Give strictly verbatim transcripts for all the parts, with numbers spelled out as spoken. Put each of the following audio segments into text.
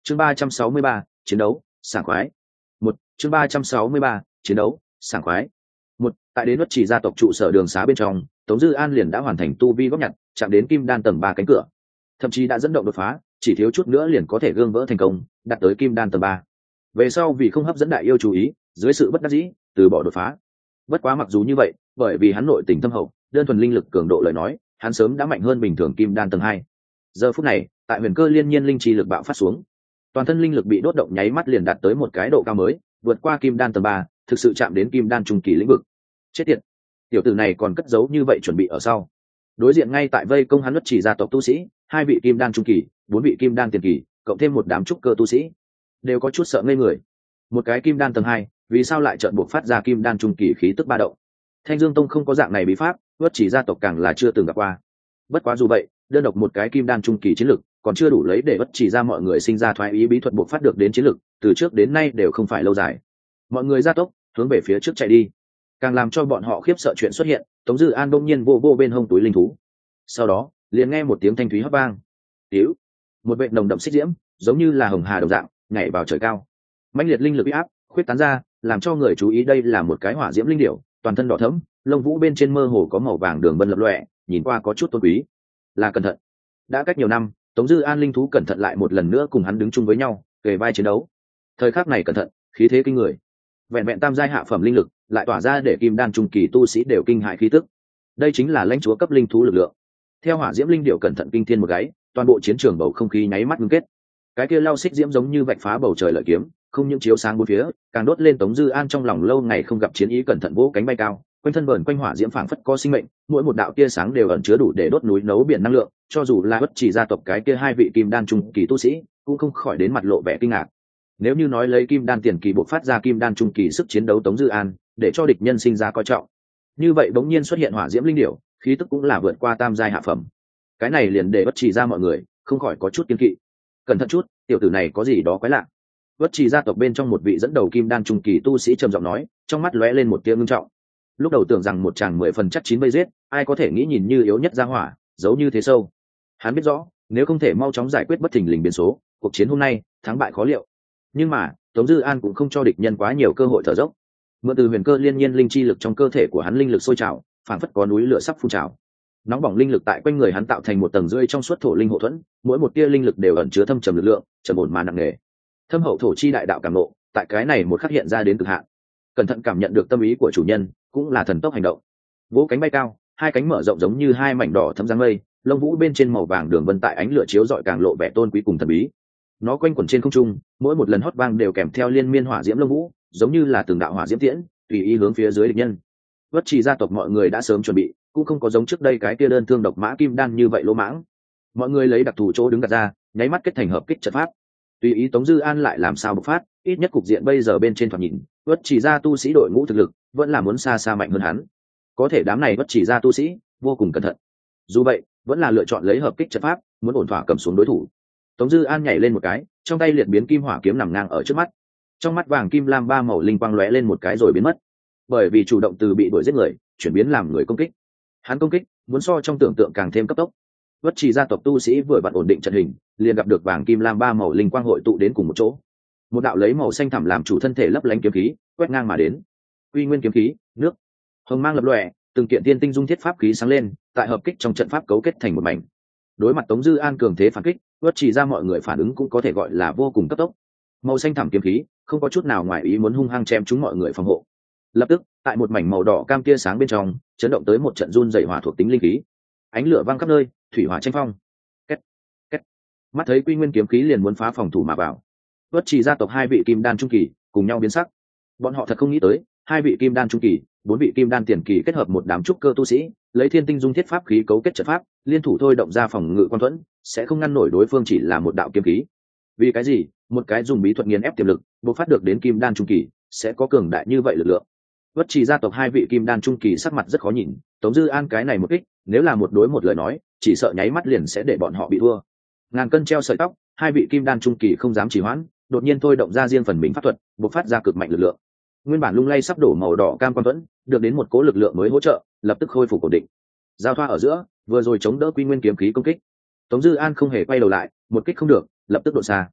chương ba trăm sáu mươi ba, chiến đấu sảng khoái. Một chương ba trăm sáu mươi ba, chiến đấu sảng khoái. Một tại đến Bất Chỉ gia tộc trụ sở đường xá bên trong, Tống Dư An liền đã hoàn thành tu vi góp nhặt, chạm đến kim đan tầng ba cánh cửa, thậm chí đã dẫn động đột phá, chỉ thiếu chút nữa liền có thể gương vỡ thành công, đạt tới kim đan tầng ba. Về sau vì không hấp dẫn đại yêu chú ý, dưới sự bất đắc dĩ, từ bỏ đột phá. Bất quá mặc dù như vậy, bởi vì hắn nội tình thâm hậu, đơn thuần linh lực cường độ lời nói, hắn sớm đã mạnh hơn bình thường kim đan tầng hai. Giờ phút này, tại huyền cơ liên nhiên linh chi lực bạo phát xuống, toàn thân linh lực bị đốt động nháy mắt liền đạt tới một cái độ cao mới, vượt qua kim đan tầng ba, thực sự chạm đến kim đan trung kỳ lĩnh vực. Chết tiệt, tiểu tử này còn cất giấu như vậy chuẩn bị ở sau. Đối diện ngay tại vây công hắn Bất Chỉ gia tộc tu sĩ, hai vị kim đan trung kỳ, bốn vị kim đan tiền kỳ, cộng thêm một đám trúc cơ tu sĩ, đều có chút sợ ngây người. Một cái kim đan tầng hai, vì sao lại chợt buộc phát ra kim đan trung kỳ khí tức ba động? Thanh Dương Tông không có dạng này bí pháp, Bất Chỉ gia tộc càng là chưa từng gặp qua. Bất quá dù vậy, đơn độc một cái kim đan trung kỳ chiến lực, còn chưa đủ lấy để Bất Chỉ ra mọi người sinh ra thoái ý bí thuật buộc phát được đến chiến lực, từ trước đến nay đều không phải lâu dài. Mọi người gia tốc, hướng về phía trước chạy đi. Càng làm cho bọn họ khiếp sợ chuyện xuất hiện, Tống Dư An bỗng nhiên vô vô bên hông túi linh thú. Sau đó, liền nghe một tiếng thanh thúy hót vang. Điếu, một vệt nồng đậm xích diễm, giống như là hồng hà đồng dạng, nhảy vào trời cao. Mãnh liệt linh lực uy áp, khuyết tán ra, làm cho người chú ý đây là một cái hỏa diễm linh điểu, toàn thân đỏ thẫm, lông vũ bên trên mơ hồ có màu vàng đường vân lập lòe, nhìn qua có chút tôn quý. Là cẩn thận. Đã cách nhiều năm, Tống Dư An linh thú cẩn thận lại một lần nữa cùng hắn đứng chung với nhau, kề vai chiến đấu. Thời khắc này cẩn thận, khí thế kinh người. Vẹn vẹn tam giai hạ phẩm linh lực, lại tỏa ra để kim đan trung kỳ tu sĩ đều kinh hãi khí tức. Đây chính là lãnh chúa cấp linh thú lực lượng. Theo hỏa diễm linh điểu cẩn thận kinh thiên một gáy, toàn bộ chiến trường bầu không khí nháy mắt ngưng kết. Cái kia lao xích diễm giống như vạch phá bầu trời lợi kiếm, không những chiếu sáng bốn phía, càng đốt lên Tống Dư An trong lòng lâu ngày không gặp chiến ý cẩn thận vỗ cánh bay cao, quanh thân vờn quanh hỏa diễm phảng phất có sinh mệnh, mỗi một đạo tia sáng đều ẩn chứa đủ để đốt núi nấu biển năng lượng, cho dù là Bất Chỉ gia tộc cái kia hai vị kim đan trung kỳ tu sĩ, cũng không khỏi đến mặt lộ vẻ kinh ngạc. Nếu như nói lấy kim đan tiền kỳ bộc phát ra kim đan trung kỳ sức chiến đấu Tống Dư An, để cho địch nhân sinh ra coi trọng, như vậy bỗng nhiên xuất hiện hỏa diễm linh điểu, khí tức cũng là vượt qua tam giai hạ phẩm. Cái này liền để Bất Chỉ ra mọi người không khỏi có chút kiêng kỵ. Cẩn thận chút, tiểu tử này có gì đó quái lạ. Bất Chỉ gia tộc bên trong một vị dẫn đầu kim đan trung kỳ tu sĩ trầm giọng nói, trong mắt lóe lên một tia ngưng trọng. Lúc đầu tưởng rằng một chàng mười phần chắc chín vây giết, ai có thể nghĩ nhìn như yếu nhất ra hỏa, giấu như thế sâu. Hắn biết rõ, nếu không thể mau chóng giải quyết bất thình lình biến số, cuộc chiến hôm nay thắng bại khó liệu. Nhưng mà Tống Dư An cũng không cho địch nhân quá nhiều cơ hội thở dốc. Mượn từ huyền cơ liên nhiên linh chi lực trong cơ thể của hắn linh lực sôi trào, phảng phất có núi lửa sắp phun trào. Nóng bỏng linh lực tại quanh người hắn tạo thành một tầng rưỡi trong suốt thổ linh hộ thuẫn, mỗi một tia linh lực đều ẩn chứa thâm trầm lực lượng, trầm ổn mà nặng nề. Thâm hậu thổ chi đại đạo cảm ngộ, tại cái này một khắc hiện ra đến cực hạn. Cẩn thận cảm nhận được tâm ý của chủ nhân, cũng là thần tốc hành động. Vỗ cánh bay cao, hai cánh mở rộng giống như hai mảnh đỏ thâm giăng mây, lông vũ bên trên màu vàng đường vân tại ánh lửa chiếu rọi càng lộ vẻ tôn quý cùng thần bí. Nó quanh quẩn trên không trung, mỗi một lần hót vang đều kèm theo liên miên hỏa diễm lông vũ, giống như là từng đạo hỏa diễm tiễn, tùy ý hướng phía dưới địch nhân. Bất Chỉ gia tộc mọi người đã sớm chuẩn bị, cũng không có giống trước đây cái kia đơn thương độc mã kim đan như vậy lỗ mãng. Mọi người lấy đặc thù chỗ đứng đặt ra, nháy mắt kết thành hợp kích trận pháp. Tùy ý Tống Dư An lại làm sao bộc phát, ít nhất cục diện bây giờ bên trên thoạt nhìn, Bất Chỉ gia tu sĩ đội ngũ thực lực vẫn là muốn xa xa mạnh hơn hắn. Có thể đám này Bất Chỉ gia tu sĩ vô cùng cẩn thận. Dù vậy, vẫn là lựa chọn lấy hợp kích trận pháp, muốn ổn thỏa cầm xuống đối thủ. Tống Dư An nhảy lên một cái, trong tay liệt biến kim hỏa kiếm nằm ngang ở trước mắt. Trong mắt vàng kim lam ba màu linh quang lóe lên một cái rồi biến mất. Bởi vì chủ động từ bị đuổi giết người, chuyển biến làm người công kích. Hắn công kích, muốn so trong tưởng tượng càng thêm cấp tốc. Bất Chỉ gia tộc tu sĩ vừa vặn ổn định trận hình, liền gặp được vàng kim lam ba màu linh quang hội tụ đến cùng một chỗ. Một đạo lấy màu xanh thẳm làm chủ thân thể lấp lánh kiếm khí, quét ngang mà đến. Uy nguyên kiếm khí, nước, hồng mang lập lòe, từng kiện tiên tinh dung thiết pháp khí sáng lên, tại hợp kích trong trận pháp cấu kết thành một mảnh. Đối mặt Tống Dư An cường thế phản kích, Bất Chỉ ra mọi người phản ứng cũng có thể gọi là vô cùng cấp tốc. Màu xanh thẳm kiếm khí, không có chút nào ngoài ý muốn hung hăng chém chúng mọi người phòng hộ. Lập tức, tại một mảnh màu đỏ cam tia sáng bên trong, chấn động tới một trận run rẩy hỏa thuộc tính linh khí. Ánh lửa vang khắp nơi, thủy hỏa tranh phong. Két, két. Mắt thấy Quy Nguyên kiếm khí liền muốn phá phòng thủ mà vào. Bất Chỉ gia tộc hai vị kim đan trung kỳ cùng nhau biến sắc. Bọn họ thật không nghĩ tới, hai vị kim đan trung kỳ, bốn vị kim đan tiền kỳ kết hợp một đám trúc cơ tu sĩ, lấy thiên tinh dung thiết pháp khí cấu kết trận pháp, liên thủ thôi động ra phòng ngự quan thuẫn, sẽ không ngăn nổi đối phương chỉ là một đạo kiếm khí. Vì cái gì? Một cái dùng bí thuật nghiền ép tiềm lực, bộc phát được đến kim đan trung kỳ, sẽ có cường đại như vậy lực lượng. Bất Chỉ gia tộc hai vị kim đan trung kỳ sắc mặt rất khó nhìn, Tống Dư An cái này một kích, nếu là một đối một lời nói, chỉ sợ nháy mắt liền sẽ để bọn họ bị thua. Ngàn cân treo sợi tóc, hai vị kim đan trung kỳ không dám trì hoãn, đột nhiên thôi động ra riêng phần mình pháp thuật, bộc phát ra cực mạnh lực lượng. Nguyên bản lung lay sắp đổ màu đỏ cam quan thuẫn, được đến một cố lực lượng mới hỗ trợ, lập tức khôi phục ổn định. Giao thoa ở giữa, vừa rồi chống đỡ Quy Nguyên kiếm khí công kích. Tống Dư An không hề quay đầu lại, một kích không được, lập tức độ xa.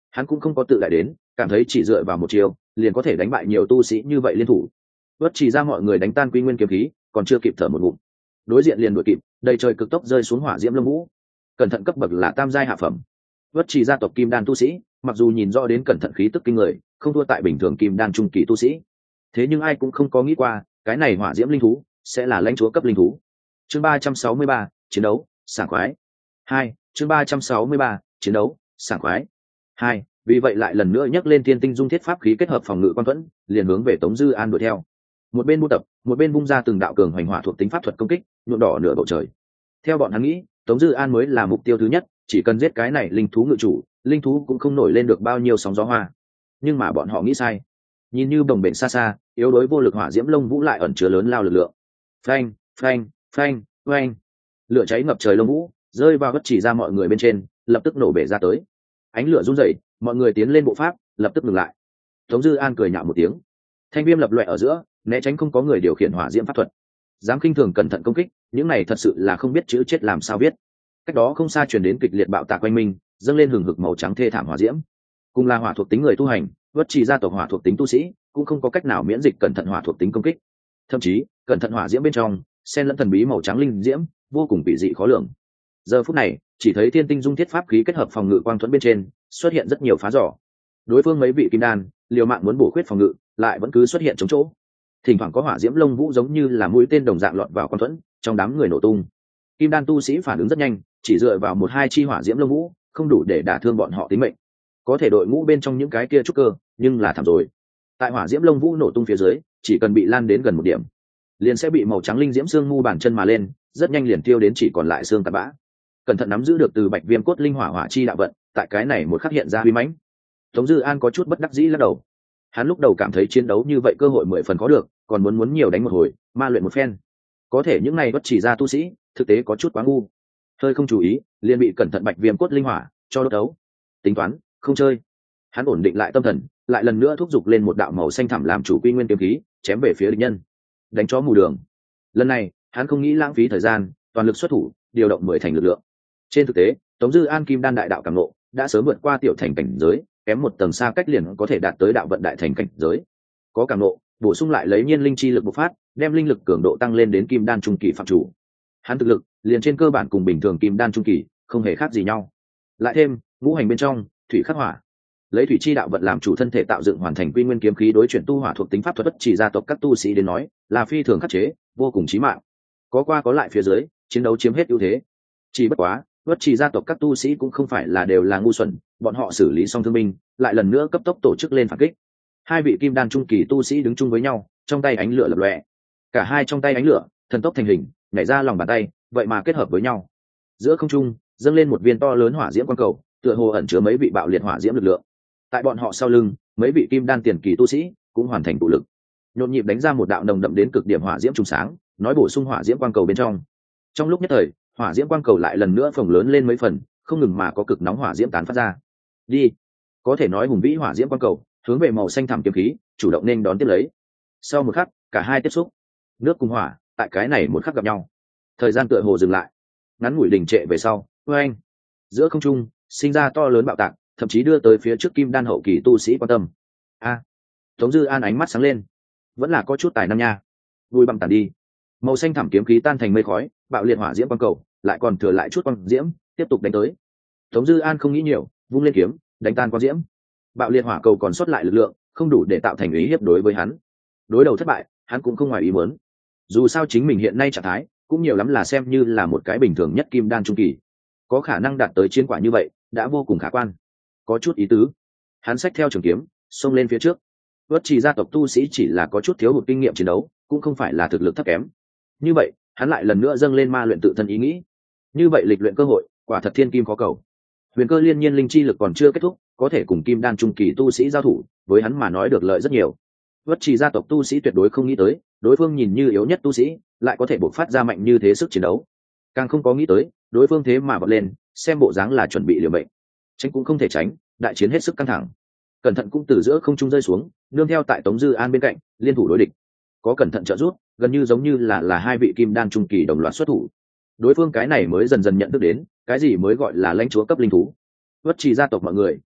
hắn cũng không có tự đại đến, cảm thấy chỉ dựa vào một chiều liền có thể đánh bại nhiều tu sĩ như vậy liên thủ. Vất chỉ ra mọi người đánh tan quy nguyên kiếm khí, còn chưa kịp thở một ngụm, đối diện liền đuổi kịp, đầy trời cực tốc rơi xuống hỏa diễm lông vũ. Cẩn thận cấp bậc là tam giai hạ phẩm. Vất chỉ gia tộc kim đan tu sĩ, mặc dù nhìn rõ đến cẩn thận khí tức kinh người, không thua tại bình thường kim đan trung kỳ tu sĩ, thế nhưng ai cũng không có nghĩ qua cái này hỏa diễm linh thú sẽ là lãnh chúa cấp linh thú. Chương ba trăm sáu mươi ba, chiến đấu sảng khoái. Hai, chương ba trăm sáu mươi ba, chiến đấu sảng khoái. Hai, vì vậy lại lần nữa nhắc lên thiên tinh dung thiết pháp khí kết hợp phòng ngự quan thuẫn, liền hướng về Tống Dư An đuổi theo. Một bên buôn tập, một bên bung ra từng đạo cường hoành hỏa thuộc tính pháp thuật công kích, nhuộm đỏ nửa bầu trời. Theo bọn hắn nghĩ, Tống Dư An mới là mục tiêu thứ nhất, chỉ cần giết cái này linh thú ngự chủ, linh thú cũng không nổi lên được bao nhiêu sóng gió hoa. Nhưng mà bọn họ nghĩ sai. Nhìn như đồng bền xa xa, yếu đuối vô lực hỏa diễm lông vũ lại ẩn chứa lớn lao lực lượng. Phanh, phanh, phanh, phanh. Lửa cháy ngập trời lông vũ, rơi vào bất chỉ ra mọi người bên trên, lập tức nổ bể ra tới. Ánh lửa run rẩy, mọi người tiến lên bộ pháp, lập tức ngừng lại. Tống Dư An cười nhạo một tiếng. Thanh viêm lập loè ở giữa, né tránh không có người điều khiển hỏa diễm pháp thuật. Dám khinh thường cẩn thận công kích, những này thật sự là không biết chữ chết làm sao viết. Cách đó không xa truyền đến kịch liệt bạo tạc quanh mình, dâng lên hừng hực màu trắng thê thảm hỏa diễm. Cùng là hỏa thuộc tính người tu hành, bất chỉ gia tộc hỏa thuộc tính tu sĩ cũng không có cách nào miễn dịch cẩn thận hỏa thuộc tính công kích. Thậm chí cẩn thận hỏa diễm bên trong xen lẫn thần bí màu trắng linh diễm, vô cùng kỳ dị khó lường. Giờ phút này chỉ thấy thiên tinh dung thiết pháp khí kết hợp phòng ngự quang thuẫn bên trên xuất hiện rất nhiều phá rò. Đối phương mấy vị kim đan liều mạng muốn bổ khuyết phòng ngự, lại vẫn cứ xuất hiện chống chỗ. Thỉnh thoảng có hỏa diễm lông vũ giống như là mũi tên đồng dạng lọt vào quang thuẫn, trong đám người nổ tung. Kim đan tu sĩ phản ứng rất nhanh, chỉ dựa vào một hai chi hỏa diễm lông vũ không đủ để đả thương bọn họ tính mệnh. Có thể đội ngũ bên trong những cái kia trúc cơ, nhưng là thảm rồi. Tại hỏa diễm lông vũ nổ tung phía dưới, chỉ cần bị lan đến gần một điểm, liền sẽ bị màu trắng linh diễm xương mu bàn chân mà lên, rất nhanh liền tiêu đến chỉ còn lại xương tạt bã. Cẩn thận nắm giữ được từ bạch viêm cốt linh hỏa hỏa chi đạo vận, tại cái này một khắc hiện ra uy mãnh. Tống Dư An có chút bất đắc dĩ lắc đầu. Hắn lúc đầu cảm thấy chiến đấu như vậy cơ hội mười phần có được, còn muốn muốn nhiều đánh một hồi, ma luyện một phen. Có thể những này bất chỉ ra tu sĩ, thực tế có chút quá ngu. Hơi không chú ý, liền bị cẩn thận bạch viêm cốt linh hỏa cho đốt đấu. Tính toán, không chơi. Hắn ổn định lại tâm thần, lại lần nữa thúc giục lên một đạo màu xanh thẳm làm chủ quy nguyên kiếm khí, chém về phía địch nhân. Đánh chó mù đường. Lần này, hắn không nghĩ lãng phí thời gian, toàn lực xuất thủ, điều động mười thành lực lượng. Trên thực tế, Tống Dư An kim đan đại đạo cảm ngộ đã sớm vượt qua tiểu thành cảnh giới, kém một tầng xa cách liền có thể đạt tới đạo vận đại thành cảnh giới. Có cảm ngộ, bổ sung lại lấy nhiên linh chi lực bộc phát, đem linh lực cường độ tăng lên đến kim đan trung kỳ phạm chủ. Hắn thực lực liền trên cơ bản cùng bình thường kim đan trung kỳ không hề khác gì nhau. Lại thêm ngũ hành bên trong thủy khắc hỏa, lấy thủy chi đạo vận làm chủ thân thể tạo dựng hoàn thành quy nguyên kiếm khí, đối chuyển tu hỏa thuộc tính pháp thuật bất chỉ gia tộc các tu sĩ đến nói là phi thường khắc chế, vô cùng chí mạng. Có qua có lại phía dưới, chiến đấu chiếm hết ưu thế. Chỉ bất quá, bất chỉ gia tộc các tu sĩ cũng không phải là đều là ngu xuẩn, bọn họ xử lý xong thương binh, lại lần nữa cấp tốc tổ chức lên phản kích. Hai vị kim đan trung kỳ tu sĩ đứng chung với nhau, trong tay ánh lửa lập lòe. Cả hai trong tay ánh lửa, thần tốc thành hình, nhảy ra lòng bàn tay, vậy mà kết hợp với nhau. Giữa không trung dâng lên một viên to lớn hỏa diễm quang cầu, tựa hồ ẩn chứa mấy vị bạo liệt hỏa diễm lực lượng. Tại bọn họ sau lưng, mấy vị kim đan tiền kỳ tu sĩ cũng hoàn thành tụ lực, nhộn nhịp đánh ra một đạo nồng đậm đến cực điểm hỏa diễm trùng sáng, nói bổ sung hỏa diễm quang cầu bên trong. Trong lúc nhất thời, hỏa diễm quang cầu lại lần nữa phồng lớn lên mấy phần, không ngừng mà có cực nóng hỏa diễm tán phát ra. Đi, có thể nói hùng vĩ hỏa diễm quang cầu hướng về màu xanh thẳm kiếm khí chủ động nên đón tiếp lấy. Sau một khắc, cả hai tiếp xúc, nước cùng hỏa tại cái này một khắc gặp nhau, thời gian tựa hồ dừng lại, ngắn ngủi đình trệ về sau, oeng, giữa không trung sinh ra to lớn bạo tạc, thậm chí đưa tới phía trước kim đan hậu kỳ tu sĩ quan tâm. A, à, Tống Dư An ánh mắt sáng lên, vẫn là có chút tài năng nha. Vui băng tàn đi, màu xanh thẳm kiếm khí tan thành mây khói, bạo liệt hỏa diễm quang cầu lại còn thừa lại chút quang diễm, tiếp tục đánh tới. Tống Dư An không nghĩ nhiều, vung lên kiếm đánh tan quang diễm. Bạo liệt hỏa cầu còn sót lại lực lượng không đủ để tạo thành ý hiếp đối với hắn. Đối đầu thất bại, hắn cũng không ngoài ý muốn. Dù sao chính mình hiện nay trạng thái cũng nhiều lắm là xem như là một cái bình thường nhất kim đan trung kỳ, có khả năng đạt tới chiến quả như vậy đã vô cùng khả quan. Có chút ý tứ. Hắn xách theo trường kiếm xông lên phía trước. Bất chỉ gia tộc tu sĩ chỉ là có chút thiếu hụt kinh nghiệm chiến đấu, cũng không phải là thực lực thấp kém. Như vậy hắn lại lần nữa dâng lên ma luyện tự thân ý nghĩ. Như vậy lịch luyện cơ hội quả thật thiên kim khó cầu. Huyền cơ liên nhiên linh chi lực còn chưa kết thúc, có thể cùng kim đan trung kỳ tu sĩ giao thủ, với hắn mà nói được lợi rất nhiều. Bất chỉ gia tộc tu sĩ tuyệt đối không nghĩ tới, đối phương nhìn như yếu nhất tu sĩ lại có thể bộc phát ra mạnh như thế sức chiến đấu. Càng không có nghĩ tới, đối phương thế mà bật lên, xem bộ dáng là chuẩn bị liều mệnh. Tránh cũng không thể tránh, đại chiến hết sức căng thẳng. Cẩn thận cũng từ giữa không trung rơi xuống, nương theo tại Tống Dư An bên cạnh, liên thủ đối địch. Có cẩn thận trợ giúp, gần như giống như là là hai vị kim đan trung kỳ đồng loạt xuất thủ. Đối phương cái này mới dần dần nhận thức đến, cái gì mới gọi là lãnh chúa cấp linh thú. Bất chỉ gia tộc mọi người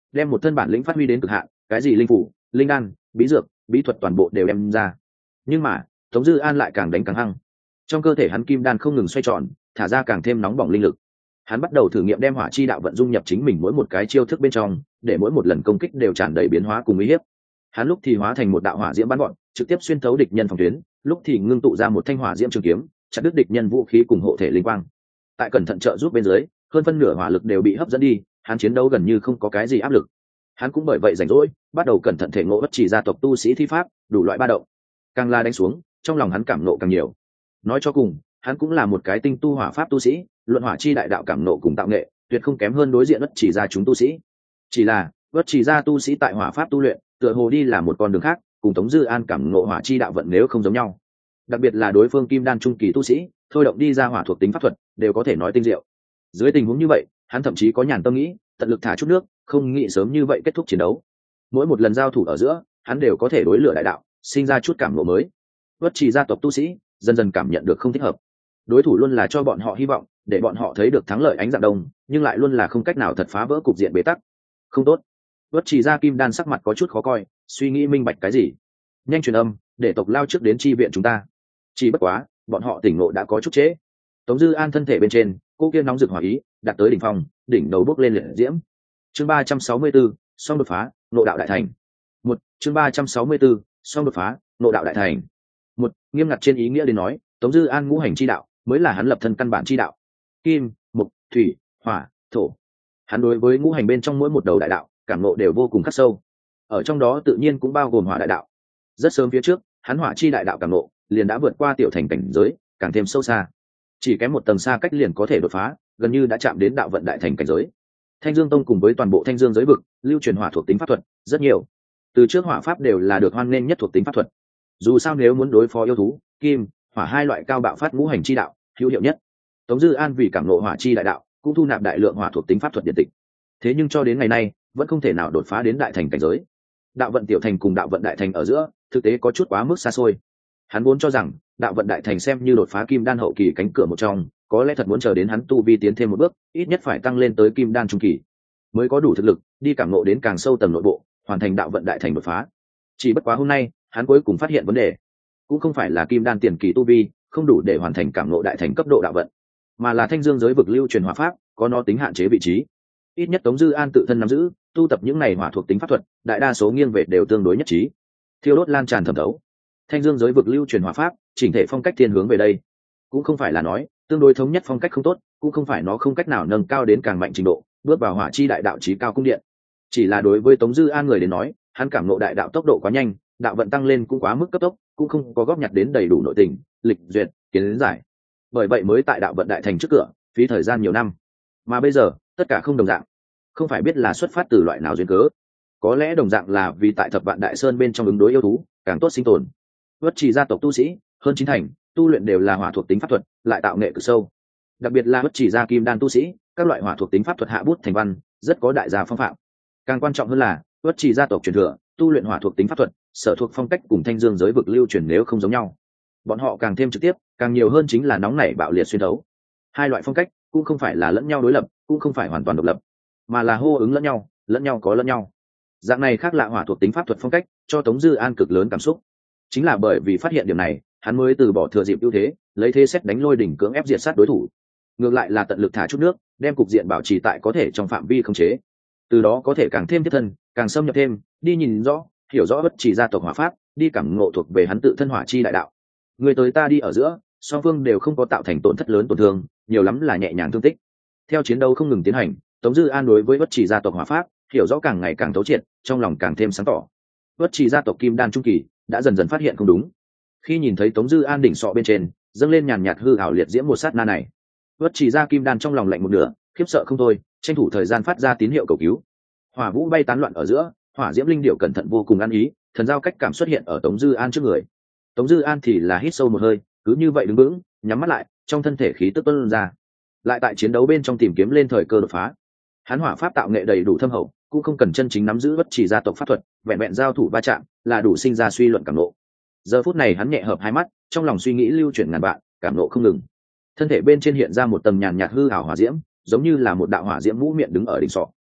đem một thân bản lĩnh phát huy đến cực hạn, cái gì linh phủ, linh đan, bí dược, bí thuật toàn bộ đều đem ra. Nhưng mà Tống Dư An lại càng đánh càng hăng, trong cơ thể hắn kim đan không ngừng xoay tròn, thả ra càng thêm nóng bỏng linh lực. Hắn bắt đầu thử nghiệm đem hỏa chi đạo vận dung nhập chính mình mỗi một cái chiêu thức bên trong, để mỗi một lần công kích đều tràn đầy biến hóa cùng uy hiếp. Hắn lúc thì hóa thành một đạo hỏa diễm bắn gọn, trực tiếp xuyên thấu địch nhân phòng tuyến, lúc thì ngưng tụ ra một thanh hỏa diễm trường kiếm, chặt đứt địch nhân vũ khí cùng hộ thể linh quang. Tại cẩn thận trợ giúp bên dưới, hơn phân nửa hỏa lực đều bị hấp dẫn đi, hắn chiến đấu gần như không có cái gì áp lực. Hắn cũng bởi vậy rảnh rỗi, bắt đầu cẩn thận thể ngộ bất chỉ gia tộc tu sĩ thi pháp, đủ loại ba động. Càng la đánh xuống, trong lòng hắn cảm nộ càng nhiều. Nói cho cùng, hắn cũng là một cái tinh tu hỏa pháp tu sĩ, luận hỏa chi đại đạo cảm nộ cùng tạo nghệ, tuyệt không kém hơn đối diện bất chỉ gia chúng tu sĩ. Chỉ là, bất chỉ gia tu sĩ tại hỏa pháp tu luyện, tựa hồ đi là một con đường khác, cùng Tống Dư An cảm ngộ hỏa chi đạo vận nếu không giống nhau. Đặc biệt là đối phương kim đan trung kỳ tu sĩ, thôi động đi ra hỏa thuộc tính pháp thuật, đều có thể nói tinh diệu. Dưới tình huống như vậy, hắn thậm chí có nhàn tâm nghĩ, tận lực thả chút nước, không nghĩ sớm như vậy kết thúc chiến đấu. Mỗi một lần giao thủ ở giữa, hắn đều có thể đối lửa đại đạo, sinh ra chút cảm ngộ mới. Bất chỉ gia tộc tu sĩ dần dần cảm nhận được không thích hợp. Đối thủ luôn là cho bọn họ hy vọng, để bọn họ thấy được thắng lợi ánh dạng đông, nhưng lại luôn là không cách nào thật phá vỡ cục diện bế tắc. Không tốt. Bất chỉ gia kim đan sắc mặt có chút khó coi, suy nghĩ minh bạch cái gì. Nhanh truyền âm, để tộc lao trước đến chi viện chúng ta. Chỉ bất quá, bọn họ tỉnh ngộ đã có chút trễ. Tống Dư An thân thể bên trên, cô kia nóng rực hỏa ý, đạt tới đỉnh phong, đỉnh đầu bốc lên liệt diễm. Chương ba trăm sáu mươi tư, song đột phá, ngộ đạo đại thành. Một, chương ba trăm sáu mươi tư, song đột phá, ngộ đạo đại thành. Một, nghiêm ngặt trên ý nghĩa đến nói, Tống Dư An ngũ hành chi đạo mới là hắn lập thân căn bản chi đạo. Kim, mộc, thủy, hỏa, thổ. Hắn đối với ngũ hành bên trong mỗi một đầu đại đạo, cảm ngộ đều vô cùng khắc sâu. Ở trong đó tự nhiên cũng bao gồm hỏa đại đạo. Rất sớm phía trước, hắn hỏa chi đại đạo cảm ngộ liền đã vượt qua tiểu thành cảnh giới, càng thêm sâu xa. Chỉ kém một tầng xa cách liền có thể đột phá, gần như đã chạm đến đạo vận đại thành cảnh giới. Thanh Dương Tông cùng với toàn bộ Thanh Dương giới vực, lưu truyền hỏa thuộc tính pháp thuật rất nhiều. Từ trước hỏa pháp đều là được hoan nghênh nhất thuộc tính pháp thuật. Dù sao nếu muốn đối phó yêu thú, kim, hỏa hai loại cao bạo phát ngũ hành chi đạo, hữu hiệu nhất. Tống Dư An vì cảm ngộ hỏa chi đại đạo, cũng thu nạp đại lượng hỏa thuộc tính pháp thuật điện tịch. Thế nhưng cho đến ngày nay, vẫn không thể nào đột phá đến đại thành cảnh giới. Đạo vận tiểu thành cùng đạo vận đại thành ở giữa, thực tế có chút quá mức xa xôi. Hắn vốn cho rằng, đạo vận đại thành xem như đột phá kim đan hậu kỳ cánh cửa một trong, có lẽ thật muốn chờ đến hắn tu vi tiến thêm một bước, ít nhất phải tăng lên tới kim đan trung kỳ, mới có đủ thực lực đi cảm ngộ đến càng sâu tầng nội bộ, hoàn thành đạo vận đại thành đột phá. Chỉ bất quá hôm nay, hắn cuối cùng phát hiện vấn đề, cũng không phải là kim đan tiền kỳ tu vi không đủ để hoàn thành cảm ngộ đại thành cấp độ đạo vận, mà là Thanh Dương giới vực lưu truyền hỏa pháp có nó tính hạn chế vị trí. Ít nhất Tống Dư An tự thân nắm giữ, tu tập những này hỏa thuộc tính pháp thuật, đại đa số nghiêng về đều tương đối nhất trí. Thiêu đốt lan tràn thẩm thấu. Thanh Dương giới vực lưu truyền hỏa pháp, chỉnh thể phong cách thiên hướng về đây, cũng không phải là nói tương đối thống nhất phong cách không tốt, cũng không phải nó không cách nào nâng cao đến càng mạnh trình độ, bước vào hỏa chi đại đạo chí cao cung điện. Chỉ là đối với Tống Dư An người đến nói, hắn cảm ngộ đại đạo tốc độ quá nhanh, đạo vận tăng lên cũng quá mức cấp tốc, cũng không có góp nhặt đến đầy đủ nội tình, lịch duyệt, kiến giải. Bởi vậy mới tại đạo vận đại thành trước cửa, phí thời gian nhiều năm. Mà bây giờ, tất cả không đồng dạng. Không phải biết là xuất phát từ loại nào duyên cớ. Có lẽ đồng dạng là vì tại Thập Vạn Đại Sơn bên trong ứng đối yêu thú, càng tốt sinh tồn. Bất chỉ gia tộc tu sĩ, hơn chín thành, tu luyện đều là hỏa thuộc tính pháp thuật, lại tạo nghệ cực sâu. Đặc biệt là bất chỉ gia kim đan tu sĩ, các loại hỏa thuộc tính pháp thuật hạ bút thành văn, rất có đại gia phong phạm. Càng quan trọng hơn là, bất chỉ gia tộc truyền thừa, tu luyện hỏa thuộc tính pháp thuật, sở thuộc phong cách cùng Thanh Dương giới vực lưu truyền nếu không giống nhau. Bọn họ càng thêm trực tiếp, càng nhiều hơn chính là nóng nảy bạo liệt xuyên thấu. Hai loại phong cách cũng không phải là lẫn nhau đối lập, cũng không phải hoàn toàn độc lập, mà là hô ứng lẫn nhau, lẫn nhau có lẫn nhau. Dạng này khác lạ hỏa thuộc tính pháp thuật phong cách, cho Tống Dư An cực lớn cảm xúc. Chính là bởi vì phát hiện điểm này, hắn mới từ bỏ thừa dịp ưu thế, lấy thế xét đánh lôi đỉnh cưỡng ép diệt sát đối thủ. Ngược lại là tận lực thả chút nước, đem cục diện bảo trì tại có thể trong phạm vi khống chế. Từ đó có thể càng thêm thiết thân, càng xâm nhập thêm, đi nhìn rõ, hiểu rõ bất chỉ gia tộc hỏa pháp, đi cảm ngộ thuộc về hắn tự thân hỏa chi đại đạo. Người tới ta đi ở giữa, song phương đều không có tạo thành tổn thất lớn tổn thương, nhiều lắm là nhẹ nhàng thương tích. Theo chiến đấu không ngừng tiến hành, Tống Dư An đối với bất chỉ gia tộc hỏa pháp hiểu rõ càng ngày càng thấu triệt, trong lòng càng thêm sáng tỏ. Bất chỉ gia tộc kim đan trung kỳ đã dần dần phát hiện không đúng. Khi nhìn thấy Tống Dư An đỉnh sọ bên trên dâng lên nhàn nhạt hư ảo liệt diễm một sát na này, bất chỉ gia kim đan trong lòng lạnh một nửa, khiếp sợ không thôi, tranh thủ thời gian phát ra tín hiệu cầu cứu. Hỏa vũ bay tán loạn ở giữa, hỏa diễm linh điệu cẩn thận vô cùng ăn ý, thần giao cách cảm xuất hiện ở Tống Dư An trước người. Tống Dư An thì là hít sâu một hơi, cứ như vậy đứng vững, nhắm mắt lại, trong thân thể khí tức tuôn ra, lại tại chiến đấu bên trong tìm kiếm lên thời cơ đột phá. Hắn hỏa pháp tạo nghệ đầy đủ thâm hậu, cũng không cần chân chính nắm giữ bất chỉ gia tộc pháp thuật, vẹn vẹn giao thủ va chạm là đủ sinh ra suy luận cảm nộ. Giờ phút này hắn nhẹ hợp hai mắt, trong lòng suy nghĩ lưu chuyển ngàn vạn, cảm nộ không ngừng. Thân thể bên trên hiện ra một tầng nhàn nhạt hư ảo hỏa diễm, giống như là một đạo hỏa diễm mũ miệng đứng ở đỉnh sọ.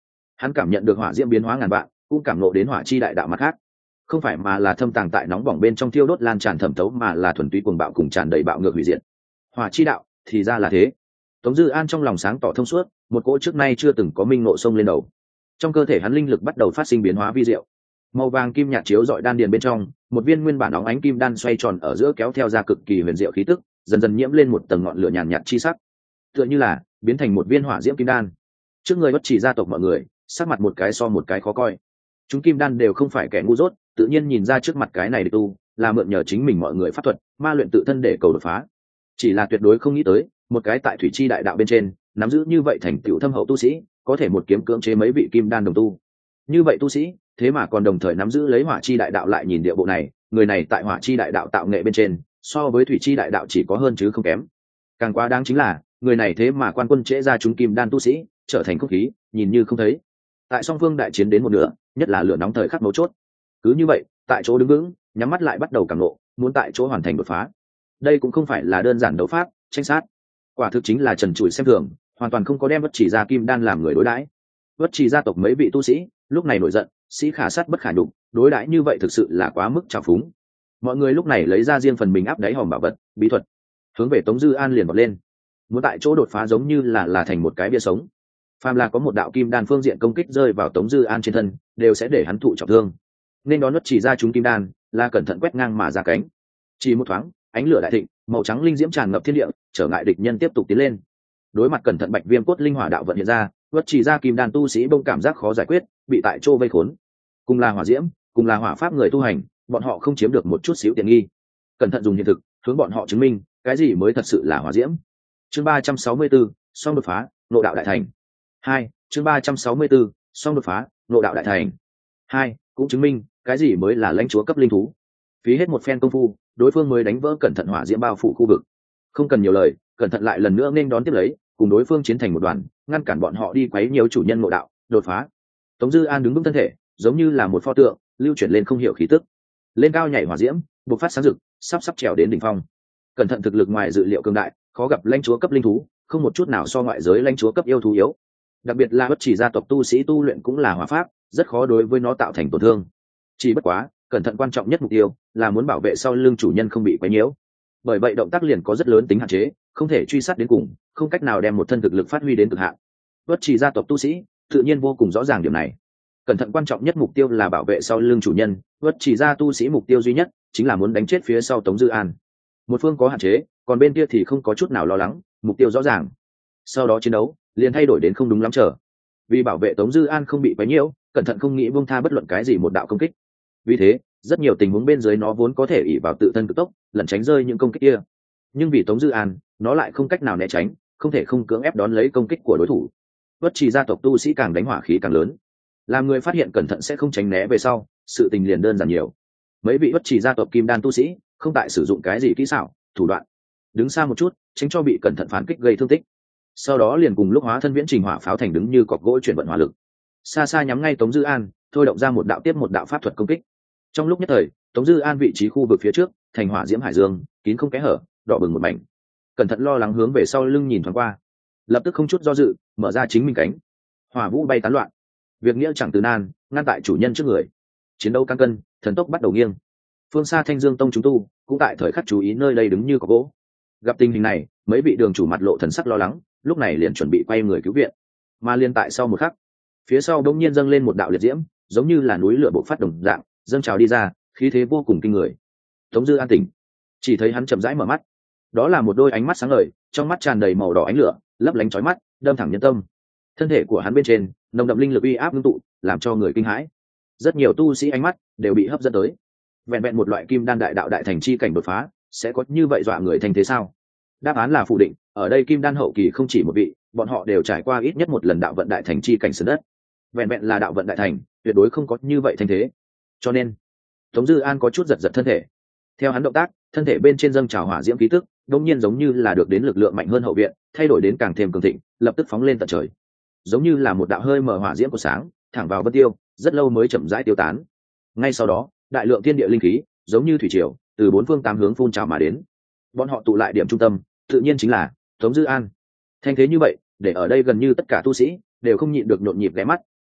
hắn cảm nhận được hỏa diễm biến hóa ngàn vạn, cũng cảm nộ đến hỏa chi đại đạo mặt khác, không phải mà là thâm tàng tại nóng bỏng bên trong thiêu đốt lan tràn thẩm thấu, mà là thuần túy cuồng bạo cùng tràn đầy bạo ngược hủy diệt. Hỏa chi đạo thì ra là thế. Tống Dư An trong lòng sáng tỏ thông suốt, một cỗ trước nay chưa từng có minh ngộ sông lên đầu. Trong cơ thể hắn linh lực bắt đầu phát sinh biến hóa vi diệu, màu vàng kim nhạt chiếu dọi đan điền bên trong, một viên nguyên bản óng ánh kim đan xoay tròn ở giữa kéo theo ra cực kỳ huyền diệu khí tức, dần dần nhiễm lên một tầng ngọn lửa nhàn nhạt chi sắc, tựa như là biến thành một viên hỏa diễm kim đan. Trước người Bất Chỉ gia tộc mọi người, sắc mặt một cái so một cái khó coi. Chúng kim đan đều không phải kẻ ngu dốt, tự nhiên nhìn ra trước mặt cái này địch tu là mượn nhờ chính mình mọi người pháp thuật ma luyện tự thân để cầu đột phá, chỉ là tuyệt đối không nghĩ tới một cái tại thủy chi đại đạo bên trên nắm giữ như vậy thành tựu thâm hậu tu sĩ có thể một kiếm cưỡng chế mấy vị kim đan đồng tu. Như vậy tu sĩ thế mà còn đồng thời nắm giữ lấy hỏa chi đại đạo, lại nhìn địa bộ này, người này tại hỏa chi đại đạo tạo nghệ bên trên so với thủy chi đại đạo chỉ có hơn chứ không kém. Càng quá đáng chính là người này thế mà quan quân trễ ra chúng kim đan tu sĩ trở thành không khí nhìn như không thấy. Tại song phương đại chiến đến một nửa, nhất là lửa nóng thời khắc mấu chốt, cứ như vậy tại chỗ đứng vững nhắm mắt lại bắt đầu cảm nộ, muốn tại chỗ hoàn thành đột phá. Đây cũng không phải là đơn giản đấu pháp tranh sát, quả thực chính là trần trụi xem thường, hoàn toàn không có đem Bất Chỉ gia kim đan làm người đối đãi. Bất Chỉ gia tộc mấy vị tu sĩ lúc này nổi giận, sĩ khả sát bất khả nhục, đối đãi như vậy thực sự là quá mức trào phúng. Mọi người lúc này lấy ra riêng phần mình áp đáy hòm bảo vật bí thuật, hướng về Tống Dư An liền vọt lên, muốn tại chỗ đột phá, giống như là là thành một cái bia sống. Phàm là có một đạo kim đan phương diện công kích rơi vào Tống Dư An trên thân, đều sẽ để hắn thụ trọng thương. Nên đón Bất Chỉ gia chúng kim đan là cẩn thận quét ngang mà ra cánh. Chỉ một thoáng, ánh lửa đại thịnh, màu trắng linh diễm tràn ngập thiên địa, trở ngại địch nhân tiếp tục tiến lên. Đối mặt cẩn thận bạch viêm cốt linh hỏa đạo vận hiện ra, Bất Chỉ gia kim đan tu sĩ bông cảm giác khó giải quyết, bị tại chỗ vây khốn. Cùng là hỏa diễm, cùng là hỏa pháp người tu hành, bọn họ không chiếm được một chút xíu tiện nghi. Cẩn thận dùng hiện thực hướng bọn họ chứng minh cái gì mới thật sự là hỏa diễm. Chương ba trăm sáu mươi 64, song đột phá, ngộ đạo đại thành. Hai, chương ba trăm sáu mươi 64, song đột phá, ngộ đạo đại thành. Hai, cũng chứng minh cái gì mới là lãnh chúa cấp linh thú. Phí hết một phen công phu, đối phương mới đánh vỡ cẩn thận hỏa diễm bao phủ khu vực. Không cần nhiều lời, cẩn thận lại lần nữa nên đón tiếp lấy, cùng đối phương chiến thành một đoàn, ngăn cản bọn họ đi quấy nhiều chủ nhân ngộ đạo đột phá. Tống Dư An đứng vững thân thể, giống như là một pho tượng lưu chuyển lên không hiểu khí tức, lên cao nhảy hỏa diễm, bộc phát sáng rực, sắp sắp trèo đến đỉnh phong. Cẩn thận thực lực ngoài dự liệu cường đại, khó gặp lãnh chúa cấp linh thú, không một chút nào so ngoại giới lãnh chúa cấp yêu thú yếu. Đặc biệt là Bất Chỉ gia tộc tu sĩ tu luyện cũng là hỏa pháp, rất khó đối với nó tạo thành tổn thương. Chỉ bất quá, cẩn thận quan trọng nhất mục tiêu là muốn bảo vệ sau lưng chủ nhân không bị quấy nhiễu. Bởi vậy động tác liền có rất lớn tính hạn chế, không thể truy sát đến cùng, không cách nào đem một thân thực lực phát huy đến cực hạn. Bất Chỉ gia tộc tu sĩ tự nhiên vô cùng rõ ràng điểm này. Cẩn thận quan trọng nhất mục tiêu là bảo vệ sau lưng chủ nhân, Bất Chỉ gia tu sĩ mục tiêu duy nhất chính là muốn đánh chết phía sau Tống Dư An. Một phương có hạn chế, còn bên kia thì không có chút nào lo lắng, mục tiêu rõ ràng. Sau đó chiến đấu liền thay đổi đến không đúng lắm chờ. Vì bảo vệ Tống Dư An không bị quấy nhiễu, cẩn thận không nghĩ buông tha bất luận cái gì một đạo công kích. Vì thế, rất nhiều tình huống bên dưới nó vốn có thể ỷ vào tự thân cực tốc, lẩn tránh rơi những công kích kia. Nhưng vì Tống Dư An, nó lại không cách nào né tránh, không thể không cưỡng ép đón lấy công kích của đối thủ. Bất Chỉ gia tộc tu sĩ càng đánh hỏa khí càng lớn. Làm người phát hiện cẩn thận sẽ không tránh né về sau, sự tình liền đơn giản nhiều. Mấy vị Bất Chỉ gia tộc kim đan tu sĩ, không tại sử dụng cái gì kỹ xảo, thủ đoạn, đứng xa một chút, tránh cho bị cẩn thận phản kích gây thương tích. Sau đó liền cùng lúc hóa thân viễn trình hỏa pháo thành đứng như cọc gỗ chuyển vận hỏa lực, xa xa nhắm ngay Tống Dư An, thôi động ra một đạo tiếp một đạo pháp thuật công kích. Trong lúc nhất thời, Tống Dư An vị trí khu vực phía trước thành hỏa diễm hải dương, kín không kẽ hở, đỏ bừng một mảnh. Cẩn thận lo lắng hướng về sau lưng nhìn thoáng qua, lập tức không chút do dự mở ra chính mình cánh. Hỏa vũ bay tán loạn, việc nghĩa chẳng từ nan, ngăn tại chủ nhân trước người. Chiến đấu căng cân, thần tốc bắt đầu nghiêng. Phương xa Thanh Dương tông chúng tu cũng tại thời khắc chú ý nơi đây đứng như cọc gỗ. Gặp tình hình này, mấy vị đường chủ mặt lộ thần sắc lo lắng, lúc này liền chuẩn bị quay người cứu viện. Mà liên tại sau một khắc, phía sau đột nhiên dâng lên một đạo liệt diễm, giống như là núi lửa bộc phát đồng dạng, dâng trào đi ra, khí thế vô cùng kinh người. Tống Dư An tỉnh, chỉ thấy hắn chậm rãi mở mắt, đó là một đôi ánh mắt sáng ngời, trong mắt tràn đầy màu đỏ ánh lửa, lấp lánh chói mắt, đâm thẳng nhân tâm. Thân thể của hắn bên trên nồng đậm linh lực uy áp ngưng tụ, làm cho người kinh hãi. Rất nhiều tu sĩ ánh mắt đều bị hấp dẫn tới. Vẹn vẹn một loại kim đan đại đạo đại thành chi cảnh đột phá, sẽ có như vậy dọa người thành thế sao? Đáp án là phủ định, ở đây kim đan hậu kỳ không chỉ một vị, bọn họ đều trải qua ít nhất một lần đạo vận đại thành chi cảnh sơn đất. Vẹn vẹn là đạo vận đại thành, tuyệt đối không có như vậy thành thế. Cho nên, Tống Dư An có chút giật giật thân thể. Theo hắn động tác, thân thể bên trên dâng trào hỏa diễm khí tức, đột nhiên giống như là được đến lực lượng mạnh hơn hậu viện, thay đổi đến càng thêm cường thịnh, lập tức phóng lên tận trời. Giống như là một đạo hơi mở hỏa diễm của sáng, thẳng vào vân tiêu, rất lâu mới chậm rãi tiêu tán. Ngay sau đó, đại lượng thiên địa linh khí, giống như thủy triều, từ bốn phương tám hướng phun trào mà đến. Bọn họ tụ lại điểm trung tâm, tự nhiên chính là Tống Dư An. Thanh thế như vậy, để ở đây gần như tất cả tu sĩ đều không nhịn được nhộn nhịp ghé mắt,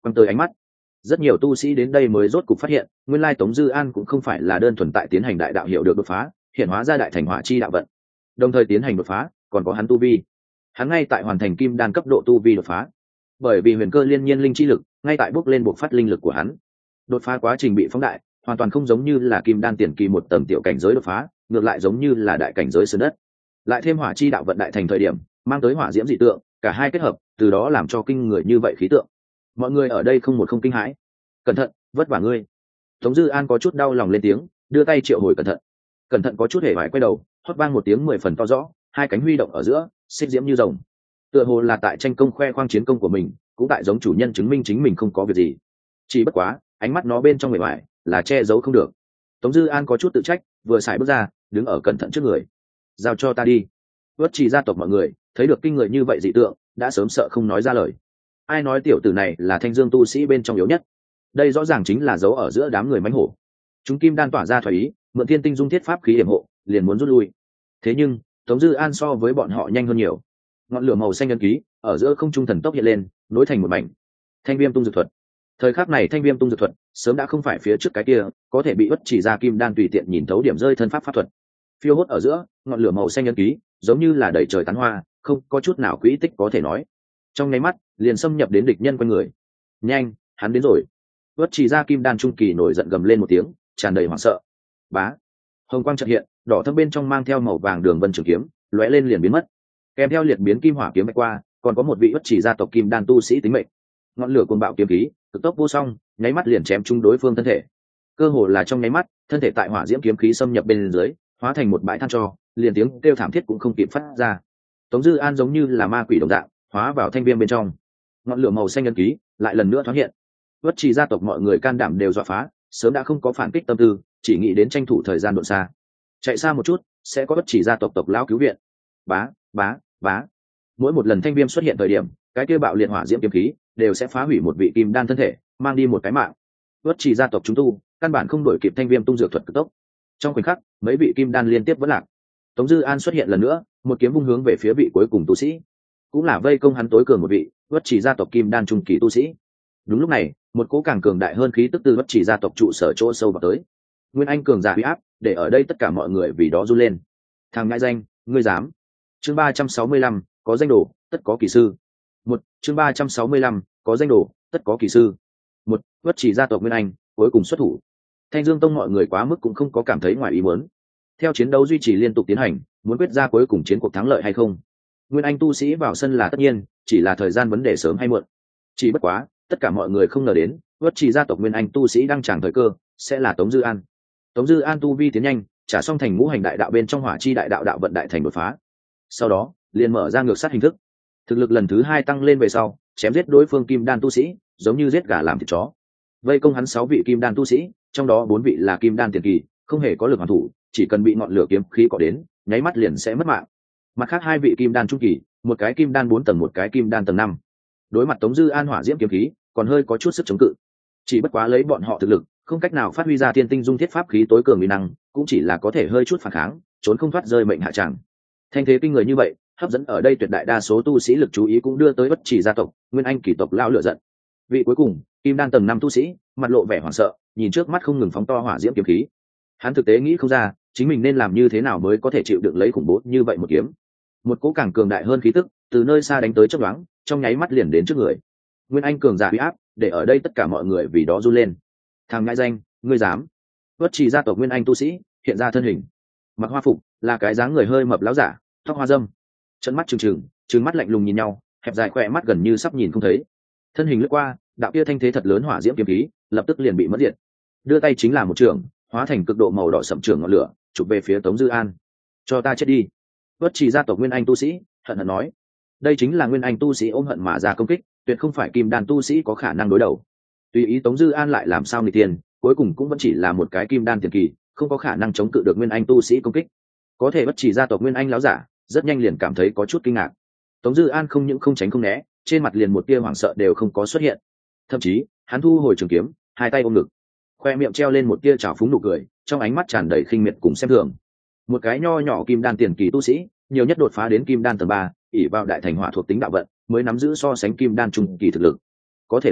quăng tới ánh mắt. Rất nhiều tu sĩ đến đây mới rốt cục phát hiện, nguyên lai Tống Dư An cũng không phải là đơn thuần tại tiến hành đại đạo hiệu được đột phá, hiện hóa ra đại thành hỏa chi đạo vận. Đồng thời tiến hành đột phá, còn có hắn tu vi. Hắn ngay tại hoàn thành kim đan cấp độ tu vi đột phá. Bởi vì huyền cơ liên nhiên linh chi lực, ngay tại bước lên buộc phát linh lực của hắn. Đột phá quá trình bị phóng đại, hoàn toàn không giống như là kim đan tiền kỳ một tầng tiểu cảnh giới đột phá, ngược lại giống như là đại cảnh giới sơn đất. Lại thêm hỏa chi đạo vận đại thành thời điểm, mang tới hỏa diễm dị tượng, cả hai kết hợp, từ đó làm cho kinh người như vậy khí tượng. Mọi người ở đây không một không kinh hãi. Cẩn thận, vất vả ngươi. Tống Dư An có chút đau lòng lên tiếng, đưa tay triệu hồi cẩn thận. Cẩn thận có chút hề vải quay đầu, hót vang một tiếng mười phần to rõ, hai cánh huy động ở giữa, xích diễm như rồng. Tựa hồ là tại tranh công khoe khoang chiến công của mình, cũng tại giống chủ nhân chứng minh chính mình không có việc gì. Chỉ bất quá, ánh mắt nó bên trong người ngoài là che giấu không được. Tống Dư An có chút tự trách, vừa xài bước ra, đứng ở cẩn thận trước người. Giao cho ta đi. Vất Chỉ gia tộc mọi người thấy được kinh người như vậy dị tượng, đã sớm sợ không nói ra lời. Ai nói tiểu tử này là thanh dương tu sĩ bên trong yếu nhất? Đây rõ ràng chính là dấu ở giữa đám người mánh hổ. Chúng kim đan tỏa ra thoái ý, mượn thiên tinh dung thiết pháp khí điểm hộ, liền muốn rút lui. Thế nhưng Tống Dư An so với bọn họ nhanh hơn nhiều. Ngọn lửa màu xanh ấn ký ở giữa không trung thần tốc hiện lên, nối thành một mảnh. Thanh viêm tung dược thuật. Thời khắc này thanh viêm tung dược thuật sớm đã không phải phía trước cái kia có thể bị Bất Chỉ ra kim đan tùy tiện nhìn thấu điểm rơi thân pháp pháp thuật. Phiêu hốt ở giữa, ngọn lửa màu xanh ấn ký giống như là đầy trời tán hoa, không có chút nào quỹ tích có thể nói. Trong nháy mắt liền xâm nhập đến địch nhân quanh người. Nhanh, hắn đến rồi. Bất Chỉ ra kim đan trung kỳ nổi giận gầm lên một tiếng, tràn đầy hoảng sợ. Bá, hồng quang chợt hiện, đỏ thâm bên trong mang theo màu vàng đường vân trường kiếm, lóe lên liền biến mất. Kèm theo liệt biến kim hỏa kiếm bay qua, còn có một vị Bất Chỉ gia tộc kim đan tu sĩ tính mệnh. Ngọn lửa cuồng bạo kiếm khí, cực tốc vô song, nháy mắt liền chém trúng đối phương thân thể. Cơ hồ là trong nháy mắt, thân thể tại hỏa diễm kiếm khí xâm nhập bên dưới, hóa thành một bãi than tro, liền tiếng kêu thảm thiết cũng không kịp phát ra. Tống Dư An giống như là ma quỷ đồng dạng, hóa vào thanh viêm bên trong. Ngọn lửa màu xanh ấn ký lại lần nữa thoáng hiện. Bất Chỉ gia tộc mọi người can đảm đều dọa phá, sớm đã không có phản kích tâm tư, chỉ nghĩ đến tranh thủ thời gian độn xa. Chạy xa một chút, sẽ có Bất Chỉ gia tộc tộc lão cứu viện. Bá, bá, bá. Mỗi một lần thanh viêm xuất hiện thời điểm, cái kia bạo liệt hỏa diễm kiếm khí đều sẽ phá hủy một vị kim đan thân thể, mang đi một cái mạng. Bất Chỉ gia tộc chúng tu, căn bản không đổi kịp thanh viêm tung dược thuật cực tốc. Trong khoảnh khắc, mấy vị kim đan liên tiếp vỡ lạc. Tống Dư An xuất hiện lần nữa, một kiếm vung hướng về phía vị cuối cùng tu sĩ, cũng là vây công hắn tối cường một vị Bất Chỉ gia tộc kim đan trung kỳ tu sĩ. Đúng lúc này, một cỗ càng cường đại hơn khí tức từ Bất Chỉ gia tộc trụ sở chỗ sâu vào tới. Nguyên Anh cường giả uy áp, để ở đây tất cả mọi người vì đó run lên. Thằng ngại danh, ngươi dám? Chương ba trăm sáu mươi lăm, có danh đồ, tất có kỳ sư. Một, chương ba trăm sáu mươi lăm, có danh đồ, tất có kỳ sư. Một, Bất Chỉ gia tộc Nguyên Anh cuối cùng xuất thủ. Thanh Dương Tông mọi người quá mức cũng không có cảm thấy ngoài ý muốn. Theo chiến đấu duy trì liên tục tiến hành, muốn quyết ra cuối cùng chiến cuộc thắng lợi hay không, Nguyên Anh tu sĩ vào sân là tất nhiên, chỉ là thời gian vấn đề sớm hay muộn. Chỉ bất quá, tất cả mọi người không ngờ đến, Bất Chỉ gia tộc Nguyên Anh tu sĩ đang chẳng thời cơ, sẽ là Tống Dư An. Tống Dư An tu vi tiến nhanh, trả xong thành ngũ hành đại đạo bên trong hỏa chi đại đạo đạo vận đại thành đột phá. Sau đó, liền mở ra ngược sát hình thức. Thực lực lần thứ hai tăng lên về sau, chém giết đối phương kim đan tu sĩ, giống như giết gà làm thịt chó. Vây công hắn sáu vị kim đan tu sĩ, trong đó bốn vị là kim đan tiền kỳ, không hề có lực hoàn thủ, chỉ cần bị ngọn lửa kiếm khí cọ đến, nháy mắt liền sẽ mất mạng. Mặt khác hai vị kim đan trung kỳ, một cái kim đan bốn tầng một cái kim đan tầng năm. Đối mặt Tống Dư An hỏa diễm kiếm khí, còn hơi có chút sức chống cự. Chỉ bất quá lấy bọn họ thực lực, không cách nào phát huy ra thiên tinh dung thiết pháp khí tối cường uy năng, cũng chỉ là có thể hơi chút phản kháng, trốn không thoát rơi mệnh hạ tràng. Thanh thế kinh người như vậy, hấp dẫn ở đây tuyệt đại đa số tu sĩ lực chú ý cũng đưa tới Bất Chỉ gia tộc, Nguyên Anh kỳ tộc lao lửa giận. Vị cuối cùng, kim đan tầng năm tu sĩ, mặt lộ vẻ hoảng sợ, nhìn trước mắt không ngừng phóng to hỏa diễm kiếm khí. Hắn thực tế nghĩ không ra, chính mình nên làm như thế nào mới có thể chịu đựng lấy khủng bố như vậy một kiếm. Một cỗ càng cường đại hơn khí tức, từ nơi xa đánh tới chớp nhoáng, trong nháy mắt liền đến trước người. Nguyên Anh cường giả uy áp, để ở đây tất cả mọi người vì đó run lên. Thằng ngại danh, ngươi dám? Bất Chỉ gia tộc Nguyên Anh tu sĩ hiện ra thân hình, mặc hoa phục, là cái dáng người hơi mập láo giả, tóc hoa dâm, trận mắt trừng trừng, trừng mắt lạnh lùng nhìn nhau, hẹp dài khỏe mắt gần như sắp nhìn không thấy. Thân hình lướt qua, đạo kia thanh thế thật lớn hỏa diễm kiếm khí, lập tức liền bị mất diệt. Đưa tay chính là một trường, hóa thành cực độ màu đỏ sẫm trường ngọn lửa, chụp về phía Tống Dư An. Cho ta chết đi! Bất Chỉ gia tộc Nguyên Anh tu sĩ hận hận nói. Đây chính là Nguyên Anh tu sĩ ôm hận mà ra công kích, tuyệt không phải kim đan tu sĩ có khả năng đối đầu. Tùy ý Tống Dư An lại làm sao người tiền, cuối cùng cũng vẫn chỉ là một cái kim đan tiền kỳ, không có khả năng chống cự được Nguyên Anh tu sĩ công kích. Có thể Bất Chỉ gia tộc Nguyên Anh láo giả, rất nhanh liền cảm thấy có chút kinh ngạc. Tống Dư An không những không tránh không né, trên mặt liền một tia hoảng sợ đều không có xuất hiện. Thậm chí, hắn thu hồi trường kiếm, hai tay ôm ngực, khoe miệng treo lên một tia trào phúng nụ cười, trong ánh mắt tràn đầy khinh miệt cùng xem thường. Một cái nho nhỏ kim đan tiền kỳ tu sĩ, nhiều nhất đột phá đến kim đan tầng ba, ỷ vào đại thành hỏa thuộc tính đạo vận, mới nắm giữ so sánh kim đan trung kỳ thực lực. Có thể là,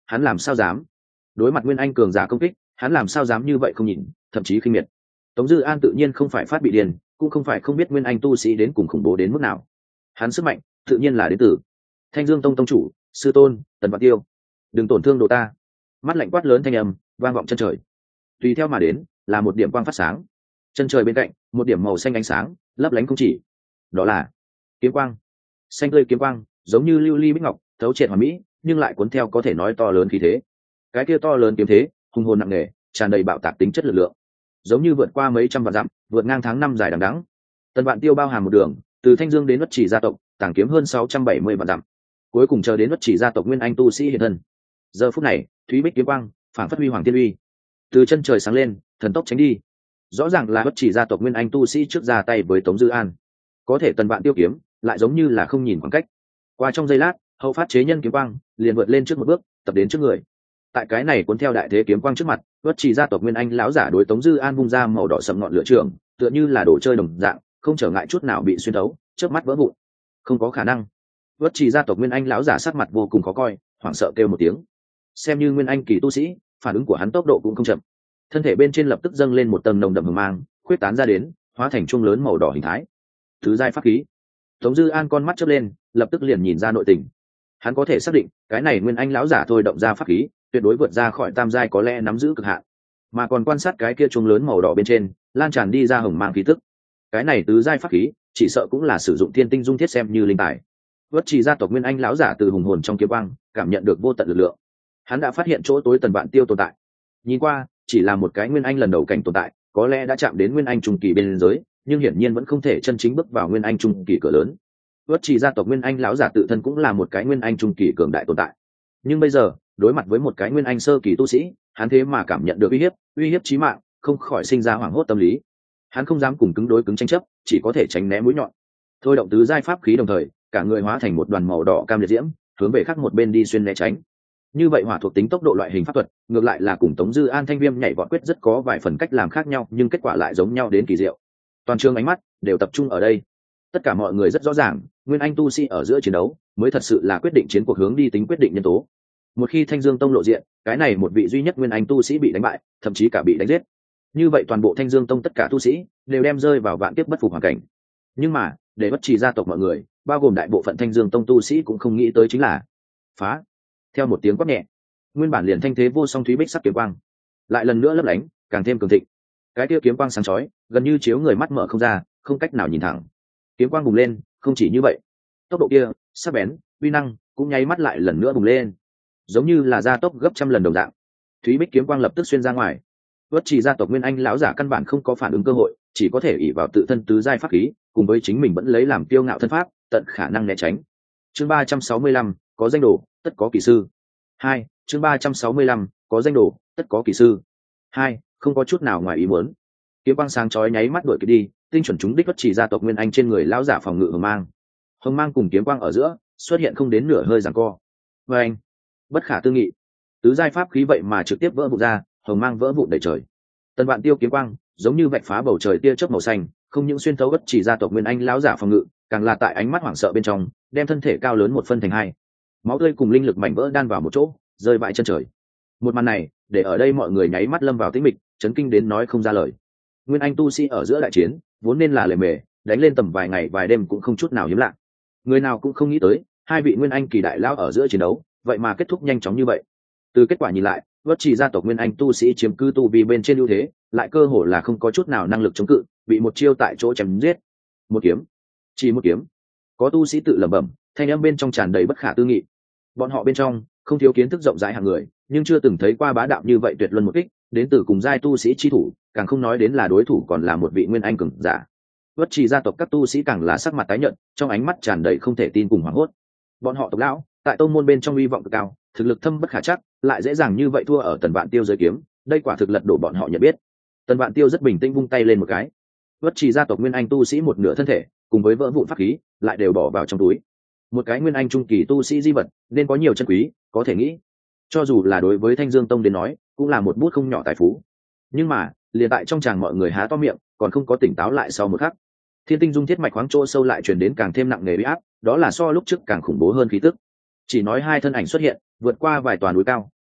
hắn làm sao dám đối mặt nguyên anh cường giả công kích, hắn làm sao dám như vậy không nhìn, thậm chí khinh miệt. Tống Dư An tự nhiên không phải phát bị điên, cũng không phải không biết nguyên anh tu sĩ đến cùng khủng bố đến mức nào. Hắn sức mạnh tự nhiên là đến từ Thanh Dương Tông tông chủ, sư tôn, Tần Vạn Tiêu. Đừng tổn thương đồ ta. Mắt lạnh quát lớn thanh âm vang vọng chân trời. Tùy theo mà đến là một điểm quang phát sáng. Chân trời bên cạnh, một điểm màu xanh ánh sáng, lấp lánh không chỉ. Đó là kiếm quang. Xanh tươi kiếm quang, giống như lưu ly bích ngọc, thấu triệt hoàn mỹ, nhưng lại cuốn theo có thể nói to lớn khí thế. Cái kia to lớn kiếm thế, hùng hồn nặng nề, tràn đầy bạo tạc tính chất lực lượng, giống như vượt qua mấy trăm vạn dặm, vượt ngang tháng năm dài đằng đẵng. Tần Vạn Tiêu bao hàm một đường, từ Thanh Dương đến Bất Chỉ gia tộc, tàng kiếm hơn sáu trăm bảy mươi vạn dặm, cuối cùng chờ đến Bất Chỉ gia tộc nguyên anh tu sĩ hiện thân. Giờ phút này, thúy bích kiếm quang, phản phất huy hoàng thiên uy, từ chân trời sáng lên, thần tốc tránh đi. Rõ ràng là Bất Chỉ gia tộc nguyên anh tu sĩ trước ra tay với Tống Dư An, có thể Tần Vạn Tiêu kiếm lại giống như là không nhìn khoảng cách. Qua trong giây lát, hậu phát chế nhân kiếm quang liền vượt lên trước một bước, tập đến trước người. Tại cái này cuốn theo đại thế kiếm quang trước mặt, Bất Chỉ gia tộc nguyên anh lão giả đối Tống Dư An vung ra màu đỏ sẫm ngọn lửa trường, tựa như là đồ chơi đồng dạng, không trở ngại chút nào bị xuyên thấu, chớp mắt vỡ vụn. Không có khả năng. Bất Chỉ gia tộc nguyên anh lão giả sắc mặt vô cùng khó coi, hoảng sợ kêu một tiếng. Xem như nguyên anh kỳ tu sĩ, phản ứng của hắn tốc độ cũng không chậm. Thân thể bên trên lập tức dâng lên một tầng nồng đậm hừng mang, khuyết tán ra đến, hóa thành chuông lớn màu đỏ hình thái. Thứ giai pháp khí. Tống Dư An con mắt chớp lên, lập tức liền nhìn ra nội tình. Hắn có thể xác định, cái này nguyên anh lão giả thôi động ra pháp khí, tuyệt đối vượt ra khỏi tam giai có lẽ nắm giữ cực hạn. Mà còn quan sát cái kia chuông lớn màu đỏ bên trên, lan tràn đi ra hừng mang khí tức. Cái này tứ giai pháp khí, chỉ sợ cũng là sử dụng thiên tinh dung thiết xem như linh tài. Bất Chỉ gia tộc nguyên anh lão giả từ hùng hồn trong kiếm quang, cảm nhận được vô tận lực lượng. Hắn đã phát hiện chỗ tối Tần Vạn Tiêu tồn tại. Nhìn qua, chỉ là một cái nguyên anh lần đầu cảnh tồn tại, có lẽ đã chạm đến nguyên anh trung kỳ bên giới, nhưng hiển nhiên vẫn không thể chân chính bước vào nguyên anh trung kỳ cửa lớn. Bất Chỉ gia tộc nguyên anh lão giả tự thân cũng là một cái nguyên anh trung kỳ cường đại tồn tại. Nhưng bây giờ, đối mặt với một cái nguyên anh sơ kỳ tu sĩ, hắn thế mà cảm nhận được uy hiếp, uy hiếp chí mạng, không khỏi sinh ra hoảng hốt tâm lý. Hắn không dám cùng cứng đối cứng tranh chấp, chỉ có thể tránh né mũi nhọn. Thôi động tứ giai pháp khí đồng thời, cả người hóa thành một đoàn màu đỏ cam liệt diễm, hướng về khác một bên đi xuyên né tránh. Như vậy hỏa thuộc tính tốc độ loại hình pháp thuật, ngược lại là cùng Tống Dư An thanh viêm nhảy vọt quyết rất có vài phần cách làm khác nhau, nhưng kết quả lại giống nhau đến kỳ diệu. Toàn trường ánh mắt đều tập trung ở đây. Tất cả mọi người rất rõ ràng, nguyên anh tu sĩ ở giữa chiến đấu mới thật sự là quyết định chiến cuộc hướng đi tính quyết định nhân tố. Một khi Thanh Dương Tông lộ diện, cái này một vị duy nhất nguyên anh tu sĩ bị đánh bại, thậm chí cả bị đánh giết, như vậy toàn bộ Thanh Dương Tông tất cả tu sĩ đều đem rơi vào vạn kiếp bất phục hoàn cảnh. Nhưng mà, để Bất Chỉ gia tộc mọi người, bao gồm đại bộ phận Thanh Dương Tông tu sĩ cũng không nghĩ tới chính là phá. Theo một tiếng quát nhẹ, nguyên bản liền thanh thế vô song thúy bích sắc kiếm quang lại lần nữa lấp lánh, càng thêm cường thịnh. Cái kia kiếm quang sáng chói, gần như chiếu người mắt mở không ra, không cách nào nhìn thẳng. Kiếm quang bùng lên, không chỉ như vậy, tốc độ kia, sắc bén, uy năng cũng nháy mắt lại lần nữa bùng lên, giống như là gia tốc gấp trăm lần đồng dạng. Thúy bích kiếm quang lập tức xuyên ra ngoài. Bất Chỉ gia tộc nguyên anh lão giả căn bản không có phản ứng cơ hội, chỉ có thể ỷ vào tự thân tứ giai pháp khí, cùng với chính mình vẫn lấy làm kiêu ngạo thân pháp, tận khả năng né tránh. Chương ba trăm sáu mươi lăm, có danh đồ, tất có kỳ sư. Hai, chương ba trăm sáu mươi lăm, có danh đồ, tất có kỳ sư. Hai, không có chút nào ngoài ý muốn. Kiếm quang sáng chói nháy mắt đuổi kịp đi, tinh chuẩn trúng đích Bất Chỉ gia tộc nguyên anh trên người lão giả phòng ngự hồng mang. Hồng mang cùng kiếm quang ở giữa, xuất hiện không đến nửa hơi giằng co. Và anh, bất khả tư nghị, tứ giai pháp khí vậy mà trực tiếp vỡ vụn ra, hồng mang vỡ vụn đầy trời. Tần Vạn Tiêu kiếm quang giống như vạch phá bầu trời tia chớp màu xanh, không những xuyên thấu Bất Chỉ gia tộc nguyên anh lão giả phòng ngự, càng là tại ánh mắt hoảng sợ bên trong, đem thân thể cao lớn một phân thành hai. Máu tươi cùng linh lực mảnh vỡ đan vào một chỗ, rơi vãi chân trời. Một màn này, để ở đây mọi người nháy mắt lâm vào tĩnh mịch, chấn kinh đến nói không ra lời. Nguyên anh tu sĩ ở giữa đại chiến, vốn nên là lề mề, đánh lên tầm vài ngày vài đêm cũng không chút nào hiếm lạ. Người nào cũng không nghĩ tới, hai vị nguyên anh kỳ đại lão ở giữa chiến đấu, vậy mà kết thúc nhanh chóng như vậy. Từ kết quả nhìn lại, Bất Chỉ gia tộc nguyên anh tu sĩ chiếm cứ tu vi bên trên ưu thế, lại cơ hồ là không có chút nào năng lực chống cự, bị một chiêu tại chỗ chém giết. Một kiếm, chỉ một kiếm. Có tu sĩ tự lẩm bẩm, thanh âm bên trong tràn đầy bất khả tư nghị. Bọn họ bên trong không thiếu kiến thức rộng rãi hàng người, nhưng chưa từng thấy qua bá đạo như vậy tuyệt luân một kích, đến từ cùng giai tu sĩ chi thủ, càng không nói đến là đối thủ còn là một vị nguyên anh cường giả. Bất Chỉ gia tộc các tu sĩ càng là sắc mặt tái nhợt, trong ánh mắt tràn đầy không thể tin cùng hoảng hốt. Bọn họ tộc lão, tại tông môn bên trong uy vọng cực cao, thực lực thâm bất khả trắc, lại dễ dàng như vậy thua ở Tần Vạn Tiêu dưới kiếm, đây quả thực lật đổ bọn họ nhận biết. Tần Vạn Tiêu rất bình tĩnh vung tay lên một cái. Bất Chỉ gia tộc nguyên anh tu sĩ một nửa thân thể, cùng với vỡ vụn pháp khí, lại đều bỏ vào trong túi. Một cái nguyên anh trung kỳ tu sĩ di vật, nên có nhiều chân quý, có thể nghĩ, cho dù là đối với Thanh Dương Tông đến nói, cũng là một bút không nhỏ tài phú. Nhưng mà, liền tại trong tràng mọi người há to miệng, còn không có tỉnh táo lại sau một khắc, thiên tinh dung thiết mạch khoáng chỗ sâu lại truyền đến càng thêm nặng nề uy áp, đó là so lúc trước càng khủng bố hơn khí tức. Chỉ nói hai thân ảnh xuất hiện, vượt qua vài tòa núi cao,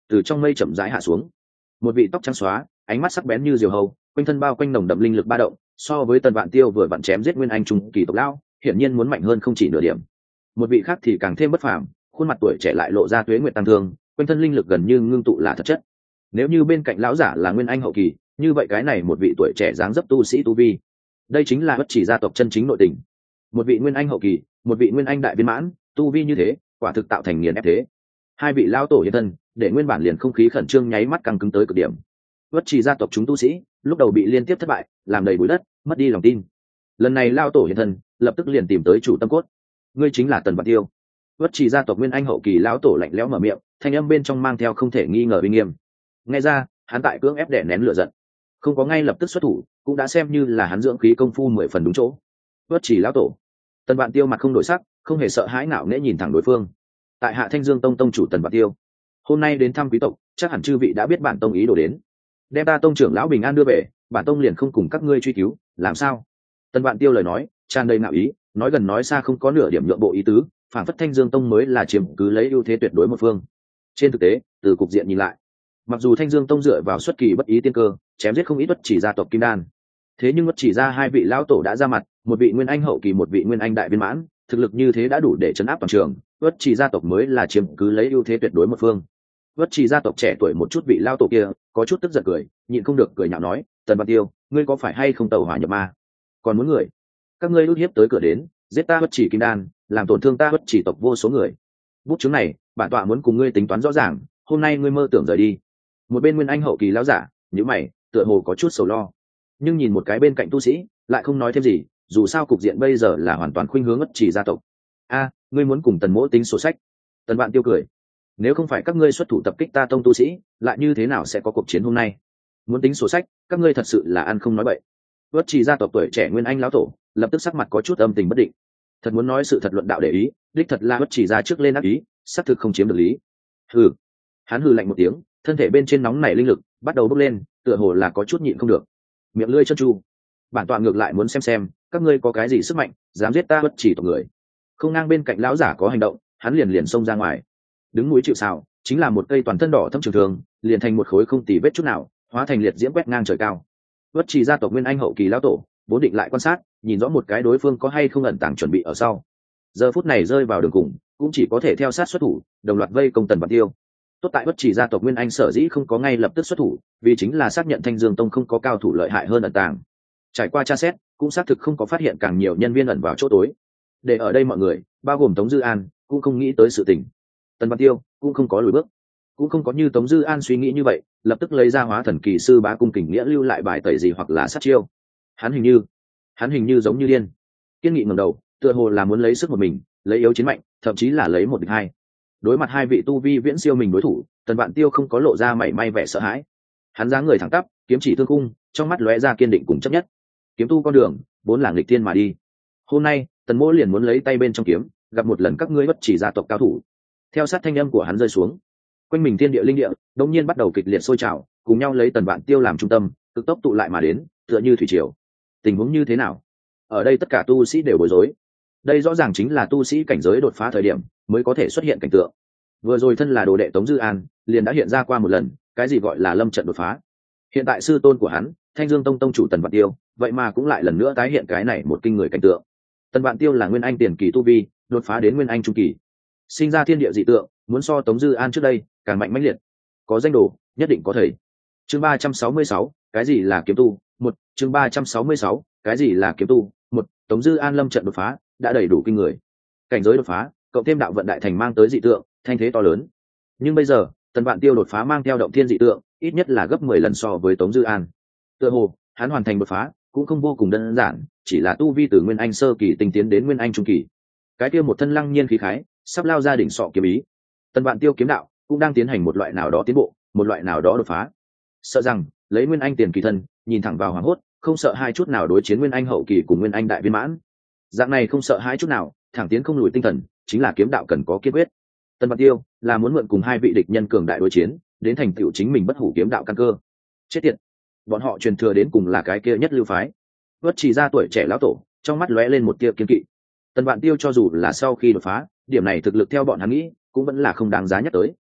từ trong mây chậm rãi hạ xuống. Một vị tóc trắng xóa, ánh mắt sắc bén như diều hâu, quanh thân bao quanh nồng đậm linh lực ba động, so với Tần Vạn Tiêu vừa vặn chém giết nguyên anh trung kỳ tộc lão, hiển nhiên muốn mạnh hơn không chỉ nửa điểm. Một vị khác thì càng thêm bất phàm, khuôn mặt tuổi trẻ lại lộ ra tuế nguyệt tăng thương, quanh thân linh lực gần như ngưng tụ là thật chất. Nếu như bên cạnh lão giả là nguyên anh hậu kỳ, như vậy cái này một vị tuổi trẻ dáng dấp tu sĩ tu vi, đây chính là bất chỉ gia tộc chân chính nội tình. Một vị nguyên anh hậu kỳ, một vị nguyên anh đại viên mãn, tu vi như thế, quả thực tạo thành nghiền ép thế. Hai vị lão tổ hiện thân, để nguyên bản liền không khí khẩn trương nháy mắt căng cứng tới cực điểm. Bất chỉ gia tộc chúng tu sĩ, lúc đầu bị liên tiếp thất bại, làm đầy bụi đất, mất đi lòng tin. Lần này lão tổ hiện thân, lập tức liền tìm tới chủ tâm cốt. Ngươi chính là Tần Vạn Tiêu. Bất chỉ gia tộc nguyên anh hậu kỳ lão tổ lạnh lẽo mở miệng, thanh âm bên trong mang theo không thể nghi ngờ uy nghiêm. Nghe ra, hắn tại cưỡng ép đè nén lửa giận, không có ngay lập tức xuất thủ, cũng đã xem như là hắn dưỡng khí công phu mười phần đúng chỗ. Bất chỉ lão tổ. Tần Vạn Tiêu mặt không đổi sắc, không hề sợ hãi ngạo nghễ nhìn thẳng đối phương. Tại Hạ Thanh Dương tông tông chủ Tần Vạn Tiêu, hôm nay đến thăm quý tộc, chắc hẳn chư vị đã biết bản tông ý đồ đến. Đem ta tông trưởng lão bình an đưa về, bản tông liền không cùng các ngươi truy cứu, làm sao? Tần Vạn Tiêu lời nói tràn đầy ngạo ý, nói gần nói xa không có nửa điểm nhượng bộ ý tứ, phản phất Thanh Dương tông mới là chiếm cứ lấy ưu thế tuyệt đối một phương. Trên thực tế, từ cục diện nhìn lại, mặc dù Thanh Dương tông dựa vào xuất kỳ bất ý tiên cơ, chém giết không ít bất chỉ gia tộc Kim Đan, thế nhưng bất chỉ ra hai vị lão tổ đã ra mặt, một vị nguyên anh hậu kỳ, một vị nguyên anh đại viên mãn, thực lực như thế đã đủ để chấn áp toàn trường, bất chỉ gia tộc mới là chiếm cứ lấy ưu thế tuyệt đối một phương. Bất chỉ gia tộc trẻ tuổi một chút vị lão tổ kia có chút tức giận cười, nhịn không được cười nhạo nói, Tần Vạn Tiêu, ngươi có phải hay không tẩu hỏa nhập ma, còn muốn người? Các ngươi út hiếp tới cửa đến, giết ta bất chỉ Kim Đan, làm tổn thương ta bất chỉ tộc vô số người. Bút chứng này, bản tọa muốn cùng ngươi tính toán rõ ràng, hôm nay ngươi mơ tưởng rời đi. Một bên nguyên anh hậu kỳ lão giả, nhíu mày, tựa hồ có chút sầu lo, nhưng nhìn một cái bên cạnh tu sĩ, lại không nói thêm gì, dù sao cục diện bây giờ là hoàn toàn khuynh hướng bất chỉ gia tộc. A, ngươi muốn cùng Tần Mỗ tính sổ sách? Tần Vạn Tiêu cười, nếu không phải các ngươi xuất thủ tập kích ta tông tu sĩ, lại như thế nào sẽ có cuộc chiến hôm nay? Muốn tính sổ sách, các ngươi thật sự là ăn không nói bậy. Bất chỉ gia tộc tuổi trẻ nguyên anh lão tổ lập tức sắc mặt có chút âm tình bất định. Thật muốn nói sự thật luận đạo để ý, đích thật là bất chỉ gia trước lên ác ý, xác thực không chiếm được lý. Hừ. Hắn hừ lạnh một tiếng, thân thể bên trên nóng nảy linh lực bắt đầu bốc lên, tựa hồ là có chút nhịn không được, miệng lưỡi chân chu. Bản tọa ngược lại muốn xem xem các ngươi có cái gì sức mạnh, dám giết ta bất chỉ tộc người. Không ngang bên cạnh lão giả có hành động, hắn liền liền xông ra ngoài, đứng núi chịu sào, chính là một cây toàn thân đỏ thâm trường thường, liền thành một khối không tì vết chút nào, hóa thành liệt diễm quét ngang trời cao. Bất chỉ gia tộc nguyên anh hậu kỳ lão tổ vốn định lại quan sát, nhìn rõ một cái đối phương có hay không ẩn tàng chuẩn bị ở sau, giờ phút này rơi vào đường cùng, cũng chỉ có thể theo sát xuất thủ, đồng loạt vây công Tần Vạn Tiêu. Tốt tại bất chỉ gia tộc nguyên anh sở dĩ không có ngay lập tức xuất thủ, vì chính là xác nhận Thanh Dương tông không có cao thủ lợi hại hơn ẩn tàng. Trải qua tra xét, cũng xác thực không có phát hiện càng nhiều nhân viên ẩn vào chỗ tối. Để ở đây mọi người, bao gồm Tống Dư An, cũng không nghĩ tới sự tình. Tần Vạn Tiêu cũng không có lùi bước, cũng không có như Tống Dư An suy nghĩ như vậy, lập tức lấy ra hóa thần kỳ sư bá cung kình nghĩa lưu lại bài tẩy gì hoặc là sát chiêu. Hắn hình như, hắn hình như giống như điên, kiên nghị ngẩng đầu, tựa hồ là muốn lấy sức một mình, lấy yếu chiến mạnh, thậm chí là lấy một địch hai. Đối mặt hai vị tu vi viễn siêu mình đối thủ, Tần Vạn Tiêu không có lộ ra mảy may vẻ sợ hãi. Hắn dáng người thẳng tắp, kiếm chỉ thương cung, trong mắt lóe ra kiên định cùng chấp nhất. Kiếm tu con đường, vốn là nghịch thiên mà đi. Hôm nay, Tần Mỗ liền muốn lấy tay bên trong kiếm, gặp một lần các ngươi bất chỉ gia tộc cao thủ. Theo sát thanh âm của hắn rơi xuống, quanh mình thiên địa linh địa đột nhiên bắt đầu kịch liệt sôi trào, cùng nhau lấy Tần Vạn Tiêu làm trung tâm, cực tốc tụ lại mà đến, tựa như thủy triều. Tình huống như thế nào? Ở đây tất cả tu sĩ đều bối rối. Đây rõ ràng chính là tu sĩ cảnh giới đột phá thời điểm mới có thể xuất hiện cảnh tượng. Vừa rồi thân là đồ đệ Tống Dư An, liền đã hiện ra qua một lần, cái gì gọi là lâm trận đột phá. Hiện tại sư tôn của hắn, Thanh Dương tông tông chủ Tần Vạn Tiêu, vậy mà cũng lại lần nữa tái hiện cái này một kinh người cảnh tượng. Tần Vạn Tiêu là nguyên anh tiền kỳ tu vi, đột phá đến nguyên anh trung kỳ, sinh ra thiên địa dị tượng, muốn so Tống Dư An trước đây càng mạnh mãnh liệt. Có danh đồ, nhất định có thầy. Chương ba trăm sáu mươi sáu, cái gì là kiếm tu? Một, chương ba trăm sáu mươi sáu, cái gì là kiếm tu? Một, Tống Dư An lâm trận đột phá, đã đầy đủ kinh người. Cảnh giới đột phá, cộng thêm đạo vận đại thành mang tới dị tượng, thanh thế to lớn. Nhưng bây giờ, Tần Vạn Tiêu đột phá mang theo động thiên dị tượng, ít nhất là gấp mười lần so với Tống Dư An. Tựa hồ, hắn hoàn thành đột phá, cũng không vô cùng đơn giản, chỉ là tu vi từ nguyên anh sơ kỳ tinh tiến đến nguyên anh trung kỳ. Cái kia một thân lăng nhiên khí khái, sắp lao ra đỉnh sọ kiếm ý. Tần Vạn Tiêu kiếm đạo cũng đang tiến hành một loại nào đó tiến bộ, một loại nào đó đột phá. Sợ rằng, lấy nguyên anh tiền kỳ thân, nhìn thẳng vào hoàng hốt, không sợ hai chút nào đối chiến nguyên anh hậu kỳ cùng nguyên anh đại viên mãn. Dạng này không sợ hai chút nào, thẳng tiến không lùi tinh thần, chính là kiếm đạo cần có kiên quyết. Tần Vạn Tiêu là muốn mượn cùng hai vị địch nhân cường đại đối chiến, đến thành tựu chính mình bất hủ kiếm đạo căn cơ. Chết tiệt, bọn họ truyền thừa đến cùng là cái kia nhất lưu phái. Bất chỉ ra tuổi trẻ lão tổ, trong mắt lóe lên một tia kiên kỵ. Tần Vạn Tiêu cho dù là sau khi đột phá, điểm này thực lực theo bọn hắn nghĩ cũng vẫn là không đáng giá nhắc tới.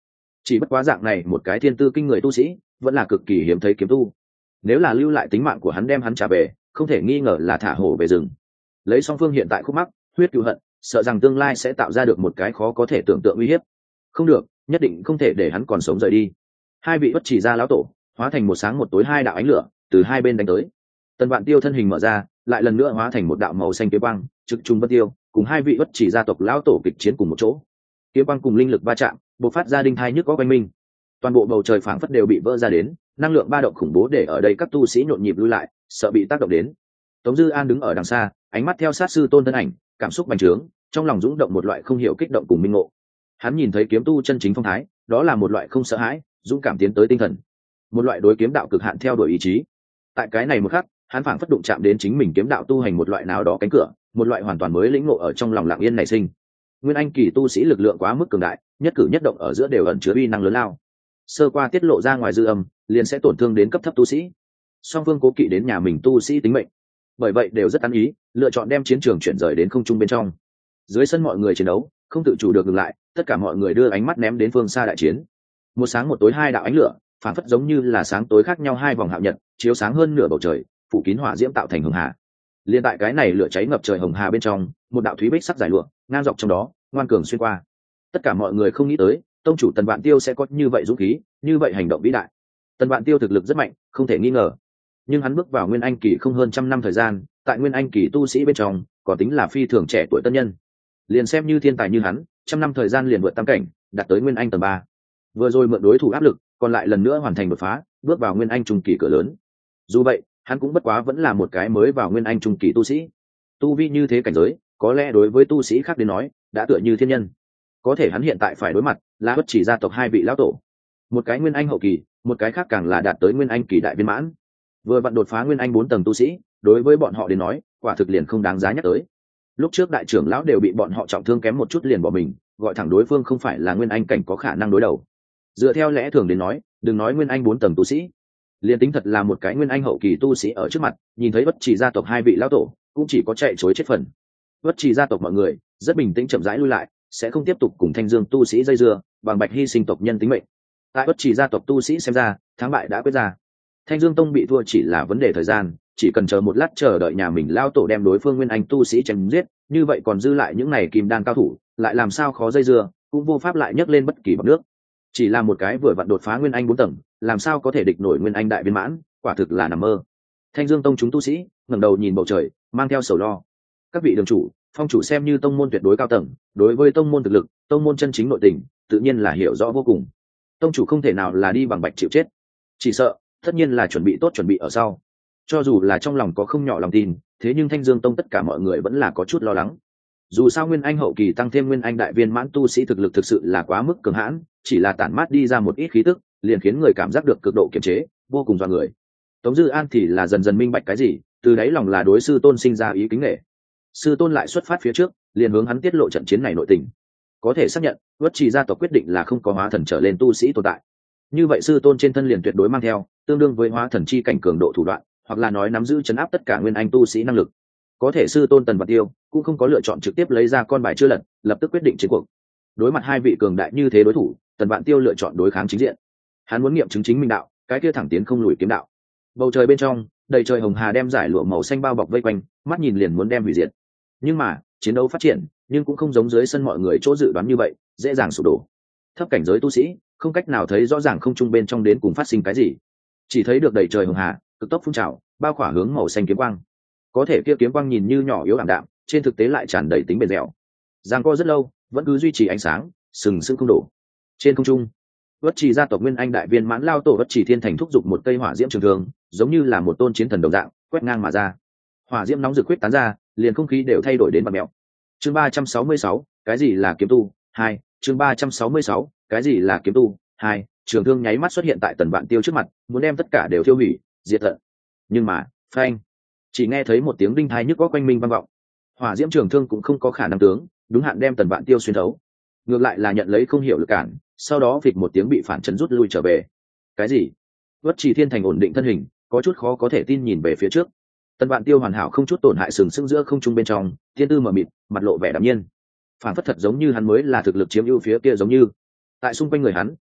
chỉ bất quá dạng này một cái thiên tư kinh người tu sĩ vẫn là cực kỳ hiếm thấy kiếm tu. Nếu là lưu lại tính mạng của hắn đem hắn trả về, không thể nghi ngờ là thả hổ về rừng. Lấy song phương hiện tại khúc mắc huyết cựu hận, sợ rằng tương lai sẽ tạo ra được một cái khó có thể tưởng tượng uy hiếp. Không được, nhất định không thể để hắn còn sống rời đi. Hai vị bất chỉ ra lão tổ hóa thành một sáng một tối hai đạo ánh lửa từ hai bên đánh tới. Tần Vạn Tiêu thân hình mở ra, lại lần nữa hóa thành một đạo màu xanh kiếm băng trực trung bất tiêu, cùng hai vị bất chỉ gia tộc lão tổ kịch chiến cùng một chỗ. Kiếm băng cùng linh lực va chạm, bộc phát ra đinh thai nhức có quanh minh. Toàn bộ bầu trời phảng phất đều bị vỡ ra đến, năng lượng ba động khủng bố để ở đây các tu sĩ nhộn nhịp lui lại, sợ bị tác động đến. Tống Dư An đứng ở đằng xa, ánh mắt theo sát sư tôn thân ảnh, cảm xúc bành trướng, trong lòng dũng động một loại không hiểu kích động cùng minh ngộ. Hắn nhìn thấy kiếm tu chân chính phong thái, đó là một loại không sợ hãi, dũng cảm tiến tới tinh thần, một loại đối kiếm đạo cực hạn theo đuổi ý chí. Tại cái này một khắc, hắn phảng phất đụng chạm đến chính mình kiếm đạo tu hành một loại nào đó cánh cửa, một loại hoàn toàn mới lĩnh ngộ ở trong lòng lặng yên nảy sinh. Nguyên anh kỳ tu sĩ lực lượng quá mức cường đại, nhất cử nhất động ở giữa đều ẩn chứa uy năng lớn lao. Sơ qua tiết lộ ra ngoài dư âm, liền sẽ tổn thương đến cấp thấp tu sĩ. Song phương cố kỵ đến nhà mình tu sĩ tính mệnh, bởi vậy đều rất ăn ý, lựa chọn đem chiến trường chuyển rời đến không trung bên trong. Dưới sân mọi người chiến đấu, không tự chủ được ngừng lại, tất cả mọi người đưa ánh mắt ném đến phương xa đại chiến. Một sáng một tối hai đạo ánh lửa, phản phất giống như là sáng tối khác nhau hai vòng hạo nhật, chiếu sáng hơn nửa bầu trời, phủ kín hỏa diễm tạo thành hồng hà. Liên tại cái này lửa cháy ngập trời hồng hà bên trong, một đạo thúy bích sắc dài lụa, ngang dọc trong đó, ngoan cường xuyên qua. Tất cả mọi người không nghĩ tới, tông chủ Tần Vạn Tiêu sẽ có như vậy dũng khí, như vậy hành động vĩ đại. Tần Vạn Tiêu thực lực rất mạnh, không thể nghi ngờ. Nhưng hắn bước vào Nguyên Anh kỳ không hơn trăm năm thời gian, tại Nguyên Anh kỳ tu sĩ bên trong, có tính là phi thường trẻ tuổi tân nhân. Liền xem như thiên tài như hắn, trăm năm thời gian liền vượt tam cảnh, đạt tới Nguyên Anh tầng ba. Vừa rồi mượn đối thủ áp lực, còn lại lần nữa hoàn thành đột phá, bước vào Nguyên Anh trung kỳ cửa lớn. Dù vậy, hắn cũng bất quá vẫn là một cái mới vào Nguyên Anh trung kỳ tu sĩ. Tu vi như thế cảnh giới, có lẽ đối với tu sĩ khác đến nói, đã tựa như thiên nhân. Có thể hắn hiện tại phải đối mặt là bất chỉ gia tộc hai vị lão tổ, một cái Nguyên Anh hậu kỳ, một cái khác càng là đạt tới Nguyên Anh kỳ đại viên mãn. Vừa vặn đột phá Nguyên Anh bốn tầng tu sĩ, đối với bọn họ đến nói, quả thực liền không đáng giá nhắc tới. Lúc trước đại trưởng lão đều bị bọn họ trọng thương kém một chút liền bỏ mình, gọi thẳng đối phương không phải là Nguyên Anh cảnh có khả năng đối đầu. Dựa theo lẽ thường đến nói, đừng nói Nguyên Anh bốn tầng tu sĩ, liền tính thật là một cái Nguyên Anh hậu kỳ tu sĩ ở trước mặt, nhìn thấy bất chỉ gia tộc hai vị lão tổ, cũng chỉ có chạy chối chết phần. Bất chỉ gia tộc mọi người rất bình tĩnh chậm rãi lui lại, sẽ không tiếp tục cùng Thanh Dương tu sĩ dây dưa, bằng bạch hy sinh tộc nhân tính mệnh. Tại bất chỉ gia tộc tu sĩ xem ra, thắng bại đã quyết ra. Thanh Dương tông bị thua chỉ là vấn đề thời gian, chỉ cần chờ một lát chờ đợi nhà mình lao tổ đem đối phương Nguyên Anh tu sĩ chém giết, như vậy còn dư lại những này kim đan cao thủ, lại làm sao khó dây dưa, cũng vô pháp lại nhấc lên bất kỳ bọt nước. Chỉ là một cái vừa vặn đột phá Nguyên Anh bốn tầng, làm sao có thể địch nổi Nguyên Anh đại viên mãn, quả thực là nằm mơ. Thanh Dương tông chúng tu sĩ ngẩng đầu nhìn bầu trời, mang theo sầu lo. Các vị đường chủ, phong chủ xem như tông môn tuyệt đối cao tầng, đối với tông môn thực lực, tông môn chân chính nội tình, tự nhiên là hiểu rõ vô cùng. Tông chủ không thể nào là đi bằng bạch chịu chết, chỉ sợ tất nhiên là chuẩn bị tốt chuẩn bị ở sau. Cho dù là trong lòng có không nhỏ lòng tin, thế nhưng Thanh Dương tông tất cả mọi người vẫn là có chút lo lắng. Dù sao Nguyên Anh hậu kỳ tăng thêm Nguyên Anh đại viên mãn tu sĩ thực lực thực sự là quá mức cường hãn, chỉ là tản mát đi ra một ít khí tức, liền khiến người cảm giác được cực độ kiềm chế, vô cùng dọa người. Tống Dư An thì là dần dần minh bạch cái gì, từ đáy lòng là đối sư tôn sinh ra ý kính nể. Sư tôn lại xuất phát phía trước, liền hướng hắn tiết lộ trận chiến này nội tình. Có thể xác nhận, Bất Trì gia tộc quyết định là không có hóa thần trở lên tu sĩ tồn tại. Như vậy sư tôn trên thân liền tuyệt đối mang theo tương đương với hóa thần chi cảnh cường độ thủ đoạn, hoặc là nói nắm giữ chấn áp tất cả Nguyên Anh tu sĩ năng lực. Có thể sư tôn Tần Vạn Tiêu cũng không có lựa chọn trực tiếp lấy ra con bài chưa lật, lập tức quyết định chiến cuộc. Đối mặt hai vị cường đại như thế đối thủ, Tần Vạn Tiêu lựa chọn đối kháng chính diện. Hắn muốn nghiệm chứng chính minh đạo, cái kia thẳng tiến không lùi kiếm đạo. Bầu trời bên trong, đầy trời hồng hà đem giải lụa màu xanh bao bọc vây quanh, mắt nhìn liền muốn đem hủy diệt. Nhưng mà, chiến đấu phát triển, nhưng cũng không giống dưới sân mọi người chỗ dự đoán như vậy, dễ dàng sụp đổ. Thấp cảnh giới tu sĩ, không cách nào thấy rõ ràng không trung bên trong đến cùng phát sinh cái gì. Chỉ thấy được đầy trời hồng hà, cực tốc phun trào, bao khỏa hướng màu xanh kiếm quang. Có thể kia kiếm quang nhìn như nhỏ yếu ảm đạm, trên thực tế lại tràn đầy tính bền dẻo. Giằng co rất lâu, vẫn cứ duy trì ánh sáng, sừng sững không đổ. Trên không trung, Bất Trì gia tộc Nguyên Anh đại viên mãn lao tổ Bất Trì Thiên Thành thúc giục một cây hỏa diễm trường thương, giống như là một tôn chiến thần đồng dạng, quét ngang mà ra. Hỏa diễm nóng rực quyết tán ra, liền không khí đều thay đổi đến bạt mèo. Chương ba trăm sáu mươi sáu, cái gì là kiếm tu? hai, chương ba trăm sáu mươi sáu, cái gì là kiếm tu? hai, trường thương nháy mắt xuất hiện tại Tần Vạn Tiêu trước mặt, muốn đem tất cả đều tiêu hủy, diệt tận. Nhưng mà, phanh, chỉ nghe thấy một tiếng đinh tai nhức óc quanh minh vang vọng. Hỏa diễm trường thương cũng không có khả năng tướng, đúng hạn đem Tần Vạn Tiêu xuyên thấu. Ngược lại là nhận lấy không hiểu lực cản, sau đó phịch một tiếng bị phản chấn rút lui trở về. Cái gì? Bất Trì Thiên Thành ổn định thân hình, có chút khó có thể tin nhìn về phía trước. Tần Vạn Tiêu hoàn hảo không chút tổn hại sừng sững giữa không trung bên trong, thiên tư mờ mịt, mặt lộ vẻ đạm nhiên. Phản phất thật giống như hắn mới là thực lực chiếm ưu phía kia giống như. Tại xung quanh người hắn,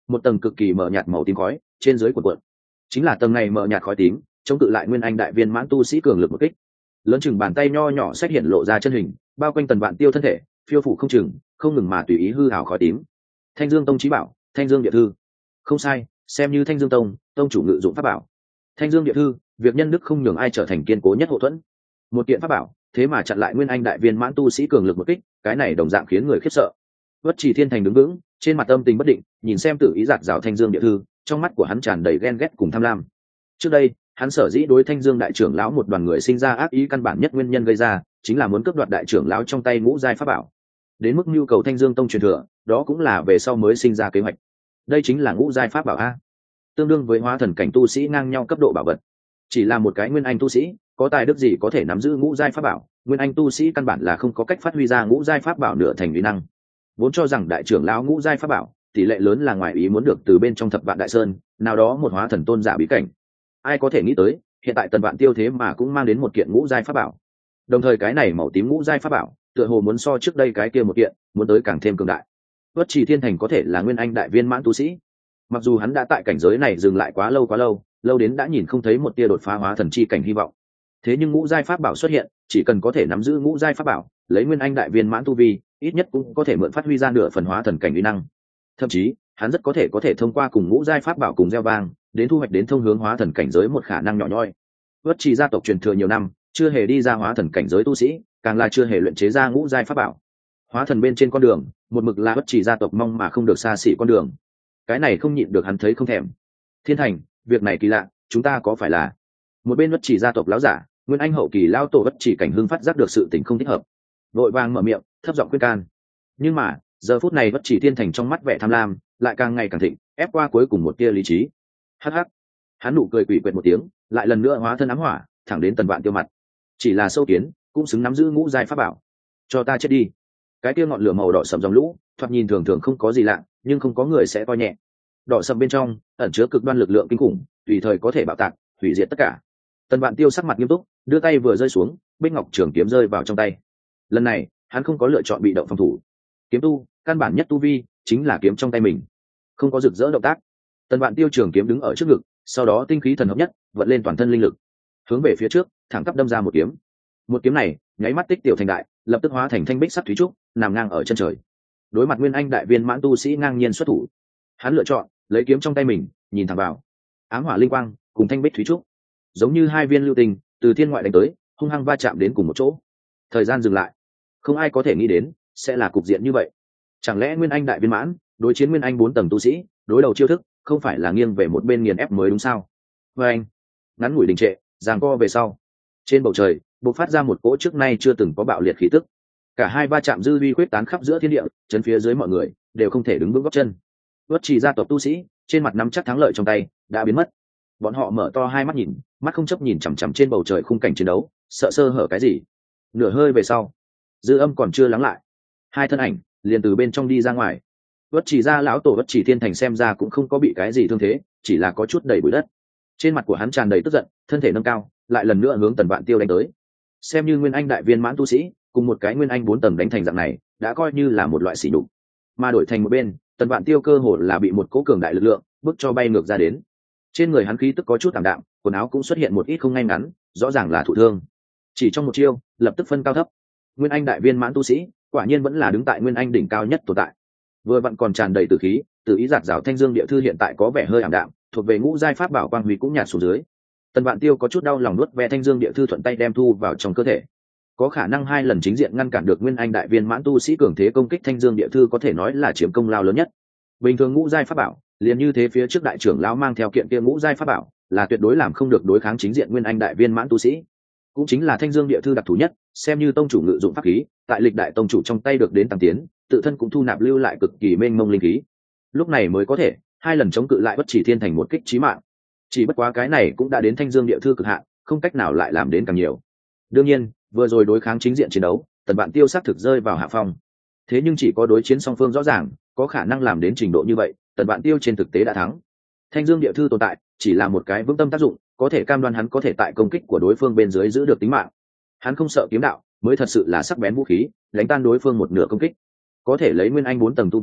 một tầng cực kỳ mờ nhạt màu tím khói trên dưới cuộn cuộn, chính là tầng này mờ nhạt khói tím chống cự lại nguyên anh đại viên mãn tu sĩ cường lực một kích. Lớn chừng bàn tay nho nhỏ xuất hiện lộ ra chân hình, bao quanh Tần Vạn Tiêu thân thể, phiêu phủ không chừng, không ngừng mà tùy ý hư hào khói tím. Thanh Dương Tông chí bảo, Thanh Dương Địa Thư. Không sai, xem như Thanh Dương Tông, tông chủ ngự dụng pháp bảo. Thanh Dương Địa Thư, việc nhân đức không nhường ai trở thành kiên cố nhất hộ thuẫn. Một kiện pháp bảo, thế mà chặn lại nguyên anh đại viên mãn tu sĩ cường lực một kích, cái này đồng dạng khiến người khiếp sợ. Vất Chỉ Thiên Thành đứng vững, trên mặt âm tình bất định, nhìn xem tự ý giạt rào Thanh Dương Địa Thư, trong mắt của hắn tràn đầy ghen ghét cùng tham lam. Trước đây, hắn sở dĩ đối Thanh Dương đại trưởng lão một đoàn người sinh ra ác ý căn bản nhất nguyên nhân gây ra, chính là muốn cướp đoạt đại trưởng lão trong tay ngũ giai pháp bảo. Đến mức nhu cầu Thanh Dương Tông truyền thừa, đó cũng là về sau mới sinh ra kế hoạch. Đây chính là ngũ giai pháp bảo a, tương đương với hóa thần cảnh tu sĩ ngang nhau cấp độ bảo vật. Chỉ là một cái nguyên anh tu sĩ, có tài đức gì có thể nắm giữ ngũ giai pháp bảo? Nguyên anh tu sĩ căn bản là không có cách phát huy ra ngũ giai pháp bảo nửa thành uy năng. Vốn cho rằng đại trưởng lão ngũ giai pháp bảo, tỷ lệ lớn là ngoài ý muốn được từ bên trong Thập Vạn Đại Sơn, nào đó một hóa thần tôn giả bí cảnh. Ai có thể nghĩ tới, hiện tại Tần Vạn Tiêu thế mà cũng mang đến một kiện ngũ giai pháp bảo. Đồng thời cái này màu tím ngũ giai pháp bảo, tựa hồ muốn so trước đây cái kia một kiện, muốn tới càng thêm cường đại. Vất Chỉ Thiên Thành có thể là nguyên anh đại viên mãn tu sĩ. Mặc dù hắn đã tại cảnh giới này dừng lại quá lâu quá lâu, lâu đến đã nhìn không thấy một tia đột phá hóa thần chi cảnh hy vọng. Thế nhưng ngũ giai pháp bảo xuất hiện, chỉ cần có thể nắm giữ ngũ giai pháp bảo, lấy nguyên anh đại viên mãn tu vi, ít nhất cũng có thể mượn phát huy ra nửa phần hóa thần cảnh uy năng. Thậm chí, hắn rất có thể có thể thông qua cùng ngũ giai pháp bảo cùng gieo vang, đến thu hoạch đến thông hướng hóa thần cảnh giới một khả năng nhỏ nhoi. Vất Chỉ gia tộc truyền thừa nhiều năm, chưa hề đi ra hóa thần cảnh giới tu sĩ, càng là chưa hề luyện chế ra ngũ giai pháp bảo. Hóa thần bên trên con đường, một mực là Vất Chỉ gia tộc mong mà không được xa xỉ con đường. Cái này không nhịn được hắn thấy không thèm. Thiên Thành, việc này kỳ lạ, chúng ta có phải là một bên Vất Chỉ gia tộc lão giả, nguyên anh hậu kỳ lao tổ Vất Chỉ Cảnh Hưng phát giác được sự tình không thích hợp, vội vàng mở miệng thấp giọng khuyên can. Nhưng mà giờ phút này Vất Chỉ Thiên Thành trong mắt vẻ tham lam lại càng ngày càng thịnh, ép qua cuối cùng một tia lý trí. Hắc hắc, hắn nụ cười quỷ quyệt một tiếng, lại lần nữa hóa thân ám hỏa, thẳng đến Tần Vạn Tiêu mặt. Chỉ là sâu kiến, cũng xứng nắm giữ ngũ giai pháp bảo. Cho ta chết đi. Cái kia ngọn lửa màu đỏ sẫm dòng lũ, thoạt nhìn thường thường không có gì lạ, nhưng không có người sẽ coi nhẹ. Đỏ sẫm bên trong ẩn chứa cực đoan lực lượng kinh khủng, tùy thời có thể bạo tạc, hủy diệt tất cả. Tần Vạn Tiêu sắc mặt nghiêm túc, đưa tay vừa rơi xuống, bích ngọc trường kiếm rơi vào trong tay. Lần này, hắn không có lựa chọn bị động phòng thủ. Kiếm tu, căn bản nhất tu vi chính là kiếm trong tay mình, không có rực rỡ động tác. Tần Vạn Tiêu trường kiếm đứng ở trước ngực, sau đó tinh khí thần hợp nhất, vận lên toàn thân linh lực, hướng về phía trước, thẳng tắp đâm ra một kiếm. Một kiếm này, nháy mắt tích tiểu thành đại, lập tức hóa thành thanh bích sắt thúy trúc, nằm ngang ở chân trời. Đối mặt nguyên anh đại viên mãn tu sĩ ngang nhiên xuất thủ, hắn lựa chọn lấy kiếm trong tay mình, nhìn thẳng vào. Ám hỏa linh quang cùng thanh bích thúy trúc, giống như hai viên lưu tình từ thiên ngoại đánh tới, hung hăng va chạm đến cùng một chỗ. Thời gian dừng lại, không ai có thể nghĩ đến sẽ là cục diện như vậy. Chẳng lẽ nguyên anh đại viên mãn đối chiến nguyên anh bốn tầng tu sĩ, đối đầu chiêu thức không phải là nghiêng về một bên nghiền ép mới đúng sao? Và anh ngắn ngủi đình trệ, giằng co về sau, trên bầu trời bộc phát ra một cỗ trước nay chưa từng có bạo liệt khí tức. Cả hai va chạm dư uy quyết tán khắp giữa thiên địa, chân phía dưới mọi người đều không thể đứng vững gót chân. Vất Chỉ gia tộc tu sĩ trên mặt nắm chắc thắng lợi trong tay đã biến mất. Bọn họ mở to hai mắt nhìn, mắt không chấp nhìn chằm chằm trên bầu trời khung cảnh chiến đấu, sợ sơ hở cái gì. Nửa hơi về sau, dư âm còn chưa lắng lại, hai thân ảnh liền từ bên trong đi ra ngoài. Vất Chỉ gia lão tổ Vất Chỉ Thiên Thành xem ra cũng không có bị cái gì thương thế, chỉ là có chút đầy bụi đất. Trên mặt của hắn tràn đầy tức giận, thân thể nâng cao, lại lần nữa hướng Tần Vạn Tiêu đánh tới. Xem như nguyên anh đại viên mãn tu sĩ, cùng một cái nguyên anh bốn tầng đánh thành dạng này, đã coi như là một loại sỉ nhục. Mà đổi thành một bên, Tần Vạn Tiêu cơ hồ là bị một cỗ cường đại lực lượng bức cho bay ngược ra đến. Trên người hắn khí tức có chút tạm đạm, quần áo cũng xuất hiện một ít không ngay ngắn, rõ ràng là thụ thương. Chỉ trong một chiêu, lập tức phân cao thấp. Nguyên anh đại viên mãn tu sĩ, quả nhiên vẫn là đứng tại nguyên anh đỉnh cao nhất tồn tại. Vừa vặn còn tràn đầy tử khí, tự ý giạt rào Thanh Dương Địa Thư hiện tại có vẻ hơi ảm đạm, thuộc về ngũ giai pháp bảo quang huy cũng nhạt xuống dưới. Tần Vạn Tiêu có chút đau lòng nuốt ve Thanh Dương Địa Thư, thuận tay đem thu vào trong cơ thể. Có khả năng hai lần chính diện ngăn cản được nguyên anh đại viên mãn tu sĩ cường thế công kích Thanh Dương Địa Thư, có thể nói là chiếm công lao lớn nhất. Bình thường ngũ giai pháp bảo, liền như thế phía trước đại trưởng lão mang theo kiện kia ngũ giai pháp bảo, là tuyệt đối làm không được đối kháng chính diện nguyên anh đại viên mãn tu sĩ. Cũng chính là Thanh Dương Địa Thư đặc thù nhất, xem như tông chủ ngự dụng pháp khí, tại lịch đại tông chủ trong tay được đến tăng tiến, tự thân cũng thu nạp lưu lại cực kỳ mênh mông linh khí. Lúc này mới có thể hai lần chống cự lại Bất Chỉ Thiên Thành một kích chí mạng. Chỉ bất quá cái này cũng đã đến Thanh Dương Địa Thư cực hạn, không cách nào lại làm đến càng nhiều. Đương nhiên, vừa rồi đối kháng chính diện chiến đấu, Tần Vạn Tiêu xác thực rơi vào hạ phong. Thế nhưng chỉ có đối chiến song phương rõ ràng, có khả năng làm đến trình độ như vậy, Tần Vạn Tiêu trên thực tế đã thắng. Thanh Dương Địa Thư tồn tại, chỉ là một cái vững tâm tác dụng, có thể cam đoan hắn có thể tại công kích của đối phương bên dưới giữ được tính mạng. Hắn không sợ kiếm đạo, mới thật sự là sắc bén vũ khí, đánh tan đối phương một nửa công kích. Có thể lấy nguyên anh bốn tầng tu vi,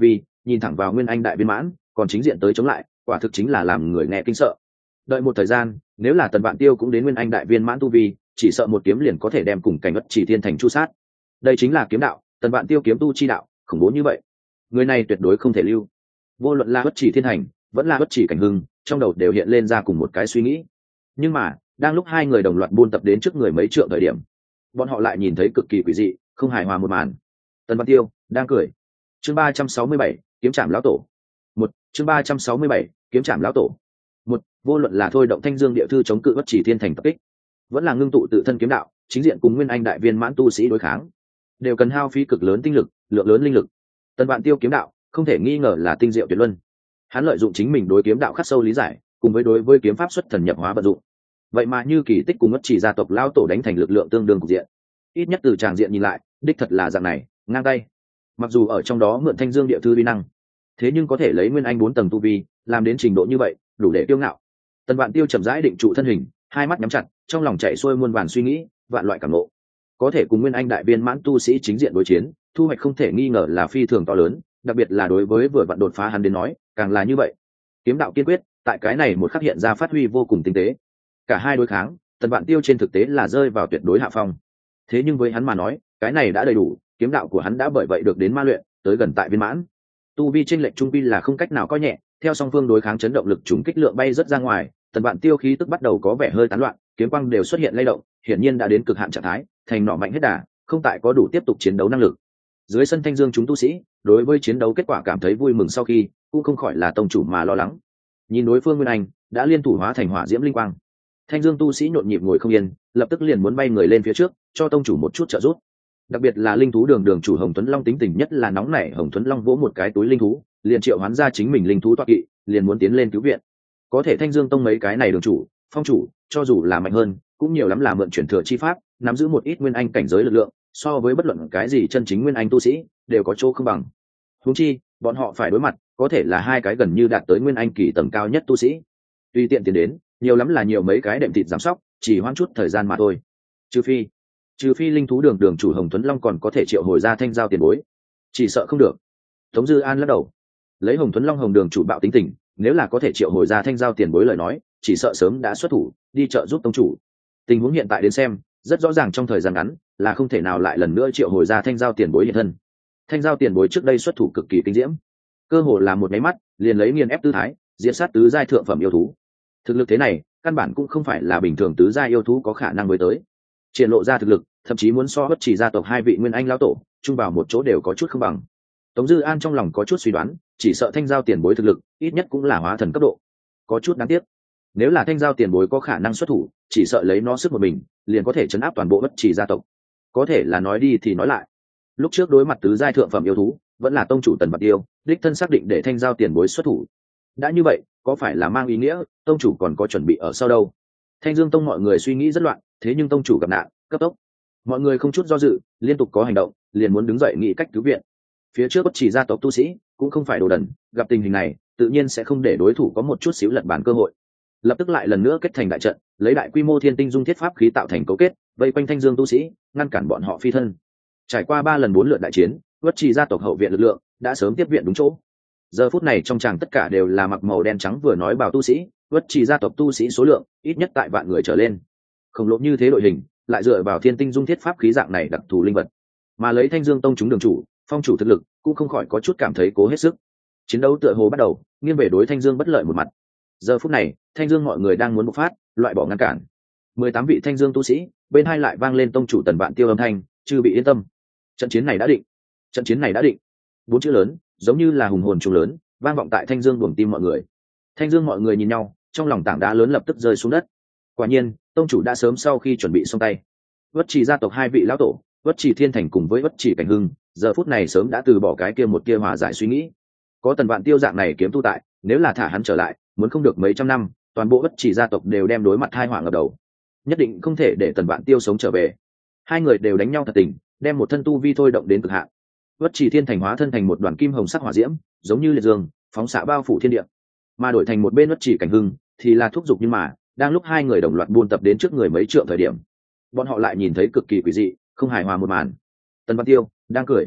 nhìn thẳng vào nguyên anh đại viên mãn, còn chính diện tới chống lại, quả thực chính là làm người nghe kinh sợ. Đợi một thời gian, nếu là Tần Vạn Tiêu cũng đến nguyên anh đại viên mãn tu vi, chỉ sợ một kiếm liền có thể đem cùng cảnh Bất Chỉ Thiên Thành chu sát. Đây chính là kiếm đạo, Tần Vạn Tiêu kiếm tu chi đạo, khủng bố như vậy, người này tuyệt đối không thể lưu. Vô luận là Bất Chỉ Thiên Thành, vẫn là Bất Chỉ Cảnh Hưng, trong đầu đều hiện lên ra cùng một cái suy nghĩ. Nhưng mà, đang lúc hai người đồng loạt buôn tập đến trước người mấy trượng thời điểm, bọn họ lại nhìn thấy cực kỳ quỷ dị, không hài hòa một màn. Tần Vạn Tiêu đang cười. Chương ba trăm sáu mươi bảy, kiếm trảm lão tổ. Một, chương ba trăm sáu mươi bảy, kiếm trảm lão tổ. Một, vô luận là thôi động Thanh Dương địa thư chống cự Bất Chỉ Thiên Thành tập kích, vẫn là ngưng tụ tự thân kiếm đạo, chính diện cùng nguyên anh đại viên mãn tu sĩ đối kháng, đều cần hao phí cực lớn tinh lực, lượng lớn linh lực. Tần Vạn Tiêu kiếm đạo không thể nghi ngờ là tinh diệu tuyệt luân. Hắn lợi dụng chính mình đối kiếm đạo khắc sâu lý giải, cùng với đối với kiếm pháp xuất thần nhập hóa vận dụng, vậy mà như kỳ tích cùng Bất Chỉ gia tộc lão tổ đánh thành lực lượng tương đương cục diện. Ít nhất từ tràng diện nhìn lại, đích thật là dạng này, ngang tay. Mặc dù ở trong đó mượn Thanh Dương địa thư uy năng, thế nhưng có thể lấy nguyên anh bốn tầng tu vi làm đến trình độ như vậy, đủ để kiêu ngạo. Tần Vạn Tiêu chậm rãi định trụ thân hình, hai mắt nhắm chặt, trong lòng chạy xuôi muôn vàn suy nghĩ, vạn loại cảm ngộ. Có thể cùng nguyên anh đại viên mãn tu sĩ chính diện đối chiến, thu hoạch không thể nghi ngờ là phi thường to lớn, đặc biệt là đối với vừa vặn đột phá hắn đến nói, càng là như vậy. Kiếm đạo kiên quyết, tại cái này một khắc hiện ra phát huy vô cùng tinh tế. Cả hai đối kháng, Tần Vạn Tiêu trên thực tế là rơi vào tuyệt đối hạ phong. Thế nhưng với hắn mà nói, cái này đã đầy đủ, kiếm đạo của hắn đã bởi vậy được đến ma luyện, tới gần tại viên mãn. Tu vi chênh lệch trung vi là không cách nào coi nhẹ, theo song phương đối kháng chấn động lực trùng kích lượng bay rất ra ngoài, Tần Vạn Tiêu khí tức bắt đầu có vẻ hơi tán loạn, kiếm quang đều xuất hiện lay động, hiển nhiên đã đến cực hạn trạng thái, thành nỏ mạnh hết đà, không tại có đủ tiếp tục chiến đấu năng lực. Dưới sân Thanh Dương chúng tu sĩ, đối với chiến đấu kết quả cảm thấy vui mừng sau khi, cũng không khỏi là tông chủ mà lo lắng. Nhìn đối phương Nguyên Anh đã liên thủ hóa thành hỏa diễm linh quang, Thanh Dương tu sĩ nhộn nhịp ngồi không yên, lập tức liền muốn bay người lên phía trước, cho tông chủ một chút trợ giúp. Đặc biệt là linh thú đường đường chủ Hồng Tuấn Long tính tình nhất là nóng nảy, Hồng Tuấn Long vỗ một cái túi linh thú, liền triệu hoán ra chính mình linh thú toa kỵ, liền muốn tiến lên cứu viện. Có thể Thanh Dương tông mấy cái này đường chủ, phong chủ, cho dù là mạnh hơn, cũng nhiều lắm là mượn chuyển thừa chi pháp, nắm giữ một ít nguyên anh cảnh giới lực lượng, so với bất luận cái gì chân chính nguyên anh tu sĩ, đều có chỗ không bằng. Huống chi, bọn họ phải đối mặt, có thể là hai cái gần như đạt tới nguyên anh kỳ tầng cao nhất tu sĩ. Tùy tiện tiến đến, nhiều lắm là nhiều mấy cái đệm thịt giám sóc, chỉ hoãn chút thời gian mà thôi. Trừ phi, trừ phi linh thú đường đường chủ Hồng Tuấn Long còn có thể triệu hồi ra Thanh Giao tiền bối, chỉ sợ không được. Tống Dư An lắc đầu, lấy Hồng Tuấn Long Hồng đường chủ bạo tính tình, nếu là có thể triệu hồi ra Thanh Giao tiền bối lời nói, chỉ sợ sớm đã xuất thủ đi trợ giúp tông chủ. Tình huống hiện tại đến xem, rất rõ ràng trong thời gian ngắn là không thể nào lại lần nữa triệu hồi ra Thanh Giao tiền bối hiện thân. Thanh Giao tiền bối trước đây xuất thủ cực kỳ kinh diễm, cơ hồ là một máy mắt liền lấy nghiền ép tư thái diễn sát tứ giai thượng phẩm yêu thú. Thực lực thế này căn bản cũng không phải là bình thường tứ giai yêu thú có khả năng với tới, triển lộ ra thực lực thậm chí muốn so Bất Chỉ gia tộc hai vị nguyên anh lão tổ chung vào một chỗ đều có chút không bằng. Tống Dư An trong lòng có chút suy đoán, chỉ sợ Thanh Giao tiền bối thực lực ít nhất cũng là hóa thần cấp độ, có chút đáng tiếc. Nếu là Thanh Giao tiền bối có khả năng xuất thủ, chỉ sợ lấy nó sức một mình liền có thể chấn áp toàn bộ Bất Chỉ gia tộc. Có thể là nói đi thì nói lại, lúc trước đối mặt tứ giai thượng phẩm yêu thú, vẫn là tông chủ Tần Vạn Tiêu đích thân xác định để Thanh Giao tiền bối xuất thủ. Đã như vậy, có phải là mang ý nghĩa tông chủ còn có chuẩn bị ở sau đâu? Thanh Dương tông mọi người suy nghĩ rất loạn, thế nhưng tông chủ gặp nạn, cấp tốc. Mọi người không chút do dự, liên tục có hành động, liền muốn đứng dậy nghĩ cách cứu viện. Phía trước Bất Chỉ gia tộc tu sĩ cũng không phải đồ đần, gặp tình hình này, tự nhiên sẽ không để đối thủ có một chút xíu lật bàn cơ hội. Lập tức lại lần nữa kết thành đại trận, lấy đại quy mô thiên tinh dung thiết pháp khí tạo thành cấu kết, vây quanh Thanh Dương tu sĩ, ngăn cản bọn họ phi thân. Trải qua ba lần bốn lượt đại chiến, Bất Chỉ gia tộc hậu viện lực lượng đã sớm tiếp viện đúng chỗ. Giờ phút này trong tràng tất cả đều là mặc màu đen trắng vừa nói bảo tu sĩ, Bất Chỉ gia tộc tu sĩ số lượng ít nhất tại vạn người trở lên. Khổng lồ như thế đội hình, lại dựa vào thiên tinh dung thiết pháp khí dạng này đặc thù linh vật, mà lấy Thanh Dương tông chúng đường chủ, phong chủ thực lực, cũng không khỏi có chút cảm thấy cố hết sức. Chiến đấu tựa hồ bắt đầu nghiêng về đối Thanh Dương bất lợi một mặt. Giờ phút này, Thanh Dương mọi người đang muốn bộc phát, loại bỏ ngăn cản. Mười tám vị Thanh Dương tu sĩ, bên hai lại vang lên tông chủ Tần Vạn Tiêu âm thanh, "Chư bị yên tâm, trận chiến này đã định, trận chiến này đã định." Bốn chữ lớn, giống như là hùng hồn trung lớn, vang vọng tại Thanh Dương buồng tim mọi người. Thanh Dương mọi người nhìn nhau, trong lòng tảng đá lớn lập tức rơi xuống đất. Quả nhiên, tông chủ đã sớm sau khi chuẩn bị xong tay. Bất Chỉ gia tộc hai vị lão tổ, Bất Chỉ Thiên Thành cùng với Bất Chỉ Cảnh Hưng, giờ phút này sớm đã từ bỏ cái kia một kia hòa giải suy nghĩ. Có Tần Vạn Tiêu dạng này kiếm tu tại, nếu là thả hắn trở lại, muốn không được mấy trăm năm, toàn bộ Bất Chỉ gia tộc đều đem đối mặt hai họa ngập đầu. Nhất định không thể để Tần Vạn Tiêu sống trở về. Hai người đều đánh nhau thật tình, đem một thân tu vi thôi động đến cực hạn. Bất Chỉ Thiên Thành hóa thân thành một đoàn kim hồng sắc hỏa diễm, giống như liệt dương, phóng xạ bao phủ thiên địa. Mà đổi thành một bên Bất Chỉ Cảnh Hưng, thì là thúc giục nhưng mà, đang lúc hai người đồng loạt buôn tập đến trước người mấy trượng thời điểm, bọn họ lại nhìn thấy cực kỳ quỷ dị, không hài hòa một màn. Tần Vạn Tiêu đang cười.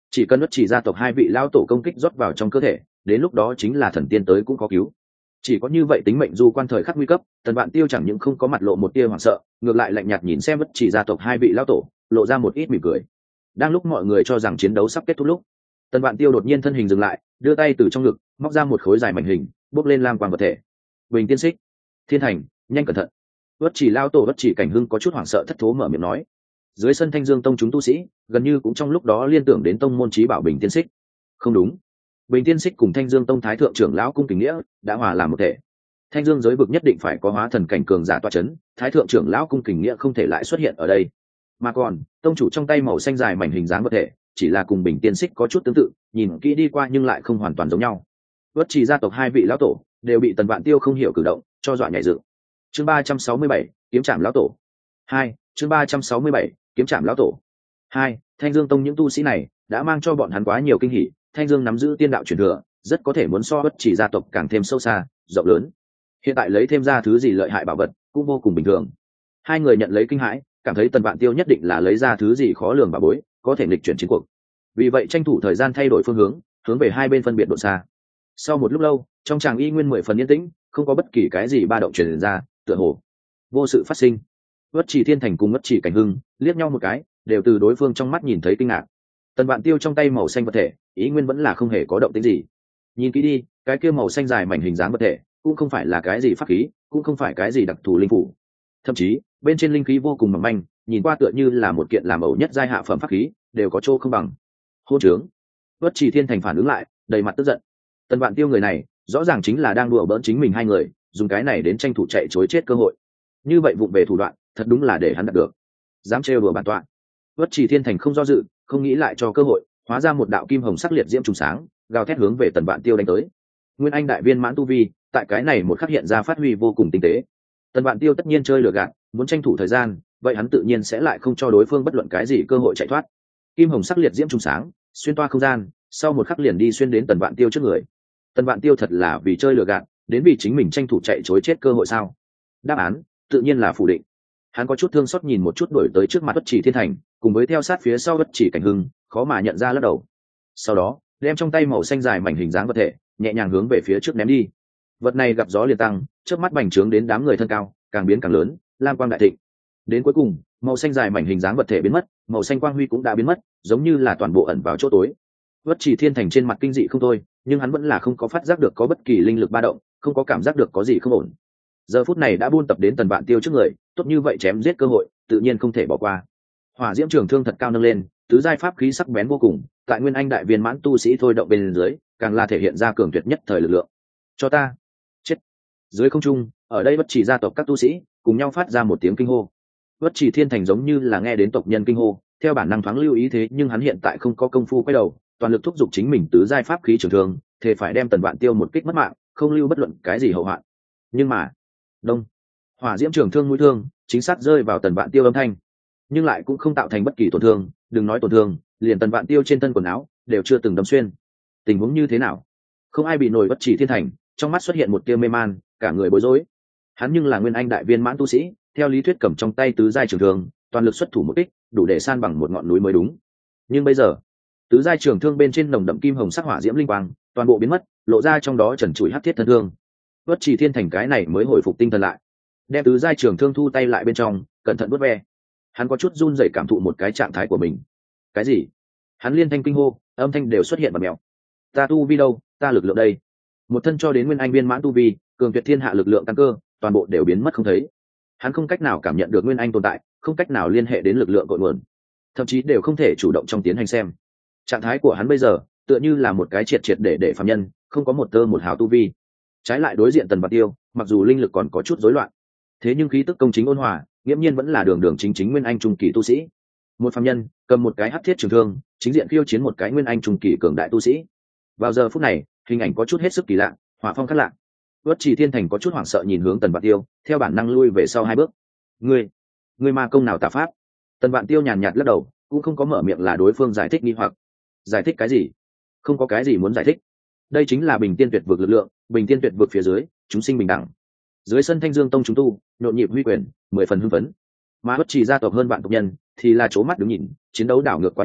chỉ cần bất chỉ gia tộc hai vị lao tổ công kích rót vào trong cơ thể, đến lúc đó chính là thần tiên tới cũng có cứu. Chỉ có như vậy tính mệnh du quan thời khắc nguy cấp, Tần Vạn Tiêu chẳng những không có mặt lộ một tia hoảng sợ, ngược lại lạnh nhạt nhìn xem bất chỉ gia tộc hai vị lao tổ, lộ ra một ít mỉm cười. Đang lúc mọi người cho rằng chiến đấu sắp kết thúc lúc, Tần Vạn Tiêu đột nhiên thân hình dừng lại, đưa tay từ trong ngực móc ra một khối dài mảnh hình, bốc lên lam quang vật thể. Bình tiên xích, Thiên Thành, nhanh cẩn thận. Bất chỉ lao tổ bất chỉ cảnh hưng có chút hoảng sợ thất thố mở miệng nói. Dưới sân Thanh Dương tông chúng tu sĩ gần như cũng trong lúc đó liên tưởng đến tông môn chí bảo Bình tiên xích. Không đúng, Bình tiên xích cùng Thanh Dương tông thái thượng trưởng lão cung kính nghĩa đã hòa làm một thể. Thanh Dương giới vực nhất định phải có hóa thần cảnh cường giả tọa chấn, thái thượng trưởng lão cung kính nghĩa không thể lại xuất hiện ở đây. Mà còn tông chủ trong tay màu xanh dài mảnh hình dáng vật thể chỉ là cùng Bình tiên xích có chút tương tự, nhìn kỹ đi qua nhưng lại không hoàn toàn giống nhau. Bất chỉ gia tộc hai vị lão tổ đều bị Tần Vạn Tiêu không hiểu cử động cho dọa nhảy dựng. Chương ba trăm sáu mươi bảy, kiếm trảm lão tổ. Hai, chương ba trăm sáu mươi bảy, kiếm trảm lão tổ. Hai, Thanh Dương tông những tu sĩ này đã mang cho bọn hắn quá nhiều kinh hỉ, Thanh Dương nắm giữ tiên đạo truyền thừa, rất có thể muốn so bất chỉ gia tộc càng thêm sâu xa, rộng lớn. Hiện tại lấy thêm ra thứ gì lợi hại bảo vật cũng vô cùng bình thường. Hai người nhận lấy kinh hãi, cảm thấy Tần Vạn Tiêu nhất định là lấy ra thứ gì khó lường bảo bối, có thể nghịch chuyển chiến cuộc. Vì vậy tranh thủ thời gian thay đổi phương hướng, hướng về hai bên phân biệt độ xa. Sau một lúc lâu, trong tràng y nguyên mười phần yên tĩnh, không có bất kỳ cái gì ba động truyền ra, tựa hồ vô sự phát sinh. Bất chỉ Thiên Thành cùng Bất chỉ Cảnh Hưng liếc nhau một cái, đều từ đối phương trong mắt nhìn thấy kinh ngạc. Tần Vạn Tiêu trong tay màu xanh vật thể, ý nguyên vẫn là không hề có động tĩnh gì. Nhìn kỹ đi, cái kia màu xanh dài mảnh hình dáng vật thể, cũng không phải là cái gì pháp khí, cũng không phải cái gì đặc thù linh phủ. Thậm chí, bên trên linh khí vô cùng mỏng manh, nhìn qua tựa như là một kiện làm ẩu nhất giai hạ phẩm pháp khí, đều có chỗ không bằng. Hôn trướng. Bất chỉ Thiên Thành phản ứng lại, đầy mặt tức giận. Tần Vạn Tiêu người này, rõ ràng chính là đang đùa bỡn chính mình hai người, dùng cái này đến tranh thủ chạy trối chết cơ hội. Như vậy vụng về thủ đoạn, thật đúng là để hắn đạt được. Dám trêu đùa bản tọa. Bất chỉ Thiên Thành không do dự, không nghĩ lại cho cơ hội, hóa ra một đạo kim hồng sắc liệt diễm trùng sáng, gào thét hướng về Tần Vạn Tiêu đánh tới. Nguyên Anh đại viên mãn tu vi, tại cái này một khắc hiện ra phát huy vô cùng tinh tế. Tần Vạn Tiêu tất nhiên chơi lừa gạt, muốn tranh thủ thời gian, vậy hắn tự nhiên sẽ lại không cho đối phương bất luận cái gì cơ hội chạy thoát. Kim hồng sắc liệt diễm trùng sáng, xuyên toa không gian, sau một khắc liền đi xuyên đến Tần Vạn Tiêu trước người. Tần Vạn Tiêu thật là vì chơi lừa gạt, đến vì chính mình tranh thủ chạy trối chết cơ hội sao? Đáp án tự nhiên là phủ định. Hắn có chút thương xót nhìn một chút đổi tới trước mặt Bất chỉ Thiên Thành, cùng với theo sát phía sau Bất chỉ Cảnh Hưng, khó mà nhận ra lắc đầu. Sau đó, đem trong tay màu xanh dài mảnh hình dáng vật thể, nhẹ nhàng hướng về phía trước ném đi. Vật này gặp gió liền tăng, chớp mắt bành trướng đến đám người thân cao, càng biến càng lớn, lam quang đại thịnh. Đến cuối cùng, màu xanh dài mảnh hình dáng vật thể biến mất, màu xanh quang huy cũng đã biến mất, giống như là toàn bộ ẩn vào chỗ tối. Bất chỉ Thiên Thành trên mặt kinh dị không thôi, nhưng hắn vẫn là không có phát giác được có bất kỳ linh lực ba động, không có cảm giác được có gì không ổn. Giờ phút này đã buôn tập đến Tần Vạn Tiêu trước người, tốt như vậy chém giết cơ hội, tự nhiên không thể bỏ qua. Hỏa diễm trường thương thật cao nâng lên, tứ giai pháp khí sắc bén vô cùng, tại Nguyên Anh đại viên mãn tu sĩ thôi động bên dưới, càng là thể hiện ra cường tuyệt nhất thời lực lượng. Cho ta chết! Dưới không trung, ở đây bất chỉ gia tộc các tu sĩ cùng nhau phát ra một tiếng kinh hô. Bất chỉ Thiên Thành giống như là nghe đến tộc nhân kinh hô, theo bản năng thoáng lưu ý thế nhưng hắn hiện tại không có công phu quay đầu, toàn lực thúc giục chính mình tứ giai pháp khí trường thương, thể phải đem Tần Vạn Tiêu một kích mất mạng, không lưu bất luận cái gì hậu hoạn. Nhưng mà, đông, hỏa diễm trường thương mũi thương chính xác rơi vào Tần Vạn Tiêu âm thanh, nhưng lại cũng không tạo thành bất kỳ tổn thương, đừng nói tổn thương, liền Tần Vạn Tiêu trên thân quần áo đều chưa từng đâm xuyên. Tình huống như thế nào? Không ai bị nổi Bất chỉ Thiên Thành, trong mắt xuất hiện một tia mê man, cả người bối rối. Hắn nhưng là Nguyên Anh đại viên mãn tu sĩ, theo lý thuyết cầm trong tay tứ giai trường thương, toàn lực xuất thủ một kích, đủ để san bằng một ngọn núi mới đúng. Nhưng bây giờ, tứ giai trường thương bên trên nồng đậm kim hồng sắc hỏa diễm linh quang, toàn bộ biến mất, lộ ra trong đó trần trụi hắc thiết thân thương. Bất chỉ Thiên Thành cái này mới hồi phục tinh thần lại, đem tứ giai trường thương thu tay lại bên trong, cẩn thận vuốt ve. Hắn có chút run rẩy cảm thụ một cái trạng thái của mình. Cái gì? Hắn liên thanh kinh hô, âm thanh đều xuất hiện bật mèo. Ta tu vi đâu, ta lực lượng đây? Một thân cho đến Nguyên Anh viên mãn tu vi, cường tuyệt thiên hạ lực lượng tăng cơ, toàn bộ đều biến mất không thấy. Hắn không cách nào cảm nhận được Nguyên Anh tồn tại, không cách nào liên hệ đến lực lượng cội nguồn, thậm chí đều không thể chủ động trong tiến hành xem. Trạng thái của hắn bây giờ, tựa như là một cái triệt triệt để để phàm nhân, không có một tơ một hào tu vi. Trái lại đối diện Tần Vạn Tiêu, mặc dù linh lực còn có chút rối loạn, thế nhưng khí tức công chính ôn hòa, nghiễm nhiên vẫn là đường đường chính chính Nguyên Anh trung kỳ tu sĩ. Một phàm nhân cầm một cái hắc thiết trường thương, chính diện khiêu chiến một cái Nguyên Anh trung kỳ cường đại tu sĩ. Vào giờ phút này, hình ảnh có chút hết sức kỳ lạ, hỏa phong khác lạ. Bất chỉ Thiên Thành có chút hoảng sợ nhìn hướng Tần Vạn Tiêu, theo bản năng lui về sau hai bước. Ngươi, ngươi ma công nào tà pháp? Tần Vạn Tiêu nhàn nhạt lắc đầu, cũng không có mở miệng là đối phương giải thích nghi hoặc. Giải thích cái gì? Không có cái gì muốn giải thích. Đây chính là bình tiên tuyệt vực lực lượng, bình tiên tuyệt vực phía dưới, chúng sinh bình đẳng. Dưới sân Thanh Dương tông chúng tu, nhộn nhịp huy quyền, mười phần hưng phấn. Mà bất chỉ gia tộc hơn vạn tộc nhân, thì là chố mắt đứng nhìn, chiến đấu đảo ngược quá nhanh,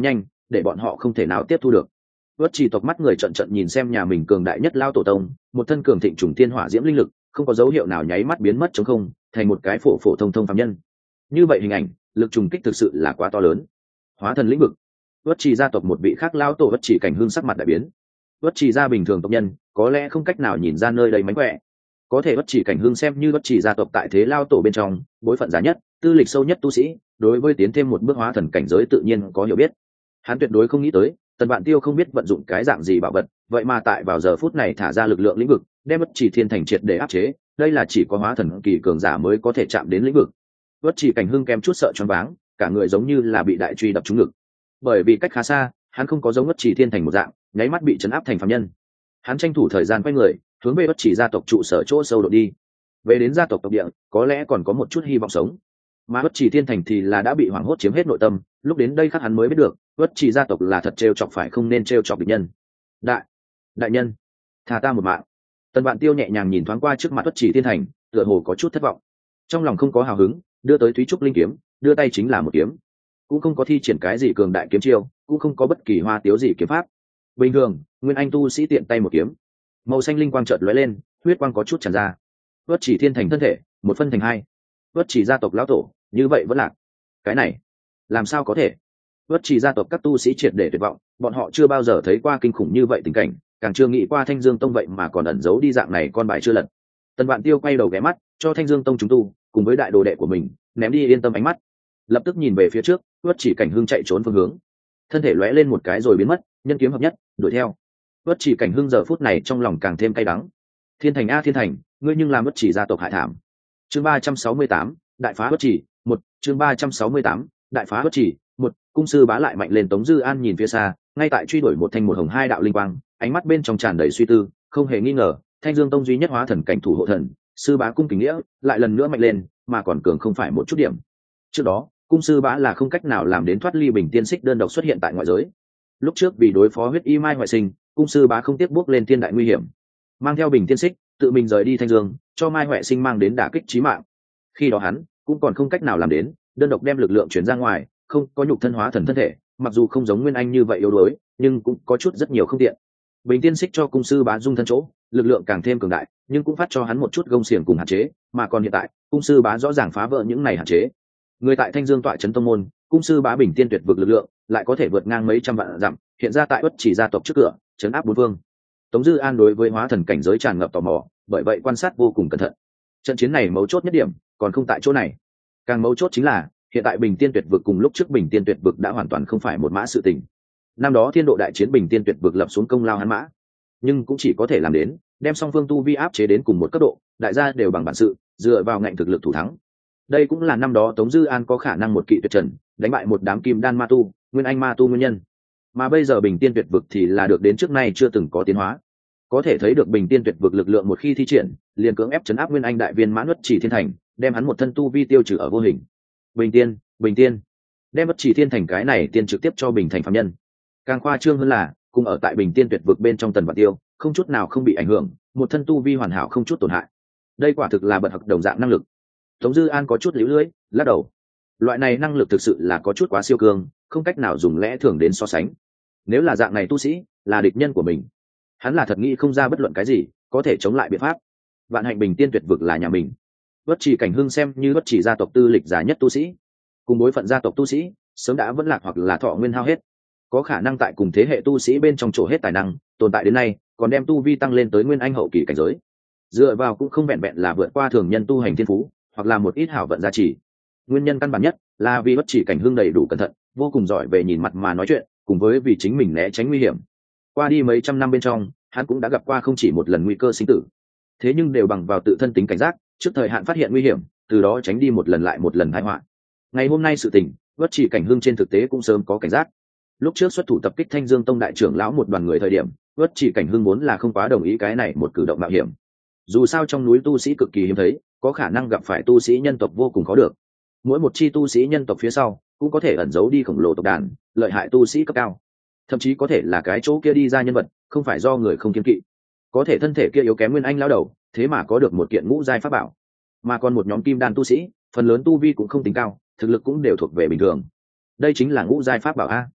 để bọn họ không thể nào tiếp thu được. Vất Chỉ tộc mắt người trận trận nhìn xem nhà mình cường đại nhất lao tổ tông, một thân cường thịnh trùng thiên hỏa diễm linh lực, không có dấu hiệu nào nháy mắt biến mất trống không, thành một cái phổ phổ thông thông phàm nhân. Như vậy hình ảnh, lực trùng kích thực sự là quá to lớn. Hóa thần lĩnh vực. Vất Chỉ gia tộc một vị khác lao tổ Vất Chỉ Cảnh Hương sắc mặt đại biến. Vất Chỉ gia bình thường tộc nhân, có lẽ không cách nào nhìn ra nơi đây mánh khỏe. Có thể Vất Chỉ Cảnh Hương xem như Vất Chỉ gia tộc tại thế lao tổ bên trong, bối phận giá nhất, tư lịch sâu nhất tu sĩ, đối với tiến thêm một bước hóa thần cảnh giới tự nhiên có hiểu biết. Hắn tuyệt đối không nghĩ tới, Tần Vạn Tiêu không biết vận dụng cái dạng gì bảo vật, vậy mà tại vào giờ phút này thả ra lực lượng lĩnh vực, đem Vất Chỉ Thiên Thành triệt để áp chế, đây là chỉ có hóa thần kỳ cường giả mới có thể chạm đến lĩnh vực. Vất Chỉ Cảnh Hưng kém chút sợ choáng váng, cả người giống như là bị đại truy đập trúng ngực. Bởi vì cách khá xa, hắn không có giống Vất Chỉ Thiên Thành một dạng, nháy mắt bị trấn áp thành phàm nhân. Hắn tranh thủ thời gian quay người, hướng về Vất Chỉ gia tộc trụ sở chỗ sâu đột đi. Về đến gia tộc tộc địa, có lẽ còn có một chút hy vọng sống. Mà Vất Chỉ Thiên Thành thì là đã bị hoảng hốt chiếm hết nội tâm, lúc đến đây khắc hắn mới biết được, Vất Chỉ gia tộc là thật trêu chọc phải không nên trêu chọc địch nhân. Đại, đại nhân, tha ta một mạng. Tần Vạn Tiêu nhẹ nhàng nhìn thoáng qua trước mặt Vất Chỉ Thiên Thành, tựa hồ có chút thất vọng. Trong lòng không có hào hứng, đưa tới Thúy Trúc linh kiếm, đưa tay chính là một kiếm. Cũng không có thi triển cái gì cường đại kiếm chiêu, cũng không có bất kỳ hoa tiếu gì kiếm pháp. Bình thường, nguyên anh tu sĩ tiện tay một kiếm. Màu xanh linh quang chợt lóe lên, huyết quang có chút tràn ra. Vất Chỉ Thiên Thành thân thể, một phân thành hai. Vất Chỉ gia tộc lão tổ, như vậy vẫn lạc. Cái này, làm sao có thể? Vất Chỉ gia tộc các tu sĩ triệt để tuyệt vọng, bọn họ chưa bao giờ thấy qua kinh khủng như vậy tình cảnh, càng chưa nghĩ qua Thanh Dương Tông vậy mà còn ẩn giấu đi dạng này con bài chưa lật. Tần Vạn Tiêu quay đầu ghé mắt, cho Thanh Dương Tông chúng tu, cùng với đại đồ đệ của mình, ném đi yên tâm ánh mắt. Lập tức nhìn về phía trước, Vất Chỉ Cảnh Hưng chạy trốn phương hướng. Thân thể lóe lên một cái rồi biến mất, nhân kiếm hợp nhất, đuổi theo. Vất Chỉ Cảnh Hưng giờ phút này trong lòng càng thêm cay đắng. Thiên Thành a Thiên Thành, ngươi nhưng làm Vất Chỉ gia tộc hại thảm. Chương ba trăm sáu mươi tám, đại phá Vất Chỉ, một, chương ba trăm sáu mươi tám, đại phá Vất Chỉ, một, cung sư bá lại mạnh lên. Tống Dư An nhìn phía xa, ngay tại truy đuổi một thanh một hồng hai đạo linh quang, ánh mắt bên trong tràn đầy suy tư, không hề nghi ngờ, Thanh Dương Tông duy nhất hóa thần cảnh thủ hộ thần, sư bá cung kính nghĩa, lại lần nữa mạnh lên, mà còn cường không phải một chút điểm. Trước đó, cung sư bá là không cách nào làm đến thoát ly bình tiên xích đơn độc xuất hiện tại ngoại giới. Lúc trước vì đối phó huyết y mai ngoại sinh, cung sư bá không tiếc bước lên thiên đại nguy hiểm, mang theo bình tiên xích, tự mình rời đi Thanh Dương, cho mai huệ sinh mang đến đả kích chí mạng. Khi đó hắn cũng còn không cách nào làm đến đơn độc đem lực lượng chuyển ra ngoài, không có nhục thân hóa thần thân thể, mặc dù không giống Nguyên Anh như vậy yếu đuối, nhưng cũng có chút rất nhiều không tiện. Bình tiên xích cho cung sư bá dung thân chỗ, lực lượng càng thêm cường đại, nhưng cũng phát cho hắn một chút gông xiềng cùng hạn chế, mà còn hiện tại, cung sư bá rõ ràng phá vỡ những này hạn chế. Người tại Thanh Dương tọa trấn tông môn, cung sư bá bình tiên tuyệt vực lực lượng, lại có thể vượt ngang mấy trăm vạn dặm, hiện ra tại Uất Chỉ gia tộc trước cửa, trấn áp bốn phương. Tống Dư An đối với hóa thần cảnh giới tràn ngập tò mò, bởi vậy quan sát vô cùng cẩn thận. Trận chiến này mấu chốt nhất điểm, còn không tại chỗ này. Càng mấu chốt chính là, hiện tại Bình Tiên Tuyệt vực cùng lúc trước Bình Tiên Tuyệt vực đã hoàn toàn không phải một mã sự tình. Năm đó Thiên Độ đại chiến Bình Tiên Tuyệt vực lập xuống công lao hắn mã, nhưng cũng chỉ có thể làm đến đem song phương tu vi áp chế đến cùng một cấp độ, đại gia đều bằng bản sự, dựa vào ngạnh thực lực thủ thắng. Đây cũng là năm đó Tống Dư An có khả năng một kỵ tuyệt trần, đánh bại một đám kim đan ma tu, nguyên anh ma tu nguyên nhân. Mà bây giờ Bình Tiên Tuyệt vực thì là được đến trước nay chưa từng có tiến hóa. Có thể thấy được Bình Tiên Tuyệt vực lực lượng một khi thi triển, liền cưỡng ép chấn áp nguyên anh đại viên mãn Uất Chỉ Thiên Thành, đem hắn một thân tu vi tiêu trừ ở vô hình. Bình Tiên, Bình Tiên, đem Uất Chỉ Thiên Thành cái này tiên trực tiếp cho Bình thành phàm nhân. Càng khoa trương hơn là, cùng ở tại Bình Tiên Tuyệt vực bên trong Tần Vạn Tiêu, không chút nào không bị ảnh hưởng, một thân tu vi hoàn hảo không chút tổn hại. Đây quả thực là bật học đồng dạng năng lực. Tống Dư An có chút liễu lưỡi, lắc đầu. Loại này năng lực thực sự là có chút quá siêu cường, không cách nào dùng lẽ thường đến so sánh. Nếu là dạng này tu sĩ, là địch nhân của mình, hắn là thật nghĩ không ra bất luận cái gì có thể chống lại biện pháp. Vạn hạnh Bình Tiên Tuyệt vực là nhà mình. Uất Chỉ Cảnh Hưng xem như Uất Chỉ gia tộc tư lịch già nhất tu sĩ, cùng bối phận gia tộc tu sĩ sớm đã vẫn lạc hoặc là thọ nguyên hao hết, có khả năng tại cùng thế hệ tu sĩ bên trong chỗ hết tài năng, tồn tại đến nay còn đem tu vi tăng lên tới nguyên anh hậu kỳ cảnh giới. Dựa vào cũng không vẹn vẹn là vượt qua thường nhân tu hành thiên phú, hoặc là một ít hảo vận gia trì. Nguyên nhân căn bản nhất là vì Uất Chỉ Cảnh Hưng đầy đủ cẩn thận, vô cùng giỏi về nhìn mặt mà nói chuyện, cùng với vì chính mình né tránh nguy hiểm. Qua đi mấy trăm năm bên trong, hắn cũng đã gặp qua không chỉ một lần nguy cơ sinh tử, thế nhưng đều bằng vào tự thân tính cảnh giác, trước thời hạn phát hiện nguy hiểm, từ đó tránh đi một lần lại một lần tai họa. Ngày hôm nay sự tình, Uất Chỉ Cảnh Hưng trên thực tế cũng sớm có cảnh giác. Lúc trước xuất thủ tập kích Thanh Dương Tông đại trưởng lão một đoàn người thời điểm, Uất Chỉ Cảnh Hưng vốn là không quá đồng ý cái này một cử động mạo hiểm. Dù sao trong núi tu sĩ cực kỳ hiếm thấy, có khả năng gặp phải tu sĩ nhân tộc vô cùng khó được. Mỗi một chi tu sĩ nhân tộc phía sau cũng có thể ẩn giấu đi khổng lồ tộc đàn, lợi hại tu sĩ cấp cao, thậm chí có thể là cái chỗ kia đi ra nhân vật, không phải do người không kiên kỵ. Có thể thân thể kia yếu kém nguyên anh lão đầu, thế mà có được một kiện ngũ giai pháp bảo, mà còn một nhóm kim đan tu sĩ, phần lớn tu vi cũng không tính cao, thực lực cũng đều thuộc về bình thường. Đây chính là ngũ giai pháp bảo a.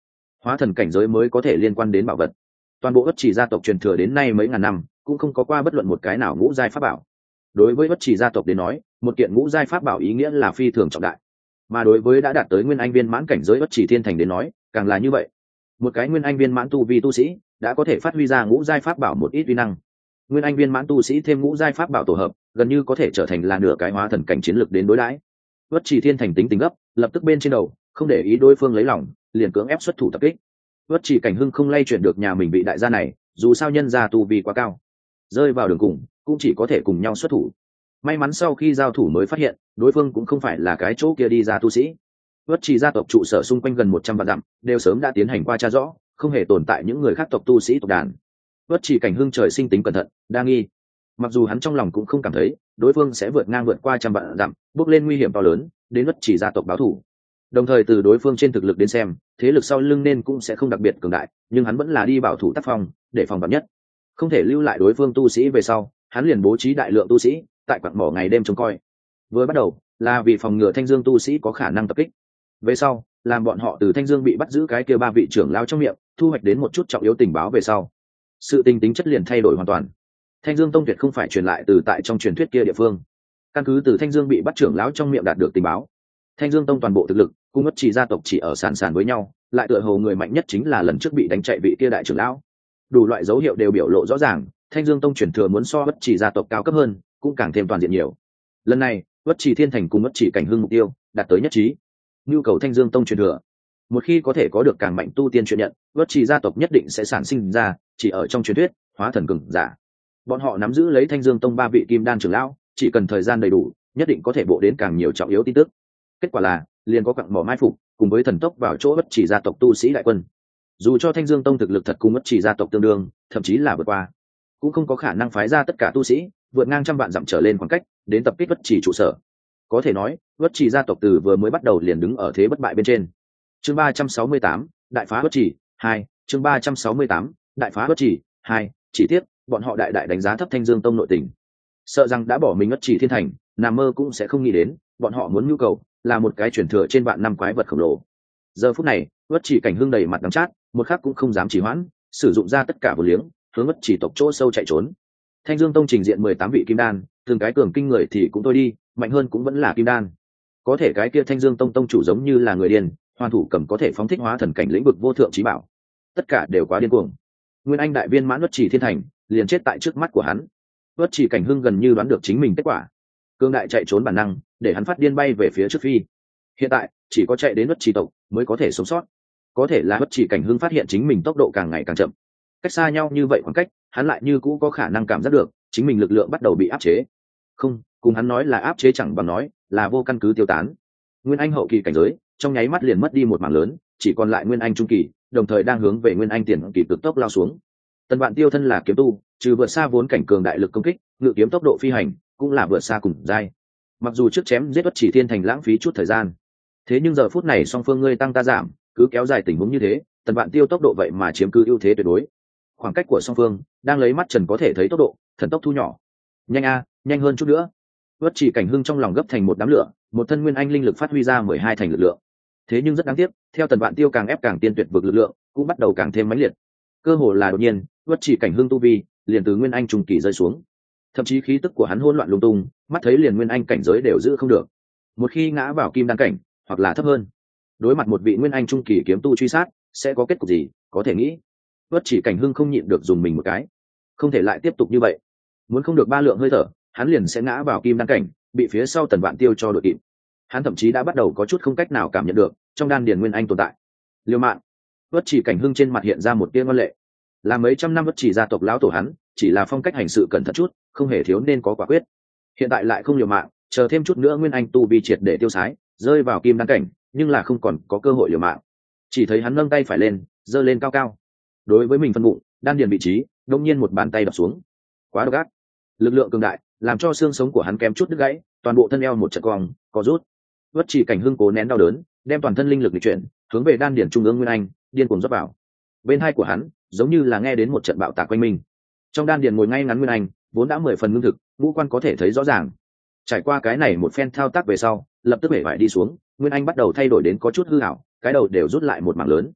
hóa thần cảnh giới mới có thể liên quan đến bảo vật. Toàn bộ Bất Chỉ gia tộc truyền thừa đến nay mấy ngàn năm cũng không có qua bất luận một cái nào ngũ giai pháp bảo. Đối với Bất Chỉ gia tộc đến nói, một kiện ngũ giai pháp bảo ý nghĩa là phi thường trọng đại, mà đối với đã đạt tới nguyên anh viên mãn cảnh giới Bất Chỉ thiên thành đến nói càng là như vậy. Một cái nguyên anh viên mãn tu vi tu sĩ đã có thể phát huy ra ngũ giai pháp bảo một ít uy năng. Nguyên anh viên mãn tu sĩ thêm ngũ giai pháp bảo tổ hợp, gần như có thể trở thành là nửa cái hóa thần cảnh chiến lược đến đối đãi. Bất Chỉ thiên thành tính tình gấp, lập tức bên trên đầu, không để ý đối phương lấy lòng, liền cưỡng ép xuất thủ tập kích. Bất Chỉ cảnh hưng không lay chuyển được nhà mình vị đại gia này, dù sao nhân gia tu vi quá cao, rơi vào đường cùng cũng chỉ có thể cùng nhau xuất thủ. May mắn sau khi giao thủ mới phát hiện đối phương cũng không phải là cái chỗ kia đi ra tu sĩ. Bất Chỉ gia tộc trụ sở xung quanh gần một trăm vạn dặm đều sớm đã tiến hành qua tra rõ, không hề tồn tại những người khác tộc tu sĩ tộc đàn. Bất Chỉ cảnh hưng trời sinh tính cẩn thận đa nghi, mặc dù hắn trong lòng cũng không cảm thấy đối phương sẽ vượt ngang vượt qua trăm vạn dặm, bước lên nguy hiểm to lớn đến Bất Chỉ gia tộc báo thù. Đồng thời từ đối phương trên thực lực đến xem, thế lực sau lưng nên cũng sẽ không đặc biệt cường đại, nhưng hắn vẫn là đi bảo thủ tác phong, để phòng vạn nhất, không thể lưu lại đối phương tu sĩ về sau, hắn liền bố trí đại lượng tu sĩ tại quặng mỏ ngày đêm trông coi. Vừa bắt đầu là vì phòng ngừa Thanh Dương tu sĩ có khả năng tập kích, về sau làm bọn họ từ Thanh Dương bị bắt giữ cái kia ba vị trưởng lao trong miệng thu hoạch đến một chút trọng yếu tình báo về sau, sự tình tính chất liền thay đổi hoàn toàn. Thanh Dương tông tuyệt không phải truyền lại từ tại trong truyền thuyết kia địa phương, căn cứ từ Thanh Dương bị bắt trưởng lão trong miệng đạt được tình báo, Thanh Dương tông toàn bộ thực lực cùng Bất Chỉ gia tộc chỉ ở sàn sàn với nhau, lại tựa hồ người mạnh nhất chính là lần trước bị đánh chạy vị kia đại trưởng lão. Đủ loại dấu hiệu đều biểu lộ rõ ràng, Thanh Dương tông truyền thừa muốn so Bất Chỉ gia tộc cao cấp hơn, cũng càng thêm toàn diện nhiều. Lần này Bất Chỉ thiên thành cùng Bất Chỉ cảnh hưng mục tiêu đạt tới nhất trí, nhu cầu Thanh Dương tông truyền thừa. Một khi có thể có được càng mạnh tu tiên truyền nhận, Bất Chỉ gia tộc nhất định sẽ sản sinh ra chỉ ở trong truyền thuyết hóa thần cường giả. Bọn họ nắm giữ lấy Thanh Dương tông ba vị kim đan trưởng lão, chỉ cần thời gian đầy đủ, nhất định có thể bộ đến càng nhiều trọng yếu tin tức. Kết quả là liền có quặng mỏ mai phục cùng với thần tốc vào chỗ Bất Chỉ gia tộc tu sĩ đại quân. Dù cho Thanh Dương tông thực lực thật cùng Bất Chỉ gia tộc tương đương, thậm chí là vượt qua, cũng không có khả năng phái ra tất cả tu sĩ vượt ngang trăm vạn dặm trở lên khoảng cách đến tập kích Bất Chỉ trụ sở. Có thể nói Bất Chỉ gia tộc từ vừa mới bắt đầu liền đứng ở thế bất bại bên trên. Chương ba trăm sáu mươi tám, đại phá Bất Chỉ hai. Chương ba trăm sáu mươi tám, đại phá Bất Chỉ hai. Chỉ tiếc bọn họ đại đại đánh giá thấp Thanh Dương tông nội tình, sợ rằng đã bỏ mình Bất Chỉ thiên thành, nằm mơ cũng sẽ không nghĩ đến bọn họ muốn nhu cầu là một cái truyền thừa trên vạn năm quái vật khổng lồ. Giờ phút này Bất Chỉ cảnh hưng đầy mặt đắng chát, một khắc cũng không dám trì hoãn, sử dụng ra tất cả vô liếng hướng Bất Chỉ tộc chỗ sâu chạy trốn. Thanh Dương tông trình diện mười tám vị kim đan, từng cái cường kinh người thì cũng thôi đi, mạnh hơn cũng vẫn là kim đan. Có thể cái kia Thanh Dương tông tông chủ giống như là người điên, hoàn thủ cầm có thể phóng thích hóa thần cảnh lĩnh vực vô thượng chí bảo, tất cả đều quá điên cuồng. Nguyên anh đại viên mãn Bất Chỉ thiên thành liền chết tại trước mắt của hắn. Bất Chỉ cảnh hưng gần như đoán được chính mình kết quả, cương đại chạy trốn bản năng để hắn phát điên bay về phía trước phi. Hiện tại chỉ có chạy đến Bất Chỉ tộc mới có thể sống sót. Có thể là Bất Chỉ cảnh hưng phát hiện chính mình tốc độ càng ngày càng chậm, cách xa nhau như vậy khoảng cách, hắn lại như cũ có khả năng cảm giác được chính mình lực lượng bắt đầu bị áp chế. Không, cùng hắn nói là áp chế chẳng bằng nói là vô căn cứ tiêu tán. Nguyên anh hậu kỳ cảnh giới trong nháy mắt liền mất đi một mảng lớn, chỉ còn lại nguyên anh trung kỳ, đồng thời đang hướng về nguyên anh tiền kỳ cực tốc lao xuống. Tần Vạn Tiêu thân là kiếm tu, trừ vượt xa vốn cảnh cường đại lực công kích, ngự kiếm tốc độ phi hành cũng là vượt xa cùng giai. Mặc dù trước chém giết Bất Chỉ thiên thành lãng phí chút thời gian, thế nhưng giờ phút này song phương ngươi tăng ta giảm, cứ kéo dài tình huống như thế, Tần Vạn Tiêu tốc độ vậy mà chiếm cứ ưu thế tuyệt đối. Khoảng cách của song phương đang lấy mắt trần có thể thấy tốc độ thần tốc thu nhỏ. Nhanh a, nhanh hơn chút nữa. Bất Chỉ cảnh hưng trong lòng gấp thành một đám lửa, một thân nguyên anh linh lực phát huy ra mười hai thành lực lượng. Thế nhưng rất đáng tiếc, theo Tần Vạn Tiêu càng ép càng tiên tuyệt vực lực lượng cũng bắt đầu càng thêm mãnh liệt. Cơ hồ là đột nhiên, Bất Chỉ cảnh hưng tu vi liền từ nguyên anh trung kỳ rơi xuống, thậm chí khí tức của hắn hỗn loạn lung tung, mắt thấy liền nguyên anh cảnh giới đều giữ không được. Một khi ngã vào kim đan cảnh hoặc là thấp hơn, đối mặt một vị nguyên anh trung kỳ kiếm tu truy sát, sẽ có kết cục gì có thể nghĩ. Bất Chỉ cảnh hưng không nhịn được dùng mình một cái, không thể lại tiếp tục như vậy, muốn không được ba lượng hơi thở hắn liền sẽ ngã vào kim đan cảnh, bị phía sau Tần Vạn Tiêu cho đội kịp. Hắn thậm chí đã bắt đầu có chút không cách nào cảm nhận được trong đan điền nguyên anh tồn tại. Liêu mạng. Bất Chỉ cảnh hưng trên mặt hiện ra một tia ngoan lệ, là mấy trăm năm Bất Chỉ gia tộc lão tổ hắn chỉ là phong cách hành sự cẩn thận chút, không hề thiếu nên có quả quyết. Hiện tại lại không liều mạng, chờ thêm chút nữa nguyên anh tu vi triệt để tiêu sái, rơi vào kim đan cảnh, nhưng là không còn có cơ hội liều mạng. Chỉ thấy hắn nâng tay phải lên, giơ lên cao cao, đối với mình phân bụng đan điền vị trí đông nhiên một bàn tay đập xuống. Quá độc ác, lực lượng cường đại làm cho xương sống của hắn kém chút đứt gãy, toàn bộ thân eo một trận cong có rút. Bất Chỉ cảnh hưng cố nén đau đớn, đem toàn thân linh lực lịch chuyển hướng về đan điền trung ương nguyên anh điên cuồng rót vào. Bên hai của hắn giống như là nghe đến một trận bạo tạc quanh mình. Trong đan điền ngồi ngay ngắn nguyên anh vốn đã mười phần ngưng thực, ngũ quan có thể thấy rõ ràng. Trải qua cái này một phen thao tác về sau, lập tức bể vải đi xuống, nguyên anh bắt đầu thay đổi đến có chút hư ảo, cái đầu đều rút lại một mảng lớn.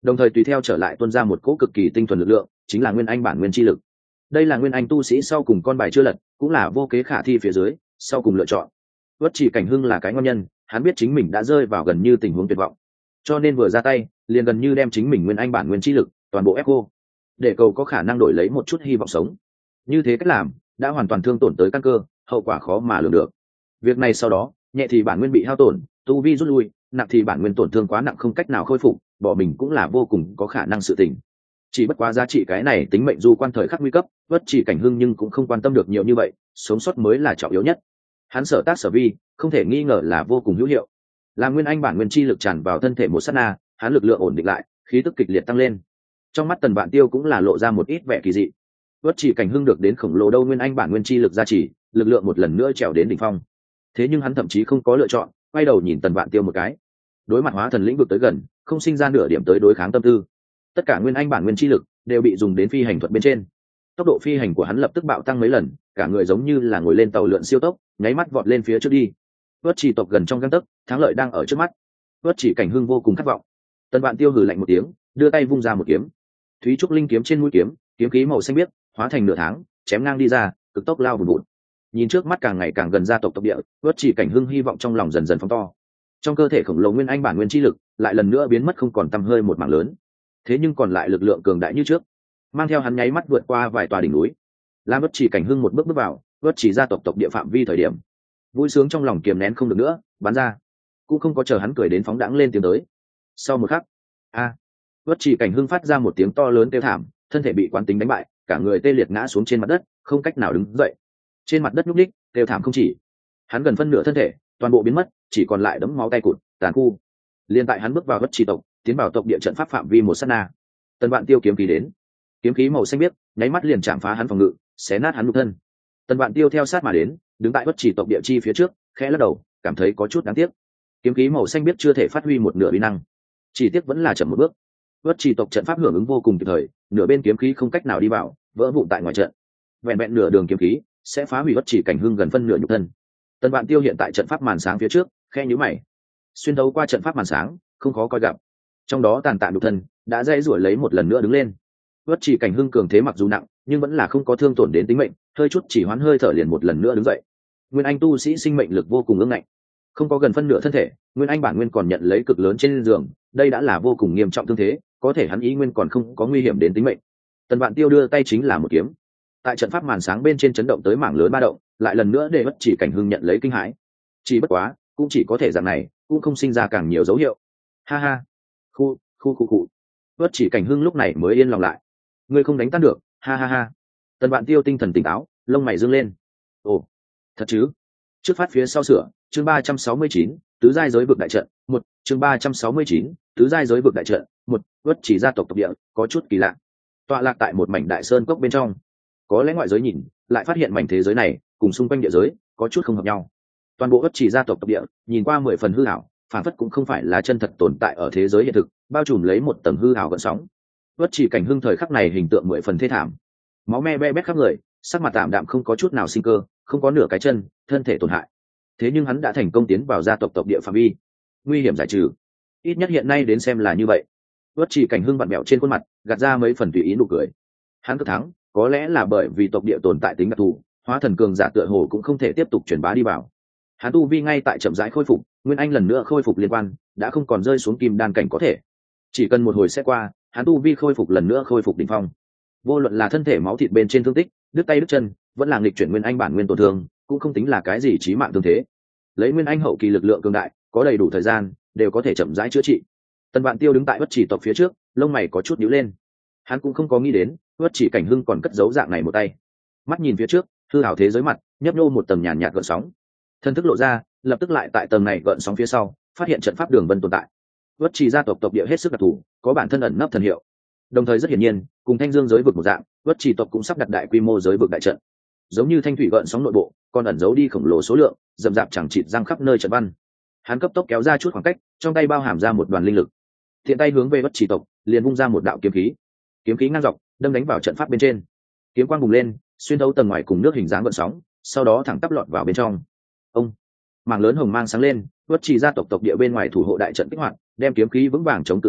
đồng thời tùy theo trở lại tuôn ra một cỗ cực kỳ tinh thuần lực lượng, chính là nguyên anh bản nguyên chi lực. Đây là nguyên anh tu sĩ sau cùng con bài chưa lật, cũng là vô kế khả thi phía dưới sau cùng lựa chọn. Vất Chỉ Cảnh Hưng là cái ngon nhân, hắn biết chính mình đã rơi vào gần như tình huống tuyệt vọng, cho nên vừa ra tay liền gần như đem chính mình nguyên anh bản nguyên chi lực toàn bộ ép cô, để cầu có khả năng đổi lấy một chút hy vọng sống. Như thế cách làm đã hoàn toàn thương tổn tới căn cơ, hậu quả khó mà lường được. Việc này sau đó, nhẹ thì bản nguyên bị hao tổn, tu vi rút lui, nặng thì bản nguyên tổn thương quá nặng không cách nào khôi phục, bỏ mình cũng là vô cùng có khả năng sự tình. Chỉ bất quá giá trị cái này tính mệnh du quan thời khắc nguy cấp, Vất Chỉ Cảnh Hưng nhưng cũng không quan tâm được nhiều như vậy, sống sót mới là trọng yếu nhất. Hắn sở tác sở vi không thể nghi ngờ là vô cùng hữu hiệu. Làm nguyên anh bản nguyên chi lực tràn vào thân thể một sát na, hắn lực lượng ổn định lại, khí tức kịch liệt tăng lên. Trong mắt Tần Vạn Tiêu cũng là lộ ra một ít vẻ kỳ dị. Vất Chỉ Cảnh Hưng được đến khổng lồ đâu nguyên anh bản nguyên chi lực gia trì, lực lượng một lần nữa trèo đến đỉnh phong. Thế nhưng hắn thậm chí không có lựa chọn, quay đầu nhìn Tần Vạn Tiêu một cái. Đối mặt hóa thần lĩnh vực tới gần, không sinh ra nửa điểm tới đối kháng tâm tư. Tất cả nguyên anh bản nguyên chi lực đều bị dùng đến phi hành thuật bên trên. Tốc độ phi hành của hắn lập tức bạo tăng mấy lần, cả người giống như là ngồi lên tàu lượn siêu tốc, nháy mắt vọt lên phía trước đi. Vất Chỉ tộc gần trong gang tấc, thắng lợi đang ở trước mắt. Vất Chỉ Cảnh Hưng vô cùng khát vọng. Tần Vạn Tiêu hừ lạnh một tiếng, đưa tay vung ra một kiếm. Thúy trúc linh kiếm trên mũi kiếm, kiếm khí màu xanh biếc, hóa thành nửa tháng, chém ngang đi ra, cực tốc lao vụt vụt. Nhìn trước mắt càng ngày càng gần gia tộc tộc địa, Vất Chỉ Cảnh Hưng hy vọng trong lòng dần dần phóng to. Trong cơ thể khổng lồ nguyên anh bản nguyên chi lực lại lần nữa biến mất không còn tăm hơi một mảng lớn. Thế nhưng còn lại lực lượng cường đại như trước, mang theo hắn nháy mắt vượt qua vài tòa đỉnh núi. Lam Vất Chỉ Cảnh Hưng một bước bước vào Vất Chỉ gia tộc tộc địa phạm vi thời điểm, vui sướng trong lòng kiềm nén không được nữa, bắn ra. Cũng không có chờ hắn cười đến phóng đãng lên tiếng tới. Sau một khắc, a, à, Vất Chỉ Cảnh Hưng phát ra một tiếng to lớn kêu thảm, thân thể bị quán tính đánh bại, cả người tê liệt ngã xuống trên mặt đất, không cách nào đứng dậy. Trên mặt đất nhúc nhích, kêu thảm không chỉ. Hắn gần phân nửa thân thể toàn bộ biến mất, chỉ còn lại đấm máu tay cụt, tàn khu. Liên tại hắn bước vào Vất Chỉ tộc, tiến vào tộc địa trận pháp phạm vi một sát na, Tần Vạn Tiêu kiếm khí đến, kiếm khí màu xanh biếc nháy mắt liền chạm phá hắn phòng ngự, xé nát hắn nhục thân. Tần Vạn Tiêu theo sát mà đến, đứng tại Vất Chỉ tộc địa chi phía trước, khẽ lắc đầu, cảm thấy có chút đáng tiếc. Kiếm khí màu xanh biếc chưa thể phát huy một nửa uy năng, chỉ tiếc vẫn là chậm một bước. Vất Chỉ tộc trận pháp hưởng ứng vô cùng kịp thời, nửa bên kiếm khí không cách nào đi vào, vỡ vụn tại ngoài trận. Vẹn vẹn nửa đường kiếm khí sẽ phá hủy Vất Chỉ Cảnh Hưng gần phân nửa nhục thân. Tần Vạn Tiêu hiện tại trận pháp màn sáng phía trước, khe nhíu mày. Xuyên thấu qua trận pháp màn sáng, không khó coi gặp. Trong đó tàn tạ nhục thân đã dãy rủa lấy một lần nữa đứng lên. Vất Chỉ Cảnh Hưng cường thế mặc dù nặng, nhưng vẫn là không có thương tổn đến tính mệnh, hơi chút chỉ hoán hơi thở liền một lần nữa đứng dậy. Nguyên anh tu sĩ sinh mệnh lực vô cùng ương ngạnh, không có gần phân nửa thân thể, nguyên anh bản nguyên còn nhận lấy cực lớn trên giường, đây đã là vô cùng nghiêm trọng thương thế, có thể hắn ý nguyên còn không có nguy hiểm đến tính mệnh. Tần Vạn Tiêu đưa tay chính là một kiếm, tại trận pháp màn sáng bên trên chấn động tới mảng lớn ba động, lại lần nữa để Vất Chỉ Cảnh Hưng nhận lấy kinh hãi. Chỉ bất quá, cũng chỉ có thể dạng này, cũng không sinh ra càng nhiều dấu hiệu. Ha ha, khu khu khu khu. Vất Chỉ Cảnh Hưng lúc này mới yên lòng lại. Ngươi không đánh tan được, ha ha ha. Tần Vạn Tiêu tinh thần tỉnh táo, lông mày dương lên. Ồ, thật chứ? Trước phát phía sau sửa, chương ba trăm sáu mươi chín, tứ giai giới vực đại trận, một, chương ba trăm sáu mươi chín, tứ giai giới vực đại trận, một, Vất Chỉ gia tộc tộc địa, có chút kỳ lạ. Tọa lạc tại một mảnh đại sơn cốc bên trong. Có lẽ ngoại giới nhìn, lại phát hiện mảnh thế giới này cùng xung quanh địa giới có chút không hợp nhau. Toàn bộ Vất Chỉ gia tộc tộc địa, nhìn qua mười phần hư ảo, phản phất cũng không phải là chân thật tồn tại ở thế giới hiện thực, bao trùm lấy một tầng hư ảo gợn sóng. Vất Chỉ Cảnh Hưng thời khắc này hình tượng mười phần thê thảm, máu me be bét khắp người, sắc mặt tạm đạm không có chút nào sinh cơ, không có nửa cái chân, thân thể tổn hại. Thế nhưng hắn đã thành công tiến vào gia tộc tộc địa phạm vi, nguy hiểm giải trừ, ít nhất hiện nay đến xem là như vậy. Vất Chỉ Cảnh Hưng vặn mẹo trên khuôn mặt, gạt ra mấy phần tùy ý nụ cười. Hắn cứ thắng, có lẽ là bởi vì tộc địa tồn tại tính đặc thù, hóa thần cường giả tựa hồ cũng không thể tiếp tục truyền bá đi vào. Hắn tu vi ngay tại chậm rãi khôi phục, nguyên anh lần nữa khôi phục liên quan, đã không còn rơi xuống kim đan cảnh có thể. Chỉ cần một hồi sẽ qua, hắn tu vi khôi phục lần nữa khôi phục đỉnh phong. Vô luận là thân thể máu thịt bên trên thương tích, đứt tay đứt chân, vẫn là nghịch chuyển nguyên anh bản nguyên tổn thương, cũng không tính là cái gì chí mạng thương thế. Lấy nguyên anh hậu kỳ lực lượng cường đại, có đầy đủ thời gian, đều có thể chậm rãi chữa trị. Tần Vạn Tiêu đứng tại Vất Chỉ tộc phía trước, lông mày có chút nhíu lên. Hắn cũng không có nghĩ đến, Vất Chỉ Cảnh Hưng còn cất giấu dạng này một tay. Mắt nhìn phía trước, hư ảo thế giới mặt, nhấp nhô một tầng nhàn nhạt gợn sóng. Thân thức lộ ra, lập tức lại tại tầng này gợn sóng phía sau, phát hiện trận pháp đường vân tồn tại. Vất Chỉ gia tộc tộc địa hết sức đặc thù, có bản thân ẩn nấp thần hiệu. Đồng thời rất hiển nhiên, cùng Thanh Dương giới vực một dạng, Vất Chỉ tộc cũng sắp đặt đại quy mô giới vực đại trận. Giống như thanh thủy gợn sóng nội bộ, còn ẩn giấu đi khổng lồ số lượng, rậm rạp chẳng chịt răng khắp nơi trận văn. Hắn cấp tốc kéo ra chút khoảng cách, trong tay bao hàm ra một đoàn linh lực. Thiện tay hướng về Vất Chỉ tộc, liền vung ra một đạo kiếm khí. Kiếm khí ngang dọc, đâm đánh vào trận pháp bên trên. Kiếm quang bùng lên, xuyên thấu tầng ngoài cùng nước hình dáng gợn sóng, sau đó thẳng tắp lọt vào bên trong. Ông, mảng lớn hồng mang sáng lên, Vất Chỉ gia tộc tộc địa bên ngoài thủ hộ đại trận kích hoạt, đem kiếm khí vững vàng chống tự lại,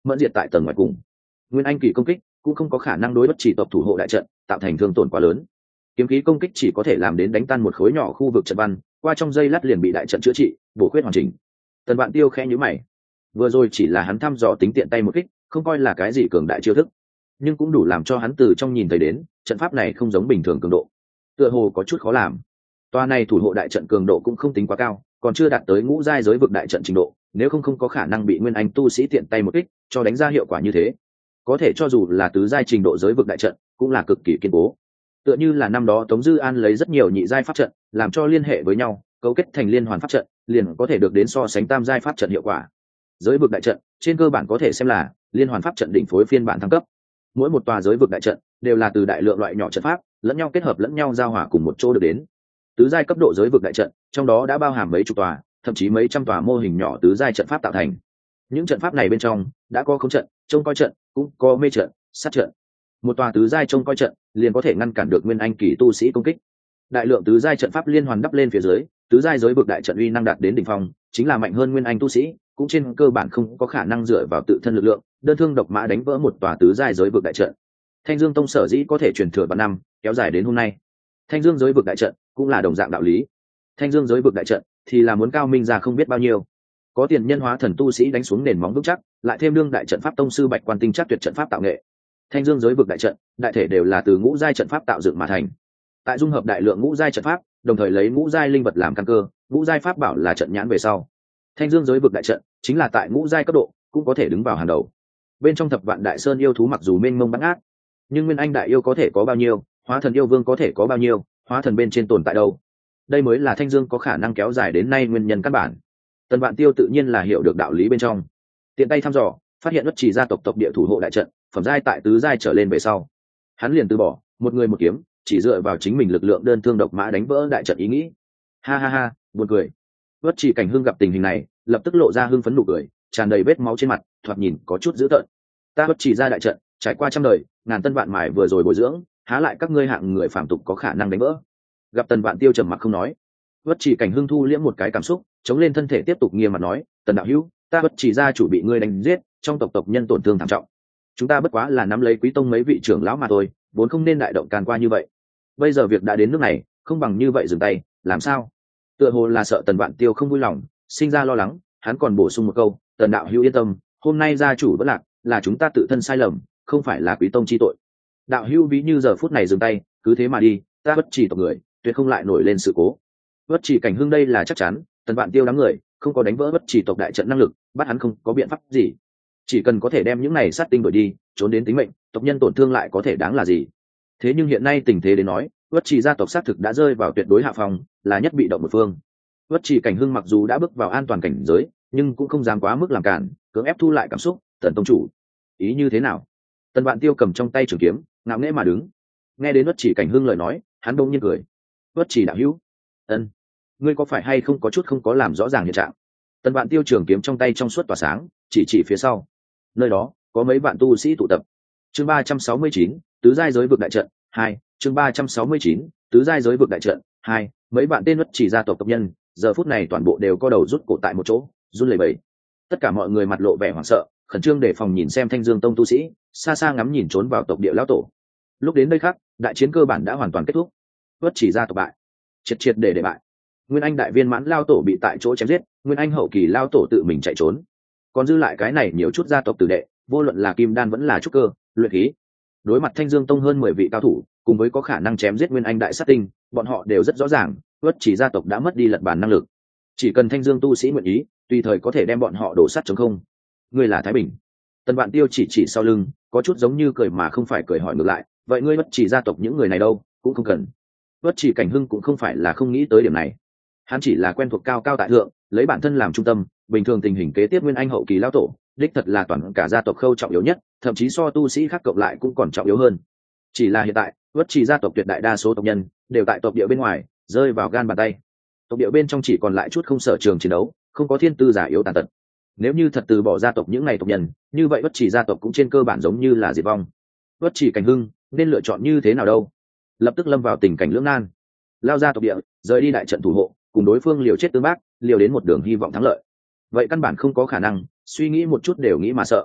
mẫn diệt tại tầng ngoài cùng. Nguyên Anh kỳ công kích cũng không có khả năng đối bất chỉ tộc thủ hộ đại trận tạo thành thương tổn quá lớn. Kiếm khí công kích chỉ có thể làm đến đánh tan một khối nhỏ khu vực trận văn, qua trong giây lát liền bị đại trận chữa trị, bổ khuyết hoàn chỉnh. Tần Vạn Tiêu khẽ nhíu mày. Vừa rồi chỉ là hắn thăm dò tính tiện tay một kích, không coi là cái gì cường đại chiêu thức, nhưng cũng đủ làm cho hắn từ trong nhìn thấy đến, trận pháp này không giống bình thường cường độ, tựa hồ có chút khó làm. Toa này thủ hộ đại trận cường độ cũng không tính quá cao, còn chưa đạt tới ngũ giai giới vực đại trận trình độ, nếu không không có khả năng bị Nguyên Anh tu sĩ tiện tay một kích cho đánh ra hiệu quả như thế. Có thể cho dù là tứ giai trình độ giới vực đại trận, cũng là cực kỳ kiên cố. Tựa như là năm đó Tống Dư An lấy rất nhiều nhị giai pháp trận, làm cho liên hệ với nhau, cấu kết thành liên hoàn pháp trận, liền có thể được đến so sánh tam giai pháp trận hiệu quả. Giới vực đại trận trên cơ bản có thể xem là liên hoàn pháp trận đỉnh phối phiên bản thăng cấp. Mỗi một tòa giới vực đại trận đều là từ đại lượng loại nhỏ trận pháp lẫn nhau kết hợp lẫn nhau giao hòa cùng một chỗ được đến. Tứ giai cấp độ giới vực đại trận, trong đó đã bao hàm mấy chục tòa, thậm chí mấy trăm tòa mô hình nhỏ tứ giai trận pháp tạo thành. Những trận pháp này bên trong đã có khống trận, trông coi trận, cũng có mê trận, sát trận. Một tòa tứ giai trông coi trận liền có thể ngăn cản được Nguyên Anh kỳ tu sĩ công kích. Đại lượng tứ giai trận pháp liên hoàn đắp lên phía dưới, tứ giai giới vực đại trận uy năng đạt đến đỉnh phong, chính là mạnh hơn Nguyên Anh tu sĩ, cũng trên cơ bản không có khả năng dựa vào tự thân lực lượng, đơn thương độc mã đánh vỡ một tòa tứ giai giới vực đại trận. Thanh Dương Tông sở dĩ có thể truyền thừa vạn năm, kéo dài đến hôm nay. Thanh Dương giới vực đại trận cũng là đồng dạng đạo lý. Thanh Dương giới vực đại trận thì là muốn cao minh ra không biết bao nhiêu. Có tiền nhân hóa thần tu sĩ đánh xuống nền móng vững chắc, lại thêm đương đại trận pháp tông sư Bạch Quan tinh chắc tuyệt trận pháp tạo nghệ. Thanh Dương giới vực đại trận, đại thể đều là từ ngũ giai trận pháp tạo dựng mà thành. Tại dung hợp đại lượng ngũ giai trận pháp, đồng thời lấy ngũ giai linh vật làm căn cơ, ngũ giai pháp bảo là trận nhãn về sau. Thanh Dương giới vực đại trận chính là tại ngũ giai cấp độ, cũng có thể đứng vào hàng đầu. Bên trong Thập Vạn Đại Sơn yêu thú mặc dù mênh mông bát ngát, nhưng Nguyên Anh đại yêu có thể có bao nhiêu, Hóa Thần yêu vương có thể có bao nhiêu, Hóa Thần bên trên tồn tại đâu? Đây mới là Thanh Dương có khả năng kéo dài đến nay nguyên nhân căn bản. Tần Vạn Tiêu tự nhiên là hiểu được đạo lý bên trong, tiện tay thăm dò, phát hiện Bất Chỉ gia tộc tộc địa thủ hộ đại trận, phẩm giai tại tứ giai trở lên về sau, hắn liền từ bỏ, một người một kiếm, chỉ dựa vào chính mình lực lượng đơn thương độc mã đánh vỡ đại trận ý nghĩ. Ha ha ha, buồn cười. Bất Chỉ Cảnh Hưng gặp tình hình này, lập tức lộ ra hưng phấn nụ cười, tràn đầy vết máu trên mặt, thoạt nhìn có chút dữ tợn. Ta Bất Chỉ gia đại trận, trải qua trăm đời, ngàn tân vạn mài vừa rồi bồi dưỡng, há lại các ngươi hạng người phàm tục có khả năng đánh vỡ. Gặp Tần Vạn Tiêu trầm mặc không nói, Bất Chỉ Cảnh Hưng thu liễm một cái cảm xúc, chống lên thân thể tiếp tục nghiêm mặt nói, Tần đạo hữu, ta Bất Chỉ gia chủ bị ngươi đánh giết, trong tộc tộc nhân tổn thương thảm trọng. Chúng ta bất quá là nắm lấy Quý tông mấy vị trưởng lão mà thôi, vốn không nên đại động can qua như vậy. Bây giờ việc đã đến nước này, không bằng như vậy dừng tay, làm sao? Tựa hồ là sợ Tần Vạn Tiêu không vui lòng, sinh ra lo lắng, hắn còn bổ sung một câu, Tần đạo hữu yên tâm, hôm nay gia chủ vẫn lạc, là chúng ta tự thân sai lầm, không phải là Quý tông chi tội. Đạo hữu ví như giờ phút này dừng tay, cứ thế mà đi, ta Bất Chỉ tộc người, tuyệt không lại nổi lên sự cố. Bất Chỉ Cảnh Hưng đây là chắc chắn, Tần Vạn Tiêu đám người không có đánh vỡ Bất Chỉ tộc đại trận năng lực, bắt hắn không có biện pháp gì. Chỉ cần có thể đem những này sát tinh đổi đi, trốn đến tính mệnh, tộc nhân tổn thương lại có thể đáng là gì? Thế nhưng hiện nay tình thế đến nói, Bất Chỉ gia tộc xác thực đã rơi vào tuyệt đối hạ phòng, là nhất bị động một phương. Bất Chỉ Cảnh Hưng mặc dù đã bước vào an toàn cảnh giới, nhưng cũng không dám quá mức làm cản, cưỡng ép thu lại cảm xúc. Tần tông chủ, ý như thế nào? Tần Vạn Tiêu cầm trong tay trường kiếm, ngạo nghễ mà đứng. Nghe đến Bất Chỉ Cảnh Hưng lời nói, hắn bỗng nhiên cười. Bất Chỉ đạo hữu, ân, ngươi có phải hay không có chút không có làm rõ ràng hiện trạng? Tần Vạn Tiêu trường kiếm trong tay trong suốt tỏa sáng, chỉ chỉ phía sau. Nơi đó có mấy vạn tu sĩ tụ tập. Chương ba trăm sáu mươi chín, tứ giai giới vực đại trận hai. Chương ba trăm sáu mươi chín, tứ giai giới vực đại trận hai. Mấy vạn tên Bất Chỉ gia tộc tộc nhân, giờ phút này toàn bộ đều co đầu rút cổ tại một chỗ, run lẩy bẩy. Tất cả mọi người mặt lộ vẻ hoảng sợ, khẩn trương đề phòng nhìn xem Thanh Dương tông tu sĩ, xa xa ngắm nhìn trốn vào tộc địa lão tổ. Lúc đến đây khác, đại chiến cơ bản đã hoàn toàn kết thúc. Bất Chỉ gia tộc bại, triệt triệt để để bại. Nguyên Anh đại viên mãn lao tổ bị tại chỗ chém giết, Nguyên Anh hậu kỳ lao tổ tự mình chạy trốn. Còn dư lại cái này nhiều chút gia tộc tử đệ, vô luận là kim đan vẫn là trúc cơ, luyện khí. Đối mặt Thanh Dương tông hơn mười vị cao thủ, cùng với có khả năng chém giết Nguyên Anh đại sát tinh, bọn họ đều rất rõ ràng, Bất Chỉ gia tộc đã mất đi lật bàn năng lực. Chỉ cần Thanh Dương tu sĩ nguyện ý, tùy thời có thể đem bọn họ đổ sát chống không. Ngươi là Thái Bình. Tần Vạn Tiêu chỉ chỉ sau lưng, có chút giống như cười mà không phải cười hỏi ngược lại, vậy ngươi Bất Chỉ gia tộc những người này đâu, cũng không cần. Bất Chỉ Cảnh Hưng cũng không phải là không nghĩ tới điểm này, hắn chỉ là quen thuộc cao cao tại thượng, lấy bản thân làm trung tâm, bình thường tình hình kế tiếp Nguyên Anh hậu kỳ lão tổ, đích thật là toàn cả gia tộc khâu trọng yếu nhất, thậm chí so tu sĩ khác cộng lại cũng còn trọng yếu hơn. Chỉ là hiện tại, Bất Chỉ gia tộc tuyệt đại đa số tộc nhân đều tại tộc địa bên ngoài, rơi vào gan bàn tay. Tộc địa bên trong chỉ còn lại chút không sở trường chiến đấu, không có thiên tư giả yếu tàn tật. Nếu như thật từ bỏ gia tộc những ngày tộc nhân, như vậy Bất Chỉ gia tộc cũng trên cơ bản giống như là diệt vong. Bất Chỉ Cảnh Hưng nên lựa chọn như thế nào đâu? Lập tức lâm vào tình cảnh lưỡng nan, lao ra tộc địa, rời đi đại trận thủ hộ, cùng đối phương liều chết tương bác, liều đến một đường hy vọng thắng lợi. Vậy căn bản không có khả năng, suy nghĩ một chút đều nghĩ mà sợ.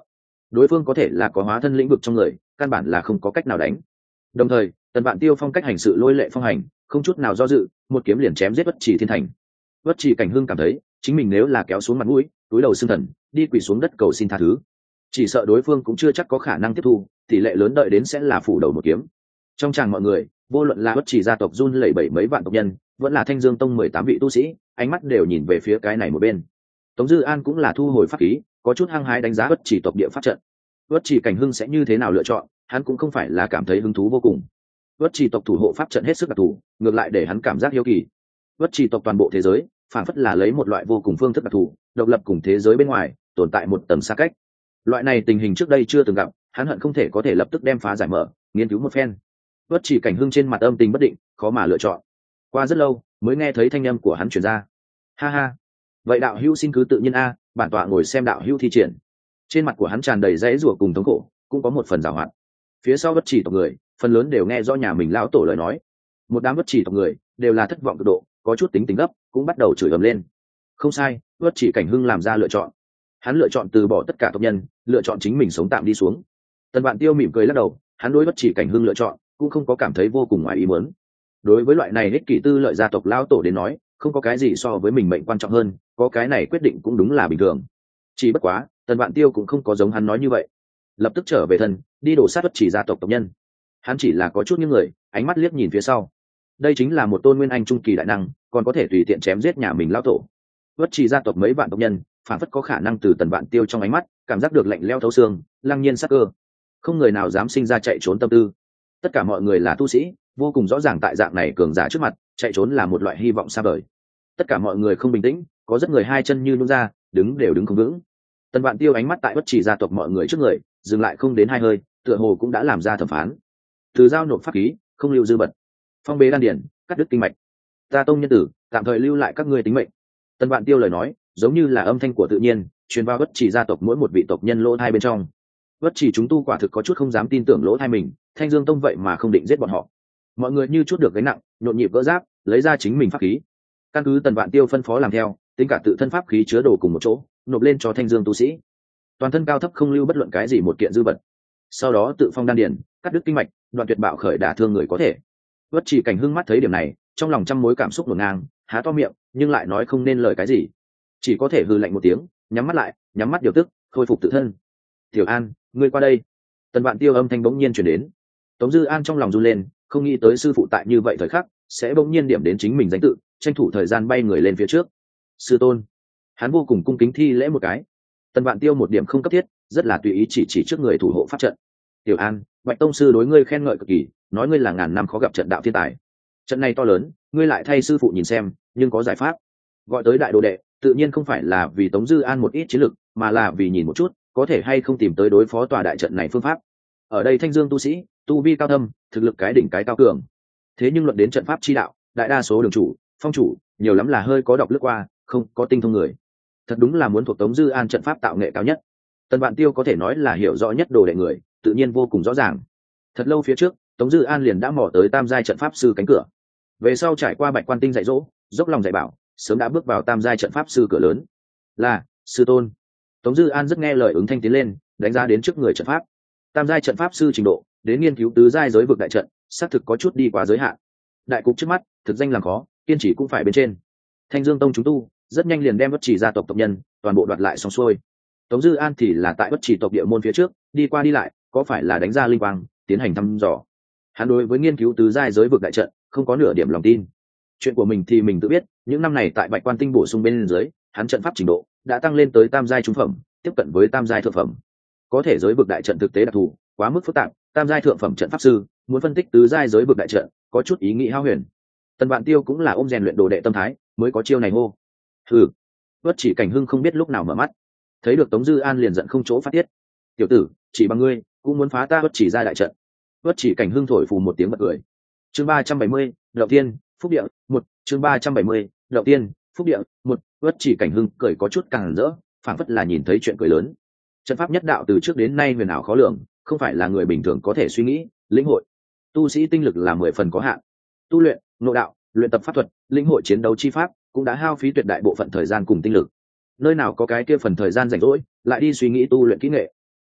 đối phương có thể là có hóa thân lĩnh vực trong người, căn bản là không có cách nào đánh. Đồng thời Tần Vạn Tiêu phong cách hành sự lôi lệ phong hành, không chút nào do dự, một kiếm liền chém giết Bất Chỉ Thiên Thành. Bất Chỉ Cảnh Hưng cảm thấy chính mình nếu là kéo xuống mặt mũi, túi đầu xương thần, đi quỳ xuống đất cầu xin tha thứ, chỉ sợ đối phương cũng chưa chắc có khả năng tiếp thu, tỷ lệ lớn đợi đến sẽ là phủ đầu một kiếm. Trong tràng mọi người, vô luận là Bất Chỉ gia tộc run lẩy bẩy mấy vạn tộc nhân, vẫn là Thanh Dương tông mười tám vị tu sĩ, ánh mắt đều nhìn về phía cái này một bên. Tống Dư An cũng là thu hồi pháp khí, có chút hăng hái đánh giá Bất Chỉ tộc địa pháp trận. Bất Chỉ Cảnh Hưng sẽ như thế nào lựa chọn, hắn cũng không phải là cảm thấy hứng thú vô cùng. Bất Chỉ tộc thủ hộ pháp trận hết sức đặc thù, ngược lại để hắn cảm giác hiếu kỳ. Bất Chỉ tộc toàn bộ thế giới, phản phất là lấy một loại vô cùng phương thức đặc thù, độc lập cùng thế giới bên ngoài, tồn tại một tầng xa cách. Loại này tình hình trước đây chưa từng gặp, hắn hận không thể có thể lập tức đem phá giải mở, nghiên cứu một phen. Bất Chỉ Cảnh Hưng trên mặt âm tình bất định, khó mà lựa chọn. Qua rất lâu, mới nghe thấy thanh âm của hắn truyền ra. Ha ha, vậy đạo hữu xin cứ tự nhiên a, bản tọa ngồi xem đạo hữu thi triển. Trên mặt của hắn tràn đầy dãy rủa cùng thống khổ, cũng có một phần giảo hoạt. Phía sau Bất Chỉ tộc người, phần lớn đều nghe rõ nhà mình lão tổ lời nói. Một đám Bất Chỉ tộc người đều là thất vọng cực độ, có chút tính tình gấp, cũng bắt đầu chửi ầm lên. Không sai, Bất Chỉ Cảnh Hưng làm ra lựa chọn. Hắn lựa chọn từ bỏ tất cả tộc nhân, lựa chọn chính mình sống tạm đi xuống. Tần Vạn Tiêu mỉm cười lắc đầu, hắn đối Bất Chỉ Cảnh Hưng lựa chọn, cũng không có cảm thấy vô cùng ngoài ý muốn. Đối với loại này ích kỷ tư lợi gia tộc lão tổ đến nói, không có cái gì so với mình mệnh quan trọng hơn, có cái này quyết định cũng đúng là bình thường. Chỉ bất quá, Tần Vạn Tiêu cũng không có giống hắn nói như vậy, lập tức trở về thân, đi đổ sát Bất Chỉ gia tộc tộc nhân. Hắn chỉ là có chút những người, ánh mắt liếc nhìn phía sau. Đây chính là một tôn nguyên anh trung kỳ đại năng, còn có thể tùy tiện chém giết nhà mình lão tổ. Bất Chỉ gia tộc mấy vạn tộc nhân, phản phất có khả năng từ Tần Vạn Tiêu trong ánh mắt cảm giác được lạnh lẽo thấu xương, lăng nhiên sắc cơ. Không người nào dám sinh ra chạy trốn tâm tư. Tất cả mọi người là tu sĩ, vô cùng rõ ràng tại dạng này cường giả trước mặt, chạy trốn là một loại hy vọng xa vời. Tất cả mọi người không bình tĩnh, có rất người hai chân như nhũn ra, đứng đều đứng không vững. Tần Vạn Tiêu ánh mắt tại Bất Chỉ gia tộc mọi người trước người, dừng lại không đến hai hơi, tựa hồ cũng đã làm ra thẩm phán. Từ giao nộp pháp khí, không lưu dư bật. Phong bế đan điển, cắt đứt kinh mạch. Ta tông nhân tử, tạm thời lưu lại các ngươi tính mệnh. Tần Vạn Tiêu lời nói, giống như là âm thanh của tự nhiên, truyền vào Bất Chỉ gia tộc mỗi một vị tộc nhân lỗ hai bên trong. Bất Chỉ chúng tu quả thực có chút không dám tin tưởng lỗ hai mình, Thanh Dương tông vậy mà không định giết bọn họ. Mọi người như chút được gánh nặng, nhộn nhịp vỡ giáp, lấy ra chính mình pháp khí. Căn cứ Tần Vạn Tiêu phân phó làm theo, tính cả tự thân pháp khí chứa đồ cùng một chỗ, nộp lên cho Thanh Dương tu sĩ. Toàn thân cao thấp không lưu bất luận cái gì một kiện dư vật. Sau đó tự phong đan điển, cắt đứt kinh mạch, đoạn tuyệt bạo khởi đả thương người có thể. Bất Chỉ Cảnh Hưng mắt thấy điểm này, trong lòng trăm mối cảm xúc ngổn ngang, há to miệng, nhưng lại nói không nên lời cái gì, chỉ có thể hừ lạnh một tiếng, nhắm mắt lại, nhắm mắt điều tức, khôi phục tự thân. Tiểu An, ngươi qua đây. Tần Vạn Tiêu âm thanh bỗng nhiên truyền đến. Tống Dư An trong lòng run lên, không nghĩ tới sư phụ tại như vậy thời khắc sẽ bỗng nhiên điểm đến chính mình danh tự, tranh thủ thời gian bay người lên phía trước. Sư tôn. Hắn vô cùng cung kính thi lễ một cái. Tần Vạn Tiêu một điểm không cấp thiết, rất là tùy ý chỉ chỉ trước người thủ hộ pháp trận. Tiểu An, Bạch tông sư đối ngươi khen ngợi cực kỳ, nói ngươi là ngàn năm khó gặp trận đạo thiên tài. Trận này to lớn, ngươi lại thay sư phụ nhìn xem, nhưng có giải pháp. Gọi tới đại đồ đệ, tự nhiên không phải là vì Tống Dư An một ít chiến lực, mà là vì nhìn một chút, có thể hay không tìm tới đối phó tòa đại trận này phương pháp. Ở đây Thanh Dương tu sĩ, tu vi cao thâm, thực lực cái đỉnh cái cao cường. Thế nhưng luận đến trận pháp chi đạo, đại đa số đường chủ, phong chủ, nhiều lắm là hơi có đọc lướt qua, không có tinh thông người. Thật đúng là muốn thuộc Tống Dư An trận pháp tạo nghệ cao nhất. Tần Vạn Tiêu có thể nói là hiểu rõ nhất đồ đệ người, tự nhiên vô cùng rõ ràng. Thật lâu phía trước, Tống Dư An liền đã mò tới tam giai trận pháp sư cánh cửa. Về sau trải qua Bạch Quan Tinh dạy dỗ, dốc lòng dạy bảo, sớm đã bước vào tam giai trận pháp sư cửa lớn. Là sư tôn. Tống Dư An rất nghe lời ứng thanh tiến lên, đánh giá đến trước người trận pháp. Tam giai trận pháp sư trình độ, đến nghiên cứu tứ giai giới vực đại trận, xác thực có chút đi quá giới hạn. Đại cục trước mắt, thực danh làm khó, kiên trì cũng phải bên trên. Thanh Dương tông chúng tu, rất nhanh liền đem Bất Chỉ gia tộc tộc nhân, toàn bộ đoạt lại xong xuôi. Tống Dư An thì là tại Bất Chỉ tộc địa môn phía trước, đi qua đi lại, có phải là đánh ra linh quang, tiến hành thăm dò. Hắn đối với nghiên cứu tứ giai giới vực đại trận, không có nửa điểm lòng tin. Chuyện của mình thì mình tự biết, những năm này tại Bạch Quan Tinh bổ sung bên dưới, hắn trận pháp trình độ đã tăng lên tới tam giai trung phẩm, tiếp cận với tam giai thượng phẩm. Có thể giới vực đại trận thực tế đặc thù, quá mức phức tạp, tam giai thượng phẩm trận pháp sư muốn phân tích tứ giai giới vực đại trận, có chút ý nghĩ hao huyền. Tần Vạn Tiêu cũng là ôm rèn luyện đồ đệ tâm thái, mới có chiêu này hô. Hừ. Bất Chỉ Cảnh Hưng không biết lúc nào mở mắt, thấy được Tống Dư An liền giận không chỗ phát tiết. Tiểu tử, chỉ bằng ngươi cũng muốn phá ta Bất Chỉ gia đại trận. Bất Chỉ Cảnh Hưng thổi phù một tiếng bật cười. Chương ba trăm bảy mươi, Động Tiên, Phúc Địa, một. Chương ba trăm bảy mươi, Động Tiên, Phúc Địa, một. Bất Chỉ Cảnh Hưng cười có chút càng rỡ, phảng phất là nhìn thấy chuyện cười lớn. Trận pháp nhất đạo từ trước đến nay huyền ảo khó lường, không phải là người bình thường có thể suy nghĩ, lĩnh hội. Tu sĩ tinh lực là mười phần có hạn. Tu luyện, nội đạo, luyện tập pháp thuật, lĩnh hội chiến đấu chi pháp, cũng đã hao phí tuyệt đại bộ phận thời gian cùng tinh lực. Nơi nào có cái kia phần thời gian rảnh rỗi, lại đi suy nghĩ tu luyện kỹ nghệ.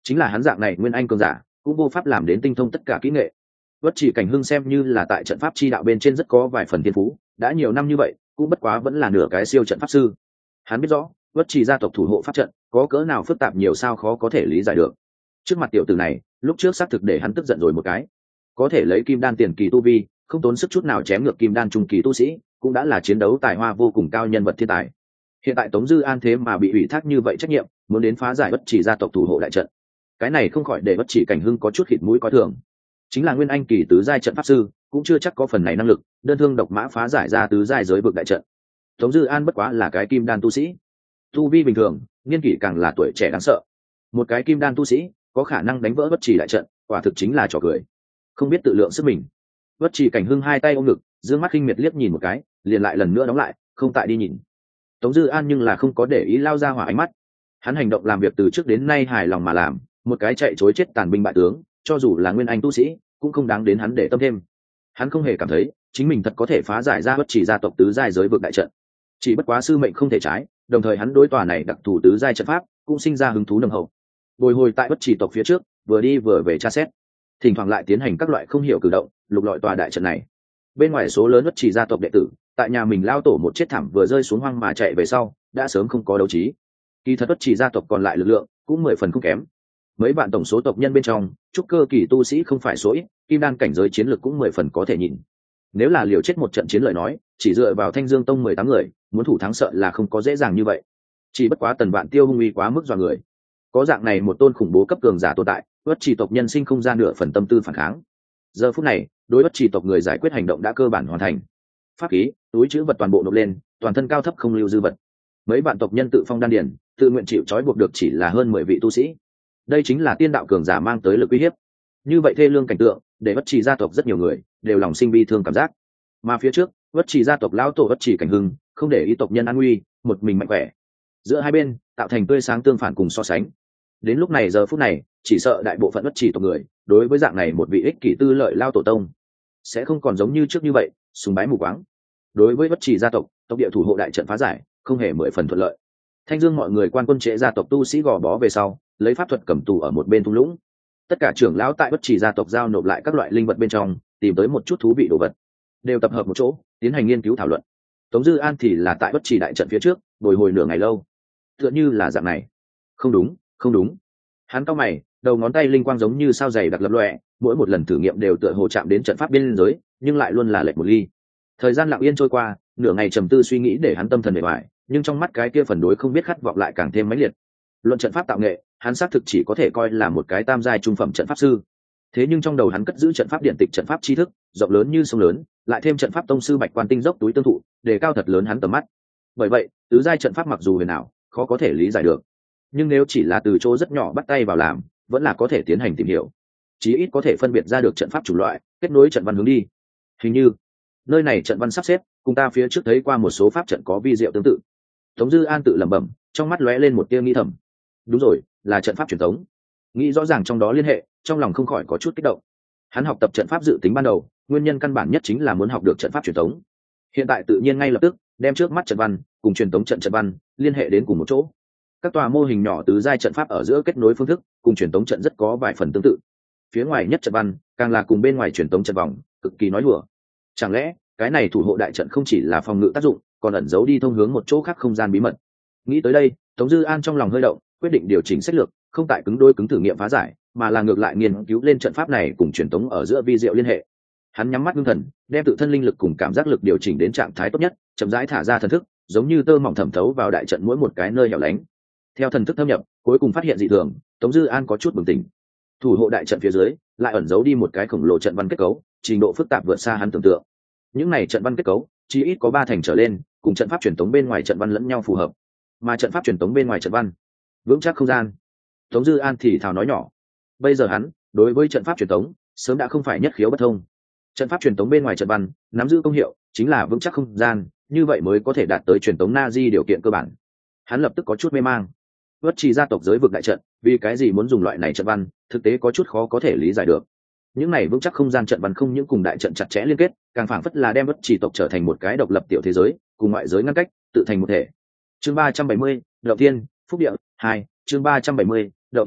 chính là hắn dạng này nguyên anh cường giả cũng vô pháp làm đến tinh thông tất cả kỹ nghệ. Vất Chỉ Cảnh Hưng xem như là tại trận pháp chi đạo bên trên rất có vài phần thiên phú, đã nhiều năm như vậy cũng bất quá vẫn là nửa cái siêu trận pháp sư. Hắn biết rõ Vất Chỉ gia tộc thủ hộ pháp trận có cỡ nào phức tạp nhiều sao khó có thể lý giải được. Trước mặt tiểu tử này lúc trước xác thực để hắn tức giận rồi một cái, có thể lấy kim đan tiền kỳ tu vi không tốn sức chút nào chém ngược kim đan trung kỳ tu sĩ cũng đã là chiến đấu tài hoa vô cùng cao nhân vật thiên tài. Hiện tại Tống Dư An thế mà bị ủy thác như vậy trách nhiệm, muốn đến phá giải Vất Chỉ gia tộc thủ hộ đại trận, cái này không khỏi để Vất Chỉ Cảnh Hưng có chút khịt mũi coi thường. Chính là nguyên anh kỳ tứ giai trận pháp sư cũng chưa chắc có phần này năng lực đơn thương độc mã phá giải ra tứ giai giới vực đại trận. Tống Dư An bất quá là cái kim đan tu sĩ, tu vi bình thường, niên kỷ càng là tuổi trẻ đáng sợ. Một cái kim đan tu sĩ có khả năng đánh vỡ Vất Chỉ đại trận, quả thực chính là trò cười, không biết tự lượng sức mình. Vất Chỉ Cảnh Hưng hai tay ôm ngực, dương mắt khinh miệt liếc nhìn một cái, liền lại lần nữa đóng lại, không tại đi nhìn. Tống Dư An nhưng là không có để ý lao ra hỏa ánh mắt, hắn hành động làm việc từ trước đến nay hài lòng mà làm, một cái chạy chối chết tàn binh bại tướng, cho dù là nguyên anh tu sĩ cũng không đáng đến hắn để tâm thêm. Hắn không hề cảm thấy chính mình thật có thể phá giải ra Vất Chỉ gia tộc tứ giai giới vực đại trận, chỉ bất quá sư mệnh không thể trái, đồng thời hắn đối tòa này đặc thù tứ giai trận pháp cũng sinh ra hứng thú nồng hậu. Bồi hồi tại Vất Chỉ tộc phía trước, vừa đi vừa về tra xét, thỉnh thoảng lại tiến hành các loại không hiểu cử động, lục lọi tòa đại trận này. Bên ngoài số lớn Vất Chỉ gia tộc đệ tử, tại nhà mình lao tổ một chết thảm vừa rơi xuống hoang mà chạy về sau, đã sớm không có đấu trí. Kỳ thật Vất Chỉ gia tộc còn lại lực lượng cũng mười phần không kém. Mấy bạn tổng số tộc nhân bên trong, trúc cơ kỳ tu sĩ không phải số ít, kim đan cảnh giới chiến lược cũng mười phần có thể nhìn. Nếu là liều chết một trận chiến lời nói, chỉ dựa vào Thanh Dương tông mười tám người, muốn thủ thắng sợ là không có dễ dàng như vậy. Chỉ bất quá Tần Vạn Tiêu hung uy quá mức dọa người. Có dạng này một tôn khủng bố cấp cường giả tồn tại, Vất Chỉ tộc nhân sinh không ra nửa phần tâm tư phản kháng. Giờ phút này, đối Vất Chỉ tộc người giải quyết hành động đã cơ bản hoàn thành. Pháp khí, túi trữ vật toàn bộ nộp lên, toàn thân cao thấp không lưu dư vật. Mấy bạn tộc nhân tự phong đan điển, tự nguyện chịu trói buộc được chỉ là hơn mười vị tu sĩ. Đây chính là tiên đạo cường giả mang tới lực uy hiếp. Như vậy thê lương cảnh tượng, để Vất Chỉ gia tộc rất nhiều người đều lòng sinh bi thương cảm giác. Mà phía trước, Vất Chỉ gia tộc lão tổ Vất Chỉ Cảnh Hưng không để ý tộc nhân an nguy, một mình mạnh khỏe. Giữa hai bên tạo thành tươi sáng tương phản cùng so sánh. Đến lúc này giờ phút này, chỉ sợ đại bộ phận Vất Chỉ tộc người đối với dạng này một vị ích kỷ tư lợi lao tổ tông sẽ không còn giống như trước như vậy sùng bái mù quáng. Đối với Vất Chỉ gia tộc, tộc địa thủ hộ đại trận phá giải không hề mười phần thuận lợi. Thanh Dương mọi người quan quân trễ gia tộc tu sĩ gò bó về sau, lấy pháp thuật cầm tù ở một bên thung lũng. Tất cả trưởng lão tại Vất Chỉ gia tộc giao nộp lại các loại linh vật bên trong, tìm tới một chút thú vị đồ vật, đều tập hợp một chỗ tiến hành nghiên cứu thảo luận. Tống Dư An thì là tại Vất Chỉ đại trận phía trước bồi hồi nửa ngày lâu, tựa như là dạng này. Không đúng, không đúng. Hắn cau mày, đầu ngón tay linh quang giống như sao dày đặc lập lòe, mỗi một lần thử nghiệm đều tựa hồ chạm đến trận pháp biên giới, nhưng lại luôn là lệch một ly. Thời gian lặng yên trôi qua, nửa ngày trầm tư suy nghĩ để hắn tâm thần mệt mỏi, nhưng trong mắt cái kia phần đối không biết khát vọng lại càng thêm mãnh liệt. Luận trận pháp tạo nghệ, hắn xác thực chỉ có thể coi là một cái tam giai trung phẩm trận pháp sư. Thế nhưng trong đầu hắn cất giữ trận pháp điện tịch trận pháp tri thức, rộng lớn như sông lớn, lại thêm trận pháp tông sư Bạch Quan tinh dốc túi tương thụ, đề cao thật lớn hắn tầm mắt. Bởi vậy, tứ giai trận pháp mặc dù huyền ảo, khó có thể lý giải được, nhưng nếu chỉ là từ chỗ rất nhỏ bắt tay vào làm, vẫn là có thể tiến hành tìm hiểu. Chí ít có thể phân biệt ra được trận pháp chủng loại, kết nối trận văn hướng đi. Hình như nơi này trận văn sắp xếp, cùng ta phía trước thấy qua một số pháp trận có vi diệu tương tự. Tống Dư An tự lẩm bẩm, trong mắt lóe lên một tia nghi thầm. Đúng rồi, là trận pháp truyền thống. Nghĩ rõ ràng trong đó liên hệ, trong lòng không khỏi có chút kích động. Hắn học tập trận pháp dự tính ban đầu, nguyên nhân căn bản nhất chính là muốn học được trận pháp truyền thống. Hiện tại tự nhiên ngay lập tức đem trước mắt trận văn cùng truyền thống trận trận văn liên hệ đến cùng một chỗ. Các tòa mô hình nhỏ tứ giai trận pháp ở giữa kết nối phương thức cùng truyền thống trận rất có vài phần tương tự. Phía ngoài nhất trận văn càng là cùng bên ngoài truyền thống trận vòng, cực kỳ nói đùa. Chẳng lẽ cái này thủ hộ đại trận không chỉ là phòng ngự tác dụng, còn ẩn giấu đi thông hướng một chỗ khác không gian bí mật? Nghĩ tới đây, Tống Dư An trong lòng hơi động, quyết định điều chỉnh sách lược, không tại cứng đôi cứng thử nghiệm phá giải, mà là ngược lại nghiên cứu lên trận pháp này cùng truyền thống ở giữa vi diệu liên hệ. Hắn nhắm mắt ngưng thần, đem tự thân linh lực cùng cảm giác lực điều chỉnh đến trạng thái tốt nhất, chậm rãi thả ra thần thức, giống như tơ mỏng thẩm thấu vào đại trận mỗi một cái nơi hẻo lánh. Theo thần thức thâm nhập, cuối cùng phát hiện dị thường, Tống Dư An có chút bừng tỉnh. Thủ hộ đại trận phía dưới lại ẩn giấu đi một cái khổng lồ trận văn kết cấu, trình độ phức tạp vượt xa hắn tưởng tượng. Những này trận văn kết cấu, chỉ ít có ba thành trở lên, cùng trận pháp truyền thống bên ngoài trận văn lẫn nhau phù hợp. Mà trận pháp truyền thống bên ngoài trận văn, vững chắc không gian. Tống Dư An thì thào nói nhỏ. Bây giờ hắn, đối với trận pháp truyền thống, sớm đã không phải nhất khiếu bất thông. Trận pháp truyền thống bên ngoài trận văn, nắm giữ công hiệu, chính là vững chắc không gian, như vậy mới có thể đạt tới truyền thống Na-di điều kiện cơ bản. Hắn lập tức có chút mê mang. Vất Chỉ gia tộc giới vực đại trận, vì cái gì muốn dùng loại này trận văn, thực tế có chút khó có thể lý giải được. Những này vững chắc không gian trận văn không những cùng đại trận chặt chẽ liên kết, càng phảng phất là đem Vất Chỉ tộc trở thành một cái độc lập tiểu thế giới, cùng ngoại giới ngăn cách, tự thành một thể. Chương ba trăm bảy mươi, Động Tiên, Phúc Địa hai, chương ba trăm bảy mươi, Động Tiên,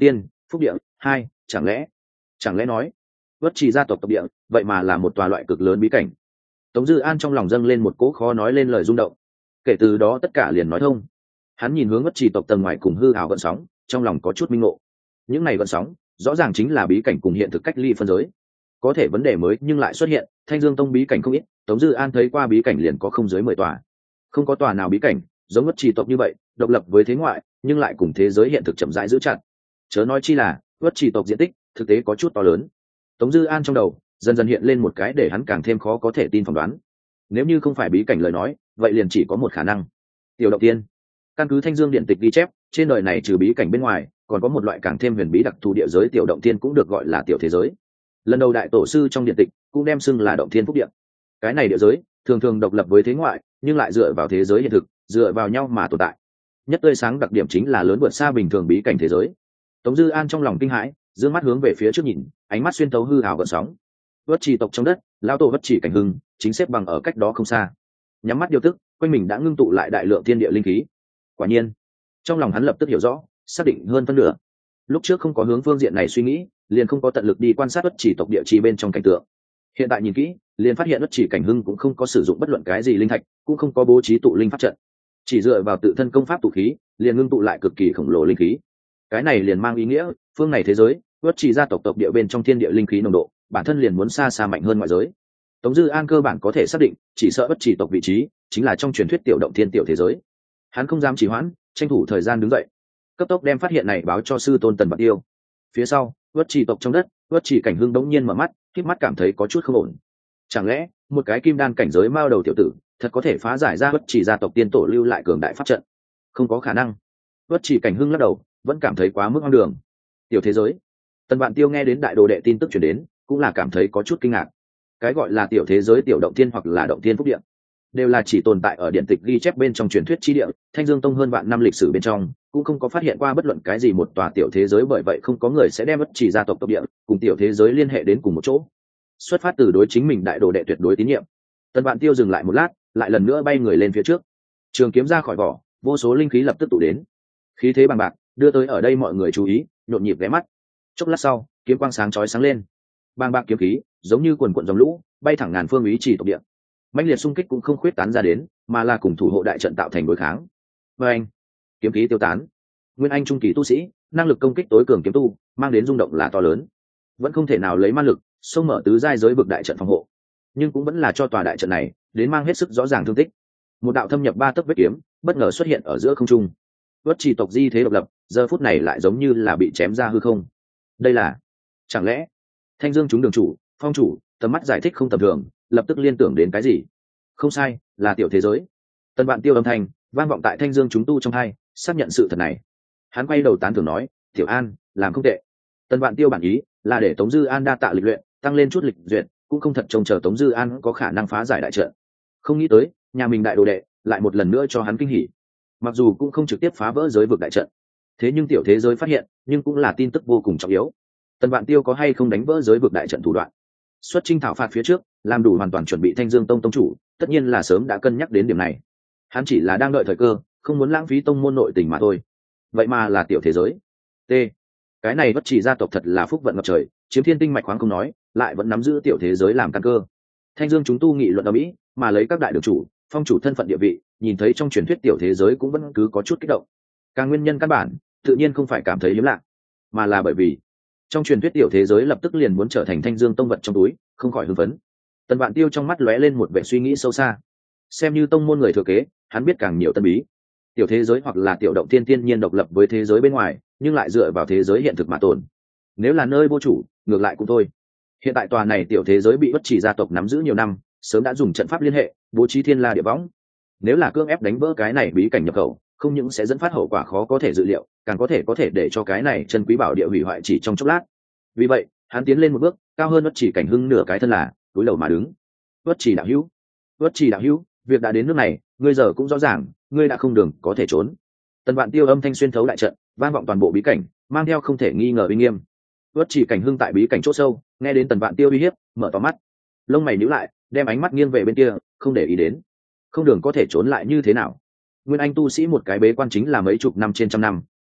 phúc địa hai chẳng lẽ chẳng lẽ nói vất trì gia tộc tộc địa vậy mà là một tòa loại cực lớn bí cảnh. Tống Dư An trong lòng dâng lên một cỗ khó nói lên lời rung động, kể từ đó tất cả liền nói thông. Hắn nhìn hướng vất trì tộc tầng ngoài cùng hư hào gợn sóng, trong lòng có chút minh ngộ. Những này gợn sóng rõ ràng chính là bí cảnh cùng hiện thực cách ly phân giới. Có thể vấn đề mới nhưng lại xuất hiện, Thanh Dương Tông bí cảnh không ít, Tống Dư An thấy qua bí cảnh liền có không dưới mười tòa. Không có tòa nào bí cảnh giống vất trì tộc như vậy, độc lập với thế ngoại, nhưng lại cùng thế giới hiện thực chậm rãi giữ chặt. Chớ nói chi là, vất trì tộc diện tích thực tế có chút to lớn. Tống Dư An trong đầu dần dần hiện lên một cái để hắn càng thêm khó có thể tin phỏng đoán. Nếu như không phải bí cảnh lời nói, vậy liền chỉ có một khả năng. Tiểu động tiên. Căn cứ Thanh Dương điện tịch ghi chép, trên đời này trừ bí cảnh bên ngoài, còn có một loại càng thêm huyền bí đặc thù địa giới tiểu động tiên cũng được gọi là tiểu thế giới. Lần đầu đại tổ sư trong điện tịch cũng đem xưng là động thiên phúc địa. Cái này địa giới thường thường độc lập với thế ngoại, nhưng lại dựa vào thế giới hiện thực, dựa vào nhau mà tồn tại. Nhất tươi sáng đặc điểm chính là lớn vượt xa bình thường bí cảnh thế giới. Tống Dư An trong lòng kinh hãi, dương mắt hướng về phía trước nhìn, ánh mắt xuyên thấu hư ảo gợn sóng. Vất trì tộc trong đất, lão tổ Vất trì cảnh hưng chính xếp bằng ở cách đó không xa, nhắm mắt điều tức, quanh mình đã ngưng tụ lại đại lượng thiên địa linh khí. Quả nhiên, trong lòng hắn lập tức hiểu rõ, xác định hơn phân nửa. Lúc trước không có hướng phương diện này suy nghĩ, liền không có tận lực đi quan sát Vất trì tộc địa chi bên trong cảnh tượng. Hiện tại nhìn kỹ, liền phát hiện Vất trì cảnh hưng cũng không có sử dụng bất luận cái gì linh thạch, cũng không có bố trí tụ linh pháp trận, chỉ dựa vào tự thân công pháp tụ khí, liền ngưng tụ lại cực kỳ khổng lồ linh khí. Cái này liền mang ý nghĩa, phương này thế giới, Vất trì gia tộc tộc địa bên trong thiên địa linh khí nồng độ, bản thân liền muốn xa xa mạnh hơn ngoại giới. Tống Dư An cơ bản có thể xác định, chỉ sợ Vất trì tộc vị trí chính là trong truyền thuyết tiểu động thiên tiểu thế giới. Hắn không dám trì hoãn, tranh thủ thời gian đứng dậy, cấp tốc đem phát hiện này báo cho sư tôn Tần Bạt Tiêu. Phía sau, Vất trì tộc trong đất, Vất trì cảnh hưng đống nhiên mở mắt, khép mắt cảm thấy có chút không ổn. Chẳng lẽ một cái kim đan cảnh giới mao đầu tiểu tử, thật có thể phá giải ra Vất trì gia tộc tiên tổ lưu lại cường đại pháp trận? Không có khả năng. Vất trì cảnh hưng lắc đầu, vẫn cảm thấy quá mức hoang đường. Tiểu thế giới. Tần Vạn Tiêu nghe đến đại đồ đệ tin tức truyền đến, cũng là cảm thấy có chút kinh ngạc. Cái gọi là tiểu thế giới, tiểu động thiên hoặc là động thiên phúc địa, đều là chỉ tồn tại ở điện tịch ghi chép bên trong truyền thuyết chi địa. Thanh Dương Tông hơn vạn năm lịch sử bên trong, cũng không có phát hiện qua bất luận cái gì một tòa tiểu thế giới, bởi vậy không có người sẽ đem Vất trì gia tộc tộc địa cùng tiểu thế giới liên hệ đến cùng một chỗ. Xuất phát từ đối chính mình đại đồ đệ tuyệt đối tín nhiệm, Tần Vạn Tiêu dừng lại một lát, lại lần nữa bay người lên phía trước. Trường kiếm ra khỏi vỏ, vô số linh khí lập tức tụ đến, khí thế bằng bạc, đưa tới ở đây mọi người chú ý, nhộn nhịp ghé mắt. Chốc lát sau, kiếm quang sáng chói sáng lên, bàng bạc kiếm khí giống như quần quần dòng lũ, bay thẳng ngàn phương ý chỉ tộc địa. Mãnh liệt xung kích cũng không khuyết tán ra đến, mà là cùng thủ hộ đại trận tạo thành đối kháng. Và anh, kiếm khí tiêu tán. Nguyên anh trung kỳ tu sĩ, năng lực công kích tối cường kiếm tu, mang đến rung động là to lớn. Vẫn không thể nào lấy ma lực xông mở tứ giai giới vực đại trận phòng hộ, nhưng cũng vẫn là cho tòa đại trận này đến mang hết sức rõ ràng thương tích. Một đạo thâm nhập ba tấc vết kiếm bất ngờ xuất hiện ở giữa không trung. Vất trì tộc di thế độc lập, giờ phút này lại giống như là bị chém ra hư không. Đây là, chẳng lẽ Thanh Dương chúng đường chủ, phong chủ, tầm mắt giải thích không tầm thường, lập tức liên tưởng đến cái gì? Không sai, là tiểu thế giới. Tần Vạn Tiêu âm thanh vang vọng tại Thanh Dương chúng tu trong hai, xác nhận sự thật này. Hắn quay đầu tán thưởng nói, Tiểu An làm không tệ. Tần Vạn Tiêu bản ý là để Tống Dư An đa tạ lịch luyện, tăng lên chút lịch duyệt, cũng không thật trông chờ Tống Dư An có khả năng phá giải đại trận. Không nghĩ tới, nhà mình đại đồ đệ lại một lần nữa cho hắn kinh hỉ. Mặc dù cũng không trực tiếp phá vỡ giới vực đại trận, thế nhưng tiểu thế giới phát hiện, nhưng cũng là tin tức vô cùng trọng yếu. Tần Vạn Tiêu có hay không đánh vỡ giới vực đại trận thủ đoạn, xuất chinh thảo phạt phía trước, làm đủ hoàn toàn chuẩn bị. Thanh Dương Tông tông chủ tất nhiên là sớm đã cân nhắc đến điểm này. Hắn chỉ là đang đợi thời cơ, không muốn lãng phí tông môn nội tình mà thôi. Vậy mà là tiểu thế giới. T. Cái này Vất trì gia tộc thật là phúc vận ngập trời, chiếm thiên tinh mạch khoáng không nói, lại vẫn nắm giữ tiểu thế giới làm căn cơ. Thanh Dương chúng tu nghị luận ở mỹ, mà lấy các đại đường chủ, phong chủ thân phận địa vị, nhìn thấy trong truyền thuyết tiểu thế giới cũng vẫn cứ có chút kích động. Càng nguyên nhân căn bản, tự nhiên không phải cảm thấy hiếm lạ, mà là bởi vì trong truyền thuyết tiểu thế giới lập tức liền muốn trở thành Thanh Dương Tông vật trong túi, không khỏi hưng phấn. Tần Vạn Tiêu trong mắt lóe lên một vẻ suy nghĩ sâu xa. Xem như tông môn người thừa kế, hắn biết càng nhiều tân bí. Tiểu thế giới hoặc là tiểu động tiên tiên nhiên độc lập với thế giới bên ngoài, nhưng lại dựa vào thế giới hiện thực mà tồn. Nếu là nơi vô chủ, ngược lại cũng thôi. Hiện tại tòa này tiểu thế giới bị Vất trì gia tộc nắm giữ nhiều năm, sớm đã dùng trận pháp liên hệ, bố trí thiên la địa võng. Nếu là cưỡng ép đánh vỡ cái này bí cảnh nhập khẩu, không những sẽ dẫn phát hậu quả khó có thể dự liệu, càng có thể có thể để cho cái này chân quý bảo địa hủy hoại chỉ trong chốc lát. Vì vậy, hắn tiến lên một bước, cao hơn Vất trì cảnh hưng nửa cái thân là, túi đầu mà đứng. Vất trì đạo hữu, Vất trì đạo hữu, việc đã đến nước này, ngươi giờ cũng rõ ràng, ngươi đã không đường có thể trốn. Tần Vạn Tiêu âm thanh xuyên thấu đại trận, vang vọng toàn bộ bí cảnh, mang theo không thể nghi ngờ uy nghiêm. Vất trì cảnh hưng tại bí cảnh chỗ sâu, nghe đến Tần Vạn Tiêu uy hiếp, mở to mắt, lông mày nhíu lại, đem ánh mắt nghiêng về bên kia, không để ý đến. Không đường có thể trốn lại như thế nào? Nguyên anh tu sĩ một cái bế quan chính là mấy chục năm trên trăm năm,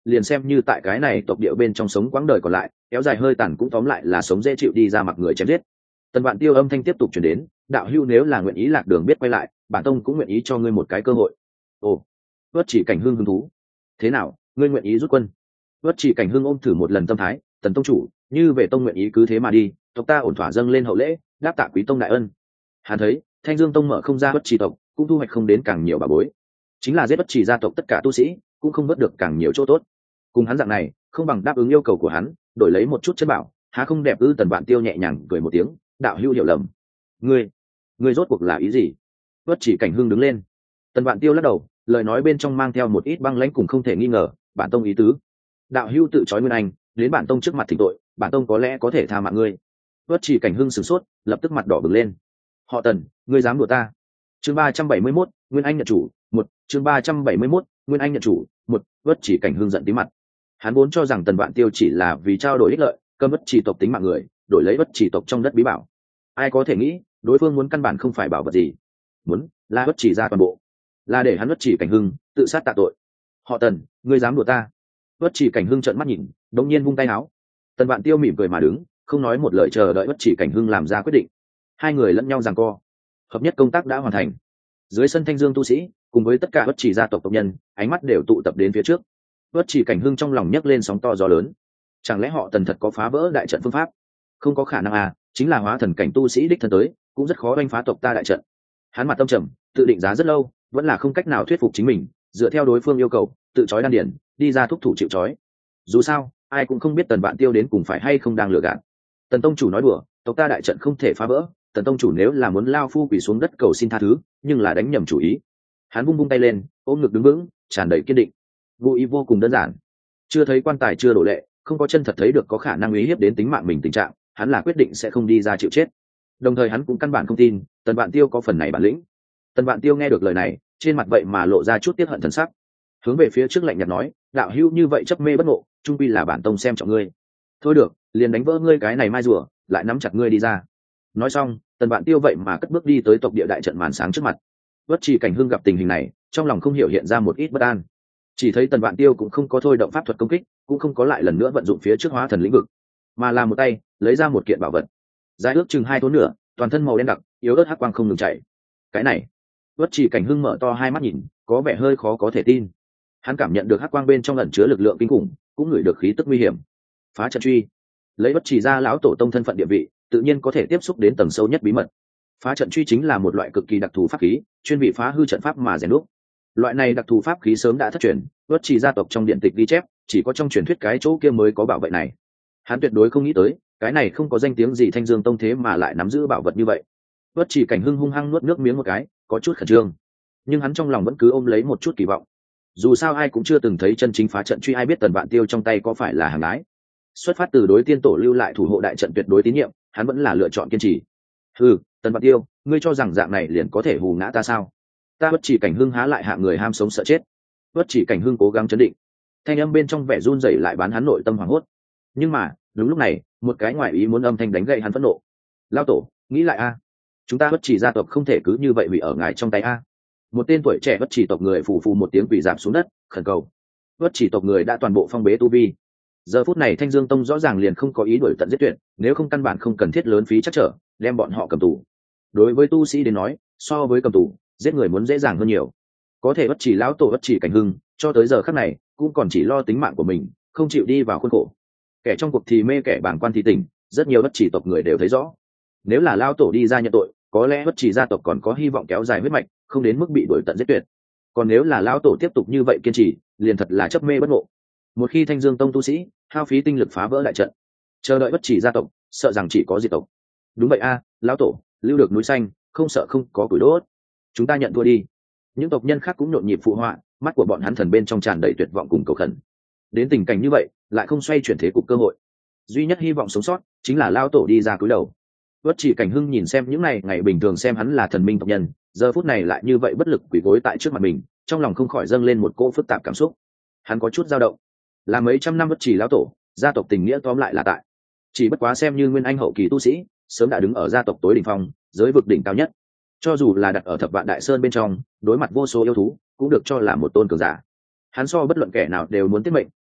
liền xem như tại cái này tộc địa bên trong sống quãng đời còn lại kéo dài hơi tàn cũng tóm lại là sống dễ chịu đi ra mặc người chém giết. Tần Vạn Tiêu âm thanh tiếp tục truyền đến, đạo hữu nếu là nguyện ý lạc đường biết quay lại, bản tông cũng nguyện ý cho ngươi một cái cơ hội. Ồ, Vất Chỉ Cảnh Hưng hứng thú. Thế nào, ngươi nguyện ý rút quân? Vất Chỉ Cảnh Hưng ôm thử một lần tâm thái, Tần tông chủ, như về tông nguyện ý cứ thế mà đi, tộc ta ổn thỏa dâng lên hậu lễ, đáp tạ quý tông đại ân. Hắn thấy, Thanh Dương tông mở không ra Vất Chỉ tộc, cũng thu hoạch không đến càng nhiều bà bối. Chính là giết Vất Chỉ gia tộc tất cả tu sĩ, cũng không vớt được càng nhiều chỗ tốt. Cùng hắn dạng này, không bằng đáp ứng yêu cầu của hắn, đổi lấy một chút chất bảo, há không đẹp ư? Tần Vạn Tiêu nhẹ nhàng cười một tiếng, đạo hữu hiểu lầm. Ngươi, ngươi rốt cuộc là ý gì? Vất Chỉ Cảnh Hưng đứng lên. Tần Vạn Tiêu lắc đầu, lời nói bên trong mang theo một ít băng lãnh cùng không thể nghi ngờ, bản tông ý tứ. Đạo hữu tự trói Nguyên Anh, đến bản tông trước mặt thỉnh tội, bản tông có lẽ có thể tha mạng ngươi. Vất Chỉ Cảnh Hưng sửng sốt, lập tức mặt đỏ bừng lên. Họ Tần, ngươi dám đùa ta? Chương ba trăm bảy mươi mốt, Nguyên Anh nhận chủ, một, chương ba trăm bảy mươi mốt, Nguyên Anh nhận chủ, một. Vất Chỉ Cảnh Hưng giận tí mặt. Hắn vốn cho rằng Tần Vạn Tiêu chỉ là vì trao đổi ích lợi, cơm Vất Chỉ tộc tính mạng người, đổi lấy Vất Chỉ tộc trong đất bí bảo. Ai có thể nghĩ, đối phương muốn căn bản không phải bảo vật gì, muốn là Vất Chỉ ra toàn bộ, là để hắn Vất Chỉ Cảnh Hưng tự sát tạ tội. Họ Tần, ngươi dám đùa ta? Vất Chỉ Cảnh Hưng trợn mắt nhìn, đống nhiên vung tay áo. Tần Vạn Tiêu mỉm cười mà đứng, không nói một lời chờ đợi Vất Chỉ Cảnh Hưng làm ra quyết định. Hai người lẫn nhau giằng co. Hợp nhất công tác đã hoàn thành. Dưới sân Thanh Dương tu sĩ, cùng với tất cả Vất Chỉ gia tộc tộc nhân, ánh mắt đều tụ tập đến phía trước. Vất Chỉ Cảnh Hưng trong lòng nhấc lên sóng to gió lớn. Chẳng lẽ họ Tần thật có phá vỡ đại trận phương pháp? Không có khả năng à, chính là hóa thần cảnh tu sĩ đích thân tới, cũng rất khó đánh phá tộc ta đại trận. Hắn mặt tâm trầm, tự định giá rất lâu, vẫn là không cách nào thuyết phục chính mình, dựa theo đối phương yêu cầu, tự chói đan điển, đi ra thúc thủ chịu chói. Dù sao, ai cũng không biết Tần Vạn Tiêu đến cùng phải hay không đang lừa gạt. Tần tông chủ nói đùa, tộc ta đại trận không thể phá vỡ, Tần tông chủ nếu là muốn lao phu quỳ xuống đất cầu xin tha thứ, nhưng là đánh nhầm chủ ý. Hắn vung vung tay lên, ôm ngực đứng vững, tràn đầy kiên định. Vô ý vô cùng đơn giản. Chưa thấy quan tài chưa đổ lệ, không có chân thật thấy được có khả năng uy hiếp đến tính mạng mình tình trạng, hắn là quyết định sẽ không đi ra chịu chết. Đồng thời hắn cũng căn bản không tin Tần Vạn Tiêu có phần này bản lĩnh. Tần Vạn Tiêu nghe được lời này, trên mặt vậy mà lộ ra chút tiếc hận thần sắc, hướng về phía trước lạnh nhạt nói, đạo hữu như vậy chấp mê bất ngộ, trung quy là bản tông xem trọng ngươi. Thôi được, liền đánh vỡ ngươi cái này mai rùa, lại nắm chặt ngươi đi ra. Nói xong, Tần Vạn Tiêu vậy mà cất bước đi tới tộc địa đại trận màn sáng trước mặt. Vất Chỉ Cảnh Hưng gặp tình hình này, trong lòng không hiểu hiện ra một ít bất an. Chỉ thấy Tần Vạn Tiêu cũng không có thôi động pháp thuật công kích, cũng không có lại lần nữa vận dụng phía trước hóa thần lĩnh vực, mà là một tay lấy ra một kiện bảo vật, dài ước chừng hai thốn nửa, toàn thân màu đen đặc, yếu ớt hắc quang không ngừng chảy. Cái này, Vất Chỉ Cảnh Hưng mở to hai mắt nhìn, có vẻ hơi khó có thể tin. Hắn cảm nhận được hắc quang bên trong ẩn chứa lực lượng kinh khủng, cũng ngửi được khí tức nguy hiểm. Phá trận truy, lấy Vất Chỉ ra lão tổ tông thân phận địa vị, tự nhiên có thể tiếp xúc đến tầng sâu nhất bí mật. Phá trận truy chính là một loại cực kỳ đặc thù pháp khí, chuyên bị phá hư trận pháp mà rèn đúc. Loại này đặc thù pháp khí sớm đã thất truyền, Vất Chỉ gia tộc trong điện tịch ghi chép, chỉ có trong truyền thuyết cái chỗ kia mới có bảo vệ này. Hắn tuyệt đối không nghĩ tới, cái này không có danh tiếng gì Thanh Dương tông thế mà lại nắm giữ bảo vật như vậy. Vất Chỉ Cảnh Hưng hung hăng nuốt nước miếng một cái, có chút khẩn trương, nhưng hắn trong lòng vẫn cứ ôm lấy một chút kỳ vọng. Dù sao ai cũng chưa từng thấy chân chính phá trận truy, ai biết Tần Vạn Tiêu trong tay có phải là hàng đái. Xuất phát từ đối tiên tổ lưu lại thủ hộ đại trận tuyệt đối tín nhiệm, hắn vẫn là lựa chọn kiên trì. Ừ, Tần Vạn Tiêu, ngươi cho rằng dạng này liền có thể hù ngã ta sao? Ta Vất Chỉ Cảnh Hưng há lại hạ người ham sống sợ chết. Vất Chỉ Cảnh Hưng cố gắng chấn định, thanh âm bên trong vẻ run rẩy lại bán hắn nội tâm hoảng hốt. Nhưng mà đúng lúc này, một cái ngoại ý muốn âm thanh đánh gậy hắn phẫn nộ. Lao tổ, nghĩ lại a, chúng ta Vất Chỉ gia tộc không thể cứ như vậy bị ở ngài trong tay a. Một tên tuổi trẻ Vất Chỉ tộc người phù phù một tiếng quỳ rạp xuống đất, khẩn cầu. Vất Chỉ tộc người đã toàn bộ phong bế tu vi. Giờ phút này Thanh Dương tông rõ ràng liền không có ý đuổi tận giết tuyệt, nếu không căn bản không cần thiết lớn phí chắc trở, đem bọn họ cầm tù. Đối với tu sĩ đến nói, so với cầm tù, giết người muốn dễ dàng hơn nhiều. Có thể Vất Chỉ lão tổ Vất Chỉ Cảnh Hưng, cho tới giờ khắc này, cũng còn chỉ lo tính mạng của mình, không chịu đi vào khuôn khổ. Kẻ trong cuộc thì mê, kẻ bàng quan thì tỉnh, rất nhiều Vất Chỉ tộc người đều thấy rõ. Nếu là lão tổ đi ra nhận tội, có lẽ Vất Chỉ gia tộc còn có hy vọng kéo dài huyết mạch, không đến mức bị đuổi tận giết tuyệt. Còn nếu là lão tổ tiếp tục như vậy kiên trì, liền thật là chấp mê bất ngộ. Một khi Thanh Dương tông tu sĩ hao phí tinh lực phá vỡ đại trận, chờ đợi Vất Chỉ gia tộc, sợ rằng chỉ có diệt tộc. Đúng vậy a, lão tổ, lưu được núi xanh, không sợ không có củi đốt. Chúng ta nhận thua đi. Những tộc nhân khác cũng nhộn nhịp phụ họa, mắt của bọn hắn thần bên trong tràn đầy tuyệt vọng cùng cầu khẩn. Đến tình cảnh như vậy, lại không xoay chuyển thế cục cơ hội. Duy nhất hy vọng sống sót chính là lão tổ đi ra cúi đầu. Vất Chỉ Cảnh Hưng nhìn xem những này ngày bình thường xem hắn là thần minh tộc nhân, giờ phút này lại như vậy bất lực quỳ gối tại trước mặt mình, trong lòng không khỏi dâng lên một cỗ phức tạp cảm xúc. Hắn có chút dao động. Là mấy trăm năm Vất Chỉ lão tổ, gia tộc tình nghĩa tóm lại là tại. Chỉ bất quá xem như nguyên anh hậu kỳ tu sĩ, sớm đã đứng ở gia tộc tối đỉnh phong, giới vực đỉnh cao nhất. Cho dù là đặt ở Thập Vạn Đại Sơn bên trong, đối mặt vô số yêu thú, cũng được cho là một tôn cường giả. Hắn so bất luận kẻ nào đều muốn tiết mệnh,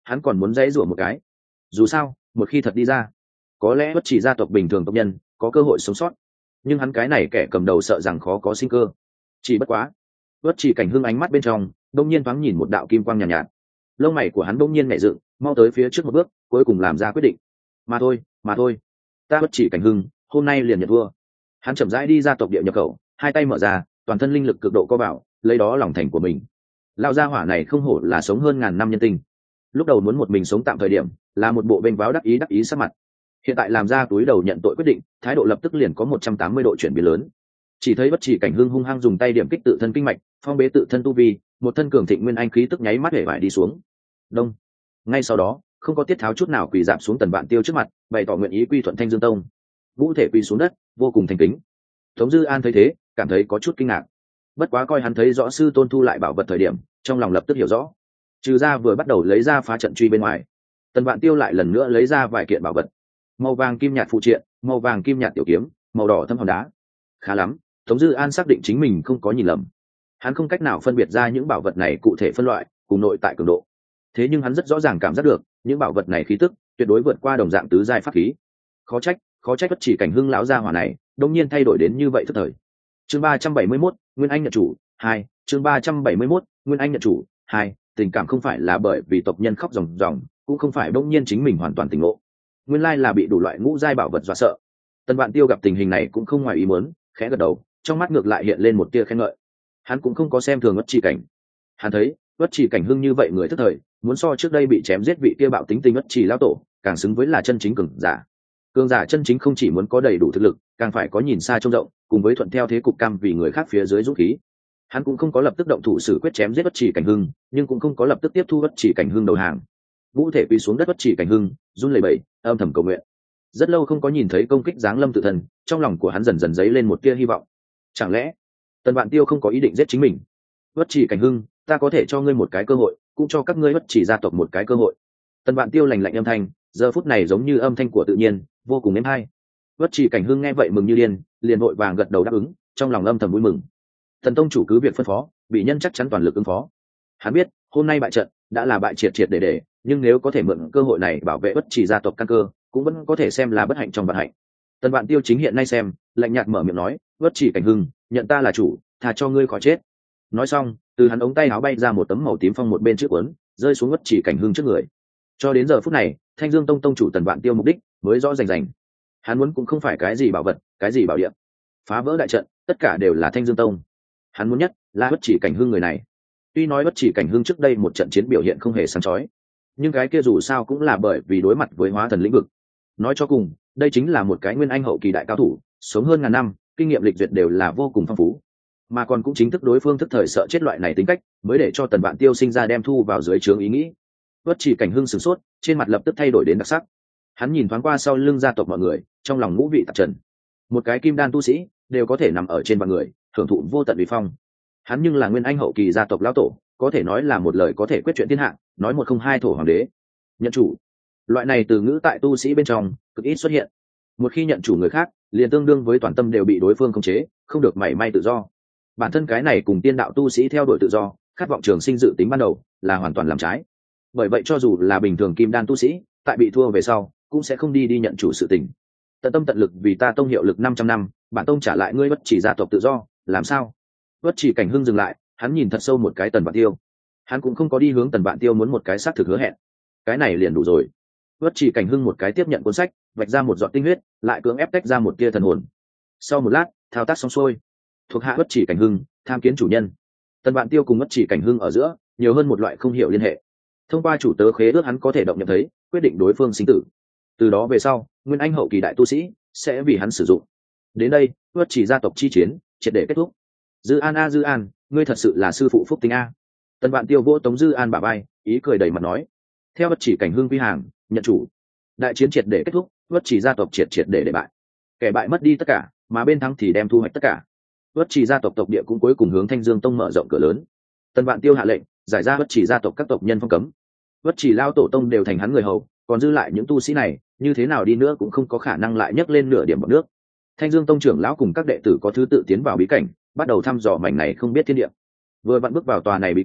hắn còn muốn dãy rủa một cái. Dù sao một khi thật đi ra, có lẽ bất chỉ gia tộc bình thường tộc nhân có cơ hội sống sót, nhưng hắn cái này kẻ cầm đầu sợ rằng khó có sinh cơ. Chỉ bất quá, bất chỉ cảnh hưng ánh mắt bên trong đông nhiên thoáng nhìn một đạo kim quang nhàn nhạt, nhạt lông mày của hắn đông nhiên nhẹ dựng, mau tới phía trước một bước, cuối cùng làm ra quyết định. Mà thôi mà thôi ta bất chỉ cảnh hưng hôm nay liền nhận thua. Hắn chậm rãi đi ra tộc địa nhập khẩu, hai tay mở ra, toàn thân linh lực cực độ co vào, lấy đó lòng thành của mình. Lão gia hỏa này không hổ là sống hơn ngàn năm nhân tinh, lúc đầu muốn một mình sống tạm thời điểm là một bộ bênh váo đắc ý đắc ý sắc mặt, hiện tại làm ra túi đầu nhận tội quyết định, thái độ lập tức liền có một trăm tám mươi độ chuyển biến lớn. Chỉ thấy bất chỉ cảnh hưng hung hăng dùng tay điểm kích tự thân kinh mạch, phong bế tự thân tu vi, một thân cường thịnh nguyên anh khí tức nháy mắt hể vải đi xuống. Đông. Ngay sau đó, không có tiết tháo chút nào quỳ dạp xuống Tần Vạn Tiêu trước mặt, bày tỏ nguyện ý quy thuận Thanh Dương Tông. Vũ thể quỳ xuống đất, vô cùng thành kính. Tống Dư An thấy thế, cảm thấy có chút kinh ngạc. Bất quá coi hắn thấy rõ sư tôn thu lại bảo vật thời điểm, trong lòng lập tức hiểu rõ. Trừ ra vừa bắt đầu lấy ra phá trận truy bên ngoài, Tần Vạn Tiêu lại lần nữa lấy ra vài kiện bảo vật. Màu vàng kim nhạt phụ triện, màu vàng kim nhạt tiểu kiếm, màu đỏ thâm hòn đá. Khá lắm, Tống Dư An xác định chính mình không có nhìn lầm. Hắn không cách nào phân biệt ra những bảo vật này cụ thể phân loại cùng nội tại cường độ, thế nhưng hắn rất rõ ràng cảm giác được những bảo vật này khí tức tuyệt đối vượt qua đồng dạng tứ giai pháp khí. Khó trách, khó trách bất chỉ cảnh hưng lão gia hỏa này đông nhiên thay đổi đến như vậy tức thời. Chương ba trăm bảy mươi mốt, Nguyên Anh nhận chủ hai. Chương ba trăm bảy mươi mốt, Nguyên Anh nhận chủ hai. Tình cảm không phải là bởi vì tộc nhân khóc ròng ròng, cũng không phải đông nhiên chính mình hoàn toàn tỉnh ngộ. Nguyên lai là bị đủ loại ngũ giai bảo vật dọa sợ. Tần Vạn Tiêu gặp tình hình này cũng không ngoài ý muốn, khẽ gật đầu, trong mắt ngược lại hiện lên một tia khen ngợi. Hắn cũng không có xem thường bất chỉ cảnh. Hắn thấy bất chỉ cảnh hưng như vậy người tức thời, muốn so trước đây bị chém giết vị kia bạo tính tình bất chỉ lão tổ càng xứng với là chân chính cường giả. Cường giả chân chính không chỉ muốn có đầy đủ thực lực, càng phải có nhìn xa trông rộng, cùng với thuận theo thế cục cam vì người khác phía dưới dũng khí. Hắn cũng không có lập tức động thủ xử quyết chém giết bất chỉ cảnh hưng, nhưng cũng không có lập tức tiếp thu bất chỉ cảnh hưng đầu hàng. Vũ thể quỳ xuống đất bất chỉ cảnh hưng, run lẩy bẩy, âm thầm cầu nguyện. Rất lâu không có nhìn thấy công kích giáng lâm tự thân, trong lòng của hắn dần dần dấy lên một tia hy vọng. Chẳng lẽ Tần Vạn Tiêu không có ý định giết chính mình? Bất chỉ cảnh hưng, ta có thể cho ngươi một cái cơ hội, cũng cho các ngươi bất chỉ gia tộc một cái cơ hội. Tần Vạn Tiêu lạnh lạnh âm thanh, giờ phút này giống như âm thanh của tự nhiên, vô cùng êm hay. Bất chỉ cảnh hưng nghe vậy mừng như điên, liền vội vàng gật đầu đáp ứng, trong lòng âm thầm vui mừng. Thần tông chủ cứ việc phân phó, bị nhân chắc chắn toàn lực ứng phó. Hắn biết hôm nay bại trận đã là bại triệt triệt để để, nhưng nếu có thể mượn cơ hội này bảo vệ bất chỉ gia tộc căn cơ, cũng vẫn có thể xem là bất hạnh trong vận hạnh. Tần Vạn Tiêu chính hiện nay xem, lạnh nhạt mở miệng nói, bất chỉ cảnh hưng, nhận ta là chủ, thà cho ngươi khỏi chết. Nói xong, từ hắn ống tay áo bay ra một tấm màu tím phong một bên trước cuốn, rơi xuống bất chỉ cảnh hưng trước người. Cho đến giờ phút này, Thanh Dương Tông tông chủ Tần Vạn Tiêu mục đích mới rõ rành rành. Hắn muốn cũng không phải cái gì bảo vật, cái gì bảo địa, phá vỡ đại trận, tất cả đều là Thanh Dương Tông. Hắn muốn nhất là bất chỉ cảnh hưng người này. Tuy nói bất chỉ cảnh hưng trước đây một trận chiến biểu hiện không hề sáng chói, nhưng cái kia dù sao cũng là bởi vì đối mặt với hóa thần lĩnh vực. Nói cho cùng, đây chính là một cái nguyên anh hậu kỳ đại cao thủ, sống hơn ngàn năm, kinh nghiệm lịch duyệt đều là vô cùng phong phú, mà còn cũng chính thức đối phương thức thời sợ chết loại này tính cách, mới để cho Tần Vạn Tiêu sinh ra đem thu vào dưới trướng ý nghĩ. Bất chỉ cảnh hưng sửng sốt, trên mặt lập tức thay đổi đến đặc sắc. Hắn nhìn thoáng qua sau lưng gia tộc mọi người, trong lòng ngũ vị tạp trần. Một cái kim đan tu sĩ đều có thể nằm ở trên vạn người, hưởng thụ vô tận uy phong. Hắn nhưng là nguyên anh hậu kỳ gia tộc lão tổ, có thể nói là một lời có thể quyết chuyện thiên hạ, nói một không hai thổ hoàng đế. Nhận chủ, loại này từ ngữ tại tu sĩ bên trong cực ít xuất hiện. Một khi nhận chủ người khác, liền tương đương với toàn tâm đều bị đối phương khống chế, không được mảy may tự do. Bản thân cái này cùng tiên đạo tu sĩ theo đuổi tự do, khát vọng trường sinh dự tính ban đầu là hoàn toàn làm trái. Bởi vậy cho dù là bình thường kim đan tu sĩ, tại bị thua về sau, cũng sẽ không đi đi nhận chủ sự tình. Tận tâm tận lực vì ta tông hiệu lực năm trăm năm, bản tông trả lại ngươi bất chỉ gia tộc tự do, làm sao? Bất chỉ cảnh hưng dừng lại, hắn nhìn thật sâu một cái Tần Vạn Tiêu. Hắn cũng không có đi hướng Tần Vạn Tiêu muốn một cái xác thực hứa hẹn. Cái này liền đủ rồi. Bất chỉ cảnh hưng một cái tiếp nhận cuốn sách, vạch ra một giọt tinh huyết, lại cưỡng ép tách ra một tia thần hồn. Sau một lát, thao tác xong xuôi, thuộc hạ bất chỉ cảnh hưng tham kiến chủ nhân. Tần Vạn Tiêu cùng bất chỉ cảnh hưng ở giữa nhiều hơn một loại không hiểu liên hệ. Thông qua chủ tớ khế ước hắn có thể động nhận thấy, quyết định đối phương sinh tử. Từ đó về sau, nguyên anh hậu kỳ đại tu sĩ sẽ vì hắn sử dụng. Đến đây, bất chỉ gia tộc chi chiến triệt để kết thúc. Dư An a Dư An, ngươi thật sự là sư phụ phúc tính a. Tần Vạn Tiêu vỗ Tống Dư An bả vai, ý cười đầy mặt nói. Theo bất chỉ cảnh hưng quy hàng, nhận chủ. Đại chiến triệt để kết thúc, bất chỉ gia tộc triệt triệt để để bại. Kẻ bại mất đi tất cả, mà bên thắng thì đem thu hoạch tất cả. Bất chỉ gia tộc tộc địa cũng cuối cùng hướng Thanh Dương Tông mở rộng cửa lớn. Tần Vạn Tiêu hạ lệnh, giải ra bất chỉ gia tộc các tộc nhân phong cấm. Bất chỉ lao tổ tông đều thành hắn người hầu, còn dư lại những tu sĩ này, như thế nào đi nữa cũng không có khả năng lại nhấc lên nửa điểm bọt nước. Thanh Dương Tông trưởng lão cùng các đệ tử có thứ tự tiến vào bí cảnh, bắt đầu thăm dò mảnh này không biết thiên địa. Vừa vặn bước vào tòa này bí cảnh,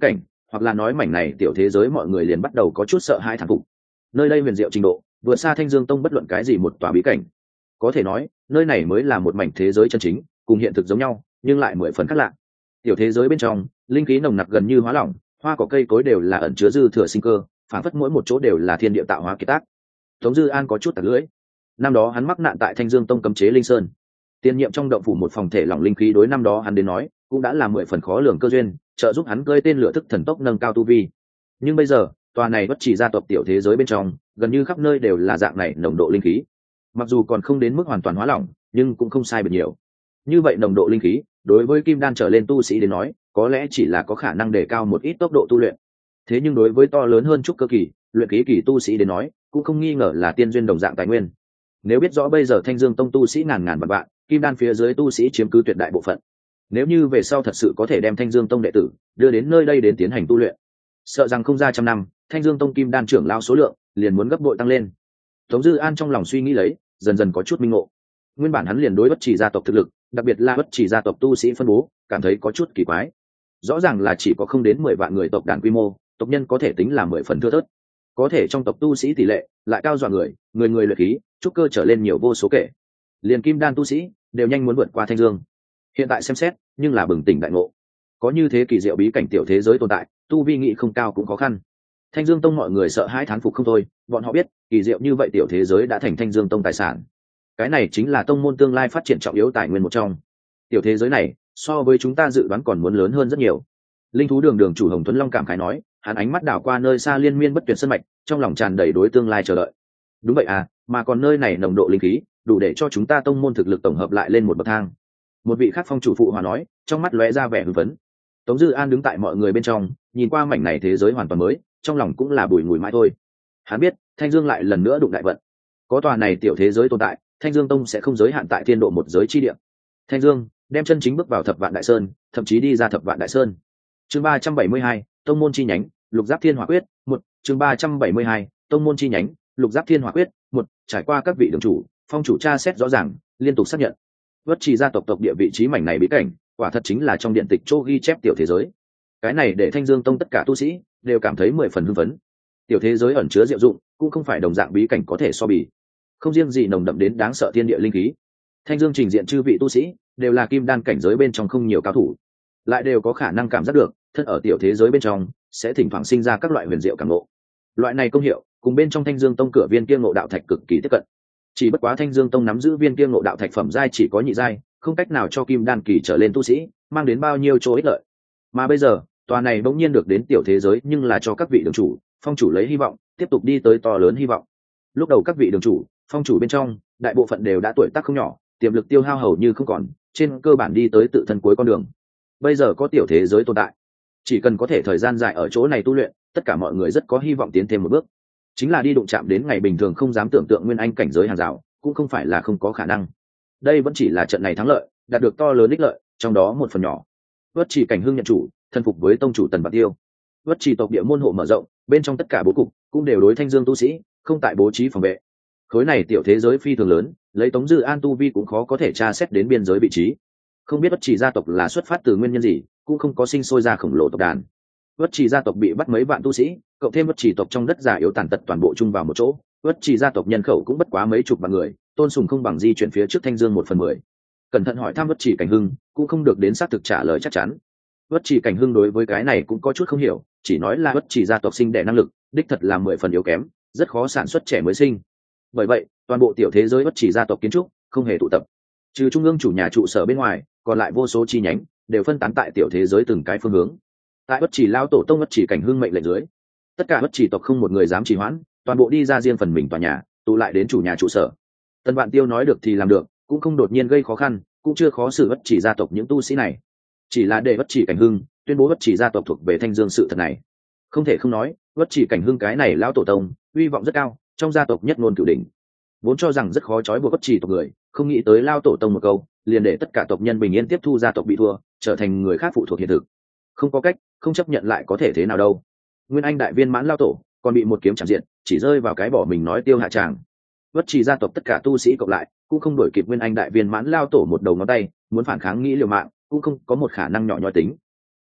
hoặc là nói mảnh này tiểu thế giới mọi người liền bắt đầu có chút sợ hãi thán phục. Nơi đây huyền diệu trình độ vượt xa Thanh Dương Tông bất luận cái gì một tòa bí cảnh. Có thể nói nơi này mới là một mảnh thế giới chân chính, cùng hiện thực giống nhau nhưng lại mười phần khác lạ. Tiểu thế giới bên trong linh khí nồng nặc gần như hóa lỏng, hoa cỏ cây cối đều là ẩn chứa dư thừa sinh cơ, phản phất mỗi một chỗ đều là thiên địa tạo hóa kiệt tác. Tống Dư An có chút tặc lưỡi. Năm đó hắn mắc nạn tại Thanh Dương Tông cấm chế linh sơn, tiên nhiệm trong động phủ một phòng thể lỏng linh khí, đối năm đó hắn đến nói cũng đã là mười phần khó lường cơ duyên, trợ giúp hắn cơi tên lửa thức thần tốc nâng cao tu vi. Nhưng bây giờ tòa này bất chỉ gia tộc tiểu thế giới bên trong gần như khắp nơi đều là dạng này nồng độ linh khí, mặc dù còn không đến mức hoàn toàn hóa lỏng nhưng cũng không sai biệt nhiều. Như vậy nồng độ linh khí đối với kim đan trở lên tu sĩ đến nói có lẽ chỉ là có khả năng đề cao một ít tốc độ tu luyện, thế nhưng đối với to lớn hơn trúc cơ kỳ luyện khí kỳ tu sĩ đến nói cũng không nghi ngờ là tiên duyên đồng dạng tài nguyên. Nếu biết rõ bây giờ Thanh Dương Tông tu sĩ ngàn ngàn vạn vạn, kim đan phía dưới tu sĩ chiếm cứ tuyệt đại bộ phận, nếu như về sau thật sự có thể đem Thanh Dương Tông đệ tử đưa đến nơi đây đến tiến hành tu luyện, sợ rằng không ra trăm năm Thanh Dương Tông kim đan trưởng lao số lượng liền muốn gấp bội tăng lên. Tống Dư An trong lòng suy nghĩ lấy, dần dần có chút minh ngộ. Nguyên bản hắn liền đối bất chỉ gia tộc thực lực, đặc biệt là bất chỉ gia tộc tu sĩ phân bố, cảm thấy có chút kỳ quái. Rõ ràng là chỉ có không đến mười vạn người tộc đàn quy mô, tộc nhân có thể tính là mười phần thưa thớt. Có thể trong tộc tu sĩ tỷ lệ lại cao dọa người, người người luyện khí, trúc cơ trở lên nhiều vô số kể. Liền kim đan tu sĩ đều nhanh muốn vượt qua Thanh Dương. Hiện tại xem xét, nhưng là bừng tỉnh đại ngộ. Có như thế kỳ diệu bí cảnh tiểu thế giới tồn tại, tu vi nghị không cao cũng khó khăn. Thanh Dương Tông mọi người sợ hãi thán phục không thôi, bọn họ biết, kỳ diệu như vậy tiểu thế giới đã thành Thanh Dương Tông tài sản. Cái này chính là tông môn tương lai phát triển trọng yếu tài nguyên một trong. Tiểu thế giới này, so với chúng ta dự đoán còn muốn lớn hơn rất nhiều. Linh thú đường đường chủ Hồng Tuấn Long cảm khái nói, hắn ánh mắt đảo qua nơi xa liên miên bất tuyệt sơn mạch, trong lòng tràn đầy đối tương lai chờ đợi. Đúng vậy à, mà còn nơi này nồng độ linh khí, đủ để cho chúng ta tông môn thực lực tổng hợp lại lên một bậc thang. Một vị khác phong chủ phụ hòa nói, trong mắt lóe ra vẻ hưng phấn. Tống Dư An đứng tại mọi người bên trong, nhìn qua mảnh này thế giới hoàn toàn mới, trong lòng cũng là bùi ngùi mãi thôi. Hắn biết, Thanh Dương lại lần nữa đụng đại vận. Có tòa này tiểu thế giới tồn tại, Thanh Dương Tông sẽ không giới hạn tại thiên độ một giới chi địa. Thanh Dương đem chân chính bước vào Thập Vạn Đại Sơn, thậm chí đi ra Thập Vạn Đại Sơn. Chương ba trăm bảy mươi hai, Tông môn chi nhánh, Lục Giáp Thiên Hỏa Quyết, một, chương ba trăm bảy mươi hai, Tông môn chi nhánh, Lục Giáp Thiên Hỏa Quyết, một, trải qua các vị đường chủ, phong chủ tra xét rõ ràng, liên tục xác nhận. Vất Trì gia tộc tộc địa vị trí mảnh này bí cảnh, quả thật chính là trong điện tịch chỗ ghi chép tiểu thế giới. Cái này để Thanh Dương Tông tất cả tu sĩ đều cảm thấy mười phần hưng phấn. Tiểu thế giới ẩn chứa diệu dụng, cũng không phải đồng dạng bí cảnh có thể so bì. Không riêng gì nồng đậm đến đáng sợ thiên địa linh khí, Thanh Dương trình diện chư vị tu sĩ đều là kim đan cảnh giới bên trong không nhiều cao thủ, lại đều có khả năng cảm giác được thân ở tiểu thế giới bên trong sẽ thỉnh thoảng sinh ra các loại huyền diệu cảm ngộ. Loại này công hiệu cùng bên trong Thanh Dương Tông cửa viên kia ngộ đạo thạch cực kỳ tiếp cận. Chỉ bất quá Thanh Dương Tông nắm giữ viên kia ngộ đạo thạch phẩm giai chỉ có nhị giai, không cách nào cho kim đan kỳ trở lên tu sĩ mang đến bao nhiêu chỗ ích lợi. Mà bây giờ tòa này bỗng nhiên được đến tiểu thế giới, nhưng là cho các vị đường chủ, phong chủ lấy hy vọng tiếp tục đi tới to lớn hy vọng. Lúc đầu các vị đường chủ, phong chủ bên trong đại bộ phận đều đã tuổi tác không nhỏ, tiềm lực tiêu hao hầu như không còn, trên cơ bản đi tới tự thân cuối con đường. Bây giờ có tiểu thế giới tồn tại, chỉ cần có thể thời gian dài ở chỗ này tu luyện, tất cả mọi người rất có hy vọng tiến thêm một bước. Chính là đi đụng chạm đến ngày bình thường không dám tưởng tượng nguyên anh cảnh giới hàng rào, cũng không phải là không có khả năng. Đây vẫn chỉ là trận này thắng lợi đạt được to lớn ích lợi, trong đó một phần nhỏ. Vất Trì Cảnh Hưng nhận chủ, thân phục với tông chủ Tần Bạc Tiêu. Vất Trì tộc địa môn hộ mở rộng, bên trong tất cả bố cục cũng đều đối Thanh Dương tu sĩ, không tại bố trí phòng vệ. Khối này tiểu thế giới phi thường lớn, lấy Tống Dư An tu vi cũng khó có thể tra xét đến biên giới vị trí. Không biết Vất Trì gia tộc là xuất phát từ nguyên nhân gì, cũng không có sinh sôi ra khổng lồ tộc đàn. Vất Trì gia tộc bị bắt mấy vạn tu sĩ, cộng thêm Vất Trì tộc trong đất già yếu tàn tật toàn bộ chung vào một chỗ, Vất Trì gia tộc nhân khẩu cũng bất quá mấy chục vạn người, tôn sùng không bằng di chuyển phía trước Thanh Dương một phần mười. Cẩn thận hỏi thăm Vất Trì Cảnh Hưng, cũng không được đến xác thực trả lời chắc chắn. Vất Trì Cảnh Hưng đối với cái này cũng có chút không hiểu, chỉ nói là Vất Trì gia tộc sinh đẻ năng lực đích thật là mười phần yếu kém, rất khó sản xuất trẻ mới sinh. Bởi vậy toàn bộ tiểu thế giới Vất Trì gia tộc kiến trúc không hề tụ tập, trừ trung ương chủ nhà trụ sở bên ngoài, còn lại vô số chi nhánh đều phân tán tại tiểu thế giới từng cái phương hướng. Tại Vất Trì lao tổ tông Vất Trì Cảnh Hưng mệnh lệnh dưới, tất cả Vất Trì tộc không một người dám trì hoãn, toàn bộ đi ra riêng phần mình tòa nhà, tụ lại đến chủ nhà trụ sở. Tân Vạn Tiêu nói được thì làm được, cũng không đột nhiên gây khó khăn, cũng chưa khó xử Vất Trì gia tộc những tu sĩ này, chỉ là để Vất Trì Cảnh Hưng tuyên bố Vất Trì gia tộc thuộc về Thanh Dương sự thật này. Không thể không nói, Vất Trì Cảnh Hưng cái này lão tổ tông uy vọng rất cao, trong gia tộc nhất ngôn cửu đỉnh. Vốn cho rằng rất khó trói buộc Vất Trì tộc người, không nghĩ tới lao tổ tông một câu liền để tất cả tộc nhân bình yên tiếp thu gia tộc bị thua, trở thành người khác phụ thuộc hiện thực. Không có cách, không chấp nhận lại có thể thế nào đâu. Nguyên Anh đại viên mãn lao tổ còn bị một kiếm chạm diện, chỉ rơi vào cái bỏ mình nói tiêu hạ tràng. Vất Trì gia tộc tất cả tu sĩ cộng lại cũng không đổi kịp Nguyên Anh đại viên mãn lao tổ một đầu ngón tay, muốn phản kháng nghĩ liều mạng cũng không có một khả năng nhỏ nhoi tính.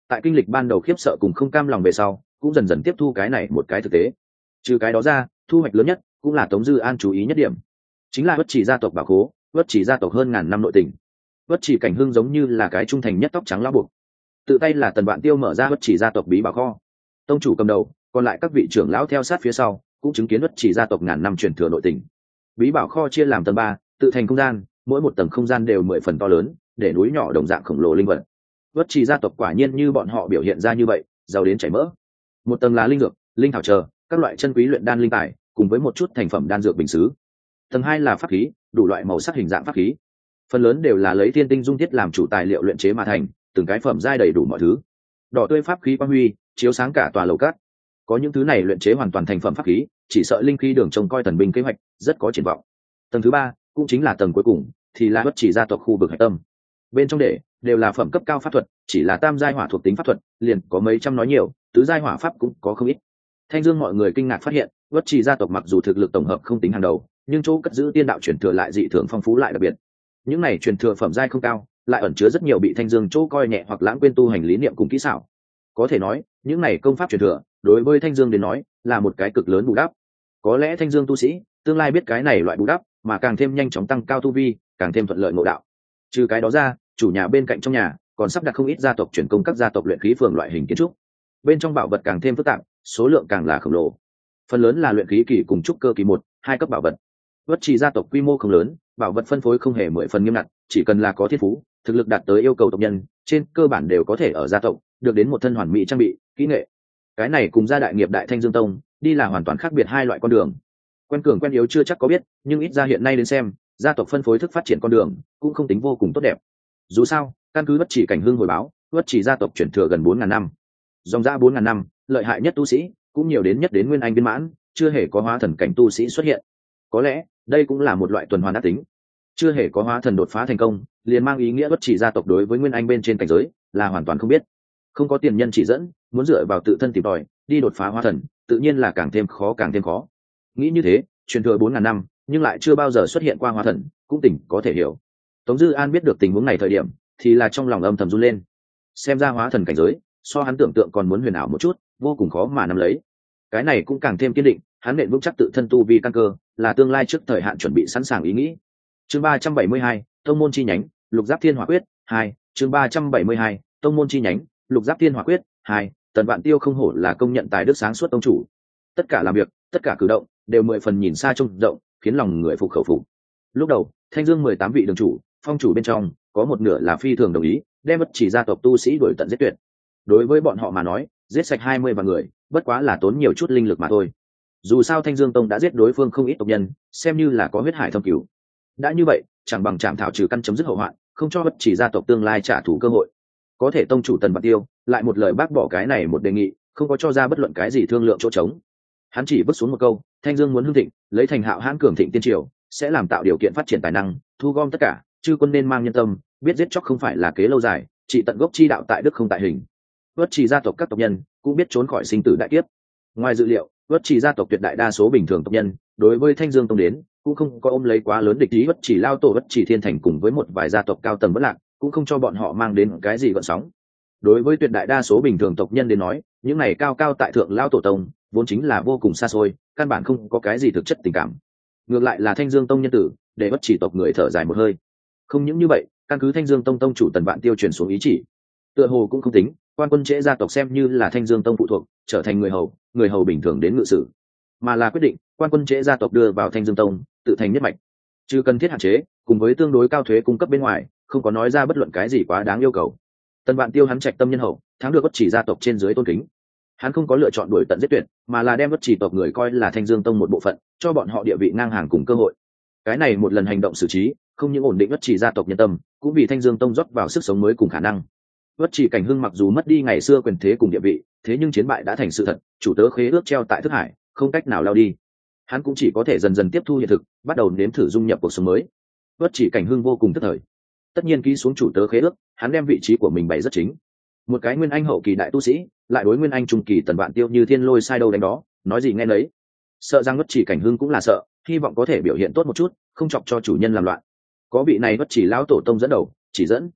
tại kinh lịch ban đầu khiếp sợ cùng không cam lòng về sau cũng dần dần tiếp thu cái này một cái thực tế. Trừ cái đó ra, thu hoạch lớn nhất cũng là Tống Dư An chú ý nhất điểm, chính là Bất Chỉ gia tộc bảo khố. Bất Chỉ gia tộc hơn ngàn năm nội tình, Bất Chỉ Cảnh Hưng giống như là cái trung thành nhất tóc trắng lão buộc, tự tay là Tần Vạn Tiêu mở ra Bất Chỉ gia tộc bí bảo kho. Tông chủ cầm đầu, còn lại các vị trưởng lão theo sát phía sau, cũng chứng kiến Bất Chỉ gia tộc ngàn năm truyền thừa nội tình. Bí bảo kho chia làm tầng ba, tự thành không gian, mỗi một tầng không gian đều mười phần to lớn, để núi nhỏ đồng dạng khổng lồ linh vật. Bất Chỉ gia tộc quả nhiên như bọn họ biểu hiện ra như vậy, giàu đến chảy mỡ. Một tầng là linh dược, linh thảo chờ, các loại chân quý luyện đan linh tài, cùng với một chút thành phẩm đan dược bình sứ. Tầng hai là pháp khí, đủ loại màu sắc hình dạng pháp khí, phần lớn đều là lấy thiên tinh dung thiết làm chủ tài liệu luyện chế mà thành, từng cái phẩm giai đầy đủ mọi thứ. Đỏ tươi pháp khí quang huy chiếu sáng cả tòa lầu cát. Có những thứ này luyện chế hoàn toàn thành phẩm pháp khí, chỉ sợ linh khí đường trông coi thần binh kế hoạch rất có triển vọng. Tầng thứ ba cũng chính là tầng cuối cùng, thì là Bất Chỉ gia tộc khu vực hạch tâm. Bên trong để đều là phẩm cấp cao pháp thuật, chỉ là tam giai hỏa thuộc tính pháp thuật liền có mấy trăm nói nhiều, tứ giai hỏa pháp cũng có không ít. Thanh Dương mọi người kinh ngạc phát hiện, Bất Chỉ gia tộc mặc dù thực lực tổng hợp không tính hàng đầu, nhưng chỗ cất giữ tiên đạo truyền thừa lại dị thường phong phú lại đặc biệt. Những này truyền thừa phẩm giai không cao, lại ẩn chứa rất nhiều bị Thanh Dương chỗ coi nhẹ hoặc lãng quên tu hành lý niệm cùng kỹ xảo. Có thể nói, những này công pháp truyền thừa, đối với Thanh Dương đến nói, là một cái cực lớn bù đắp. Có lẽ Thanh Dương tu sĩ, tương lai biết cái này loại bù đắp, mà càng thêm nhanh chóng tăng cao tu vi, càng thêm thuận lợi ngộ đạo. Trừ cái đó ra, chủ nhà bên cạnh trong nhà, còn sắp đặt không ít gia tộc chuyển công các gia tộc luyện khí phường loại hình kiến trúc. Bên trong bảo vật càng thêm phức tạp, số lượng càng là khổng lồ. Phần lớn là luyện khí kỳ cùng trúc cơ kỳ một, hai cấp bảo vật. Bất Chỉ gia tộc quy mô không lớn, bảo vật phân phối không hề mười phần nghiêm ngặt, chỉ cần là có thiên phú, thực lực đạt tới yêu cầu tộc nhân, trên cơ bản đều có thể ở gia tộc được đến một thân hoàn mỹ trang bị, kỹ nghệ. Cái này cùng gia đại nghiệp đại Thanh Dương Tông đi là hoàn toàn khác biệt hai loại con đường. Quen cường quen yếu chưa chắc có biết, nhưng ít ra hiện nay đến xem, gia tộc phân phối thức phát triển con đường cũng không tính vô cùng tốt đẹp. Dù sao, căn cứ Bất Chỉ Cảnh Hưng hồi báo, Bất Chỉ gia tộc chuyển thừa gần bốn ngàn năm. Dòng ra bốn ngàn năm, lợi hại nhất tu sĩ cũng nhiều đến nhất đến nguyên anh viên mãn, chưa hề có hóa thần cảnh tu sĩ xuất hiện. Có lẽ đây cũng là một loại tuần hoàn ác tính. Chưa hề có hóa thần đột phá thành công, liền mang ý nghĩa Bất Chỉ gia tộc đối với nguyên anh bên trên cảnh giới là hoàn toàn không biết. Không có tiền nhân chỉ dẫn, muốn dựa vào tự thân tìm tòi đi đột phá hóa thần, tự nhiên là càng thêm khó càng thêm khó. Nghĩ như thế, truyền thừa bốn ngàn năm, nhưng lại chưa bao giờ xuất hiện qua hóa thần, cũng tỉnh có thể hiểu. Tống Dư An biết được tình huống này thời điểm, thì là trong lòng âm thầm run lên. Xem ra hóa thần cảnh giới, so hắn tưởng tượng còn muốn huyền ảo một chút, vô cùng khó mà nắm lấy. Cái này cũng càng thêm kiên định, hắn nện vững chắc tự thân tu vi căn cơ, là tương lai trước thời hạn chuẩn bị sẵn sàng ý nghĩ. Chương ba trăm bảy mươi hai, tông môn chi nhánh, Lục Giáp Thiên Hỏa Quyết hai. Chương ba trăm bảy mươi hai, tông môn chi nhánh, Lục Giáp Thiên Hỏa Quyết hai. Tần Vạn Tiêu không hổ là công nhận tài đức sáng suốt tông chủ. Tất cả làm việc, tất cả cử động đều mười phần nhìn xa trông rộng, khiến lòng người phục khẩu phục. Lúc đầu, Thanh Dương mười tám vị đường chủ, phong chủ bên trong, có một nửa là phi thường đồng ý, đem Bất Chỉ gia tộc tu sĩ đuổi tận giết tuyệt. Đối với bọn họ mà nói, giết sạch hai mươi vạn người, bất quá là tốn nhiều chút linh lực mà thôi. Dù sao Thanh Dương Tông đã giết đối phương không ít tộc nhân, xem như là có huyết hải thâm cửu. Đã như vậy, chẳng bằng chạm thảo trừ căn chấm dứt hậu hoạn, không cho Bất Chỉ gia tộc tương lai trả thù cơ hội. Có thể tông chủ Tần Vạn Tiêu lại một lời bác bỏ cái này một đề nghị, không có cho ra bất luận cái gì thương lượng chỗ trống. Hắn chỉ vứt xuống một câu, Thanh Dương muốn hưng thịnh, lấy thành Hạo Hãn cường thịnh tiên triều, sẽ làm tạo điều kiện phát triển tài năng, thu gom tất cả, chư quân nên mang nhân tâm, biết giết chóc không phải là kế lâu dài, chỉ tận gốc chi đạo tại đức không tại hình. Bất Chỉ gia tộc các tộc nhân cũng biết trốn khỏi sinh tử đại kiếp. Ngoài dự liệu, Bất Chỉ gia tộc tuyệt đại đa số bình thường tộc nhân, đối với Thanh Dương Tông đến, cũng không có ôm lấy quá lớn địch ý. Bất Chỉ lao tổ Bất Chỉ Thiên Thành cùng với một vài gia tộc cao tầng bất lạc, cũng không cho bọn họ mang đến cái gì gợn sóng. Đối với tuyệt đại đa số bình thường tộc nhân đến nói, những này cao cao tại thượng lao tổ tông, vốn chính là vô cùng xa xôi, căn bản không có cái gì thực chất tình cảm. Ngược lại là Thanh Dương Tông nhân tử, để Bất Chỉ tộc người thở dài một hơi. Không những như vậy, căn cứ Thanh Dương Tông tông chủ Tần Vạn Tiêu truyền xuống ý chỉ, tựa hồ cũng không tính quan quân trễ gia tộc xem như là Thanh Dương Tông phụ thuộc, trở thành người hầu, người hầu bình thường đến ngự sử, mà là quyết định quan quân trễ gia tộc đưa vào Thanh Dương Tông, tự thành nhất mạch. Chứ cần thiết hạn chế, cùng với tương đối cao thuế cung cấp bên ngoài, không có nói ra bất luận cái gì quá đáng yêu cầu. Tần Vạn Tiêu hắn trạch tâm nhân hậu, thắng được Bất Chỉ gia tộc trên dưới tôn kính. Hắn không có lựa chọn đuổi tận giết tuyệt, mà là đem Bất Chỉ tộc người coi là Thanh Dương Tông một bộ phận, cho bọn họ địa vị ngang hàng cùng cơ hội. Cái này một lần hành động xử trí, không những ổn định Bất Chỉ gia tộc nhân tâm, cũng vì Thanh Dương Tông rót vào sức sống mới cùng khả năng. Bất Chỉ Cảnh Hưng mặc dù mất đi ngày xưa quyền thế cùng địa vị, thế nhưng chiến bại đã thành sự thật, chủ tớ khế ước treo tại thức hải, không cách nào lao đi. Hắn cũng chỉ có thể dần dần tiếp thu hiện thực, bắt đầu nếm thử dung nhập cuộc sống mới. Bất Chỉ Cảnh Hưng vô cùng tức thời. Tất nhiên ký xuống chủ tớ khế ước, hắn đem vị trí của mình bày rất chính. Một cái nguyên anh hậu kỳ đại tu sĩ, lại đối nguyên anh trung kỳ Tần Vạn Tiêu như thiên lôi sai đâu đánh đó, nói gì nghe nấy. Sợ rằng Bất Chỉ Cảnh Hưng cũng là sợ, hy vọng có thể biểu hiện tốt một chút, không chọc cho chủ nhân làm loạn. Có vị này Bất Chỉ lão tổ tông dẫn đầu, chỉ dẫn.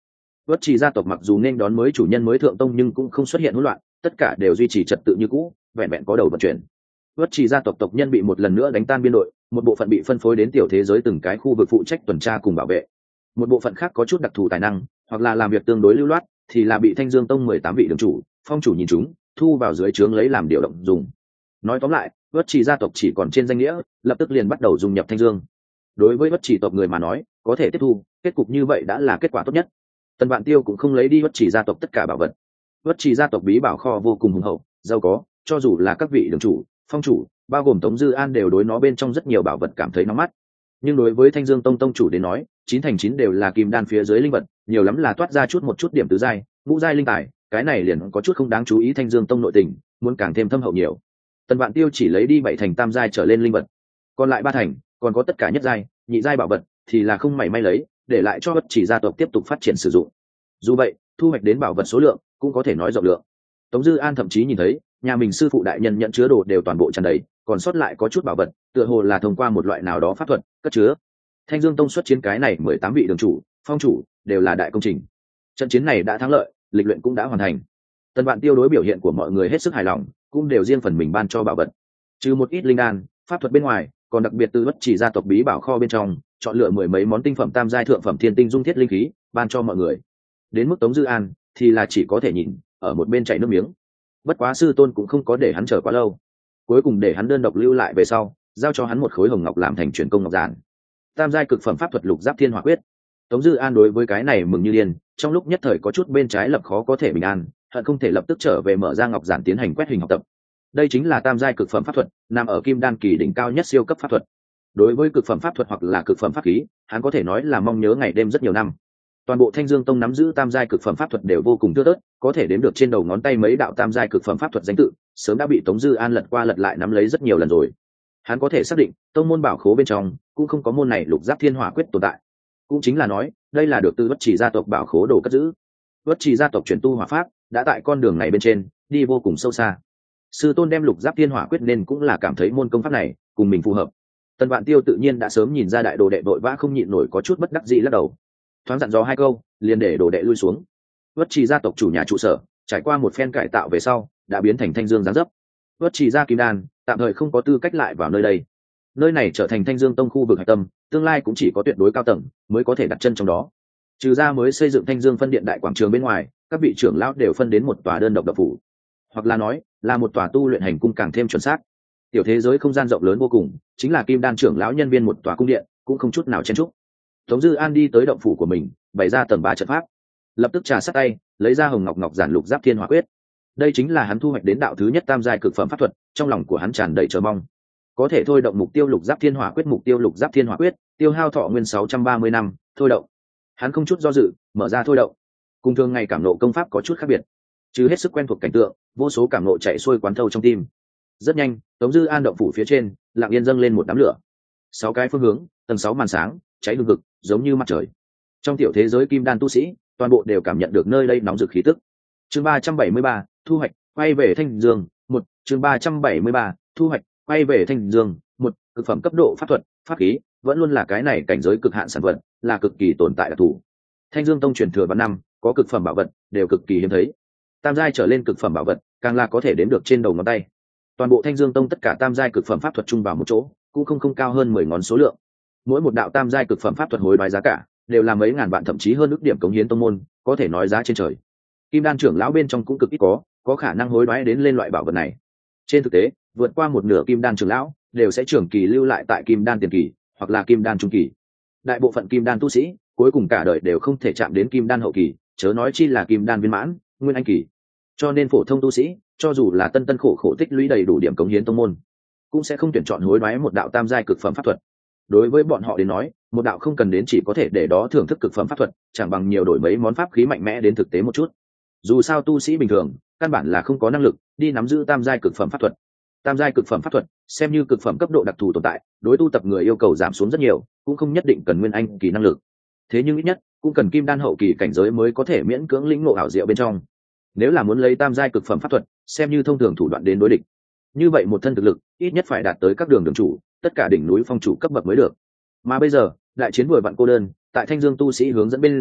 Vất Trì gia tộc mặc dù nên đón mới chủ nhân mới thượng tông nhưng cũng không xuất hiện hỗn loạn, tất cả đều duy trì trật tự như cũ, vẹn vẹn có đầu vận chuyển. Vất Trì gia tộc tộc nhân bị một lần nữa đánh tan biên đội, một bộ phận bị phân phối đến tiểu thế giới từng cái khu vực phụ trách tuần tra cùng bảo vệ. Một bộ phận khác có chút đặc thù tài năng, hoặc là làm việc tương đối lưu loát, thì là bị Thanh Dương tông mười tám vị đường chủ, phong chủ nhìn chúng, thu vào dưới trướng lấy làm điều động dùng. Nói tóm lại, Vất Trì gia tộc chỉ còn trên danh nghĩa, lập tức liền bắt đầu dung nhập Thanh Dương. Đối với Vất Trì tộc người mà nói, có thể tiếp thu, kết cục như vậy đã là kết quả tốt nhất. Tần Vạn Tiêu cũng không lấy đi Vất Trì gia tộc tất cả bảo vật. Vất Trì gia tộc bí bảo kho vô cùng hùng hậu, giàu có, cho dù là các vị đường chủ, phong chủ, bao gồm Tống Dư An đều đối nó bên trong rất nhiều bảo vật cảm thấy nóng mắt. Nhưng đối với Thanh Dương tông tông chủ đến nói, chín thành chín đều là kim đan phía dưới linh vật, nhiều lắm là toát ra chút một chút điểm tứ giai, ngũ giai linh tài, cái này liền có chút không đáng chú ý. Thanh Dương tông nội tình muốn càng thêm thâm hậu nhiều. Tần Vạn Tiêu chỉ lấy đi bảy thành tam giai trở lên linh vật, còn lại ba thành còn có tất cả nhất giai, nhị giai bảo vật thì là không mảy may lấy, để lại cho Vất Trì gia tộc tiếp tục phát triển sử dụng. Dù vậy, thu hoạch đến bảo vật số lượng cũng có thể nói rộng lượng. Tống Dư An thậm chí nhìn thấy nhà mình sư phụ đại nhân nhận chứa đồ đều toàn bộ tràn đầy, còn sót lại có chút bảo vật, tựa hồ là thông qua một loại nào đó pháp thuật cất chứa. Thanh Dương tông xuất chiến cái này mười tám vị đường chủ, phong chủ đều là đại công trình. Trận chiến này đã thắng lợi, lịch luyện cũng đã hoàn thành. Tần Vạn Tiêu đối biểu hiện của mọi người hết sức hài lòng, cũng đều riêng phần mình ban cho bảo vật. Trừ một ít linh đan, pháp thuật bên ngoài, còn đặc biệt từ Vất Trì gia tộc bí bảo kho bên trong, chọn lựa mười mấy món tinh phẩm tam giai thượng phẩm thiên tinh dung thiết linh khí, ban cho mọi người. Đến mức Tống Dư An thì là chỉ có thể nhìn ở một bên chảy nước miếng. Bất quá sư tôn cũng không có để hắn chờ quá lâu, cuối cùng để hắn đơn độc lưu lại về sau, giao cho hắn một khối hồng ngọc làm thành truyền công ngọc giản. Tam giai cực phẩm pháp thuật lục giáp thiên hỏa quyết. Tống Dư An đối với cái này mừng như điên, trong lúc nhất thời có chút bên trái lập khó có thể bình an, hận không thể lập tức trở về mở ra ngọc giản tiến hành quét hình học tập. Đây chính là tam giai cực phẩm pháp thuật, nằm ở kim đan kỳ đỉnh cao nhất siêu cấp pháp thuật. Đối với cực phẩm pháp thuật hoặc là cực phẩm pháp khí, hắn có thể nói là mong nhớ ngày đêm rất nhiều năm. Toàn bộ Thanh Dương tông nắm giữ tam giai cực phẩm pháp thuật đều vô cùng thưa thớt, có thể đếm được trên đầu ngón tay mấy đạo tam giai cực phẩm pháp thuật danh tự, sớm đã bị Tống Dư An lật qua lật lại nắm lấy rất nhiều lần rồi. Hắn có thể xác định, tông môn bảo khố bên trong cũng không có môn này lục giáp thiên hỏa quyết tồn tại. Cũng chính là nói, đây là được từ Vất Trì gia tộc bảo khố đồ cất giữ. Vất Trì gia tộc chuyển tu hỏa pháp, đã tại con đường này bên trên đi vô cùng sâu xa. Sư tôn đem lục giáp thiên hỏa quyết nên cũng là cảm thấy môn công pháp này cùng mình phù hợp. Tần Vạn Tiêu tự nhiên đã sớm nhìn ra đại đồ đệ vội vã không nhịn nổi có chút bất đắc dĩ lắc đầu. Thoáng dặn dò hai câu, liền để đồ đệ lui xuống. Vất Trì gia tộc chủ nhà trụ sở, trải qua một phen cải tạo về sau, đã biến thành Thanh Dương dáng dấp. Vất Trì gia kim đan tạm thời không có tư cách lại vào nơi đây. Nơi này trở thành Thanh Dương tông khu vực hạch tâm, tương lai cũng chỉ có tuyệt đối cao tầng mới có thể đặt chân trong đó. Trừ ra mới xây dựng Thanh Dương phân điện đại quảng trường bên ngoài, các vị trưởng lão đều phân đến một tòa đơn độc độc phủ, hoặc là nói là một tòa tu luyện hành cung càng thêm chuẩn xác. Tiểu thế giới không gian rộng lớn vô cùng, chính là kim đan trưởng lão nhân viên một tòa cung điện, cũng không chút nào chen chúc. Tống Dư An đi tới động phủ của mình, bày ra tầng ba trận pháp, lập tức trà sát tay, lấy ra hồng ngọc ngọc giản lục giáp thiên hỏa quyết. Đây chính là hắn thu hoạch đến đạo thứ nhất tam giai cực phẩm pháp thuật, trong lòng của hắn tràn đầy chờ mong. Có thể thôi động mục tiêu lục giáp thiên hỏa quyết, mục tiêu lục giáp thiên hỏa quyết, tiêu hao thọ nguyên sáu trăm ba mươi năm, thôi động. Hắn không chút do dự, mở ra thôi động. Cùng thường ngày cảm nộ công pháp có chút khác biệt, chứ hết sức quen thuộc cảnh tượng, vô số cảm nộ chạy xuôi quán thâu trong tim. Rất nhanh, Tống Dư An động phủ phía trên, lặng yên dâng lên một đám lửa. Sáu cái phương hướng, tầng sáu màn sáng, cháy hừng hực, giống như mặt trời. Trong tiểu thế giới kim đan tu sĩ, toàn bộ đều cảm nhận được nơi đây nóng rực khí tức. Chương ba trăm bảy mươi ba, thu hoạch, quay về Thanh Dương, một, chương ba trăm bảy mươi ba, thu hoạch, quay về Thanh Dương, một, cực phẩm cấp độ pháp thuật, pháp khí, vẫn luôn là cái này cảnh giới cực hạn sản vật, là cực kỳ tồn tại đặc thù. Thanh Dương tông truyền thừa vạn năm, có cực phẩm bảo vật, đều cực kỳ hiếm thấy. Tam giai trở lên cực phẩm bảo vật, càng là có thể đếm được trên đầu ngón tay. Toàn bộ Thanh Dương tông tất cả tam giai cực phẩm pháp thuật chung vào một chỗ, cũng không không cao hơn mười ngón số lượng. Mỗi một đạo tam giai cực phẩm pháp thuật hối đoái giá cả, đều là mấy ngàn vạn thậm chí hơn ước điểm cống hiến tông môn, có thể nói giá trên trời. Kim đan trưởng lão bên trong cũng cực ít có, có khả năng hối đoái đến lên loại bảo vật này. Trên thực tế, vượt qua một nửa kim đan trưởng lão đều sẽ trưởng kỳ lưu lại tại kim đan tiền kỳ, hoặc là kim đan trung kỳ. Đại bộ phận kim đan tu sĩ, cuối cùng cả đời đều không thể chạm đến kim đan hậu kỳ, chớ nói chi là kim đan viên mãn, nguyên anh kỳ. Cho nên phổ thông tu sĩ, cho dù là tân tân khổ khổ tích lũy đầy đủ điểm cống hiến tông môn, cũng sẽ không tuyển chọn hối đoái một đạo tam giai cực phẩm pháp thuật. Đối với bọn họ đến nói, một đạo không cần đến chỉ có thể để đó thưởng thức cực phẩm pháp thuật, chẳng bằng nhiều đổi mấy món pháp khí mạnh mẽ đến thực tế một chút. Dù sao tu sĩ bình thường, căn bản là không có năng lực đi nắm giữ tam giai cực phẩm pháp thuật. Tam giai cực phẩm pháp thuật, xem như cực phẩm cấp độ đặc thù tồn tại, đối tu tập người yêu cầu giảm xuống rất nhiều, cũng không nhất định cần nguyên anh kỳ năng lực. Thế nhưng ít nhất cũng cần kim đan hậu kỳ cảnh giới mới có thể miễn cưỡng lĩnh ngộ ảo diệu bên trong. Nếu là muốn lấy tam giai cực phẩm pháp thuật, xem như thông thường thủ đoạn đến đối địch, như vậy một thân thực lực ít nhất phải đạt tới các đường đường chủ, tất cả đỉnh núi phong chủ cấp bậc mới được. Mà bây giờ, đại chiến vừa vặn cô đơn, tại Thanh Dương tu sĩ hướng dẫn bên dưới,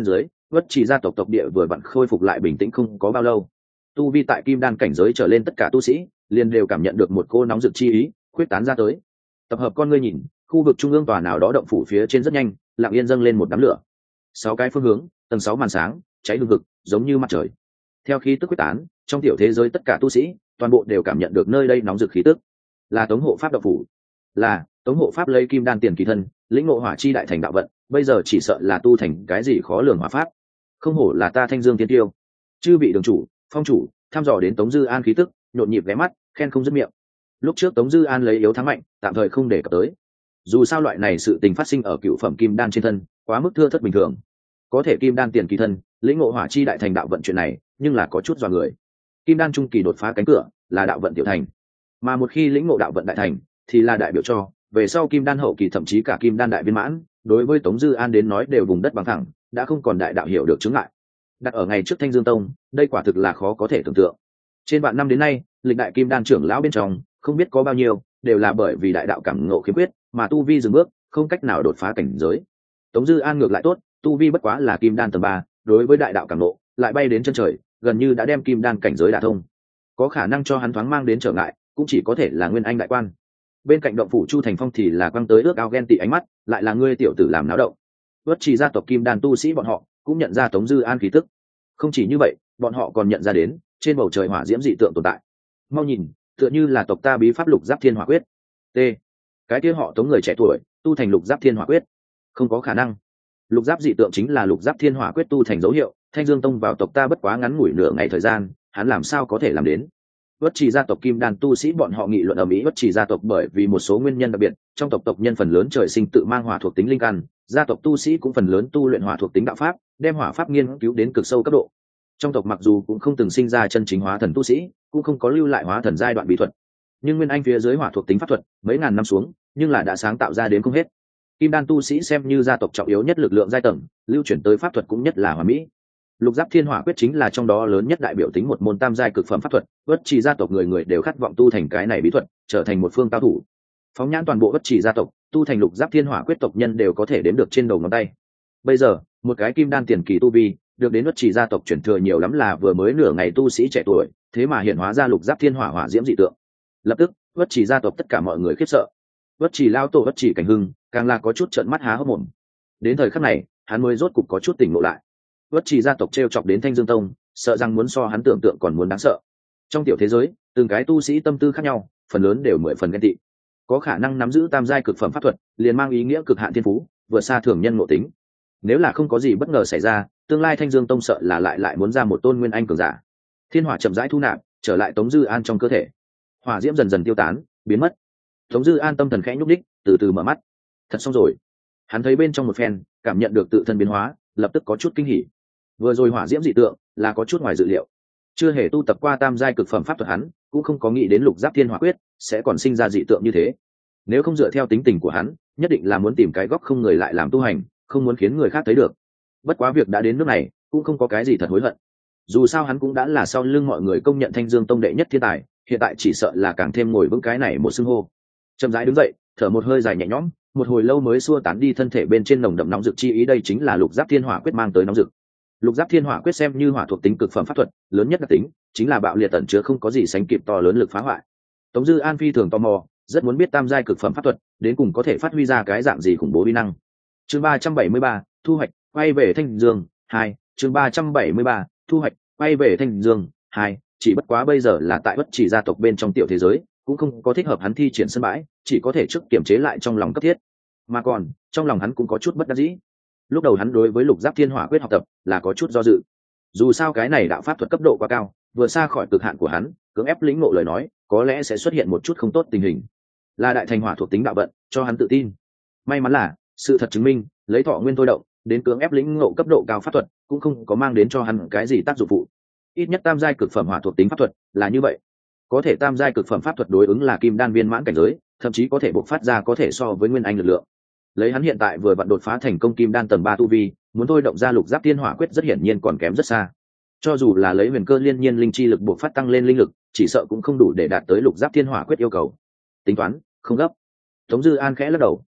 Vất Chỉ gia tộc tộc địa vừa vặn khôi phục lại bình tĩnh không có bao lâu, tu vi tại kim đan cảnh giới trở lên tất cả tu sĩ liền đều cảm nhận được một cô nóng rực chi ý khuyết tán ra tới. Tập hợp con ngươi nhìn, khu vực trung ương tòa nào đó động phủ phía trên rất nhanh lặng yên dâng lên một đám lửa. Sáu cái phương hướng, tầng sáu màn sáng cháy hừng hực giống như mặt trời. Theo khí tức quyết tán, trong tiểu thế giới tất cả tu sĩ toàn bộ đều cảm nhận được nơi đây nóng rực khí tức. Là Tống Hộ Pháp động phủ, là Tống Hộ Pháp lấy kim đan tiền kỳ thân lĩnh ngộ hỏa chi đại thành đạo vận, bây giờ chỉ sợ là tu thành cái gì khó lường hỏa pháp. Không hổ là ta Thanh Dương Tiên Tiêu. Chư vị đường chủ, phong chủ thăm dò đến Tống Dư An khí tức, nhộn nhịp ghé mắt khen không dứt miệng. Lúc trước Tống Dư An lấy yếu thắng mạnh, tạm thời không để cập tới. Dù sao loại này sự tình phát sinh ở cựu phẩm kim đan trên thân quá mức thưa thất bình thường. Có thể kim đan tiền kỳ thân lĩnh ngộ hỏa chi đại thành đạo vận chuyện này nhưng là có chút dọa người. Kim đan trung kỳ đột phá cánh cửa là đạo vận tiểu thành, mà một khi lĩnh ngộ đạo vận đại thành thì là đại biểu cho về sau kim đan hậu kỳ thậm chí cả kim đan đại viên mãn, đối với Tống Dư An đến nói đều vùng đất bằng thẳng, đã không còn đại đạo hiểu được chứng ngại. Đặt ở ngày trước Thanh Dương Tông, đây quả thực là khó có thể tưởng tượng. Trên vạn năm đến nay, lịch đại kim đan trưởng lão bên trong không biết có bao nhiêu đều là bởi vì đại đạo cảm ngộ khiếm khuyết mà tu vi dừng bước, không cách nào đột phá cảnh giới. Tống Dư An ngược lại tốt, tu vi bất quá là kim đan tầng ba, đối với đại đạo cảm ngộ lại bay đến chân trời, gần như đã đem kim đan cảnh giới đả thông. Có khả năng cho hắn thoáng mang đến trở ngại, cũng chỉ có thể là Nguyên Anh đại quan. Bên cạnh động phủ Chu Thành Phong thì là quăng tới ước ao ghen tị ánh mắt, lại là ngươi tiểu tử làm náo động. Vất Chỉ gia tộc kim đan tu sĩ bọn họ cũng nhận ra Tống Dư An khí tức. Không chỉ như vậy, bọn họ còn nhận ra đến trên bầu trời hỏa diễm dị tượng tồn tại. Mau nhìn, tựa như là tộc ta bí pháp Lục Giáp Thiên Hỏa Quyết. T. Cái kia họ Tống người trẻ tuổi tu thành Lục Giáp Thiên Hỏa Quyết. Không có khả năng. Lục Giáp dị tượng chính là Lục Giáp Thiên Hỏa Quyết tu thành dấu hiệu, Thanh Dương Tông vào tộc ta bất quá ngắn ngủi nửa ngày thời gian, hắn làm sao có thể làm đến? Vất Chỉ gia tộc kim đan tu sĩ bọn họ nghị luận ở mỹ. Vất Chỉ gia tộc bởi vì một số nguyên nhân đặc biệt, trong tộc tộc nhân phần lớn trời sinh tự mang hỏa thuộc tính linh căn, gia tộc tu sĩ cũng phần lớn tu luyện hỏa thuộc tính đạo pháp, đem hỏa pháp nghiên cứu đến cực sâu cấp độ. Trong tộc mặc dù cũng không từng sinh ra chân chính hóa thần tu sĩ, cũng không có lưu lại hóa thần giai đoạn bí thuật, nhưng nguyên anh phía dưới hỏa thuộc tính pháp thuật mấy ngàn năm xuống, nhưng là đã sáng tạo ra đến không hết. Kim đan tu sĩ xem như gia tộc trọng yếu nhất lực lượng giai tầng, lưu chuyển tới pháp thuật cũng nhất là hoàn mỹ. Lục Giáp Thiên Hỏa Quyết chính là trong đó lớn nhất đại biểu tính một môn tam giai cực phẩm pháp thuật, Vất Chỉ gia tộc người người đều khát vọng tu thành cái này bí thuật, trở thành một phương cao thủ. Phóng nhãn toàn bộ Vất Chỉ gia tộc, tu thành Lục Giáp Thiên Hỏa Quyết tộc nhân đều có thể đếm được trên đầu ngón tay. Bây giờ, một cái kim đan tiền kỳ tu vi, được đến Vất Chỉ gia tộc chuyển thừa nhiều lắm là vừa mới nửa ngày tu sĩ trẻ tuổi, thế mà hiện hóa ra Lục Giáp Thiên Hỏa hỏa diễm dị tượng. Lập tức, Vất Chỉ gia tộc tất cả mọi người khiếp sợ. Vất Chỉ lao tổ Vất Chỉ Cảnh Hưng, càng là có chút trợn mắt há hốc mồm. Đến thời khắc này, hắn mới rốt cục có chút tỉnh ngộ lại. Vất Chỉ gia tộc trêu chọc đến Thanh Dương Tông, sợ rằng muốn so hắn tưởng tượng còn muốn đáng sợ. Trong tiểu thế giới, từng cái tu sĩ tâm tư khác nhau, phần lớn đều mười phần ghen tị. Có khả năng nắm giữ tam giai cực phẩm pháp thuật, liền mang ý nghĩa cực hạn thiên phú, vượt xa thường nhân ngộ tính. Nếu là không có gì bất ngờ xảy ra, tương lai Thanh Dương Tông sợ là lại lại muốn ra một tôn nguyên anh cường giả. Thiên hỏa chậm rãi thu nạp, trở lại Tống Dư An trong cơ thể. Hỏa diễm dần dần tiêu tán, biến mất. Tống Dư An tâm thần khẽ nhúc nhích, từ từ mở mắt. Thật xong rồi. Hắn thấy bên trong một phen, cảm nhận được tự thân biến hóa, lập tức có chút kinh hỉ. Vừa rồi hỏa diễm dị tượng là có chút ngoài dự liệu. Chưa hề tu tập qua tam giai cực phẩm pháp thuật hắn, cũng không có nghĩ đến Lục Giáp Thiên Hỏa Quyết sẽ còn sinh ra dị tượng như thế. Nếu không dựa theo tính tình của hắn, nhất định là muốn tìm cái góc không người lại làm tu hành, không muốn khiến người khác thấy được. Bất quá việc đã đến nước này, cũng không có cái gì thật hối hận. Dù sao hắn cũng đã là sau lưng mọi người công nhận Thanh Dương Tông đệ nhất thiên tài, hiện tại chỉ sợ là càng thêm ngồi vững cái này một xưng hô. Chậm rãi đứng dậy, thở một hơi dài nhẹ nhõm, một hồi lâu mới xua tán đi thân thể bên trên nồng đậm nóng rực chi ý, đây chính là Lục Giáp Thiên Hỏa Quyết mang tới nóng rực. Lục Giáp Thiên Hỏa Quyết xem như hỏa thuộc tính cực phẩm pháp thuật, lớn nhất đặc tính chính là bạo liệt tẩn chứa không có gì sánh kịp to lớn lực phá hoại. Tống Dư An phi thường tò mò, rất muốn biết tam giai cực phẩm pháp thuật đến cùng có thể phát huy ra cái dạng gì khủng bố uy năng. Chương ba trăm bảy mươi ba, thu hoạch, quay về Thanh Dương hai, chương ba trăm bảy mươi ba, thu hoạch, quay về Thanh Dương hai, chỉ bất quá bây giờ là tại Bất Chỉ gia tộc bên trong tiểu thế giới, cũng không có thích hợp hắn thi triển sân bãi, chỉ có thể trước kiềm chế lại trong lòng cấp thiết. Mà còn, trong lòng hắn cũng có chút bất đắc dĩ. Lúc đầu hắn đối với Lục Giáp Thiên Hỏa Quyết học tập là có chút do dự. Dù sao cái này đạo pháp thuật cấp độ quá cao, vừa xa khỏi cực hạn của hắn, cưỡng ép lĩnh ngộ lời nói, có lẽ sẽ xuất hiện một chút không tốt tình hình. Là đại thành hỏa thuộc tính đạo vận, cho hắn tự tin. May mắn là, sự thật chứng minh, lấy thọ nguyên thôi động, đến cưỡng ép lĩnh ngộ cấp độ cao pháp thuật, cũng không có mang đến cho hắn cái gì tác dụng phụ. Ít nhất tam giai cực phẩm hỏa thuộc tính pháp thuật là như vậy. Có thể tam giai cực phẩm pháp thuật đối ứng là kim đan viên mãn cảnh giới, thậm chí có thể bộc phát ra có thể so với nguyên anh lực lượng. Lấy hắn hiện tại vừa vặn đột phá thành công kim đan tầng ba tu vi, muốn thôi động ra Lục Giáp Thiên Hỏa Quyết rất hiển nhiên còn kém rất xa. Cho dù là lấy huyền cơ liên nhiên linh chi lực bộc phát tăng lên linh lực, chỉ sợ cũng không đủ để đạt tới Lục Giáp Thiên Hỏa Quyết yêu cầu. Tính toán, không gấp. Tống Dư An khẽ lắc đầu.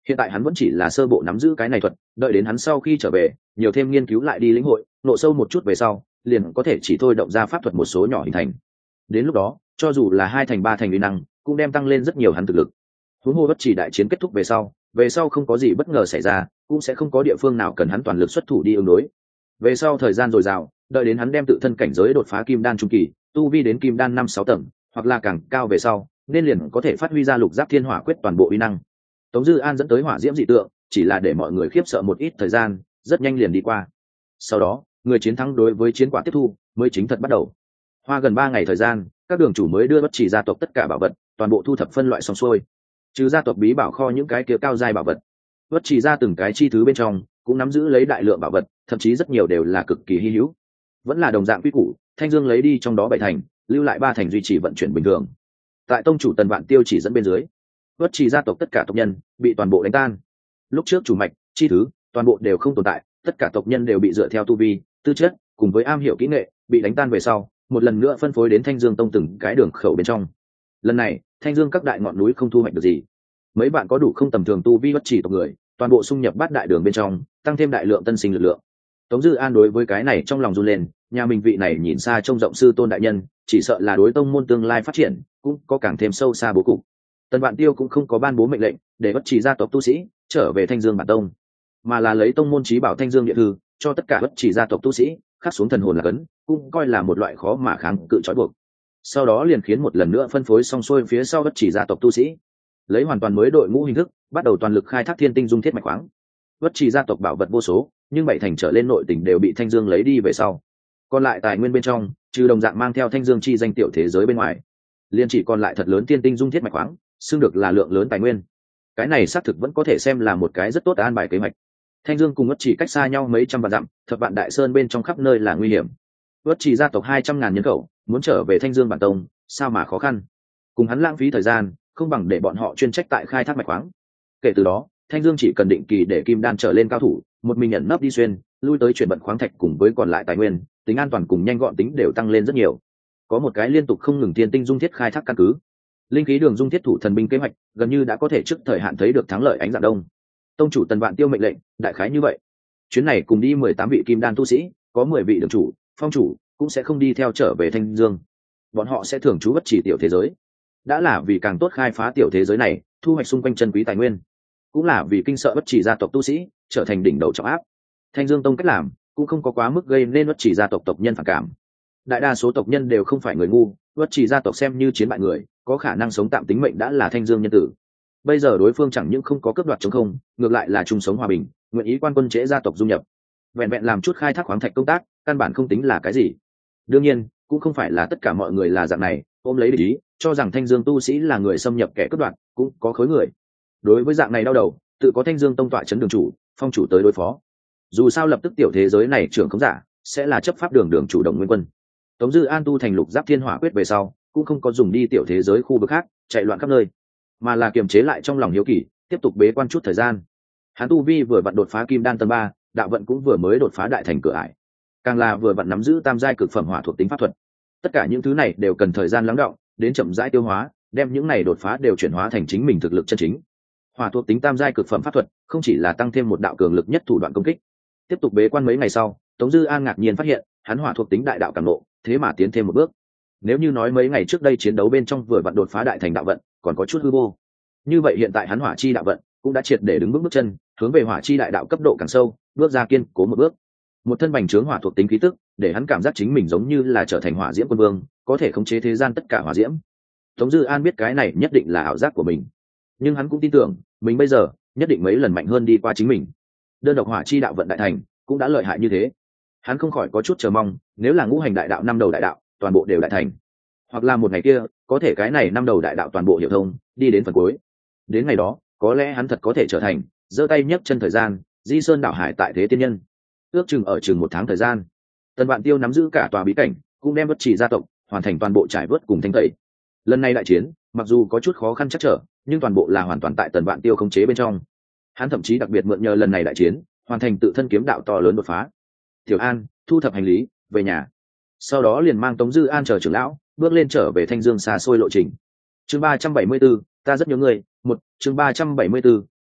Hiện tại hắn vẫn chỉ là sơ bộ nắm giữ cái này thuật, đợi đến hắn sau khi trở về nhiều thêm nghiên cứu lại đi lĩnh hội nộ sâu một chút về sau liền có thể chỉ thôi động ra pháp thuật một số nhỏ hình thành. Đến lúc đó cho dù là hai thành ba thành uy năng cũng đem tăng lên rất nhiều hắn thực lực. Huống hồ bất chỉ đại chiến kết thúc về sau về sau không có gì bất ngờ xảy ra cũng sẽ không có địa phương nào cần hắn toàn lực xuất thủ đi ứng đối. Về sau thời gian dồi dào đợi đến hắn đem tự thân cảnh giới đột phá kim đan trung kỳ tu vi đến kim đan năm sáu tầng hoặc là càng cao về sau nên liền có thể phát huy ra lục giáp thiên hỏa quyết toàn bộ uy năng. Tống Dư An dẫn tới hỏa diễm dị tượng chỉ là để mọi người khiếp sợ một ít thời gian rất nhanh liền đi qua. Sau đó người chiến thắng đối với chiến quả tiếp thu mới chính thật bắt đầu. Hoa gần ba ngày thời gian các đường chủ mới đưa bất chỉ gia tộc tất cả bảo vật toàn bộ thu thập phân loại xong xuôi, trừ gia tộc bí bảo kho những cái kia cao giai bảo vật, bất chỉ ra từng cái chi thứ bên trong cũng nắm giữ lấy đại lượng bảo vật, thậm chí rất nhiều đều là cực kỳ hy hữu. Vẫn là đồng dạng quy củ, Thanh Dương lấy đi trong đó bảy thành, lưu lại ba thành duy trì vận chuyển bình thường. Tại tông chủ Tần Vạn Tiêu chỉ dẫn bên dưới, bất chỉ gia tộc tất cả tộc nhân bị toàn bộ đánh tan. Lúc trước chủ mạch chi thứ toàn bộ đều không tồn tại, tất cả tộc nhân đều bị dựa theo tu vi tư chất cùng với am hiểu kỹ nghệ bị đánh tan về sau một lần nữa phân phối đến Thanh Dương tông từng cái đường khẩu bên trong. Lần này Thanh Dương các đại ngọn núi không thu hoạch được gì, mấy bạn có đủ không tầm thường tu vi bất chỉ tộc người toàn bộ xung nhập bát đại đường bên trong, tăng thêm đại lượng tân sinh lực lượng. Tống Dư An đối với cái này trong lòng run lên, nhà mình vị này nhìn xa trông rộng sư tôn đại nhân chỉ sợ là đối tông môn tương lai phát triển cũng có càng thêm sâu xa bố cục. Tần Vạn Tiêu cũng không có ban bố mệnh lệnh để bất chỉ gia tộc tu sĩ trở về Thanh Dương bản tông, mà là lấy tông môn chí bảo Thanh Dương địa thư cho tất cả bất chỉ gia tộc tu sĩ khắc xuống thần hồn là cấn, cũng coi là một loại khó mà kháng cự trói buộc. Sau đó liền khiến một lần nữa phân phối xong xuôi phía sau bất chỉ gia tộc tu sĩ lấy hoàn toàn mới đội ngũ hình thức bắt đầu toàn lực khai thác thiên tinh dung thiết mạch khoáng. Bất chỉ gia tộc bảo vật vô số nhưng bảy thành trở lên nội tỉnh đều bị Thanh Dương lấy đi về sau, còn lại tài nguyên bên trong trừ đồng dạng mang theo Thanh Dương chi danh tiểu thế giới bên ngoài liền chỉ còn lại thật lớn thiên tinh dung thiết mạch khoáng, xưng được là lượng lớn tài nguyên. Cái này xác thực vẫn có thể xem là một cái rất tốt an bài kế hoạch. Thanh Dương cùng Bất chỉ cách xa nhau mấy trăm vạn dặm, thập vạn đại sơn bên trong khắp nơi là nguy hiểm. Bất chỉ gia tộc hai trăm ngàn nhân khẩu muốn trở về Thanh Dương bản tông sao mà khó khăn, cùng hắn lãng phí thời gian không bằng để bọn họ chuyên trách tại khai thác mạch khoáng. Kể từ đó Thanh Dương chỉ cần định kỳ để kim đan trở lên cao thủ một mình nhận nấp đi xuyên lui tới chuyển vận khoáng thạch cùng với còn lại tài nguyên, tính an toàn cùng nhanh gọn tính đều tăng lên rất nhiều. Có một cái liên tục không ngừng thiên tinh dung thiết khai thác căn cứ, linh khí đường dung thiết thủ thần binh kế hoạch gần như đã có thể trước thời hạn thấy được thắng lợi ánh dạng đông. Tông chủ Tần Vạn Tiêu mệnh lệnh đại khái như vậy. Chuyến này cùng đi mười tám vị kim đan tu sĩ, có mười vị đường chủ phong chủ cũng sẽ không đi theo trở về Thanh Dương, bọn họ sẽ thường trú bất chỉ tiểu thế giới, đã là vì càng tốt khai phá tiểu thế giới này, thu hoạch xung quanh chân quý tài nguyên, cũng là vì kinh sợ bất chỉ gia tộc tu sĩ trở thành đỉnh đầu trọng áp. Thanh Dương tông cách làm cũng không có quá mức gây nên bất chỉ gia tộc tộc nhân phản cảm. Đại đa số tộc nhân đều không phải người ngu, bất chỉ gia tộc xem như chiến bại người, có khả năng sống tạm tính mệnh đã là Thanh Dương nhân tử. Bây giờ đối phương chẳng những không có cướp đoạt chống không, ngược lại là chung sống hòa bình, nguyện ý quan quân trễ gia tộc dung nhập, vẹn vẹn làm chút khai thác khoáng thạch công tác, căn bản không tính là cái gì. Đương nhiên cũng không phải là tất cả mọi người là dạng này, ôm lấy ý cho rằng Thanh Dương tu sĩ là người xâm nhập kẻ cướp đoạt, cũng có khối người đối với dạng này đau đầu, tự có Thanh Dương tông tọa chấn đường chủ phong chủ tới đối phó. Dù sao lập tức tiểu thế giới này trưởng không giả sẽ là chấp pháp đường đường chủ động nguyên quân. Tống Dư An tu thành lục giáp thiên hỏa quyết về sau cũng không có dùng đi tiểu thế giới khu vực khác chạy loạn khắp nơi, mà là kiềm chế lại trong lòng hiếu kỳ, tiếp tục bế quan chút thời gian. Hắn tu vi vừa vặn đột phá kim đan tầng ba, đạo vận cũng vừa mới đột phá đại thành cửa ải, càng là vừa vặn nắm giữ tam giai cực phẩm hỏa thuộc tính pháp thuật. Tất cả những thứ này đều cần thời gian lắng đọng, đến chậm rãi tiêu hóa, đem những này đột phá đều chuyển hóa thành chính mình thực lực chân chính. Hỏa thuộc tính tam giai cực phẩm pháp thuật không chỉ là tăng thêm một đạo cường lực nhất thủ đoạn công kích. Tiếp tục bế quan mấy ngày sau, Tống Dư An ngạc nhiên phát hiện hắn hỏa thuộc tính đại đạo càng nộ, thế mà tiến thêm một bước. Nếu như nói mấy ngày trước đây chiến đấu bên trong vừa vặn đột phá đại thành đạo vận còn có chút hư vô, như vậy hiện tại hắn hỏa chi đạo vận cũng đã triệt để đứng bước bước chân hướng về hỏa chi đại đạo cấp độ càng sâu, bước ra kiên cố một bước. Một thân bành trướng hỏa thuộc tính khí tức để hắn cảm giác chính mình giống như là trở thành hỏa diễm quân vương, có thể khống chế thế gian tất cả hỏa diễm. Tống Dư An biết cái này nhất định là ảo giác của mình, nhưng hắn cũng tin tưởng mình bây giờ nhất định mấy lần mạnh hơn đi qua chính mình. Đơn độc hỏa chi đạo vận đại thành cũng đã lợi hại như thế, hắn không khỏi có chút chờ mong, nếu là ngũ hành đại đạo năm đầu đại đạo toàn bộ đều đại thành, hoặc là một ngày kia có thể cái này năm đầu đại đạo toàn bộ hiểu thông đi đến phần cuối, đến ngày đó có lẽ hắn thật có thể trở thành giơ tay nhấc chân thời gian di sơn đảo hải tại thế tiên nhân. Ước chừng ở chừng một tháng thời gian, Tần Vạn Tiêu nắm giữ cả tòa bí cảnh, cũng đem bất chỉ gia tộc hoàn thành toàn bộ trải vớt cùng thanh tẩy. Lần này đại chiến mặc dù có chút khó khăn chắc trở, nhưng toàn bộ là hoàn toàn tại Tần Vạn Tiêu khống chế bên trong. Hắn thậm chí đặc biệt mượn nhờ lần này đại chiến hoàn thành tự thân kiếm đạo to lớn đột phá. Tiểu An thu thập hành lý về nhà, sau đó liền mang Tống Dư An chờ trưởng lão bước lên trở về Thanh Dương xa xôi lộ trình. Chương ba trăm bảy mươi bốn, ta rất nhớ người. Một chương ba trăm bảy mươi 4,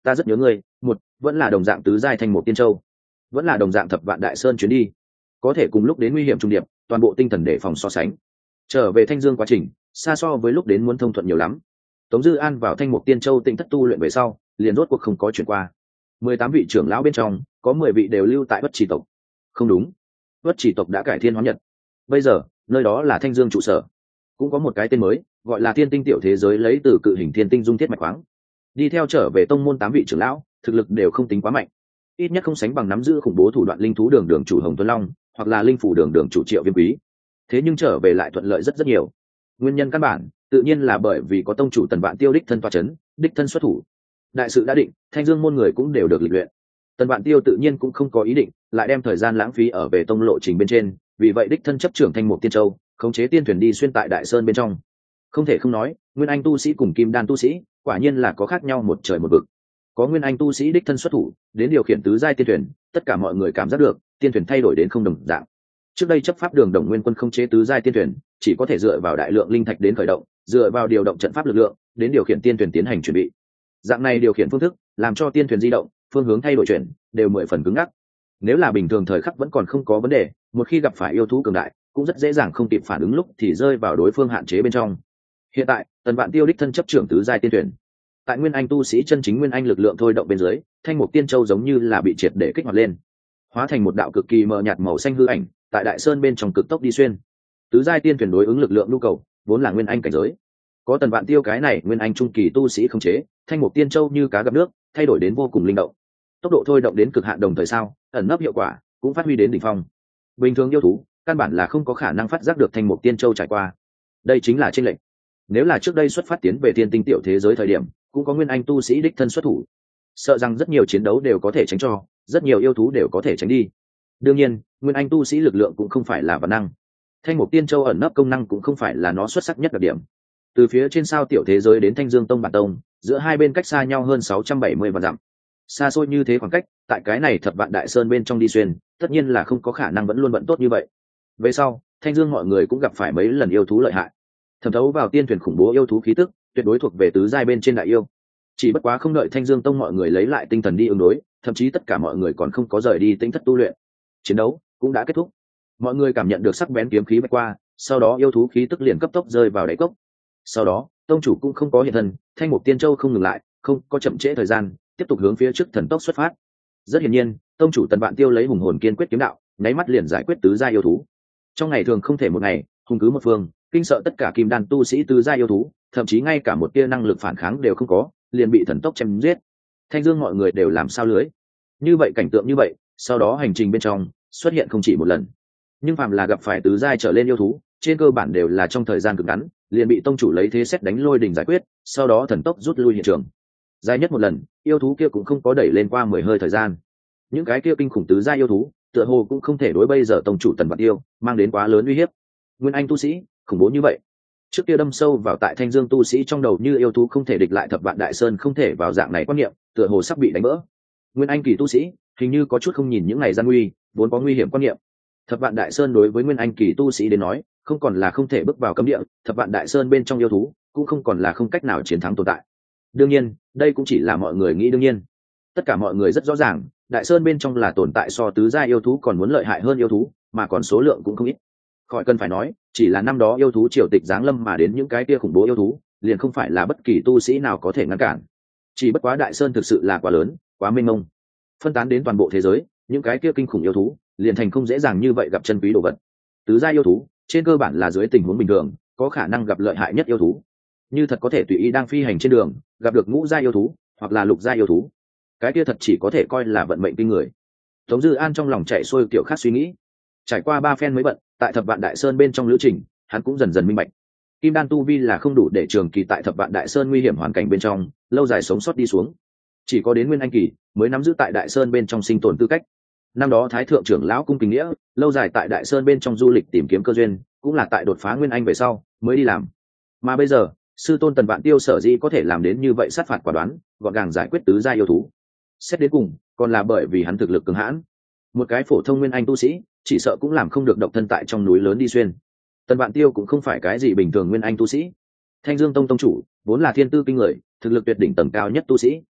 ta rất nhớ ngươi. Một, vẫn là đồng dạng tứ giai thanh một tiên châu, vẫn là đồng dạng thập vạn đại sơn chuyến đi, có thể cùng lúc đến nguy hiểm trung điệp, toàn bộ tinh thần để phòng so sánh. Trở về Thanh Dương quá trình xa so với lúc đến muốn thông thuận nhiều lắm. Tống Dư An vào Thanh Mục Tiên Châu Tĩnh thất tu luyện về sau, liền rốt cuộc không có chuyển qua. Mười tám vị trưởng lão bên trong, có mười vị đều lưu tại Bất Chỉ tộc. Không đúng, Bất Chỉ tộc đã cải thiên hóa nhật. Bây giờ, nơi đó là Thanh Dương trụ sở, cũng có một cái tên mới, gọi là Thiên Tinh Tiểu Thế Giới, lấy từ cự hình thiên tinh dung thiết mạch khoáng. Đi theo trở về tông môn tám vị trưởng lão, thực lực đều không tính quá mạnh, ít nhất không sánh bằng nắm giữ khủng bố thủ đoạn linh thú đường đường chủ Hồng Tuấn Long, hoặc là linh phủ đường đường chủ Triệu Viêm Quý. Thế nhưng trở về lại thuận lợi rất rất nhiều. Nguyên nhân căn bản tự nhiên là bởi vì có tông chủ Tần Vạn Tiêu đích thân toa chấn, đích thân xuất thủ. Đại sự đã định, Thanh Dương môn người cũng đều được lịch luyện. Tần Vạn Tiêu tự nhiên cũng không có ý định lại đem thời gian lãng phí ở về tông lộ trình bên trên, vì vậy đích thân chấp trưởng Thanh Mục Tiên Châu, khống chế tiên thuyền đi xuyên tại Đại Sơn bên trong. Không thể không nói, Nguyên Anh tu sĩ cùng Kim Đan tu sĩ, quả nhiên là có khác nhau một trời một vực. Có Nguyên Anh tu sĩ đích thân xuất thủ, đến điều khiển tứ giai tiên thuyền, tất cả mọi người cảm giác được, tiên thuyền thay đổi đến không đồng dạng. Trước đây chấp pháp đường Đồng Nguyên Quân không chế tứ giai tiên thuyền, chỉ có thể dựa vào đại lượng linh thạch đến khởi động, dựa vào điều động trận pháp lực lượng đến điều khiển tiên thuyền tiến hành chuẩn bị. Dạng này điều khiển phương thức, làm cho tiên thuyền di động, phương hướng thay đổi chuyển, đều mười phần cứng ngắc. Nếu là bình thường thời khắc vẫn còn không có vấn đề, một khi gặp phải yêu thú cường đại, cũng rất dễ dàng không kịp phản ứng lúc thì rơi vào đối phương hạn chế bên trong. Hiện tại, Tần Vạn Tiêu đích thân chấp trưởng tứ giai tiên thuyền. Tại Nguyên Anh tu sĩ chân chính Nguyên Anh lực lượng thôi động bên dưới, Thanh Mục Tiên Châu giống như là bị triệt để kích hoạt lên, hóa thành một đạo cực kỳ mờ nhạt màu xanh hư ảnh, tại Đại Sơn bên trong cực tốc đi xuyên. Tứ giai tiên thuyền đối ứng lực lượng nhu cầu, vốn là Nguyên Anh cảnh giới. Có Tần Vạn Tiêu cái này Nguyên Anh trung kỳ tu sĩ khống chế, Thanh Mục Tiên Châu như cá gặp nước, thay đổi đến vô cùng linh động. Tốc độ thôi động đến cực hạn, đồng thời sao, ẩn nấp hiệu quả cũng phát huy đến đỉnh phong. Bình thường yêu thú, căn bản là không có khả năng phát giác được Thanh Mục Tiên Châu trải qua. Đây chính là chênh lệch. Nếu là trước đây xuất phát tiến về Thiên Tinh Tiểu Thế Giới thời điểm, cũng có Nguyên Anh tu sĩ đích thân xuất thủ, sợ rằng rất nhiều chiến đấu đều có thể tránh cho, rất nhiều yêu thú đều có thể tránh đi. Đương nhiên, Nguyên Anh tu sĩ lực lượng cũng không phải là vạn năng. Thanh Mục Tiên Châu ẩn nấp công năng cũng không phải là nó xuất sắc nhất đặc điểm. Từ phía trên sao tiểu thế giới đến Thanh Dương Tông bản tông, giữa hai bên cách xa nhau hơn sáu trăm bảy mươi vạn dặm. Xa xôi như thế khoảng cách, tại cái này thập vạn đại sơn bên trong đi xuyên, tất nhiên là không có khả năng vẫn luôn vận tốt như vậy. Về sau, Thanh Dương mọi người cũng gặp phải mấy lần yêu thú lợi hại. Thẩm thấu vào tiên thuyền khủng bố yêu thú khí tức, tuyệt đối thuộc về tứ giai bên trên đại yêu. Chỉ bất quá không đợi Thanh Dương Tông mọi người lấy lại tinh thần đi ứng đối, thậm chí tất cả mọi người còn không có rời đi Tĩnh thất tu luyện. Chiến đấu cũng đã kết thúc. Mọi người cảm nhận được sắc bén kiếm khí vạch qua, sau đó yêu thú khí tức liền cấp tốc rơi vào đáy cốc. Sau đó, tông chủ cũng không có hiện thân, Thanh Mục Tiên Châu không ngừng lại, không có chậm trễ thời gian, tiếp tục hướng phía trước thần tốc xuất phát. Rất hiển nhiên, tông chủ Tần Vạn Tiêu lấy hùng hồn kiên quyết kiếm đạo, nháy mắt liền giải quyết tứ giai yêu thú. Trong ngày thường không thể một ngày, hùng cứ một phương, kinh sợ tất cả kim đan tu sĩ tứ giai yêu thú, thậm chí ngay cả một tia năng lực phản kháng đều không có, liền bị thần tốc chém giết. Thanh Dương mọi người đều làm sao lưới. Như vậy cảnh tượng như vậy, sau đó hành trình bên trong xuất hiện không chỉ một lần. Nhưng phàm là gặp phải tứ giai trở lên yêu thú, trên cơ bản đều là trong thời gian cực ngắn, liền bị tông chủ lấy thế xét đánh lôi đình giải quyết, sau đó thần tốc rút lui hiện trường. Dài nhất một lần, yêu thú kia cũng không có đẩy lên qua mười hơi thời gian. Những cái kia kinh khủng tứ giai yêu thú, tựa hồ cũng không thể đối bây giờ tông chủ Tần Vạn Tiêu mang đến quá lớn uy hiếp. Nguyên Anh tu sĩ, khủng bố như vậy. Trước kia đâm sâu vào tại Thanh Dương tu sĩ trong đầu như yêu thú không thể địch lại thập vạn đại sơn không thể vào dạng này quan niệm, tựa hồ sắp bị đánh vỡ. Nguyên Anh kỳ tu sĩ, hình như có chút không nhìn những ngày gian nguy, vốn có nguy hiểm quan niệm. Thập vạn đại sơn đối với Nguyên Anh kỳ tu sĩ đến nói, không còn là không thể bước vào cấm địa, thập vạn đại sơn bên trong yêu thú, cũng không còn là không cách nào chiến thắng tồn tại. Đương nhiên, đây cũng chỉ là mọi người nghĩ đương nhiên. Tất cả mọi người rất rõ ràng, đại sơn bên trong là tồn tại so tứ giai yêu thú còn muốn lợi hại hơn yêu thú, mà còn số lượng cũng không ít. Khỏi cần phải nói, chỉ là năm đó yêu thú triều tịch giáng lâm mà đến những cái kia khủng bố yêu thú, liền không phải là bất kỳ tu sĩ nào có thể ngăn cản. Chỉ bất quá đại sơn thực sự là quá lớn, quá mênh mông, phân tán đến toàn bộ thế giới, những cái kia kinh khủng yêu thú, liền thành không dễ dàng như vậy gặp chân quý đồ vật. Tứ giai yêu thú, trên cơ bản là dưới tình huống bình thường, có khả năng gặp lợi hại nhất yêu thú. Như thật có thể tùy ý đang phi hành trên đường, gặp được ngũ giai yêu thú, hoặc là lục giai yêu thú, cái kia thật chỉ có thể coi là vận mệnh kinh người. Tống Dư An trong lòng chạy xuôi kiểu khác suy nghĩ. Trải qua ba phen mới bận, tại thập vạn đại sơn bên trong lữ trình, hắn cũng dần dần minh bạch. Kim đan tu vi là không đủ để trường kỳ tại thập vạn đại sơn nguy hiểm hoàn cảnh bên trong lâu dài sống sót đi xuống. Chỉ có đến nguyên anh kỳ mới nắm giữ tại đại sơn bên trong sinh tồn tư cách. Năm đó thái thượng trưởng lão cung kính nghĩa, lâu dài tại đại sơn bên trong du lịch tìm kiếm cơ duyên, cũng là tại đột phá nguyên anh về sau mới đi làm. Mà bây giờ, sư tôn Tần Vạn Tiêu sở dĩ có thể làm đến như vậy, sát phạt quả đoán, gọn gàng giải quyết tứ gia yêu thú. Xét đến cùng, còn là bởi vì hắn thực lực cường hãn. Một cái phổ thông nguyên anh tu sĩ, chỉ sợ cũng làm không được độc thân tại trong núi lớn đi xuyên. Tần Vạn Tiêu cũng không phải cái gì bình thường nguyên anh tu sĩ. Thanh Dương Tông tông chủ, vốn là thiên tư kinh người, thực lực tuyệt đỉnh tầng cao nhất tu sĩ.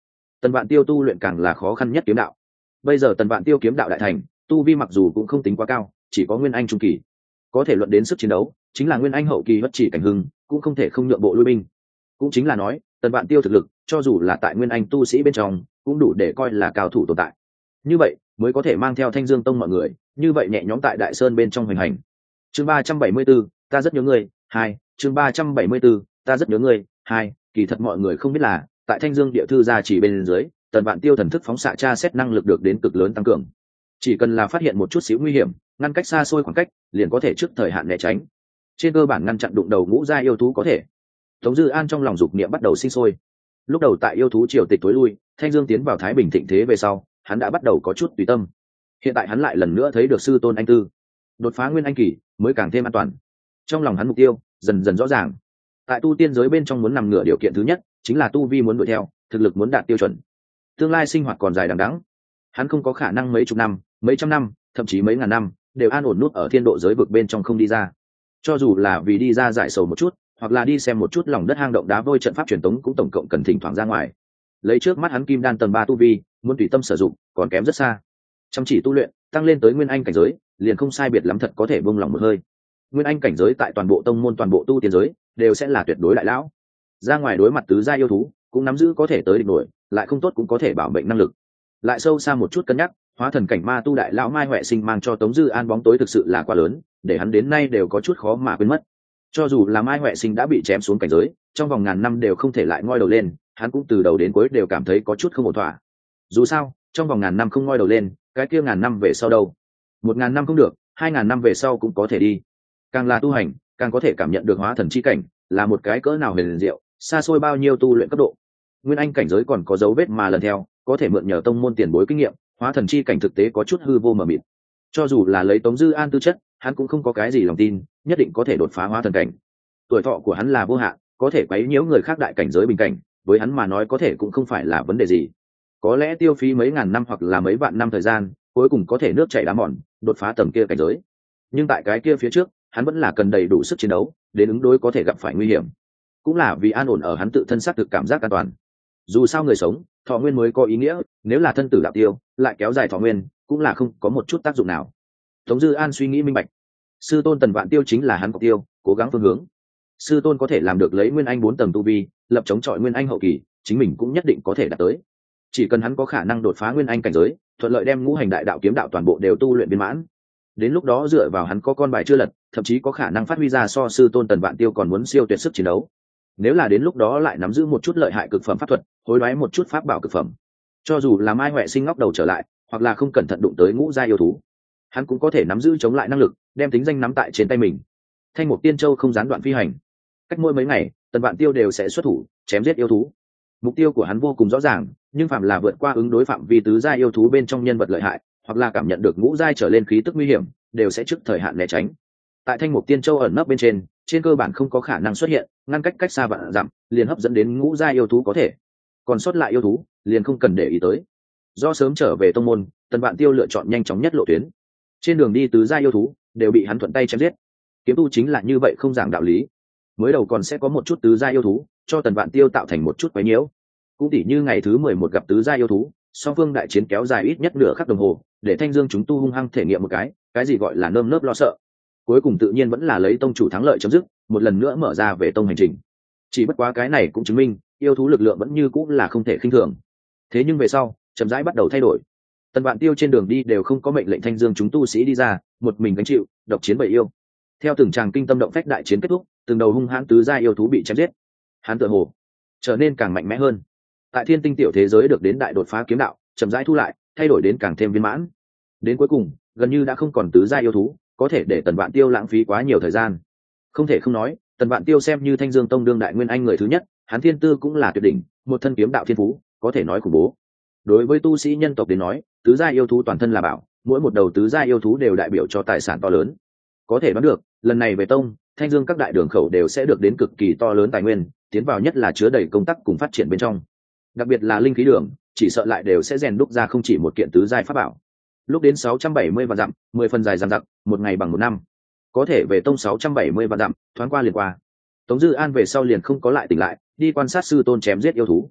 Tần Vạn Tiêu tu luyện càng là khó khăn nhất kiếm đạo. Bây giờ Tần Vạn Tiêu kiếm đạo đại thành, tu vi mặc dù cũng không tính quá cao, chỉ có nguyên anh trung kỳ. Có thể luận đến sức chiến đấu, chính là nguyên anh hậu kỳ bất chỉ cảnh hưng, cũng không thể không nhượng bộ lui binh. Cũng chính là nói, Tần Vạn Tiêu thực lực, cho dù là tại nguyên anh tu sĩ bên trong, cũng đủ để coi là cao thủ tồn tại. Như vậy, mới có thể mang theo Thanh Dương Tông mọi người, như vậy nhẹ nhõm tại Đại Sơn bên trong hoành hành. Chương ba trăm bảy mươi 74, ta rất nhớ ngươi, hai, chương ba trăm bảy mươi 74, ta rất nhớ ngươi, hai, kỳ thật mọi người không biết là, tại Thanh Dương địa thư gia chỉ bên dưới, Tần Vạn Tiêu thần thức phóng xạ tra xét năng lực được đến cực lớn tăng cường. Chỉ cần là phát hiện một chút xíu nguy hiểm, ngăn cách xa xôi khoảng cách, liền có thể trước thời hạn né tránh. Trên cơ bản ngăn chặn đụng đầu ngũ gia yêu thú có thể. Tống Dư An trong lòng dục niệm bắt đầu sinh sôi. Lúc đầu tại yêu thú triều tịch tối lui, Thanh Dương tiến vào thái bình thịnh thế về sau, hắn đã bắt đầu có chút tùy tâm. Hiện tại hắn lại lần nữa thấy được sư tôn anh tư, đột phá nguyên anh kỳ mới càng thêm an toàn. Trong lòng hắn mục tiêu dần dần rõ ràng. Tại tu tiên giới bên trong muốn nằm ngửa điều kiện thứ nhất chính là tu vi muốn đuổi theo, thực lực muốn đạt tiêu chuẩn. Tương lai sinh hoạt còn dài đằng đẵng, hắn không có khả năng mấy chục năm, mấy trăm năm, thậm chí mấy ngàn năm đều an ổn nút ở thiên độ giới vực bên trong không đi ra. Cho dù là vì đi ra giải sầu một chút, hoặc là đi xem một chút lòng đất hang động đá vôi trận pháp truyền tống, cũng tổng cộng cần thỉnh thoảng ra ngoài. Lấy trước mắt hắn kim đan tầng ba tu vi, muốn tùy tâm sử dụng, còn kém rất xa. Chăm chỉ tu luyện, tăng lên tới nguyên anh cảnh giới, liền không sai biệt lắm, thật có thể buông lòng một hơi. Nguyên anh cảnh giới tại toàn bộ tông môn, toàn bộ tu tiên giới đều sẽ là tuyệt đối đại lão. Ra ngoài đối mặt tứ gia yêu thú, cũng nắm giữ có thể tới địch nổi, lại không tốt cũng có thể bảo mệnh năng lực. Lại sâu xa một chút cân nhắc, hóa thần cảnh ma tu đại lão Mai Huệ Sinh mang cho Tống Dư An bóng tối thực sự là quá lớn, để hắn đến nay đều có chút khó mà quên mất. Cho dù là Mai Huệ Sinh đã bị chém xuống cảnh giới, trong vòng ngàn năm đều không thể lại ngoi đầu lên, hắn cũng từ đầu đến cuối đều cảm thấy có chút không ổn thỏa. Dù sao, trong vòng ngàn năm không ngoi đầu lên, cái kia ngàn năm về sau đâu? Một ngàn năm không được, hai ngàn năm về sau cũng có thể đi. Càng là tu hành, càng có thể cảm nhận được hóa thần chi cảnh là một cái cỡ nào huyền diệu, xa xôi bao nhiêu tu luyện cấp độ. Nguyên anh cảnh giới còn có dấu vết mà lần theo, có thể mượn nhờ tông môn tiền bối kinh nghiệm, hóa thần chi cảnh thực tế có chút hư vô mờ mịt. Cho dù là lấy Tống Dư An tư chất, hắn cũng không có cái gì lòng tin nhất định có thể đột phá hóa thần cảnh. Tuổi thọ của hắn là vô hạn, có thể quấy nhiễu người khác đại cảnh giới bình cảnh, với hắn mà nói có thể cũng không phải là vấn đề gì. Có lẽ tiêu phí mấy ngàn năm hoặc là mấy vạn năm thời gian, cuối cùng có thể nước chảy đá mòn, đột phá tầng kia cảnh giới. Nhưng tại cái kia phía trước, hắn vẫn là cần đầy đủ sức chiến đấu, đến ứng đối có thể gặp phải nguy hiểm. Cũng là vì an ổn ở hắn tự thân xác thực cảm giác an toàn. Dù sao người sống, thọ nguyên mới có ý nghĩa, nếu là thân tử đạo tiêu, lại kéo dài thọ nguyên, cũng là không có một chút tác dụng nào. Tống Dư An suy nghĩ minh bạch, sư tôn Tần Vạn Tiêu chính là hắn mục tiêu, cố gắng phương hướng. Sư tôn có thể làm được lấy nguyên anh bốn tầng tu vi, lập chống chọi nguyên anh hậu kỳ, chính mình cũng nhất định có thể đạt tới. Chỉ cần hắn có khả năng đột phá nguyên anh cảnh giới, thuận lợi đem ngũ hành đại đạo kiếm đạo toàn bộ đều tu luyện viên mãn. Đến lúc đó dựa vào hắn có con bài chưa lật, thậm chí có khả năng phát huy ra so sư tôn Tần Vạn Tiêu còn muốn siêu tuyệt sức chiến đấu. Nếu là đến lúc đó lại nắm giữ một chút lợi hại cực phẩm pháp thuật, hối đoái một chút pháp bảo cực phẩm, cho dù là Mai Huệ Sinh ngóc đầu trở lại, hoặc là không cẩn thận đụng tới ngũ gia yêu thú, hắn cũng có thể nắm giữ chống lại năng lực, đem tính danh nắm tại trên tay mình. Thanh Mục Tiên Châu không gián đoạn phi hành, cách mỗi mấy ngày, Tần Vạn Tiêu đều sẽ xuất thủ chém giết yêu thú. Mục tiêu của hắn vô cùng rõ ràng, nhưng phạm là vượt qua ứng đối phạm vi tứ gia yêu thú bên trong nhân vật lợi hại, hoặc là cảm nhận được ngũ giai trở lên khí tức nguy hiểm, đều sẽ trước thời hạn né tránh. Tại Thanh Mục Tiên Châu ẩn nấp bên trên, trên cơ bản không có khả năng xuất hiện, ngăn cách cách xa vạn dặm, liền hấp dẫn đến ngũ giai yêu thú có thể. Còn sót lại yêu thú, liền không cần để ý tới. Do sớm trở về tông môn, Tần Vạn Tiêu lựa chọn nhanh chóng nhất lộ tuyến. Trên đường đi tứ giai yêu thú đều bị hắn thuận tay chém giết. Kiếm tu chính là như vậy, không giảng đạo lý. Mới đầu còn sẽ có một chút tứ giai yêu thú, cho Tần Vạn Tiêu tạo thành một chút quấy nhiễu. Cũng tỉ như ngày thứ mười một gặp tứ giai yêu thú, song phương đại chiến kéo dài ít nhất nửa khắc đồng hồ, để Thanh Dương chúng tu hung hăng thể nghiệm một cái, cái gì gọi là nơm nớp lo sợ. Cuối cùng tự nhiên vẫn là lấy tông chủ thắng lợi chấm dứt, một lần nữa mở ra về tông hành trình. Chỉ bất quá cái này cũng chứng minh, yêu thú lực lượng vẫn như cũng là không thể khinh thường. Thế nhưng về sau, chậm rãi bắt đầu thay đổi. Tần Vạn Tiêu trên đường đi đều không có mệnh lệnh Thanh Dương chúng tu sĩ đi ra, một mình gánh chịu, độc chiến bầy yêu. Theo từng tràng kinh tâm động phách đại chiến kết thúc, từng đầu hung hãn tứ giai yêu thú bị chém giết, hắn tựa hồ trở nên càng mạnh mẽ hơn. Tại Thiên Tinh tiểu thế giới được đến đại đột phá kiếm đạo, chậm rãi thu lại, thay đổi đến càng thêm viên mãn. Đến cuối cùng, gần như đã không còn tứ giai yêu thú, có thể để Tần Vạn Tiêu lãng phí quá nhiều thời gian. Không thể không nói, Tần Vạn Tiêu xem như Thanh Dương tông đương đại nguyên anh người thứ nhất, hắn thiên tư cũng là tuyệt đỉnh, một thân kiếm đạo thiên phú, có thể nói khủng bố. Đối với tu sĩ nhân tộc đến nói, tứ giai yêu thú toàn thân là bảo, mỗi một đầu tứ giai yêu thú đều đại biểu cho tài sản to lớn. Có thể đoán được, lần này về tông, Thanh Dương các đại đường khẩu đều sẽ được đến cực kỳ to lớn tài nguyên, tiến vào nhất là chứa đầy công tác cùng phát triển bên trong. Đặc biệt là linh khí đường, chỉ sợ lại đều sẽ rèn đúc ra không chỉ một kiện tứ giai pháp bảo. Lúc đến sáu trăm bảy mươi vạn dặm, mười phần dài dằng dặc, một ngày bằng một năm. Có thể về tông sáu trăm bảy mươi vạn dặm, thoáng qua liền qua. Tống Dư An về sau liền không có lại tỉnh lại, đi quan sát sư tôn chém giết yêu thú.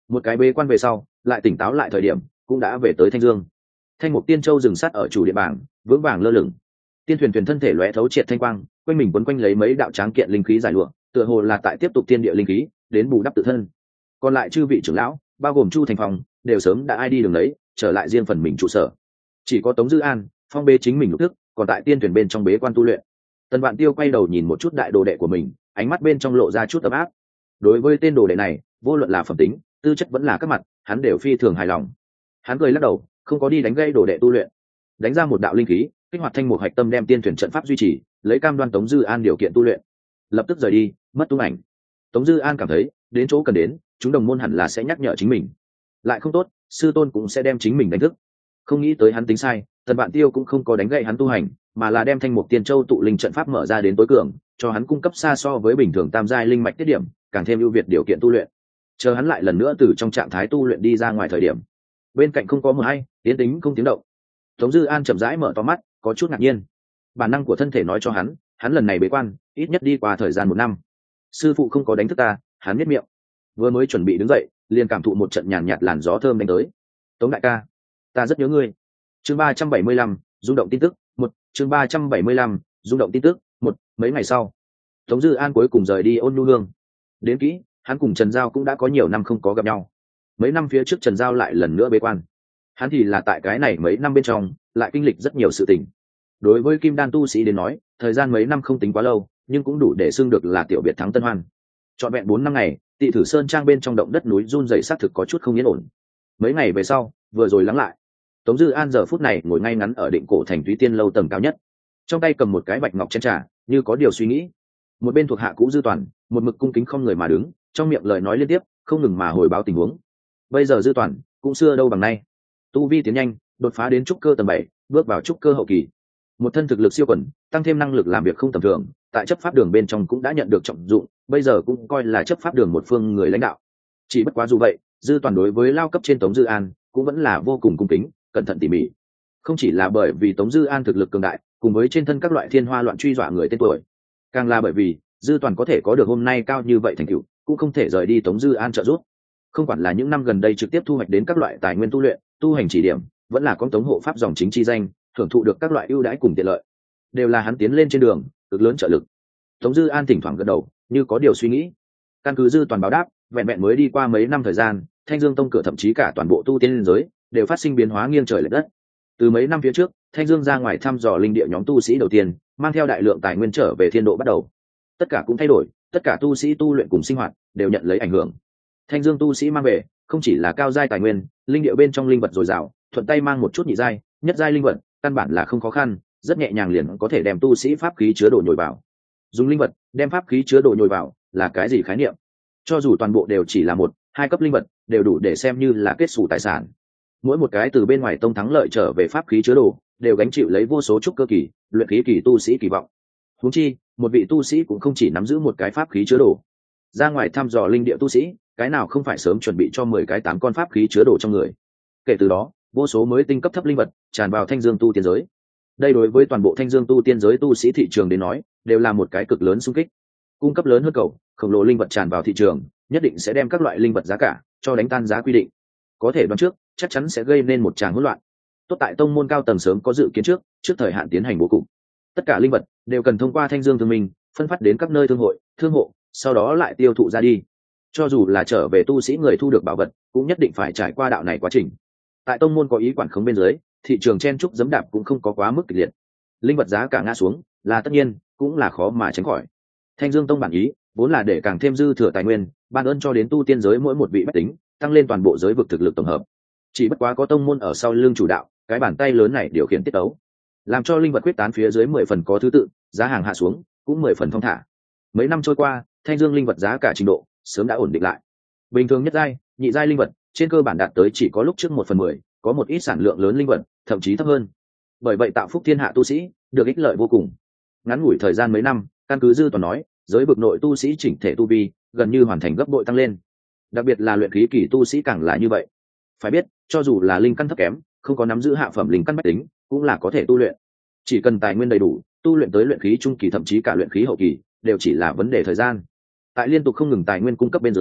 Một cái bế quan về sau lại tỉnh táo lại thời điểm cũng đã về tới Thanh Dương. Thanh Mục Tiên Châu dừng sát ở chủ địa bảng, vững vàng lơ lửng. Tiên thuyền thuyền thân thể lóe thấu triệt thanh quang, quanh mình quấn quanh lấy mấy đạo tráng kiện linh khí dài lụa, tựa hồ là tại tiếp tục tiên địa linh khí đến bù đắp tự thân. Còn lại chư vị trưởng lão, bao gồm Chu Thành Phong, đều sớm đã ai đi đường đấy, trở lại riêng phần mình trụ sở. Chỉ có Tống Dư An, phong bế chính mình lục thức, còn tại tiên thuyền bên trong bế quan tu luyện. Tần Vạn Tiêu quay đầu nhìn một chút đại đồ đệ của mình, ánh mắt bên trong lộ ra chút ấm áp. Đối với tên đồ đệ này, vô luận là phẩm tính, tư chất vẫn là các mặt, hắn đều phi thường hài lòng. Hắn cười lắc đầu, không có đi đánh gây đồ đệ tu luyện, đánh ra một đạo linh khí, kích hoạt thanh mục hạch tâm đem tiên thuyền trận pháp duy trì, lấy cam đoan Tống Dư An điều kiện tu luyện. Lập tức rời đi, mất tung ảnh. Tống Dư An cảm thấy, đến chỗ cần đến, chúng đồng môn hẳn là sẽ nhắc nhở chính mình. Lại không tốt, sư tôn cũng sẽ đem chính mình đánh thức. Không nghĩ tới hắn tính sai, Tần Vạn Tiêu cũng không có đánh gậy hắn tu hành, mà là đem thanh mục tiên châu tụ linh trận pháp mở ra đến tối cường, cho hắn cung cấp xa so với bình thường tam giai linh mạch tiết điểm, càng thêm ưu việt điều kiện tu luyện. Chờ hắn lại lần nữa từ trong trạng thái tu luyện đi ra ngoài thời điểm, bên cạnh không có mờ hay, tiến tính không tiếng động. Tống Dư An chậm rãi mở to mắt, có chút ngạc nhiên. Bản năng của thân thể nói cho hắn, hắn lần này bế quan, ít nhất đi qua thời gian một năm. Sư phụ không có đánh thức ta, hắn biết miệng. Vừa mới chuẩn bị đứng dậy, liền cảm thụ một trận nhàn nhạt làn gió thơm đánh tới. Tống đại ca, ta rất nhớ ngươi. Chương ba trăm bảy mươi lăm, rung động tin tức, một. Chương ba trăm bảy mươi lăm, rung động tin tức, một. Mấy ngày sau, Tống Dư An cuối cùng rời đi Ôn Nhu Hương. Đến kỹ, hắn cùng Trần Giao cũng đã có nhiều năm không có gặp nhau. Mấy năm phía trước Trần Giao lại lần nữa bế quan. Hắn thì là tại cái này mấy năm bên trong, lại kinh lịch rất nhiều sự tình. Đối với Kim Đan tu sĩ đến nói, thời gian mấy năm không tính quá lâu, nhưng cũng đủ để xưng được là tiểu biệt thắng tân hoan. Trọn vẹn bốn năm ngày, Tị Thử Sơn trang bên trong động đất núi run rẩy xác thực có chút không yên ổn. Mấy ngày về sau, vừa rồi lắng lại, Tống Dư An giờ phút này ngồi ngay ngắn ở Định Cổ Thành Túy Tiên lâu tầng cao nhất, trong tay cầm một cái bạch ngọc chén trà, như có điều suy nghĩ. Một bên thuộc hạ cũ Dư Toàn, một mực cung kính không người mà đứng, trong miệng lời nói liên tiếp, không ngừng mà hồi báo tình huống. Bây giờ Dư Toàn cũng xưa đâu bằng nay, tu vi tiến nhanh, đột phá đến trúc cơ tầng bảy, bước vào trúc cơ hậu kỳ. Một thân thực lực siêu quần, tăng thêm năng lực làm việc không tầm thường, tại chấp pháp đường bên trong cũng đã nhận được trọng dụng, bây giờ cũng coi là chấp pháp đường một phương người lãnh đạo. Chỉ bất quá dù vậy, Dư Toàn đối với lao cấp trên Tống Dư An cũng vẫn là vô cùng cung kính, cẩn thận tỉ mỉ. Không chỉ là bởi vì Tống Dư An thực lực cường đại, cùng với trên thân các loại thiên hoa loạn truy dọa người tên tuổi, càng là bởi vì Dư Toàn có thể có được hôm nay cao như vậy thành tựu, cũng không thể rời đi Tống Dư An trợ giúp. Không quản là những năm gần đây trực tiếp thu hoạch đến các loại tài nguyên tu luyện, tu hành chỉ điểm, vẫn là con Tống hộ pháp dòng chính chi danh, thưởng thụ được các loại ưu đãi cùng tiện lợi, đều là hắn tiến lên trên đường cực lớn trợ lực. Tống Dư An thỉnh thoảng gật đầu, như có điều suy nghĩ. Căn cứ Dư Toàn báo đáp, vẹn vẹn mới đi qua mấy năm thời gian, Thanh Dương Tông cửa thậm chí cả toàn bộ tu tiên liên giới đều phát sinh biến hóa nghiêng trời lệch đất. Từ mấy năm phía trước, Thanh Dương ra ngoài thăm dò linh địa nhóm tu sĩ đầu tiên, mang theo đại lượng tài nguyên trở về thiên độ bắt đầu. Tất cả cũng thay đổi, tất cả tu sĩ tu luyện cùng sinh hoạt đều nhận lấy ảnh hưởng. Thanh Dương tu sĩ mang về không chỉ là cao giai tài nguyên, linh địa bên trong linh vật dồi dào, thuận tay mang một chút nhị giai, nhất giai linh vật, căn bản là không khó khăn, rất nhẹ nhàng liền có thể đem tu sĩ pháp khí chứa đồ nhồi vào. Dùng linh vật đem pháp khí chứa đồ nhồi vào là cái gì khái niệm? Cho dù toàn bộ đều chỉ là một, hai cấp linh vật, đều đủ để xem như là kết sủ tài sản. Mỗi một cái từ bên ngoài tông thắng lợi trở về pháp khí chứa đồ, đều gánh chịu lấy vô số trúc cơ kỳ, luyện khí kỳ tu sĩ kỳ vọng. Huống chi, một vị tu sĩ cũng không chỉ nắm giữ một cái pháp khí chứa đồ. Ra ngoài thăm dò linh địa tu sĩ, cái nào không phải sớm chuẩn bị cho mười cái tám con pháp khí chứa đồ trong người. Kể từ đó, vô số mới tinh cấp thấp linh vật tràn vào Thanh Dương tu tiên giới. Đây đối với toàn bộ Thanh Dương tu tiên giới tu sĩ thị trường đến nói, đều là một cái cực lớn xung kích. Cung cấp lớn hơn cầu, khổng lồ linh vật tràn vào thị trường, nhất định sẽ đem các loại linh vật giá cả cho đánh tan giá quy định. Có thể đoán trước, chắc chắn sẽ gây nên một tràng hỗn loạn. Tốt tại tông môn cao tầng sớm có dự kiến trước, trước thời hạn tiến hành bố cục. Tất cả linh vật đều cần thông qua Thanh Dương thương minh, phân phát đến các nơi thương hội, thương hộ, sau đó lại tiêu thụ ra đi. Cho dù là trở về tu sĩ người thu được bảo vật, cũng nhất định phải trải qua đạo này quá trình. Tại tông môn có ý quản khống bên dưới, thị trường chen trúc giẫm đạp cũng không có quá mức kịch liệt. Linh vật giá cả ngã xuống, là tất nhiên, cũng là khó mà tránh khỏi. Thanh Dương tông bản ý vốn là để càng thêm dư thừa tài nguyên, ban ơn cho đến tu tiên giới mỗi một vị bách tính, tăng lên toàn bộ giới vực thực lực tổng hợp. Chỉ bất quá có tông môn ở sau lưng chủ đạo, cái bàn tay lớn này điều khiển tiết tấu, làm cho linh vật quyết tán phía dưới mười phần có thứ tự, giá hàng hạ xuống cũng mười phần thong thả. Mấy năm trôi qua, Thanh Dương linh vật giá cả trình độ sớm đã ổn định lại. Bình thường nhất giai, nhị giai linh vật trên cơ bản đạt tới chỉ có lúc trước một phần mười, có một ít sản lượng lớn linh vật thậm chí thấp hơn. Bởi vậy tạo phúc thiên hạ tu sĩ được ích lợi vô cùng. Ngắn ngủi thời gian mấy năm, căn cứ Dư Toàn nói, giới vực nội tu sĩ chỉnh thể tu vi gần như hoàn thành gấp bội tăng lên. Đặc biệt là luyện khí kỳ tu sĩ càng là như vậy. Phải biết, cho dù là linh căn thấp kém, không có nắm giữ hạ phẩm linh căn bách tính, cũng là có thể tu luyện. Chỉ cần tài nguyên đầy đủ, tu luyện tới luyện khí trung kỳ thậm chí cả luyện khí hậu kỳ, đều chỉ là vấn đề thời gian. Tại liên tục không ngừng tài nguyên cung cấp bên dưới,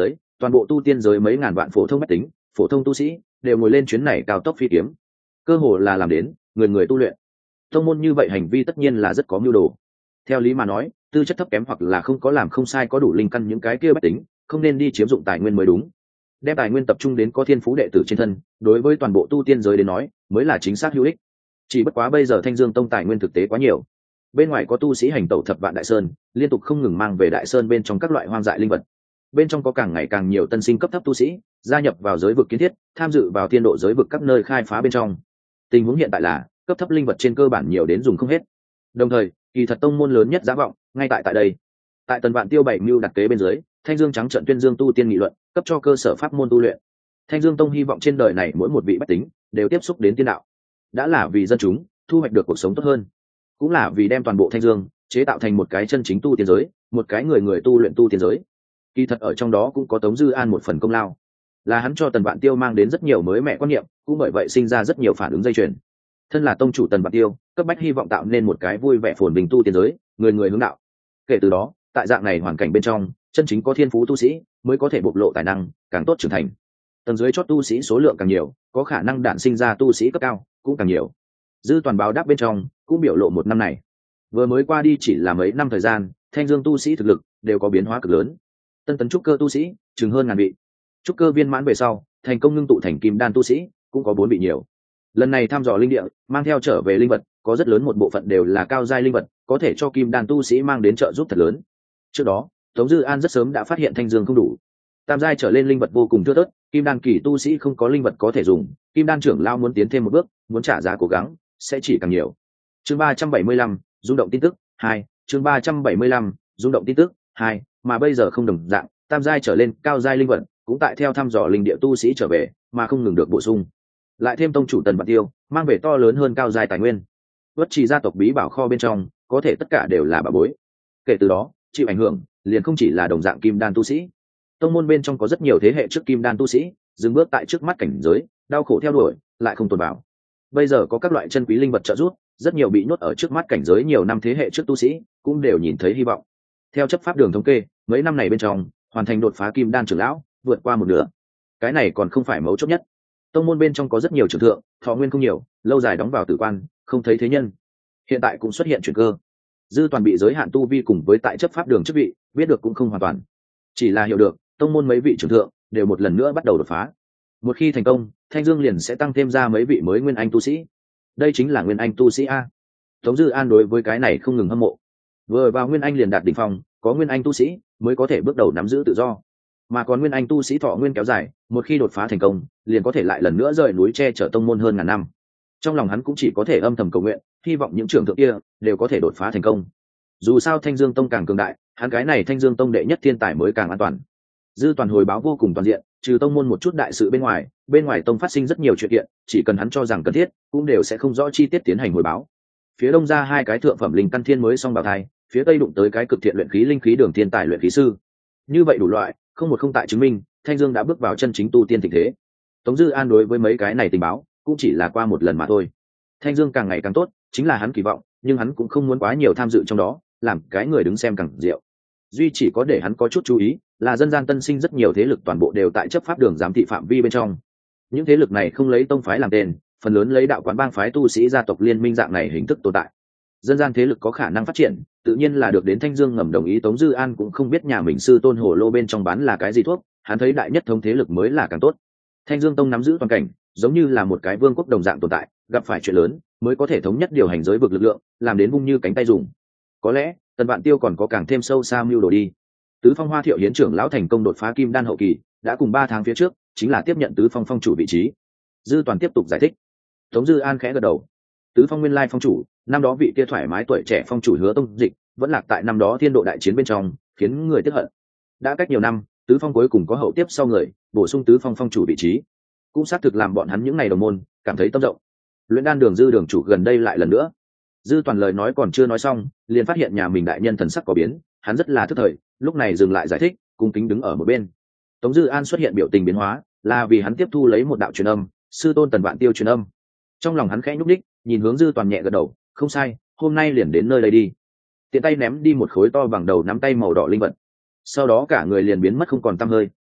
toàn bộ tu tiên giới mấy ngàn vạn phổ thông bách tính, phổ thông tu sĩ đều ngồi lên chuyến này cao tốc phi kiếm, cơ hồ là làm đến người người tu luyện. Tông môn như vậy hành vi tất nhiên là rất có mưu đồ. Theo lý mà nói, tư chất thấp kém hoặc là không có làm không sai có đủ linh căn những cái kia bách tính không nên đi chiếm dụng tài nguyên mới đúng. Đem tài nguyên tập trung đến có thiên phú đệ tử trên thân, đối với toàn bộ tu tiên giới đến nói mới là chính xác hữu ích. Chỉ bất quá bây giờ Thanh Dương tông tài nguyên thực tế quá nhiều, bên ngoài có tu sĩ hành tẩu thập vạn đại sơn, liên tục không ngừng mang về đại sơn bên trong các loại hoang dại linh vật, bên trong có càng ngày càng nhiều tân sinh cấp thấp tu sĩ gia nhập vào giới vực kiến thiết, tham dự vào thiên độ giới vực các nơi khai phá bên trong. Tình huống hiện tại là cấp thấp linh vật trên cơ bản nhiều đến dùng không hết. Đồng thời, kỳ thật tông môn lớn nhất giá vọng ngay tại tại đây. Tại Tần Vạn Tiêu bảy mưu đặt kế bên dưới, Thanh Dương trắng trận tuyên dương tu tiên nghị luận, cấp cho cơ sở pháp môn tu luyện. Thanh Dương tông hy vọng trên đời này mỗi một vị bách tính đều tiếp xúc đến tiên đạo, đã là vì dân chúng thu hoạch được cuộc sống tốt hơn, cũng là vì đem toàn bộ Thanh Dương chế tạo thành một cái chân chính tu tiên giới, một cái người người tu luyện tu tiên giới. Kỳ thật ở trong đó cũng có Tống Dư An một phần công lao, là hắn cho Tần Vạn Tiêu mang đến rất nhiều mới mẻ quan niệm, cũng bởi vậy sinh ra rất nhiều phản ứng dây chuyền. Thân là tông chủ Tần Vạn Tiêu, cấp bách hy vọng tạo nên một cái vui vẻ phồn bình tu tiên giới, người người hướng đạo. Kể từ đó, tại dạng này hoàn cảnh bên trong, chân chính có thiên phú tu sĩ mới có thể bộc lộ tài năng, càng tốt trưởng thành. Tầng dưới chót tu sĩ số lượng càng nhiều, có khả năng đản sinh ra tu sĩ cấp cao cũng càng nhiều. Dư Toàn báo đáp bên trong cũng biểu lộ một năm này vừa mới qua đi chỉ là mấy năm thời gian, Thanh Dương tu sĩ thực lực đều có biến hóa cực lớn. Tân tấn trúc cơ tu sĩ chừng hơn ngàn vị, trúc cơ viên mãn về sau thành công ngưng tụ thành kim đan tu sĩ cũng có bốn vị nhiều. Lần này thăm dò linh địa mang theo trở về linh vật có rất lớn một bộ phận đều là cao giai linh vật, có thể cho kim đan tu sĩ mang đến trợ giúp thật lớn. Trước đó Tống Dư An rất sớm đã phát hiện Thanh Dương không đủ, tam giai trở lên linh vật vô cùng thưa thớt, kim đan kỳ tu sĩ không có linh vật có thể dùng, kim đan trưởng lao muốn tiến thêm một bước, muốn trả giá cố gắng sẽ chỉ càng nhiều. Chương ba trăm bảy mươi lăm rung động tin tức hai, chương ba trăm bảy mươi lăm rung động tin tức hai, mà bây giờ không đồng dạng, tam giai trở lên cao giai linh vật cũng tại theo thăm dò linh địa tu sĩ trở về mà không ngừng được bổ sung. Lại thêm tông chủ Tần Vạn Tiêu mang về to lớn hơn cao giai tài nguyên, Vất Trì gia tộc bí bảo kho bên trong có thể tất cả đều là bảo bối. Kể từ đó chịu ảnh hưởng liền không chỉ là đồng dạng kim đan tu sĩ, tông môn bên trong có rất nhiều thế hệ trước kim đan tu sĩ dừng bước tại trước mắt cảnh giới, đau khổ theo đuổi lại không tồn bảo. Bây giờ có các loại chân quý linh vật trợ giúp, rất nhiều bị nhốt ở trước mắt cảnh giới nhiều năm thế hệ trước tu sĩ cũng đều nhìn thấy hy vọng. Theo chấp pháp đường thống kê, mấy năm này bên trong hoàn thành đột phá kim đan trưởng lão vượt qua một nửa. Cái này còn không phải mấu chốt nhất, tông môn bên trong có rất nhiều trưởng thượng thọ nguyên không nhiều, lâu dài đóng vào tử quan không thấy thế nhân, hiện tại cũng xuất hiện chuyển cơ. Dư Toàn bị giới hạn tu vi cùng với tại chấp pháp đường chức vị biết được cũng không hoàn toàn, chỉ là hiểu được tông môn mấy vị trưởng thượng đều một lần nữa bắt đầu đột phá. Một khi thành công, Thanh Dương liền sẽ tăng thêm ra mấy vị mới nguyên anh tu sĩ. Đây chính là nguyên anh tu sĩ a. Tống Dư An đối với cái này không ngừng hâm mộ. Vừa vào nguyên anh liền đạt đỉnh phong, có nguyên anh tu sĩ mới có thể bước đầu nắm giữ tự do, mà còn nguyên anh tu sĩ thọ nguyên kéo dài, một khi đột phá thành công liền có thể lại lần nữa rời núi che chở tông môn hơn ngàn năm. Trong lòng hắn cũng chỉ có thể âm thầm cầu nguyện, hy vọng những trưởng thượng kia đều có thể đột phá thành công. Dù sao Thanh Dương tông càng cường đại, hắn cái này Thanh Dương tông đệ nhất thiên tài mới càng an toàn. Dư Toàn hồi báo vô cùng toàn diện, trừ tông môn một chút đại sự bên ngoài, bên ngoài tông phát sinh rất nhiều chuyện kiện, chỉ cần hắn cho rằng cần thiết cũng đều sẽ không rõ chi tiết tiến hành hồi báo. Phía đông ra hai cái thượng phẩm linh căn thiên mới xong bảo thai, phía tây đụng tới cái cực thiện luyện khí linh khí đường thiên tài luyện khí sư. Như vậy đủ loại, không một không tại chứng minh Thanh Dương đã bước vào chân chính tu tiên tình thế. Tống Dư An đối với mấy cái này tình báo cũng chỉ là qua một lần mà thôi. Thanh Dương càng ngày càng tốt chính là hắn kỳ vọng, nhưng hắn cũng không muốn quá nhiều tham dự trong đó, làm cái người đứng xem càng rượu. Duy chỉ có để hắn có chút chú ý là dân gian tân sinh rất nhiều thế lực toàn bộ đều tại chấp pháp đường giám thị phạm vi bên trong. Những thế lực này không lấy tông phái làm tên, phần lớn lấy đạo quán bang phái tu sĩ gia tộc liên minh dạng này hình thức tồn tại. Dân gian thế lực có khả năng phát triển, tự nhiên là được đến Thanh Dương ngầm đồng ý. Tống Dư An cũng không biết nhà mình sư tôn hồ lô bên trong bán là cái gì thuốc, hắn thấy đại nhất thống thế lực mới là càng tốt. Thanh Dương tông nắm giữ toàn cảnh, giống như là một cái vương quốc đồng dạng tồn tại, gặp phải chuyện lớn mới có thể thống nhất điều hành giới vực lực lượng, làm đến vung như cánh tay dùng. Có lẽ Tần Vạn Tiêu còn có càng thêm sâu xa mưu đồ đi. Tứ Phong Hoa Thiệu Hiến trưởng lão thành công đột phá kim đan hậu kỳ, đã cùng ba tháng phía trước chính là tiếp nhận Tứ Phong phong chủ vị trí. Dư Toàn tiếp tục giải thích. Tống Dư An khẽ gật đầu. Tứ Phong nguyên lai phong chủ, năm đó vị kia thoải mái tuổi trẻ phong chủ Hứa Tông Dịch vẫn lạc tại năm đó thiên độ đại chiến bên trong, khiến người tiếc hận. Đã cách nhiều năm, Tứ Phong cuối cùng có hậu tiếp sau người, bổ sung Tứ Phong phong chủ vị trí, cũng xác thực làm bọn hắn những ngày đồng môn cảm thấy tâm rộng. Luyện đan đường Dư đường chủ gần đây lại lần nữa. Dư Toàn lời nói còn chưa nói xong, liền phát hiện nhà mình đại nhân thần sắc có biến, hắn rất là thức thời, lúc này dừng lại giải thích, cung kính đứng ở một bên. Tống Dư An xuất hiện biểu tình biến hóa, là vì hắn tiếp thu lấy một đạo truyền âm, sư tôn Tần Vạn Tiêu truyền âm. Trong lòng hắn khẽ nhúc nhích, nhìn hướng Dư Toàn nhẹ gật đầu, không sai, hôm nay liền đến nơi đây đi. Tiện tay ném đi một khối to bằng đầu nắm tay màu đỏ linh vật, sau đó cả người liền biến mất không còn tăm hơi,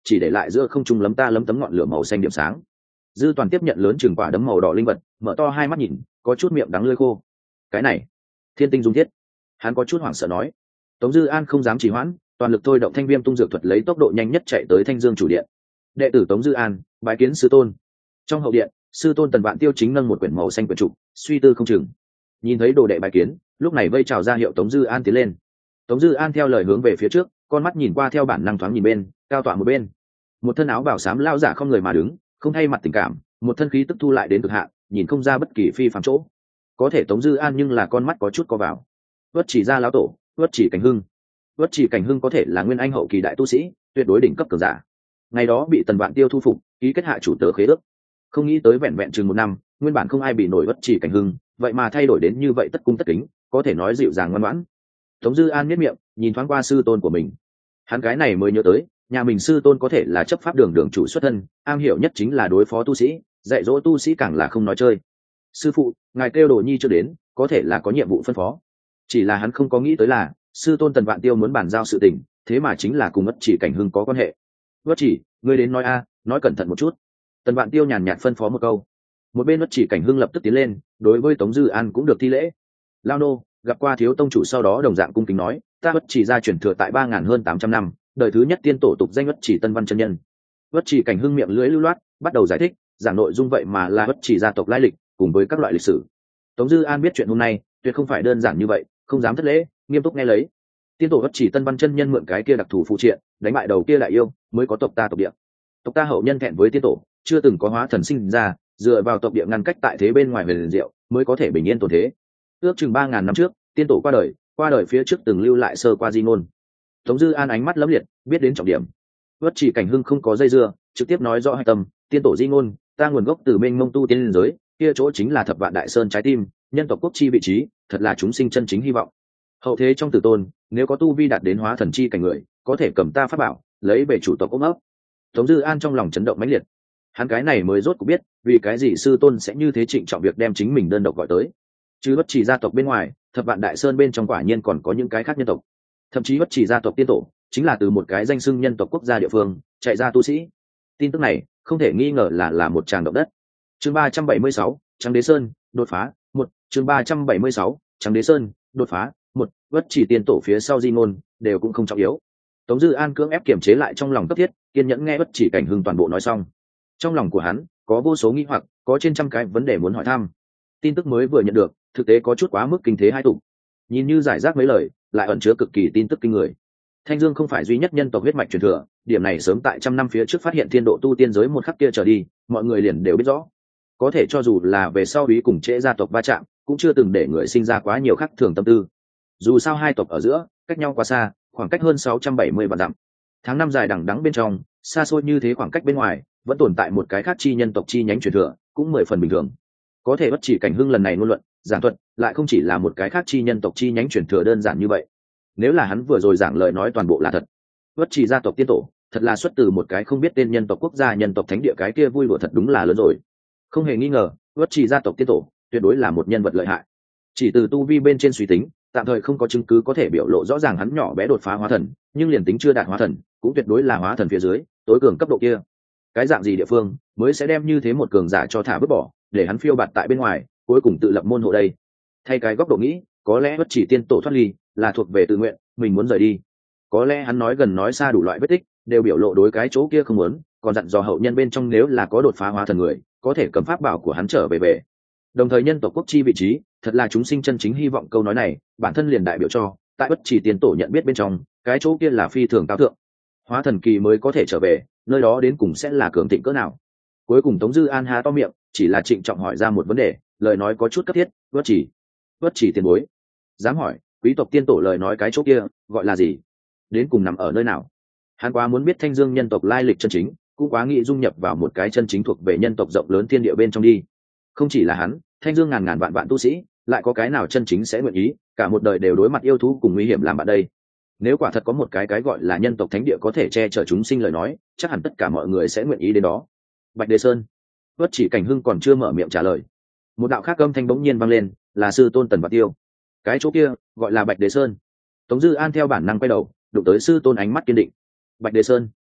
chỉ để lại giữa không trung lấm ta lấm tấm ngọn lửa màu xanh điểm sáng. Dư Toàn tiếp nhận lớn chừng quả đấm màu đỏ linh vật, mở to hai mắt nhìn, có chút miệng đắng lưỡi khô. Cái này, Thiên Tinh Dung Thiết. Hắn có chút hoảng sợ nói. Tống Dư An không dám trì hoãn, toàn lực thôi động Thanh Viêm tung dược thuật, lấy tốc độ nhanh nhất chạy tới Thanh Dương chủ điện. Đệ tử Tống Dư An bái kiến sư tôn. Trong hậu điện, sư tôn Tần Vạn Tiêu chính nâng một quyển màu xanh quyển trục, suy tư không chừng. Nhìn thấy đồ đệ bái kiến, lúc này vây chào ra hiệu Tống Dư An tiến lên. Tống Dư An theo lời hướng về phía trước, con mắt nhìn qua theo bản năng thoáng nhìn bên, cao tọa một bên. Một thân áo bào xám lao giả không người mà đứng, không thay mặt tình cảm, một thân khí tức thu lại đến cực hạn, nhìn không ra bất kỳ phi phàm chỗ. Có thể Tống Dư An nhưng là con mắt có chút co vào. Vất Chỉ gia lão tổ, Vất Chỉ Cảnh Hưng. Vất Chỉ Cảnh Hưng có thể là nguyên anh hậu kỳ đại tu sĩ, tuyệt đối đỉnh cấp cường giả. Ngày đó bị Tần Vạn Tiêu thu phục, ký kết hạ chủ tớ khế ước. Không nghĩ tới vẹn vẹn chừng một năm, nguyên bản không ai bị nổi Vất Chỉ Cảnh Hưng, vậy mà thay đổi đến như vậy tất cung tất kính, có thể nói dịu dàng ngoan ngoãn. Tống Dư An nhếch miệng, nhìn thoáng qua sư tôn của mình. Hắn cái này mới nhớ tới, nhà mình sư tôn có thể là chấp pháp đường đường chủ xuất thân, am hiểu nhất chính là đối phó tu sĩ, dạy dỗ tu sĩ càng là không nói chơi. Sư phụ, ngài kêu Đồ Nhi chưa đến, có thể là có nhiệm vụ phân phó. Chỉ là hắn không có nghĩ tới là, sư tôn Tần Vạn Tiêu muốn bàn giao sự tình, thế mà chính là cùng Vất Chỉ Cảnh Hưng có quan hệ. Vất Chỉ, ngươi đến nói a, nói cẩn thận một chút. Tần Vạn Tiêu nhàn nhạt phân phó một câu. Một bên Vất Chỉ Cảnh Hưng lập tức tiến lên, đối với Tống Dư An cũng được thi lễ. Lao nô gặp qua thiếu tông chủ, sau đó đồng dạng cung kính nói, ta Vất Chỉ gia truyền thừa tại ba ngàn hơn tám trăm năm, đời thứ nhất tiên tổ tục danh Vất Chỉ Tân Văn chân nhân. Vất Chỉ Cảnh Hưng miệng lưỡi lưu loát, bắt đầu giải thích, giảng nội dung vậy mà là Vất Chỉ gia tộc lai lịch, cùng với các loại lịch sử. Tống Dư An biết chuyện hôm nay tuyệt không phải đơn giản như vậy, không dám thất lễ, nghiêm túc nghe lấy. Tiên tổ Vất Chỉ Tân Văn chân nhân mượn cái kia đặc thù phụ triện, đánh bại đầu kia lại yêu, mới có tộc ta tộc địa. Tộc ta hậu nhân thẹn với tiên tổ, chưa từng có hóa thần sinh ra, dựa vào tộc địa ngăn cách tại thế bên ngoài huyền diệu, mới có thể bình yên tồn thế. Ước chừng ba ngàn năm trước, tiên tổ qua đời, qua đời phía trước từng lưu lại sơ qua di ngôn. Tống Dư An ánh mắt lấm liệt, biết đến trọng điểm. Vất Chỉ Cảnh Hưng không có dây dưa, trực tiếp nói rõ hạch tâm, tiên tổ di ngôn, ta nguồn gốc từ mênh mông tu tiên giới, kia chỗ chính là thập vạn đại sơn trái tim, nhân tộc quốc chi vị trí, thật là chúng sinh chân chính hy vọng. Hậu thế trong tử tôn, nếu có tu vi đạt đến hóa thần chi cảnh người, có thể cầm ta pháp bảo, lấy về chủ tộc ôm ấp. Tống Dư An trong lòng chấn động mãnh liệt. Hắn cái này mới rốt cuộc biết, vì cái gì sư tôn sẽ như thế trịnh trọng việc đem chính mình đơn độc gọi tới. Chứ Bất Chỉ gia tộc bên ngoài, thập vạn đại sơn bên trong quả nhiên còn có những cái khác nhân tộc. Thậm chí Bất Chỉ gia tộc tiên tổ chính là từ một cái danh xưng nhân tộc quốc gia địa phương chạy ra tu sĩ. Tin tức này không thể nghi ngờ là là một tràng động đất. Chương ba trăm bảy mươi sáu, Trắng Đế Sơn đột phá một. Chương ba trăm bảy mươi sáu, Trắng Đế Sơn đột phá một. Bất Chỉ tiên tổ phía sau di ngôn đều cũng không trọng yếu. Tống Dư An cưỡng ép kiềm chế lại trong lòng cấp thiết, kiên nhẫn nghe Bất Chỉ Cảnh Hưng toàn bộ nói xong. Trong lòng của hắn có vô số nghi hoặc, có trên trăm cái vấn đề muốn hỏi thăm. Tin tức mới vừa nhận được, thực tế có chút quá mức kinh thế hai tụ. Nhìn như giải rác mấy lời, lại ẩn chứa cực kỳ tin tức kinh người. Thanh Dương không phải duy nhất nhân tộc huyết mạch truyền thừa, điểm này sớm tại trăm năm phía trước phát hiện thiên độ tu tiên giới một khắc kia trở đi, mọi người liền đều biết rõ. Có thể cho dù là về sau ý cùng trễ gia tộc va chạm, cũng chưa từng để người sinh ra quá nhiều khác thường tâm tư. Dù sao hai tộc ở giữa cách nhau quá xa, khoảng cách hơn sáu trăm bảy mươi vạn dặm. Tháng năm dài đằng đẵng bên trong, xa xôi như thế khoảng cách bên ngoài, vẫn tồn tại một cái khác chi nhân tộc chi nhánh truyền thừa, cũng mười phần bình thường. Có thể Bất Chỉ Cảnh Hưng lần này ngôn luận giảng thuật lại không chỉ là một cái khác chi nhân tộc chi nhánh truyền thừa đơn giản như vậy. Nếu là hắn vừa rồi giảng lời nói toàn bộ là thật, Bất Chỉ gia tộc tiên tổ thật là xuất từ một cái không biết tên nhân tộc quốc gia nhân tộc thánh địa, cái kia vui đùa thật đúng là lớn rồi. Không hề nghi ngờ, Bất Chỉ gia tộc tiên tổ tuyệt đối là một nhân vật lợi hại. Chỉ từ tu vi bên trên suy tính, tạm thời không có chứng cứ có thể biểu lộ rõ ràng hắn nhỏ bé đột phá hóa thần, nhưng liền tính chưa đạt hóa thần, cũng tuyệt đối là hóa thần phía dưới, tối cường cấp độ kia. Cái dạng gì địa phương mới sẽ đem như thế một cường giả cho thả vứt bỏ, để hắn phiêu bạt tại bên ngoài, cuối cùng tự lập môn hộ đây? Thay cái góc độ nghĩ, có lẽ Bất Chỉ tiên tổ thoát ly là thuộc về tự nguyện, mình muốn rời đi. Có lẽ hắn nói gần nói xa đủ loại vết tích, đều biểu lộ đối cái chỗ kia không muốn, còn dặn dò hậu nhân bên trong nếu là có đột phá hóa thần người, có thể cấm pháp bảo của hắn trở về về. Đồng thời nhân tộc quốc chi vị trí, thật là chúng sinh chân chính hy vọng, câu nói này, bản thân liền đại biểu cho, tại Bất Chỉ tiên tổ nhận biết bên trong, cái chỗ kia là phi thường cao thượng. Hóa thần kỳ mới có thể trở về, nơi đó đến cùng sẽ là cường thịnh cỡ nào? Cuối cùng Tống Dư An há to miệng, chỉ là trịnh trọng hỏi ra một vấn đề, lời nói có chút cấp thiết. Bất Chỉ, Bất Chỉ tiền bối, dám hỏi, quý tộc tiên tổ lời nói cái chỗ kia gọi là gì, đến cùng nằm ở nơi nào? Hắn quá muốn biết Thanh Dương nhân tộc lai lịch chân chính, cũng quá nghĩ dung nhập vào một cái chân chính thuộc về nhân tộc rộng lớn thiên địa bên trong đi. Không chỉ là hắn, Thanh Dương ngàn ngàn vạn vạn tu sĩ, lại có cái nào chân chính sẽ nguyện ý cả một đời đều đối mặt yêu thú cùng nguy hiểm làm bạn đây? Nếu quả thật có một cái cái gọi là nhân tộc thánh địa có thể che chở chúng sinh lời nói, chắc hẳn tất cả mọi người sẽ nguyện ý đến đó. Bạch Đế Sơn. Bất Chỉ Cảnh Hưng còn chưa mở miệng trả lời, một đạo khác âm thanh bỗng nhiên vang lên, là sư tôn Tần Vạn Tiêu. Cái chỗ kia gọi là Bạch Đế Sơn. Tống Dư An theo bản năng quay đầu, đụng tới sư tôn ánh mắt kiên định. Bạch Đế Sơn,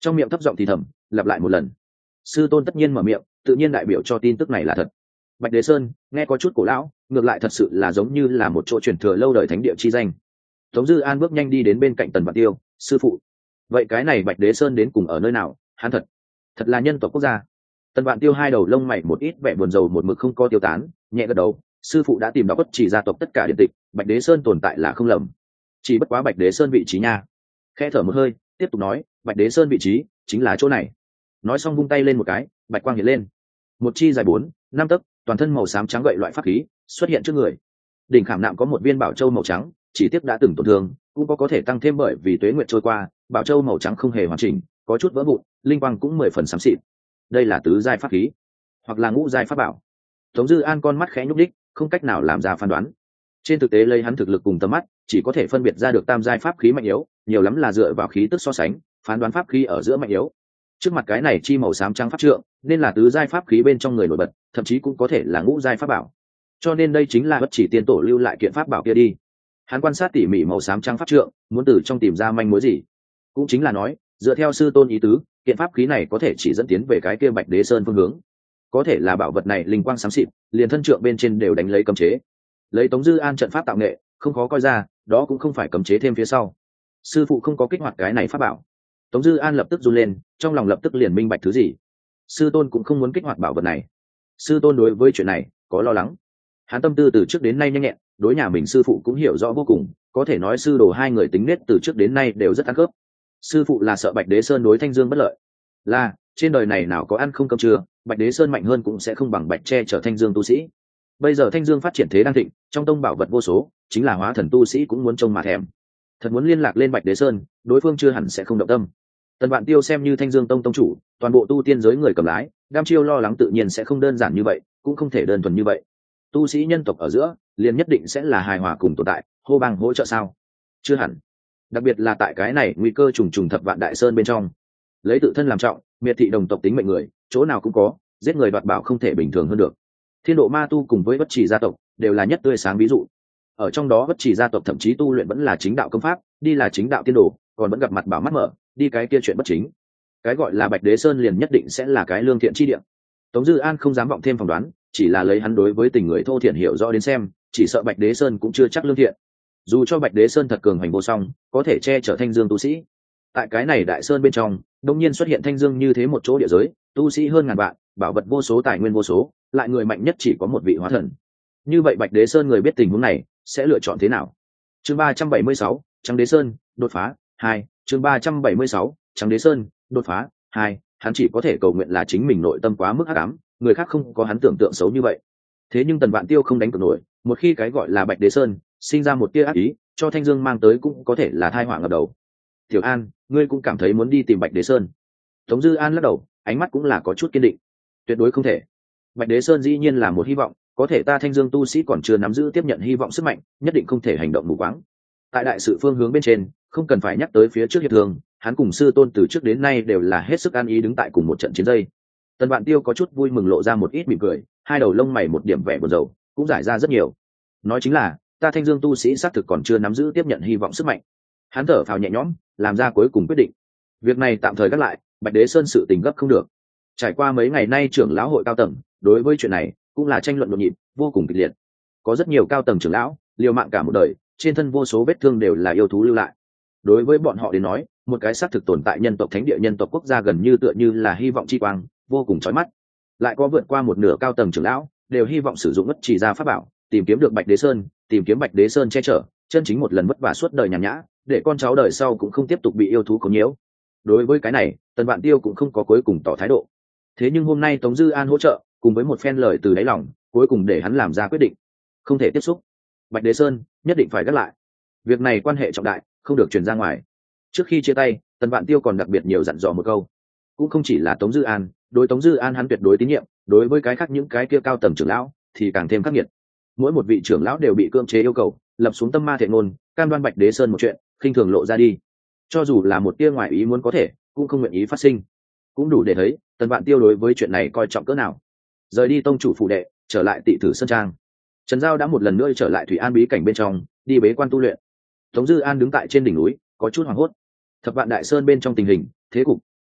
trong miệng thấp giọng thì thầm lặp lại một lần. Sư tôn tất nhiên mở miệng, tự nhiên đại biểu cho tin tức này là thật. Bạch Đế Sơn nghe có chút cổ lão, ngược lại thật sự là giống như là một chỗ truyền thừa lâu đời thánh địa chi danh. Tống Dư An bước nhanh đi đến bên cạnh Tần Vạn Tiêu. Sư phụ, vậy cái này Bạch Đế Sơn đến cùng ở nơi nào? Hắn thật thật là nhân tộc quốc gia? Tần Vạn Tiêu hai đầu lông mày một ít vẻ buồn rầu một mực không có tiêu tán, nhẹ gật đầu. Sư phụ đã tìm đọc bất chỉ gia tộc tất cả điện tịch, Bạch Đế Sơn tồn tại là không lầm. Chỉ bất quá Bạch Đế Sơn vị trí nha. Khẽ thở một hơi, tiếp tục nói, Bạch Đế Sơn vị trí chính là chỗ này. Nói xong vung tay lên một cái, bạch quang hiện lên, một chi dài bốn năm tấc, toàn thân màu xám trắng gậy loại pháp khí xuất hiện trước người. Đỉnh khảm nạm có một viên bảo châu màu trắng, chỉ tiếc đã từng tổn thương, cũng có có thể tăng thêm bởi vì tuế nguyệt trôi qua, bảo châu màu trắng không hề hoàn chỉnh, có chút vỡ vụn, linh quang cũng mười phần xám xịt. Đây là tứ giai pháp khí, hoặc là ngũ giai pháp bảo. Tống Dư An con mắt khẽ nhúc đích, không cách nào làm ra phán đoán. Trên thực tế lấy hắn thực lực cùng tầm mắt, chỉ có thể phân biệt ra được tam giai pháp khí mạnh yếu, nhiều lắm là dựa vào khí tức so sánh, phán đoán pháp khí ở giữa mạnh yếu. Trước mặt cái này chi màu xám trắng pháp trượng, nên là tứ giai pháp khí bên trong người nổi bật, thậm chí cũng có thể là ngũ giai pháp bảo. Cho nên đây chính là bất chỉ tiên tổ lưu lại kiện pháp bảo kia đi. Hắn quan sát tỉ mỉ màu xám trắng pháp trượng, muốn từ trong tìm ra manh mối gì. Cũng chính là nói, dựa theo sư tôn ý tứ, kiện pháp khí này có thể chỉ dẫn tiến về cái kia Bạch Đế Sơn phương hướng. Có thể là bảo vật này linh quang sáng xịt, liền thân trượng bên trên đều đánh lấy cấm chế. Lấy Tống Dư An trận pháp tạo nghệ, không khó coi ra, đó cũng không phải cấm chế thêm phía sau. Sư phụ không có kích hoạt cái này pháp bảo. Tống Dư An lập tức run lên, trong lòng lập tức liền minh bạch thứ gì. Sư tôn cũng không muốn kích hoạt bảo vật này. Sư tôn đối với chuyện này có lo lắng. Hắn tâm tư từ trước đến nay nhanh nhẹn, đối nhà mình sư phụ cũng hiểu rõ vô cùng, có thể nói sư đồ hai người tính nết từ trước đến nay đều rất ăn khớp. Sư phụ là sợ Bạch Đế Sơn đối Thanh Dương bất lợi. Là, trên đời này nào có ăn không cơm trưa, Bạch Đế Sơn mạnh hơn cũng sẽ không bằng Bạch Tre trở Thanh Dương tu sĩ. Bây giờ Thanh Dương phát triển thế đang thịnh, trong tông bảo vật vô số, chính là hóa thần tu sĩ cũng muốn trông mà thèm. Thật muốn liên lạc lên Bạch Đế Sơn, đối phương chưa hẳn sẽ không động tâm. Tần Vạn Tiêu xem như Thanh Dương tông tông chủ, toàn bộ tu tiên giới người cầm lái, đam chiêu lo lắng tự nhiên sẽ không đơn giản như vậy, cũng không thể đơn thuần như vậy. Tu sĩ nhân tộc ở giữa, liền nhất định sẽ là hài hòa cùng tồn tại, hô bang hỗ trợ sao? Chưa hẳn. Đặc biệt là tại cái này nguy cơ trùng trùng thập vạn đại sơn bên trong, lấy tự thân làm trọng, miệt thị đồng tộc tính mệnh người, chỗ nào cũng có, giết người đoạt bảo không thể bình thường hơn được. Thiên Độ Ma tu cùng với Bất Chỉ gia tộc đều là nhất tươi sáng ví dụ. Ở trong đó Bất Chỉ gia tộc thậm chí tu luyện vẫn là chính đạo công pháp, đi là chính đạo tiên đồ, còn vẫn gặp mặt bảo mắt mở, đi cái kia chuyện bất chính. Cái gọi là Bạch Đế Sơn liền nhất định sẽ là cái lương thiện chi địa. Tống Dư An không dám vọng thêm phỏng đoán, chỉ là lấy hắn đối với tình người thô thiện hiểu rõ đến xem, chỉ sợ Bạch Đế Sơn cũng chưa chắc lương thiện. Dù cho Bạch Đế Sơn thật cường hành vô song, có thể che chở Thanh Dương tu sĩ, tại cái này đại sơn bên trong, đột nhiên xuất hiện Thanh Dương như thế một chỗ địa giới, tu sĩ hơn ngàn vạn, bảo vật vô số, tài nguyên vô số, lại người mạnh nhất chỉ có một vị hóa thần. Như vậy Bạch Đế Sơn người biết tình huống này sẽ lựa chọn thế nào? Chương ba trăm bảy mươi sáu, Trắng Đế Sơn đột phá hai. Chương ba trăm bảy mươi sáu, Trắng Đế Sơn đột phá hai. Hắn chỉ có thể cầu nguyện là chính mình nội tâm quá mức hắc ám, người khác không có hắn tưởng tượng xấu như vậy. Thế nhưng Tần Vạn Tiêu không đánh cược nổi, một khi cái gọi là Bạch Đế Sơn sinh ra một tia ác ý, cho Thanh Dương mang tới cũng có thể là tai họa ngập đầu. Tiểu An, ngươi cũng cảm thấy muốn đi tìm Bạch Đế Sơn? Tống Dư An lắc đầu, ánh mắt cũng là có chút kiên định. Tuyệt đối không thể. Bạch Đế Sơn dĩ nhiên là một hy vọng, có thể ta Thanh Dương tu sĩ còn chưa nắm giữ tiếp nhận hy vọng sức mạnh, nhất định không thể hành động mù quáng. Tại đại sự phương hướng bên trên, không cần phải nhắc tới phía trước hiệp thương, hắn cùng sư tôn từ trước đến nay đều là hết sức an ý đứng tại cùng một trận chiến dây. Tần Vạn Tiêu có chút vui mừng lộ ra một ít mỉm cười, hai đầu lông mày một điểm vẻ buồn rầu, cũng giải ra rất nhiều. Nói chính là, ta Thanh Dương tu sĩ xác thực còn chưa nắm giữ tiếp nhận hy vọng sức mạnh. Hắn thở phào nhẹ nhõm, làm ra cuối cùng quyết định. Việc này tạm thời gác lại, Bạch Đế Sơn sự tình gấp không được. Trải qua mấy ngày nay trưởng lão hội cao tầng, đối với chuyện này cũng là tranh luận nhộn nhịp, vô cùng kịch liệt. Có rất nhiều cao tầng trưởng lão liều mạng cả một đời, trên thân vô số vết thương đều là yêu thú lưu lại. Đối với bọn họ đến nói, một cái xác thực tồn tại nhân tộc thánh địa nhân tộc quốc gia gần như tựa như là hy vọng chi quang, vô cùng chói mắt. Lại có vượt qua một nửa cao tầng trưởng lão đều hy vọng sử dụng Bất Chỉ gia pháp bảo, tìm kiếm được Bạch Đế Sơn, tìm kiếm Bạch Đế Sơn che chở, chân chính một lần vất vả suốt đời nhàn nhã, để con cháu đời sau cũng không tiếp tục bị yêu thú quấy nhiễu. Đối với cái này, Tần Vạn Tiêu cũng không có cuối cùng tỏ thái độ. Thế nhưng hôm nay Tống Dư An hỗ trợ, cùng với một phen lời từ đáy lòng, cuối cùng để hắn làm ra quyết định, không thể tiếp xúc. Bạch Đế Sơn nhất định phải gác lại. Việc này quan hệ trọng đại, không được truyền ra ngoài. Trước khi chia tay, Tần Vạn Tiêu còn đặc biệt nhiều dặn dò một câu, cũng không chỉ là Tống Dư An, đối Tống Dư An hắn tuyệt đối tín nhiệm, đối với cái khác những cái kia cao tầng trưởng lão thì càng thêm khắc nghiệt. Mỗi một vị trưởng lão đều bị cưỡng chế yêu cầu lập xuống tâm ma thệ ngôn, cam đoan Bạch Đế Sơn một chuyện khinh thường lộ ra đi, cho dù là một tia ngoài ý muốn có thể cũng không nguyện ý phát sinh. Cũng đủ để thấy Tần Vạn Tiêu đối với chuyện này coi trọng cỡ nào. Rời đi tông chủ phủ đệ, trở lại Tị Thử Sơn Trang, Trần Giao đã một lần nữa trở lại Thủy An bí cảnh bên trong, đi bế quan tu luyện. Tống Dư An đứng tại trên đỉnh núi, có chút hoảng hốt. Thập vạn đại sơn bên trong tình hình thế cục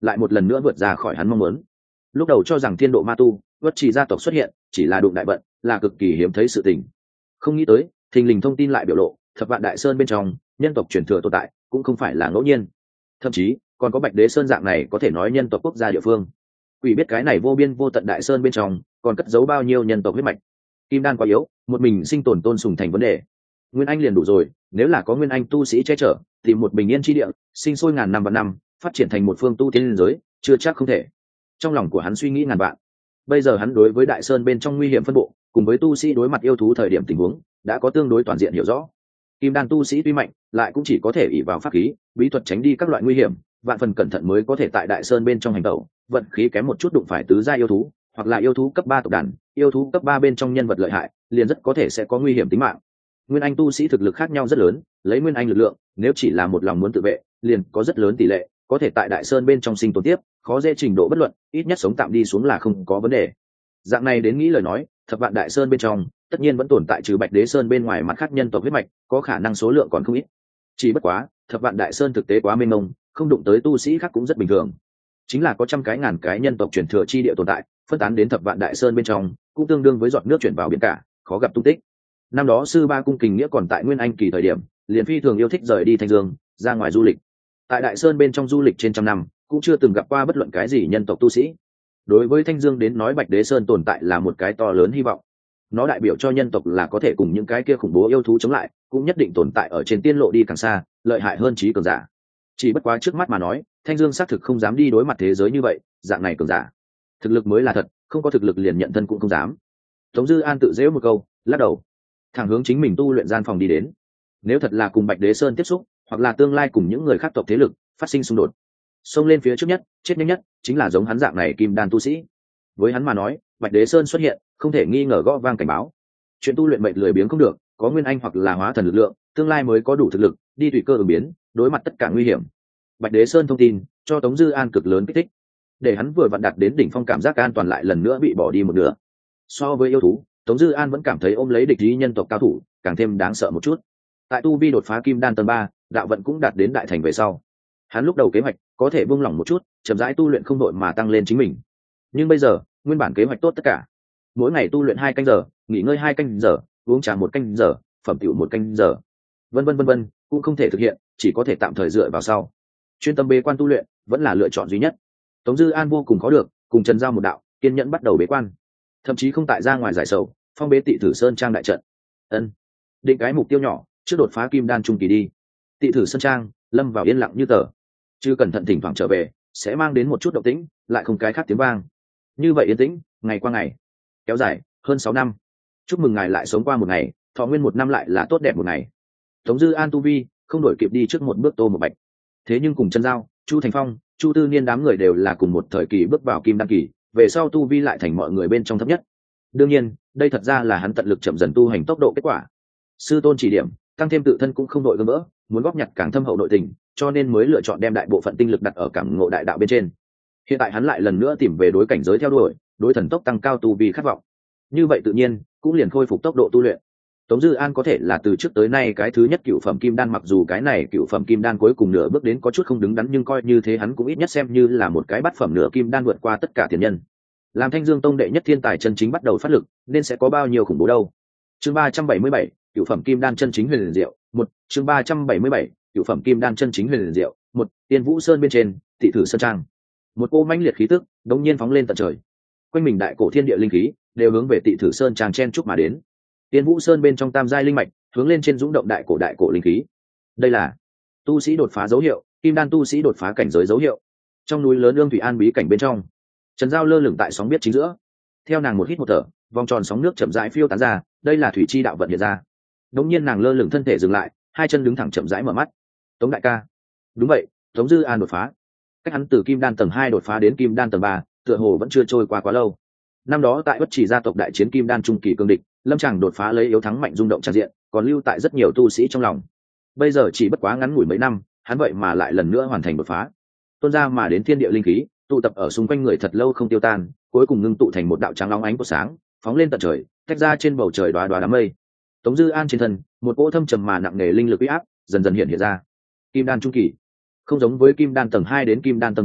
lại một lần nữa vượt ra khỏi hắn mong muốn. Lúc đầu cho rằng thiên độ ma tu Uất Trì gia tộc xuất hiện chỉ là đụng đại vận, là cực kỳ hiếm thấy sự tình, không nghĩ tới thình lình thông tin lại biểu lộ thập vạn đại sơn bên trong nhân tộc truyền thừa tồn tại cũng không phải là ngẫu nhiên, thậm chí còn có Bạch Đế Sơn dạng này có thể nói nhân tộc quốc gia địa phương. Quỷ biết cái này vô biên vô tận đại sơn bên trong còn cất giấu bao nhiêu nhân tộc huyết mạch. Kim đan quá yếu, một mình sinh tồn tôn sùng thành vấn đề. Nguyên anh liền đủ rồi, nếu là có nguyên anh tu sĩ che chở thì một bình yên chi địa sinh sôi ngàn năm vạn năm, phát triển thành một phương tu tiên liên giới chưa chắc không thể. Trong lòng của hắn suy nghĩ ngàn vạn. Bây giờ hắn đối với đại sơn bên trong nguy hiểm phân bộ cùng với tu sĩ đối mặt yêu thú thời điểm tình huống đã có tương đối toàn diện hiểu rõ. Kim đan tu sĩ tuy mạnh lại cũng chỉ có thể ỷ vào pháp khí bí thuật tránh đi các loại nguy hiểm, vạn phần cẩn thận mới có thể tại đại sơn bên trong hành tẩu. Vận khí kém một chút đụng phải tứ gia yêu thú hoặc là yêu thú cấp ba tộc đàn, yêu thú cấp ba bên trong nhân vật lợi hại liền rất có thể sẽ có nguy hiểm tính mạng. Nguyên anh tu sĩ thực lực khác nhau rất lớn, lấy nguyên anh lực lượng nếu chỉ là một lòng muốn tự vệ liền có rất lớn tỷ lệ có thể tại đại sơn bên trong sinh tồn tiếp, khó dễ trình độ bất luận ít nhất sống tạm đi xuống là không có vấn đề. Dạng này đến nghĩ lời nói, thập vạn đại sơn bên trong tất nhiên vẫn tồn tại trừ Bạch Đế Sơn bên ngoài mặt khác nhân tộc huyết mạch, có khả năng số lượng còn không ít. Chỉ bất quá thập vạn đại sơn thực tế quá mênh mông, không đụng tới tu sĩ khác cũng rất bình thường. Chính là có trăm cái ngàn cái nhân tộc truyền thừa chi địa tồn tại, phân tán đến thập vạn đại sơn bên trong cũng tương đương với giọt nước chuyển vào biển cả, khó gặp tung tích. Năm đó sư ba cung Kình Nghĩa còn tại nguyên anh kỳ thời điểm liền phi thường yêu thích rời đi Thanh Dương ra ngoài du lịch. Tại đại sơn bên trong du lịch trên trăm năm cũng chưa từng gặp qua bất luận cái gì nhân tộc tu sĩ. Đối với Thanh Dương đến nói Bạch Đế Sơn tồn tại là một cái to lớn hy vọng, nó đại biểu cho nhân tộc là có thể cùng những cái kia khủng bố yêu thú chống lại, cũng nhất định tồn tại ở trên tiên lộ đi càng xa, lợi hại hơn trí cường giả. Chỉ bất quá trước mắt mà nói, Thanh Dương xác thực không dám đi đối mặt thế giới như vậy, dạng này cường giả thực lực mới là thật, không có thực lực liền nhận thân cũng không dám. Tống Dư An tự giễu một câu, lắc đầu, thẳng hướng chính mình tu luyện gian phòng đi đến. Nếu thật là cùng Bạch Đế Sơn tiếp xúc, hoặc là tương lai cùng những người khác tộc thế lực phát sinh xung đột, xông lên phía trước nhất chết nhanh nhất chính là giống hắn dạng này kim đan tu sĩ. Với hắn mà nói, Bạch Đế Sơn xuất hiện không thể nghi ngờ gõ vang cảnh báo. Chuyện tu luyện mệnh lười biếng không được, có nguyên anh hoặc là hóa thần lực lượng tương lai mới có đủ thực lực đi tùy cơ ứng biến, đối mặt tất cả nguy hiểm. Bạch Đế Sơn thông tin cho Tống Dư An cực lớn kích thích, để hắn vừa vặn đạt đến đỉnh phong cảm giác an toàn lại lần nữa bị bỏ đi một nửa. So với yêu thú, Tống Dư An vẫn cảm thấy ôm lấy địch ý nhân tộc cao thủ càng thêm đáng sợ một chút. Tại tu vi đột phá kim đan tầng ba, đạo vận cũng đạt đến đại thành về sau, hắn lúc đầu kế hoạch có thể buông lỏng một chút, chậm rãi tu luyện không đội mà tăng lên chính mình. Nhưng bây giờ, nguyên bản kế hoạch tốt tất cả, mỗi ngày tu luyện hai canh giờ, nghỉ ngơi hai canh giờ, uống trà một canh giờ, phẩm tiểu một canh giờ, vân vân vân vân, cũng không thể thực hiện, chỉ có thể tạm thời dựa vào sau. Chuyên tâm bế quan tu luyện vẫn là lựa chọn duy nhất. Tống Dư An vô cùng khó được, cùng Trần Giao một đạo, kiên nhẫn bắt đầu bế quan, thậm chí không tại ra ngoài giải sầu, phong bế Tị Thử Sơn trang đại trận. Ân, định cái mục tiêu nhỏ, trước đột phá kim đan trung kỳ đi. Tị Thử Sơn trang lâm vào yên lặng như tờ, chứ cẩn thận thỉnh thoảng trở về sẽ mang đến một chút động tĩnh, lại không cái khác tiếng vang. Như vậy yên tĩnh ngày qua ngày kéo dài hơn sáu năm. Chúc mừng ngài lại sống qua một ngày, thọ nguyên một năm lại là tốt đẹp một ngày. Tống Dư An tu vi không đổi kịp đi trước một bước Tô Một Bạch, thế nhưng cùng Trần Giao, Chu Thành Phong, Chu Tư Niên đám người đều là cùng một thời kỳ bước vào kim đan kỳ, về sau tu vi lại thành mọi người bên trong thấp nhất. Đương nhiên đây thật ra là hắn tận lực chậm dần tu hành tốc độ kết quả. Sư tôn chỉ điểm, tăng thêm tự thân cũng không đội gương mỡ, muốn góp nhặt càng thâm hậu nội tình, cho nên mới lựa chọn đem đại bộ phận tinh lực đặt ở cảm ngộ đại đạo bên trên. Hiện tại hắn lại lần nữa tìm về đối cảnh giới theo đuổi, đối thần tốc tăng cao tu vi khát vọng. Như vậy tự nhiên cũng liền khôi phục tốc độ tu luyện. Tống Dư An có thể là từ trước tới nay cái thứ nhất cựu phẩm kim đan, mặc dù cái này cựu phẩm kim đan cuối cùng nửa bước đến có chút không đứng đắn, nhưng coi như thế hắn cũng ít nhất xem như là một cái bát phẩm nửa kim đan vượt qua tất cả tiền nhân. Làm Thanh Dương Tông đệ nhất thiên tài chân chính bắt đầu phát lực, nên sẽ có bao nhiêu khủng bố đâu. Chương ba trăm bảy mươi bảy, cựu phẩm kim đan chân chính huyền liền diệu, một, chương ba trăm bảy mươi bảy, cựu phẩm kim đan chân chính huyền liền diệu, một, Tiên Vũ Sơn bên trên, Tị Thử Sơn trang. Một cô mãnh liệt khí tức đống nhiên phóng lên tận trời. Quanh mình đại cổ thiên địa linh khí đều hướng về Tị Thử Sơn trang chen chúc mà đến. Tiên Vũ Sơn bên trong tam giai linh mạch hướng lên trên dũng động đại cổ đại cổ linh khí. Đây là tu sĩ đột phá dấu hiệu, kim đan tu sĩ đột phá cảnh giới dấu hiệu. Trong núi lớn ương thủy an bí cảnh bên trong, Trần Giao lơ lửng tại sóng biết chính giữa. Theo nàng một hít một thở, vòng tròn sóng nước chậm rãi phiêu tán ra, đây là thủy chi đạo vận hiện ra. Đống nhiên nàng lơ lửng thân thể dừng lại, hai chân đứng thẳng chậm rãi mở mắt. Tống đại ca. Đúng vậy, Tống Dư An đột phá. Cách hắn từ kim đan tầng hai đột phá đến kim đan tầng ba, tựa hồ vẫn chưa trôi qua quá lâu. Năm đó tại Bất Chỉ gia tộc đại chiến kim đan trung kỳ cương địch, Lâm Tràng đột phá lấy yếu thắng mạnh rung động tràn diện, còn lưu tại rất nhiều tu sĩ trong lòng. Bây giờ chỉ bất quá ngắn ngủi mấy năm, hắn vậy mà lại lần nữa hoàn thành đột phá. Tuôn ra mà đến thiên địa linh khí, tụ tập ở xung quanh người thật lâu không tiêu tan, cuối cùng ngưng tụ thành một đạo trắng óng ánh của sáng, phóng lên tận trời, tách ra trên bầu trời đóa đóa đám mây. Tống Dư An trên thân, một cỗ thâm trầm mà nặng nề linh lực uy áp dần dần hiện hiện ra. Kim đan trung kỳ, không giống với kim đan tầng hai đến kim đan tầng ba,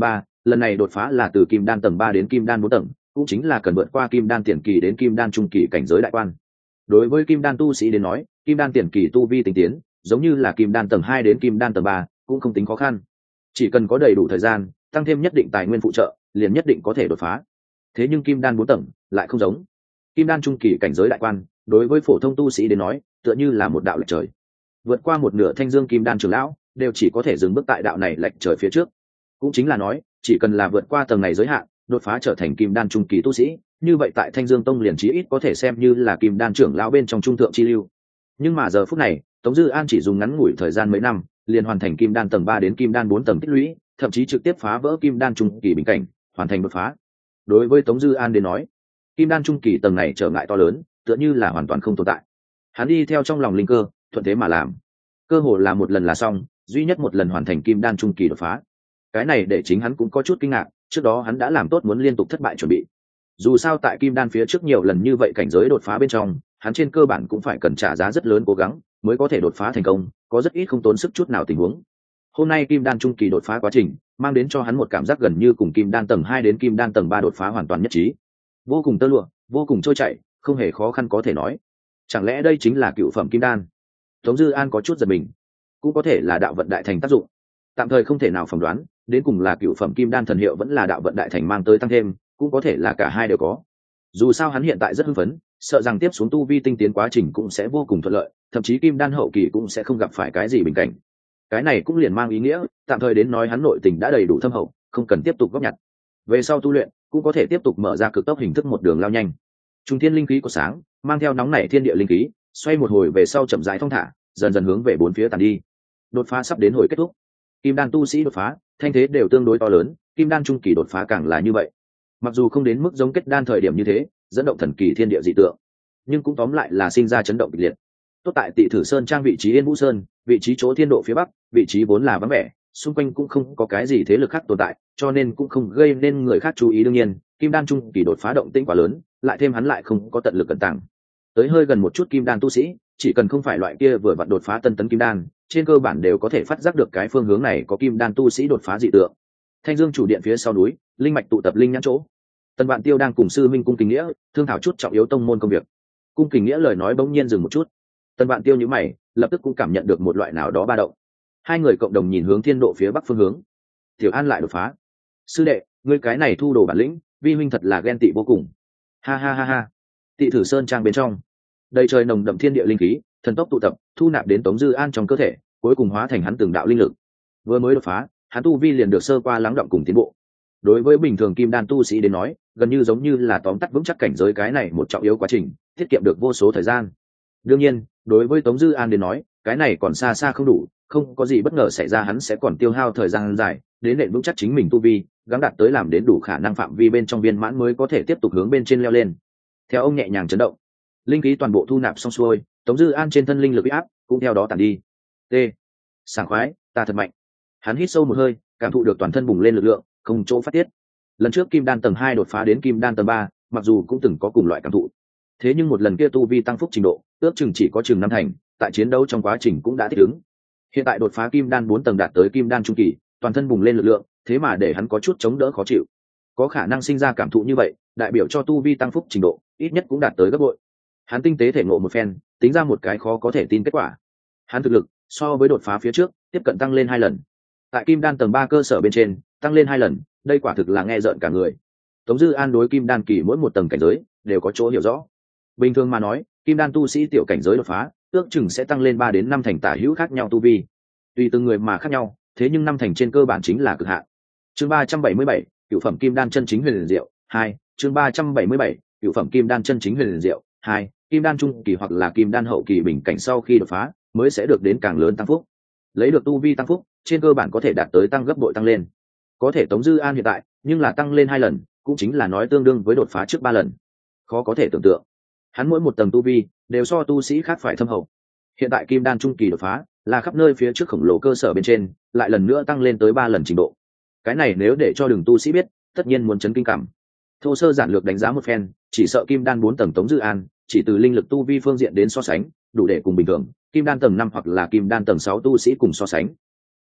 lần này đột phá là từ kim đan tầng ba đến kim đan bốn tầng, cũng chính là cần vượt qua kim đan tiền kỳ đến kim đan trung kỳ cảnh giới đại quan. Đối với kim đan tu sĩ đến nói, kim đan tiền kỳ tu vi tinh tiến giống như là kim đan tầng hai đến kim đan tầng ba cũng không tính khó khăn, chỉ cần có đầy đủ thời gian tăng thêm nhất định tài nguyên phụ trợ liền nhất định có thể đột phá. Thế nhưng kim đan bốn tầng lại không giống. Kim đan trung kỳ cảnh giới đại quan đối với phổ thông tu sĩ đến nói tựa như là một đạo lệch trời, vượt qua một nửa thanh dương kim đan trưởng lão đều chỉ có thể dừng bước tại đạo này lệch trời phía trước. Cũng chính là nói chỉ cần là vượt qua tầng này giới hạn, đột phá trở thành kim đan trung kỳ tu sĩ, như vậy tại thanh dương tông liền chí ít có thể xem như là kim đan trưởng lão bên trong trung thượng chi lưu. Nhưng mà giờ phút này Tống Dư An chỉ dùng ngắn ngủi thời gian mấy năm liền hoàn thành kim đan tầng ba đến kim đan bốn tầng tích lũy, thậm chí trực tiếp phá vỡ kim đan trung kỳ bình cảnh, hoàn thành đột phá. Đối với Tống Dư An đến nói, kim đan trung kỳ tầng này trở ngại to lớn tựa như là hoàn toàn không tồn tại. Hắn đi theo trong lòng linh cơ, thuận thế mà làm, cơ hồ là một lần là xong, duy nhất một lần hoàn thành kim đan trung kỳ đột phá. Cái này để chính hắn cũng có chút kinh ngạc, trước đó hắn đã làm tốt muốn liên tục thất bại chuẩn bị. Dù sao tại kim đan phía trước nhiều lần như vậy cảnh giới đột phá bên trong, hắn trên cơ bản cũng phải cần trả giá rất lớn cố gắng mới có thể đột phá thành công, có rất ít không tốn sức chút nào tình huống. Hôm nay kim đan trung kỳ đột phá quá trình mang đến cho hắn một cảm giác gần như cùng kim đan tầng hai đến kim đan tầng ba đột phá hoàn toàn nhất trí, vô cùng tơ lụa, vô cùng trôi chảy, không hề khó khăn có thể nói. Chẳng lẽ đây chính là cựu phẩm kim đan? Tống Dư An có chút giật mình, cũng có thể là đạo vận đại thành tác dụng, tạm thời không thể nào phỏng đoán đến cùng là cựu phẩm kim đan thần hiệu vẫn là đạo vận đại thành mang tới tăng thêm, cũng có thể là cả hai đều có. Dù sao hắn hiện tại rất hưng phấn, sợ rằng tiếp xuống tu vi tinh tiến quá trình cũng sẽ vô cùng thuận lợi, thậm chí kim đan hậu kỳ cũng sẽ không gặp phải cái gì bình cảnh. Cái này cũng liền mang ý nghĩa tạm thời đến nói hắn nội tình đã đầy đủ thâm hậu, không cần tiếp tục góp nhặt. Về sau tu luyện cũng có thể tiếp tục mở ra cực tốc hình thức một đường lao nhanh. Trung thiên linh khí có sáng mang theo nóng nảy thiên địa linh khí xoay một hồi về sau chậm rãi thong thả, dần dần hướng về bốn phía tàn đi. Đột phá sắp đến hồi kết thúc, kim đan tu sĩ đột phá thanh thế đều tương đối to lớn, kim đan trung kỳ đột phá càng là như vậy. Mặc dù không đến mức giống kết đan thời điểm như thế dẫn động thần kỳ thiên địa dị tượng, nhưng cũng tóm lại là sinh ra chấn động kịch liệt. Tốt tại Tị Thử Sơn trang vị trí Yên Vũ Sơn, vị trí chỗ thiên độ phía bắc, vị trí vốn là vắng vẻ, xung quanh cũng không có cái gì thế lực khác tồn tại, cho nên cũng không gây nên người khác chú ý. Đương nhiên kim đan trung kỳ đột phá động tĩnh quá lớn, lại thêm hắn lại không có tận lực cẩn tàng tới hơi gần một chút kim đan tu sĩ, chỉ cần không phải loại kia vừa vặn đột phá tân tấn kim đan, trên cơ bản đều có thể phát giác được cái phương hướng này có kim đan tu sĩ đột phá dị tượng. Thanh Dương chủ điện phía sau núi, linh mạch tụ tập linh nhãn chỗ, Tần Vạn Tiêu đang cùng sư minh Cung Kình Nghĩa thương thảo chút trọng yếu tông môn công việc. Cung Kình Nghĩa lời nói bỗng nhiên dừng một chút. Tần Vạn Tiêu nhíu mày, lập tức cũng cảm nhận được một loại nào đó ba động. Hai người cộng đồng nhìn hướng thiên độ phía bắc phương hướng. Tiểu An lại đột phá. Sư đệ, ngươi cái này thu đồ bản lĩnh, vi huynh thật là ghen tị vô cùng. Ha ha ha ha. Tị Thử Sơn trang bên trong, đầy trời nồng đậm thiên địa linh khí, thần tốc tụ tập, thu nạp đến Tống Dư An trong cơ thể, cuối cùng hóa thành hắn từng đạo linh lực. Vừa mới đột phá, hắn tu vi liền được sơ qua lắng động cùng tiến bộ. Đối với bình thường kim đan tu sĩ đến nói, gần như giống như là tóm tắt vững chắc cảnh giới cái này một trọng yếu quá trình, tiết kiệm được vô số thời gian. Đương nhiên, đối với Tống Dư An đến nói, cái này còn xa xa không đủ, không có gì bất ngờ xảy ra hắn sẽ còn tiêu hao thời gian dài đến nền vững chắc chính mình tu vi, gắng đạt tới làm đến đủ khả năng phạm vi bên trong viên mãn mới có thể tiếp tục hướng bên trên leo lên. Theo ông nhẹ nhàng chấn động, linh khí toàn bộ thu nạp xong xuôi, Tống Dư An trên thân linh lực uy áp cũng theo đó tản đi. T, sảng khoái, ta thật mạnh. Hắn hít sâu một hơi, cảm thụ được toàn thân bùng lên lực lượng, không chỗ phát tiết. Lần trước kim đan tầng hai đột phá đến kim đan tầng ba, mặc dù cũng từng có cùng loại cảm thụ, thế nhưng một lần kia tu vi tăng phúc trình độ ước chừng chỉ có chừng năm thành, tại chiến đấu trong quá trình cũng đã thích ứng. Hiện tại đột phá kim đan bốn tầng đạt tới kim đan trung kỳ, toàn thân bùng lên lực lượng, thế mà để hắn có chút chống đỡ khó chịu. Có khả năng sinh ra cảm thụ như vậy, đại biểu cho tu vi tăng phúc trình độ ít nhất cũng đạt tới gấp bội. Hắn tinh tế thể ngộ một phen, tính ra một cái khó có thể tin kết quả. Hắn thực lực so với đột phá phía trước tiếp cận tăng lên hai lần, tại kim đan tầng ba cơ sở bên trên tăng lên hai lần, đây quả thực là nghe rợn cả người. Tống Dư An đối kim đan kỳ mỗi một tầng cảnh giới đều có chỗ hiểu rõ. Bình thường mà nói, kim đan tu sĩ tiểu cảnh giới đột phá ước chừng sẽ tăng lên ba đến năm thành tả hữu khác nhau tu vi, tùy từng người mà khác nhau, thế nhưng năm thành trên cơ bản chính là cực hạn. Chương ba trăm bảy mươi bảy, cửu phẩm kim đan chân chính huyền liền diệu hai. Chương ba trăm bảy mươi bảy, cửu phẩm kim đan chân chính huyền liền diệu hai. Kim đan trung kỳ hoặc là kim đan hậu kỳ bình cảnh sau khi đột phá mới sẽ được đến càng lớn tăng phúc, lấy được tu vi tăng phúc trên cơ bản có thể đạt tới tăng gấp bội tăng lên. Có thể Tống Dư An hiện tại nhưng là tăng lên hai lần, cũng chính là nói tương đương với đột phá trước ba lần. Khó có thể tưởng tượng, hắn mỗi một tầng tu vi đều so tu sĩ khác phải thâm hậu. Hiện tại kim đan trung kỳ đột phá là khắp nơi phía trước khổng lồ cơ sở bên trên lại lần nữa tăng lên tới ba lần trình độ. Cái này nếu để cho đường tu sĩ biết, tất nhiên muốn chấn kinh cảm. Thô sơ giản lược đánh giá một phen, chỉ sợ kim đan bốn tầng Tống Dư An chỉ từ linh lực tu vi phương diện đến so sánh, đủ để cùng bình thường kim đan tầng năm hoặc là kim đan tầng sáu tu sĩ cùng so sánh.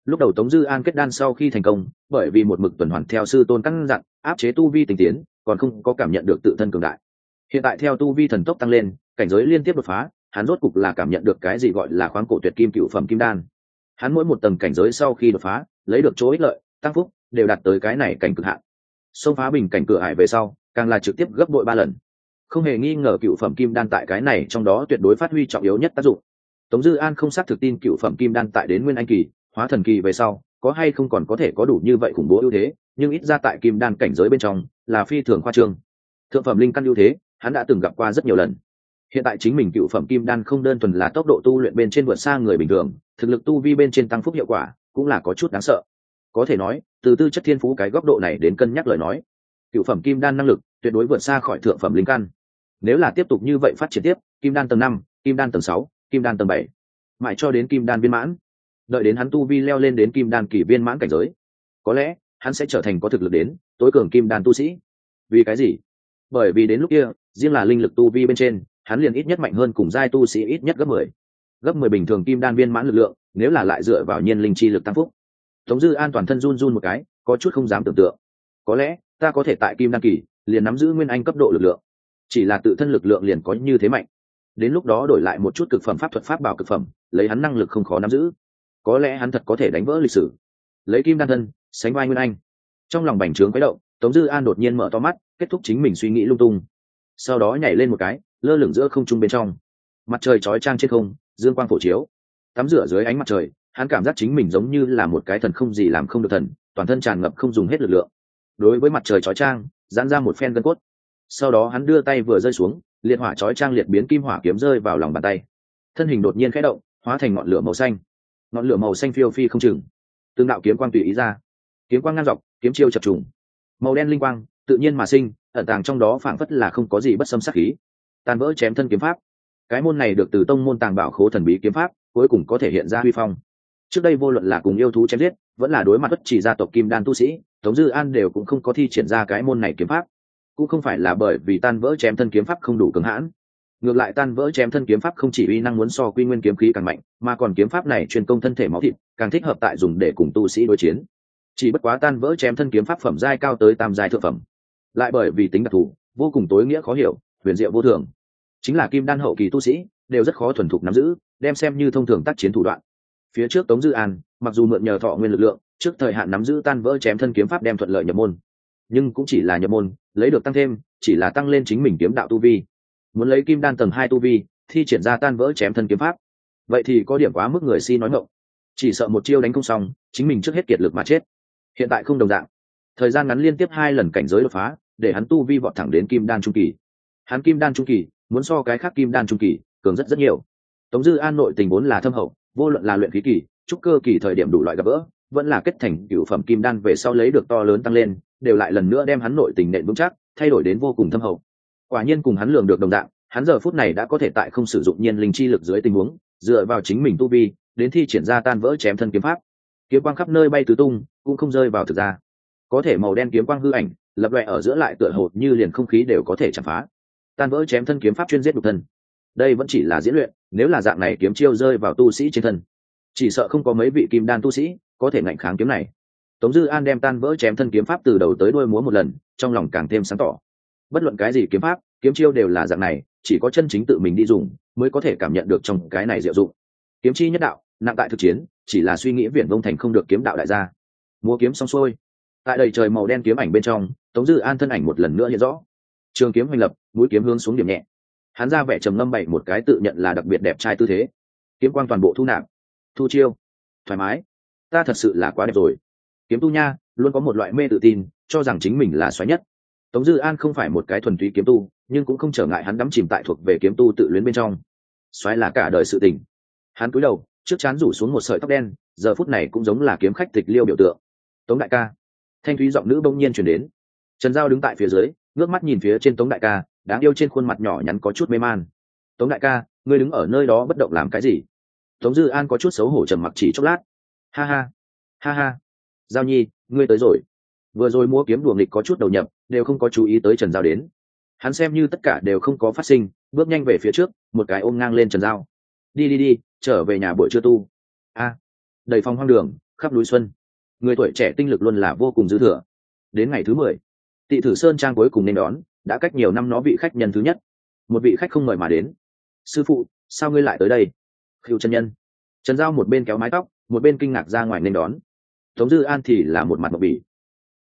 Lúc đầu Tống Dư An kết đan sau khi thành công, bởi vì một mực tuần hoàn theo sư tôn căn dặn, áp chế tu vi tinh tiến, còn không có cảm nhận được tự thân cường đại. Hiện tại theo tu vi thần tốc tăng lên, cảnh giới liên tiếp đột phá, hắn rốt cục là cảm nhận được cái gì gọi là khoáng cổ tuyệt kim cựu phẩm kim đan. Hắn mỗi một tầng cảnh giới sau khi đột phá, lấy được chỗ ích lợi, tăng phúc, đều đạt tới cái này cảnh cực hạn. Xông phá bình cảnh cửa ải về sau, càng là trực tiếp gấp bội ba lần. Không hề nghi ngờ cựu phẩm kim đan tại cái này trong đó tuyệt đối phát huy trọng yếu nhất tác dụng. Tống Dư An không xác thực tin cựu phẩm kim đan tại đến nguyên anh kỳ, hóa thần kỳ về sau, có hay không còn có thể có đủ như vậy khủng bố ưu thế, nhưng ít ra tại kim đan cảnh giới bên trong, là phi thường khoa trương. Thượng phẩm linh căn ưu thế, hắn đã từng gặp qua rất nhiều lần. Hiện tại chính mình cựu phẩm kim đan không đơn thuần là tốc độ tu luyện bên trên vượt xa người bình thường, thực lực tu vi bên trên tăng phúc hiệu quả, cũng là có chút đáng sợ. Có thể nói, từ tư chất thiên phú cái góc độ này đến cân nhắc lời nói, cựu phẩm kim đan năng lực tuyệt đối vượt xa khỏi thượng phẩm linh căn. Nếu là tiếp tục như vậy phát triển tiếp, kim đan tầng năm, kim đan tầng sáu, kim đan tầng bảy, mãi cho đến kim đan viên mãn, đợi đến hắn tu vi leo lên đến kim đan kỳ viên mãn cảnh giới, có lẽ hắn sẽ trở thành có thực lực đến tối cường kim đan tu sĩ. Vì cái gì? Bởi vì đến lúc kia, riêng là linh lực tu vi bên trên, hắn liền ít nhất mạnh hơn cùng giai tu sĩ ít nhất gấp mười. Gấp mười bình thường kim đan viên mãn lực lượng, nếu là lại dựa vào nhiên linh chi lực tăng phúc. Tống Dư An toàn thân run run một cái, có chút không dám tưởng tượng. Có lẽ, ta có thể tại kim đan kỳ, liền nắm giữ nguyên anh cấp độ lực lượng. Chỉ là tự thân lực lượng liền có như thế mạnh. Đến lúc đó đổi lại một chút cực phẩm pháp thuật pháp bảo cực phẩm, lấy hắn năng lực không khó nắm giữ. Có lẽ hắn thật có thể đánh vỡ lịch sử. Lấy kim đan thân, sánh vai nguyên anh. Trong lòng bành trướng quấy động, Tống Dư An đột nhiên mở to mắt, kết thúc chính mình suy nghĩ lung tung. Sau đó nhảy lên một cái, lơ lửng giữa không trung bên trong. Mặt trời chói chang trên không, dương quang phổ chiếu. Tắm rửa dưới ánh mặt trời, hắn cảm giác chính mình giống như là một cái thần không gì làm không được thần, toàn thân tràn ngập không dùng hết lực lượng. Đối với mặt trời chói chang, giãn ra một phen gân cốt. Sau đó hắn đưa tay vừa rơi xuống, liệt hỏa chói chang liệt biến kim hỏa kiếm rơi vào lòng bàn tay. Thân hình đột nhiên khẽ động, hóa thành ngọn lửa màu xanh. Ngọn lửa màu xanh phiêu phi không chừng. Từng đạo kiếm quang tùy ý ra. Kiếm quang ngang dọc, kiếm chiêu chập trùng. Màu đen linh quang, tự nhiên mà sinh, ẩn tàng trong đó phảng phất là không có gì bất xâm sát khí. Tan vỡ chém thân kiếm pháp. Cái môn này được từ tông môn tàng bảo khố thần bí kiếm pháp, cuối cùng có thể hiện ra huy phong. Trước đây vô luận là cùng yêu thú chém giết, vẫn là đối mặt bất chỉ gia tộc kim đan tu sĩ, Tống Dư An đều cũng không có thi triển ra cái môn này kiếm pháp. Cũng không phải là bởi vì tan vỡ chém thân kiếm pháp không đủ cứng hãn. Ngược lại tan vỡ chém thân kiếm pháp không chỉ uy năng muốn so quy nguyên kiếm khí càng mạnh, mà còn kiếm pháp này chuyên công thân thể máu thịt, càng thích hợp tại dùng để cùng tu sĩ đối chiến. Chỉ bất quá tan vỡ chém thân kiếm pháp phẩm giai cao tới tam giai thượng phẩm, lại bởi vì tính đặc thù, vô cùng tối nghĩa khó hiểu, huyền diệu vô thường, chính là kim đan hậu kỳ tu sĩ đều rất khó thuần thục nắm giữ, đem xem như thông thường tác chiến thủ đoạn. Phía trước Tống Dư An, mặc dù mượn nhờ thọ nguyên lực lượng, trước thời hạn nắm giữ tan vỡ chém thân kiếm pháp đem thuận lợi nhập môn, nhưng cũng chỉ là nhập môn, lấy được tăng thêm, chỉ là tăng lên chính mình kiếm đạo tu vi. Muốn lấy kim đan tầng hai tu vi, thi triển ra tan vỡ chém thân kiếm pháp, vậy thì có điểm quá mức người si nói ngọng. Chỉ sợ một chiêu đánh không xong, chính mình trước hết kiệt lực mà chết. Hiện tại không đồng dạng, thời gian ngắn liên tiếp hai lần cảnh giới đột phá, để hắn tu vi vọt thẳng đến kim đan trung kỳ. Hắn kim đan trung kỳ, muốn so cái khác kim đan trung kỳ cường rất rất nhiều. Tống Dư An nội tình vốn là thâm hậu, vô luận là luyện khí kỳ, trúc cơ kỳ thời điểm đủ loại gặp gỡ, vẫn là kết thành cửu phẩm kim đan về sau lấy được to lớn tăng lên, đều lại lần nữa đem hắn nội tình nện vững chắc, thay đổi đến vô cùng thâm hậu. Quả nhiên cùng hắn lường được đồng dạng, hắn giờ phút này đã có thể tại không sử dụng nhiên linh chi lực dưới tình huống, dựa vào chính mình tu vi, đến thi triển ra tan vỡ chém thân kiếm pháp. Kiếm quang khắp nơi bay tứ tung, cũng không rơi vào thực ra. Có thể màu đen kiếm quang hư ảnh, lập loè ở giữa lại tựa hồ như liền không khí đều có thể chạm phá. Tan vỡ chém thân kiếm pháp chuyên giết nhục thân. Đây vẫn chỉ là diễn luyện, nếu là dạng này kiếm chiêu rơi vào tu sĩ trên thân, chỉ sợ không có mấy vị kim đan tu sĩ có thể ngạnh kháng kiếm này. Tống Dư An đem tan vỡ chém thân kiếm pháp từ đầu tới đuôi múa một lần, trong lòng càng thêm sáng tỏ. Bất luận cái gì kiếm pháp, kiếm chiêu đều là dạng này, chỉ có chân chính tự mình đi dùng mới có thể cảm nhận được trong cái này diệu dụng. Kiếm chi nhất đạo, nặng tại thực chiến, chỉ là suy nghĩ viển vông thành không được kiếm đạo đại gia. Múa kiếm xong xuôi, tại đầy trời màu đen kiếm ảnh bên trong, Tống Dư An thân ảnh một lần nữa hiện rõ. Trường kiếm hoành lập, mũi kiếm hướng xuống điểm nhẹ. Hắn ra vẻ trầm ngâm bày một cái tự nhận là đặc biệt đẹp trai tư thế. Kiếm quang toàn bộ thu nạp, thu chiêu, thoải mái. Ta thật sự là quá đẹp rồi. Kiếm tu nha, luôn có một loại mê tự tin, cho rằng chính mình là xoáy nhất. Tống Dư An không phải một cái thuần túy kiếm tu, nhưng cũng không trở ngại hắn đắm chìm tại thuộc về kiếm tu tự luyến bên trong. Xoáy là cả đời sự tình. Hắn cúi đầu, trước trán rủ xuống một sợi tóc đen, giờ phút này cũng giống là kiếm khách tịch liêu biểu tượng. Tống đại ca. Thanh thúy giọng nữ bỗng nhiên truyền đến. Trần Giao đứng tại phía dưới, ngước mắt nhìn phía trên Tống đại ca, đáng yêu trên khuôn mặt nhỏ nhắn có chút mê man. Tống đại ca, ngươi đứng ở nơi đó bất động làm cái gì? Tống Dư An có chút xấu hổ trầm mặc chỉ chốc lát. Ha ha, ha ha. Giao nhi, ngươi tới rồi. Vừa rồi múa kiếm đùa nghịch có chút đầu nhập, đều không có chú ý tới Trần Giao đến. Hắn xem như tất cả đều không có phát sinh, bước nhanh về phía trước, một cái ôm ngang lên Trần Giao. Đi đi đi, trở về nhà buổi trưa tu. A. Đầy phòng hoang đường, khắp núi xuân. Người tuổi trẻ tinh lực luôn là vô cùng dư thừa. Đến ngày thứ mười, Tị Thử Sơn Trang cuối cùng nên đón đã cách nhiều năm nó vị khách nhân thứ nhất. Một vị khách không mời mà đến. Sư phụ, sao ngươi lại tới đây? Khưu chân nhân. Trần Giao một bên kéo mái tóc, một bên kinh ngạc ra ngoài nên đón. Tống Dư An thì là một mặt ngọc bỉ.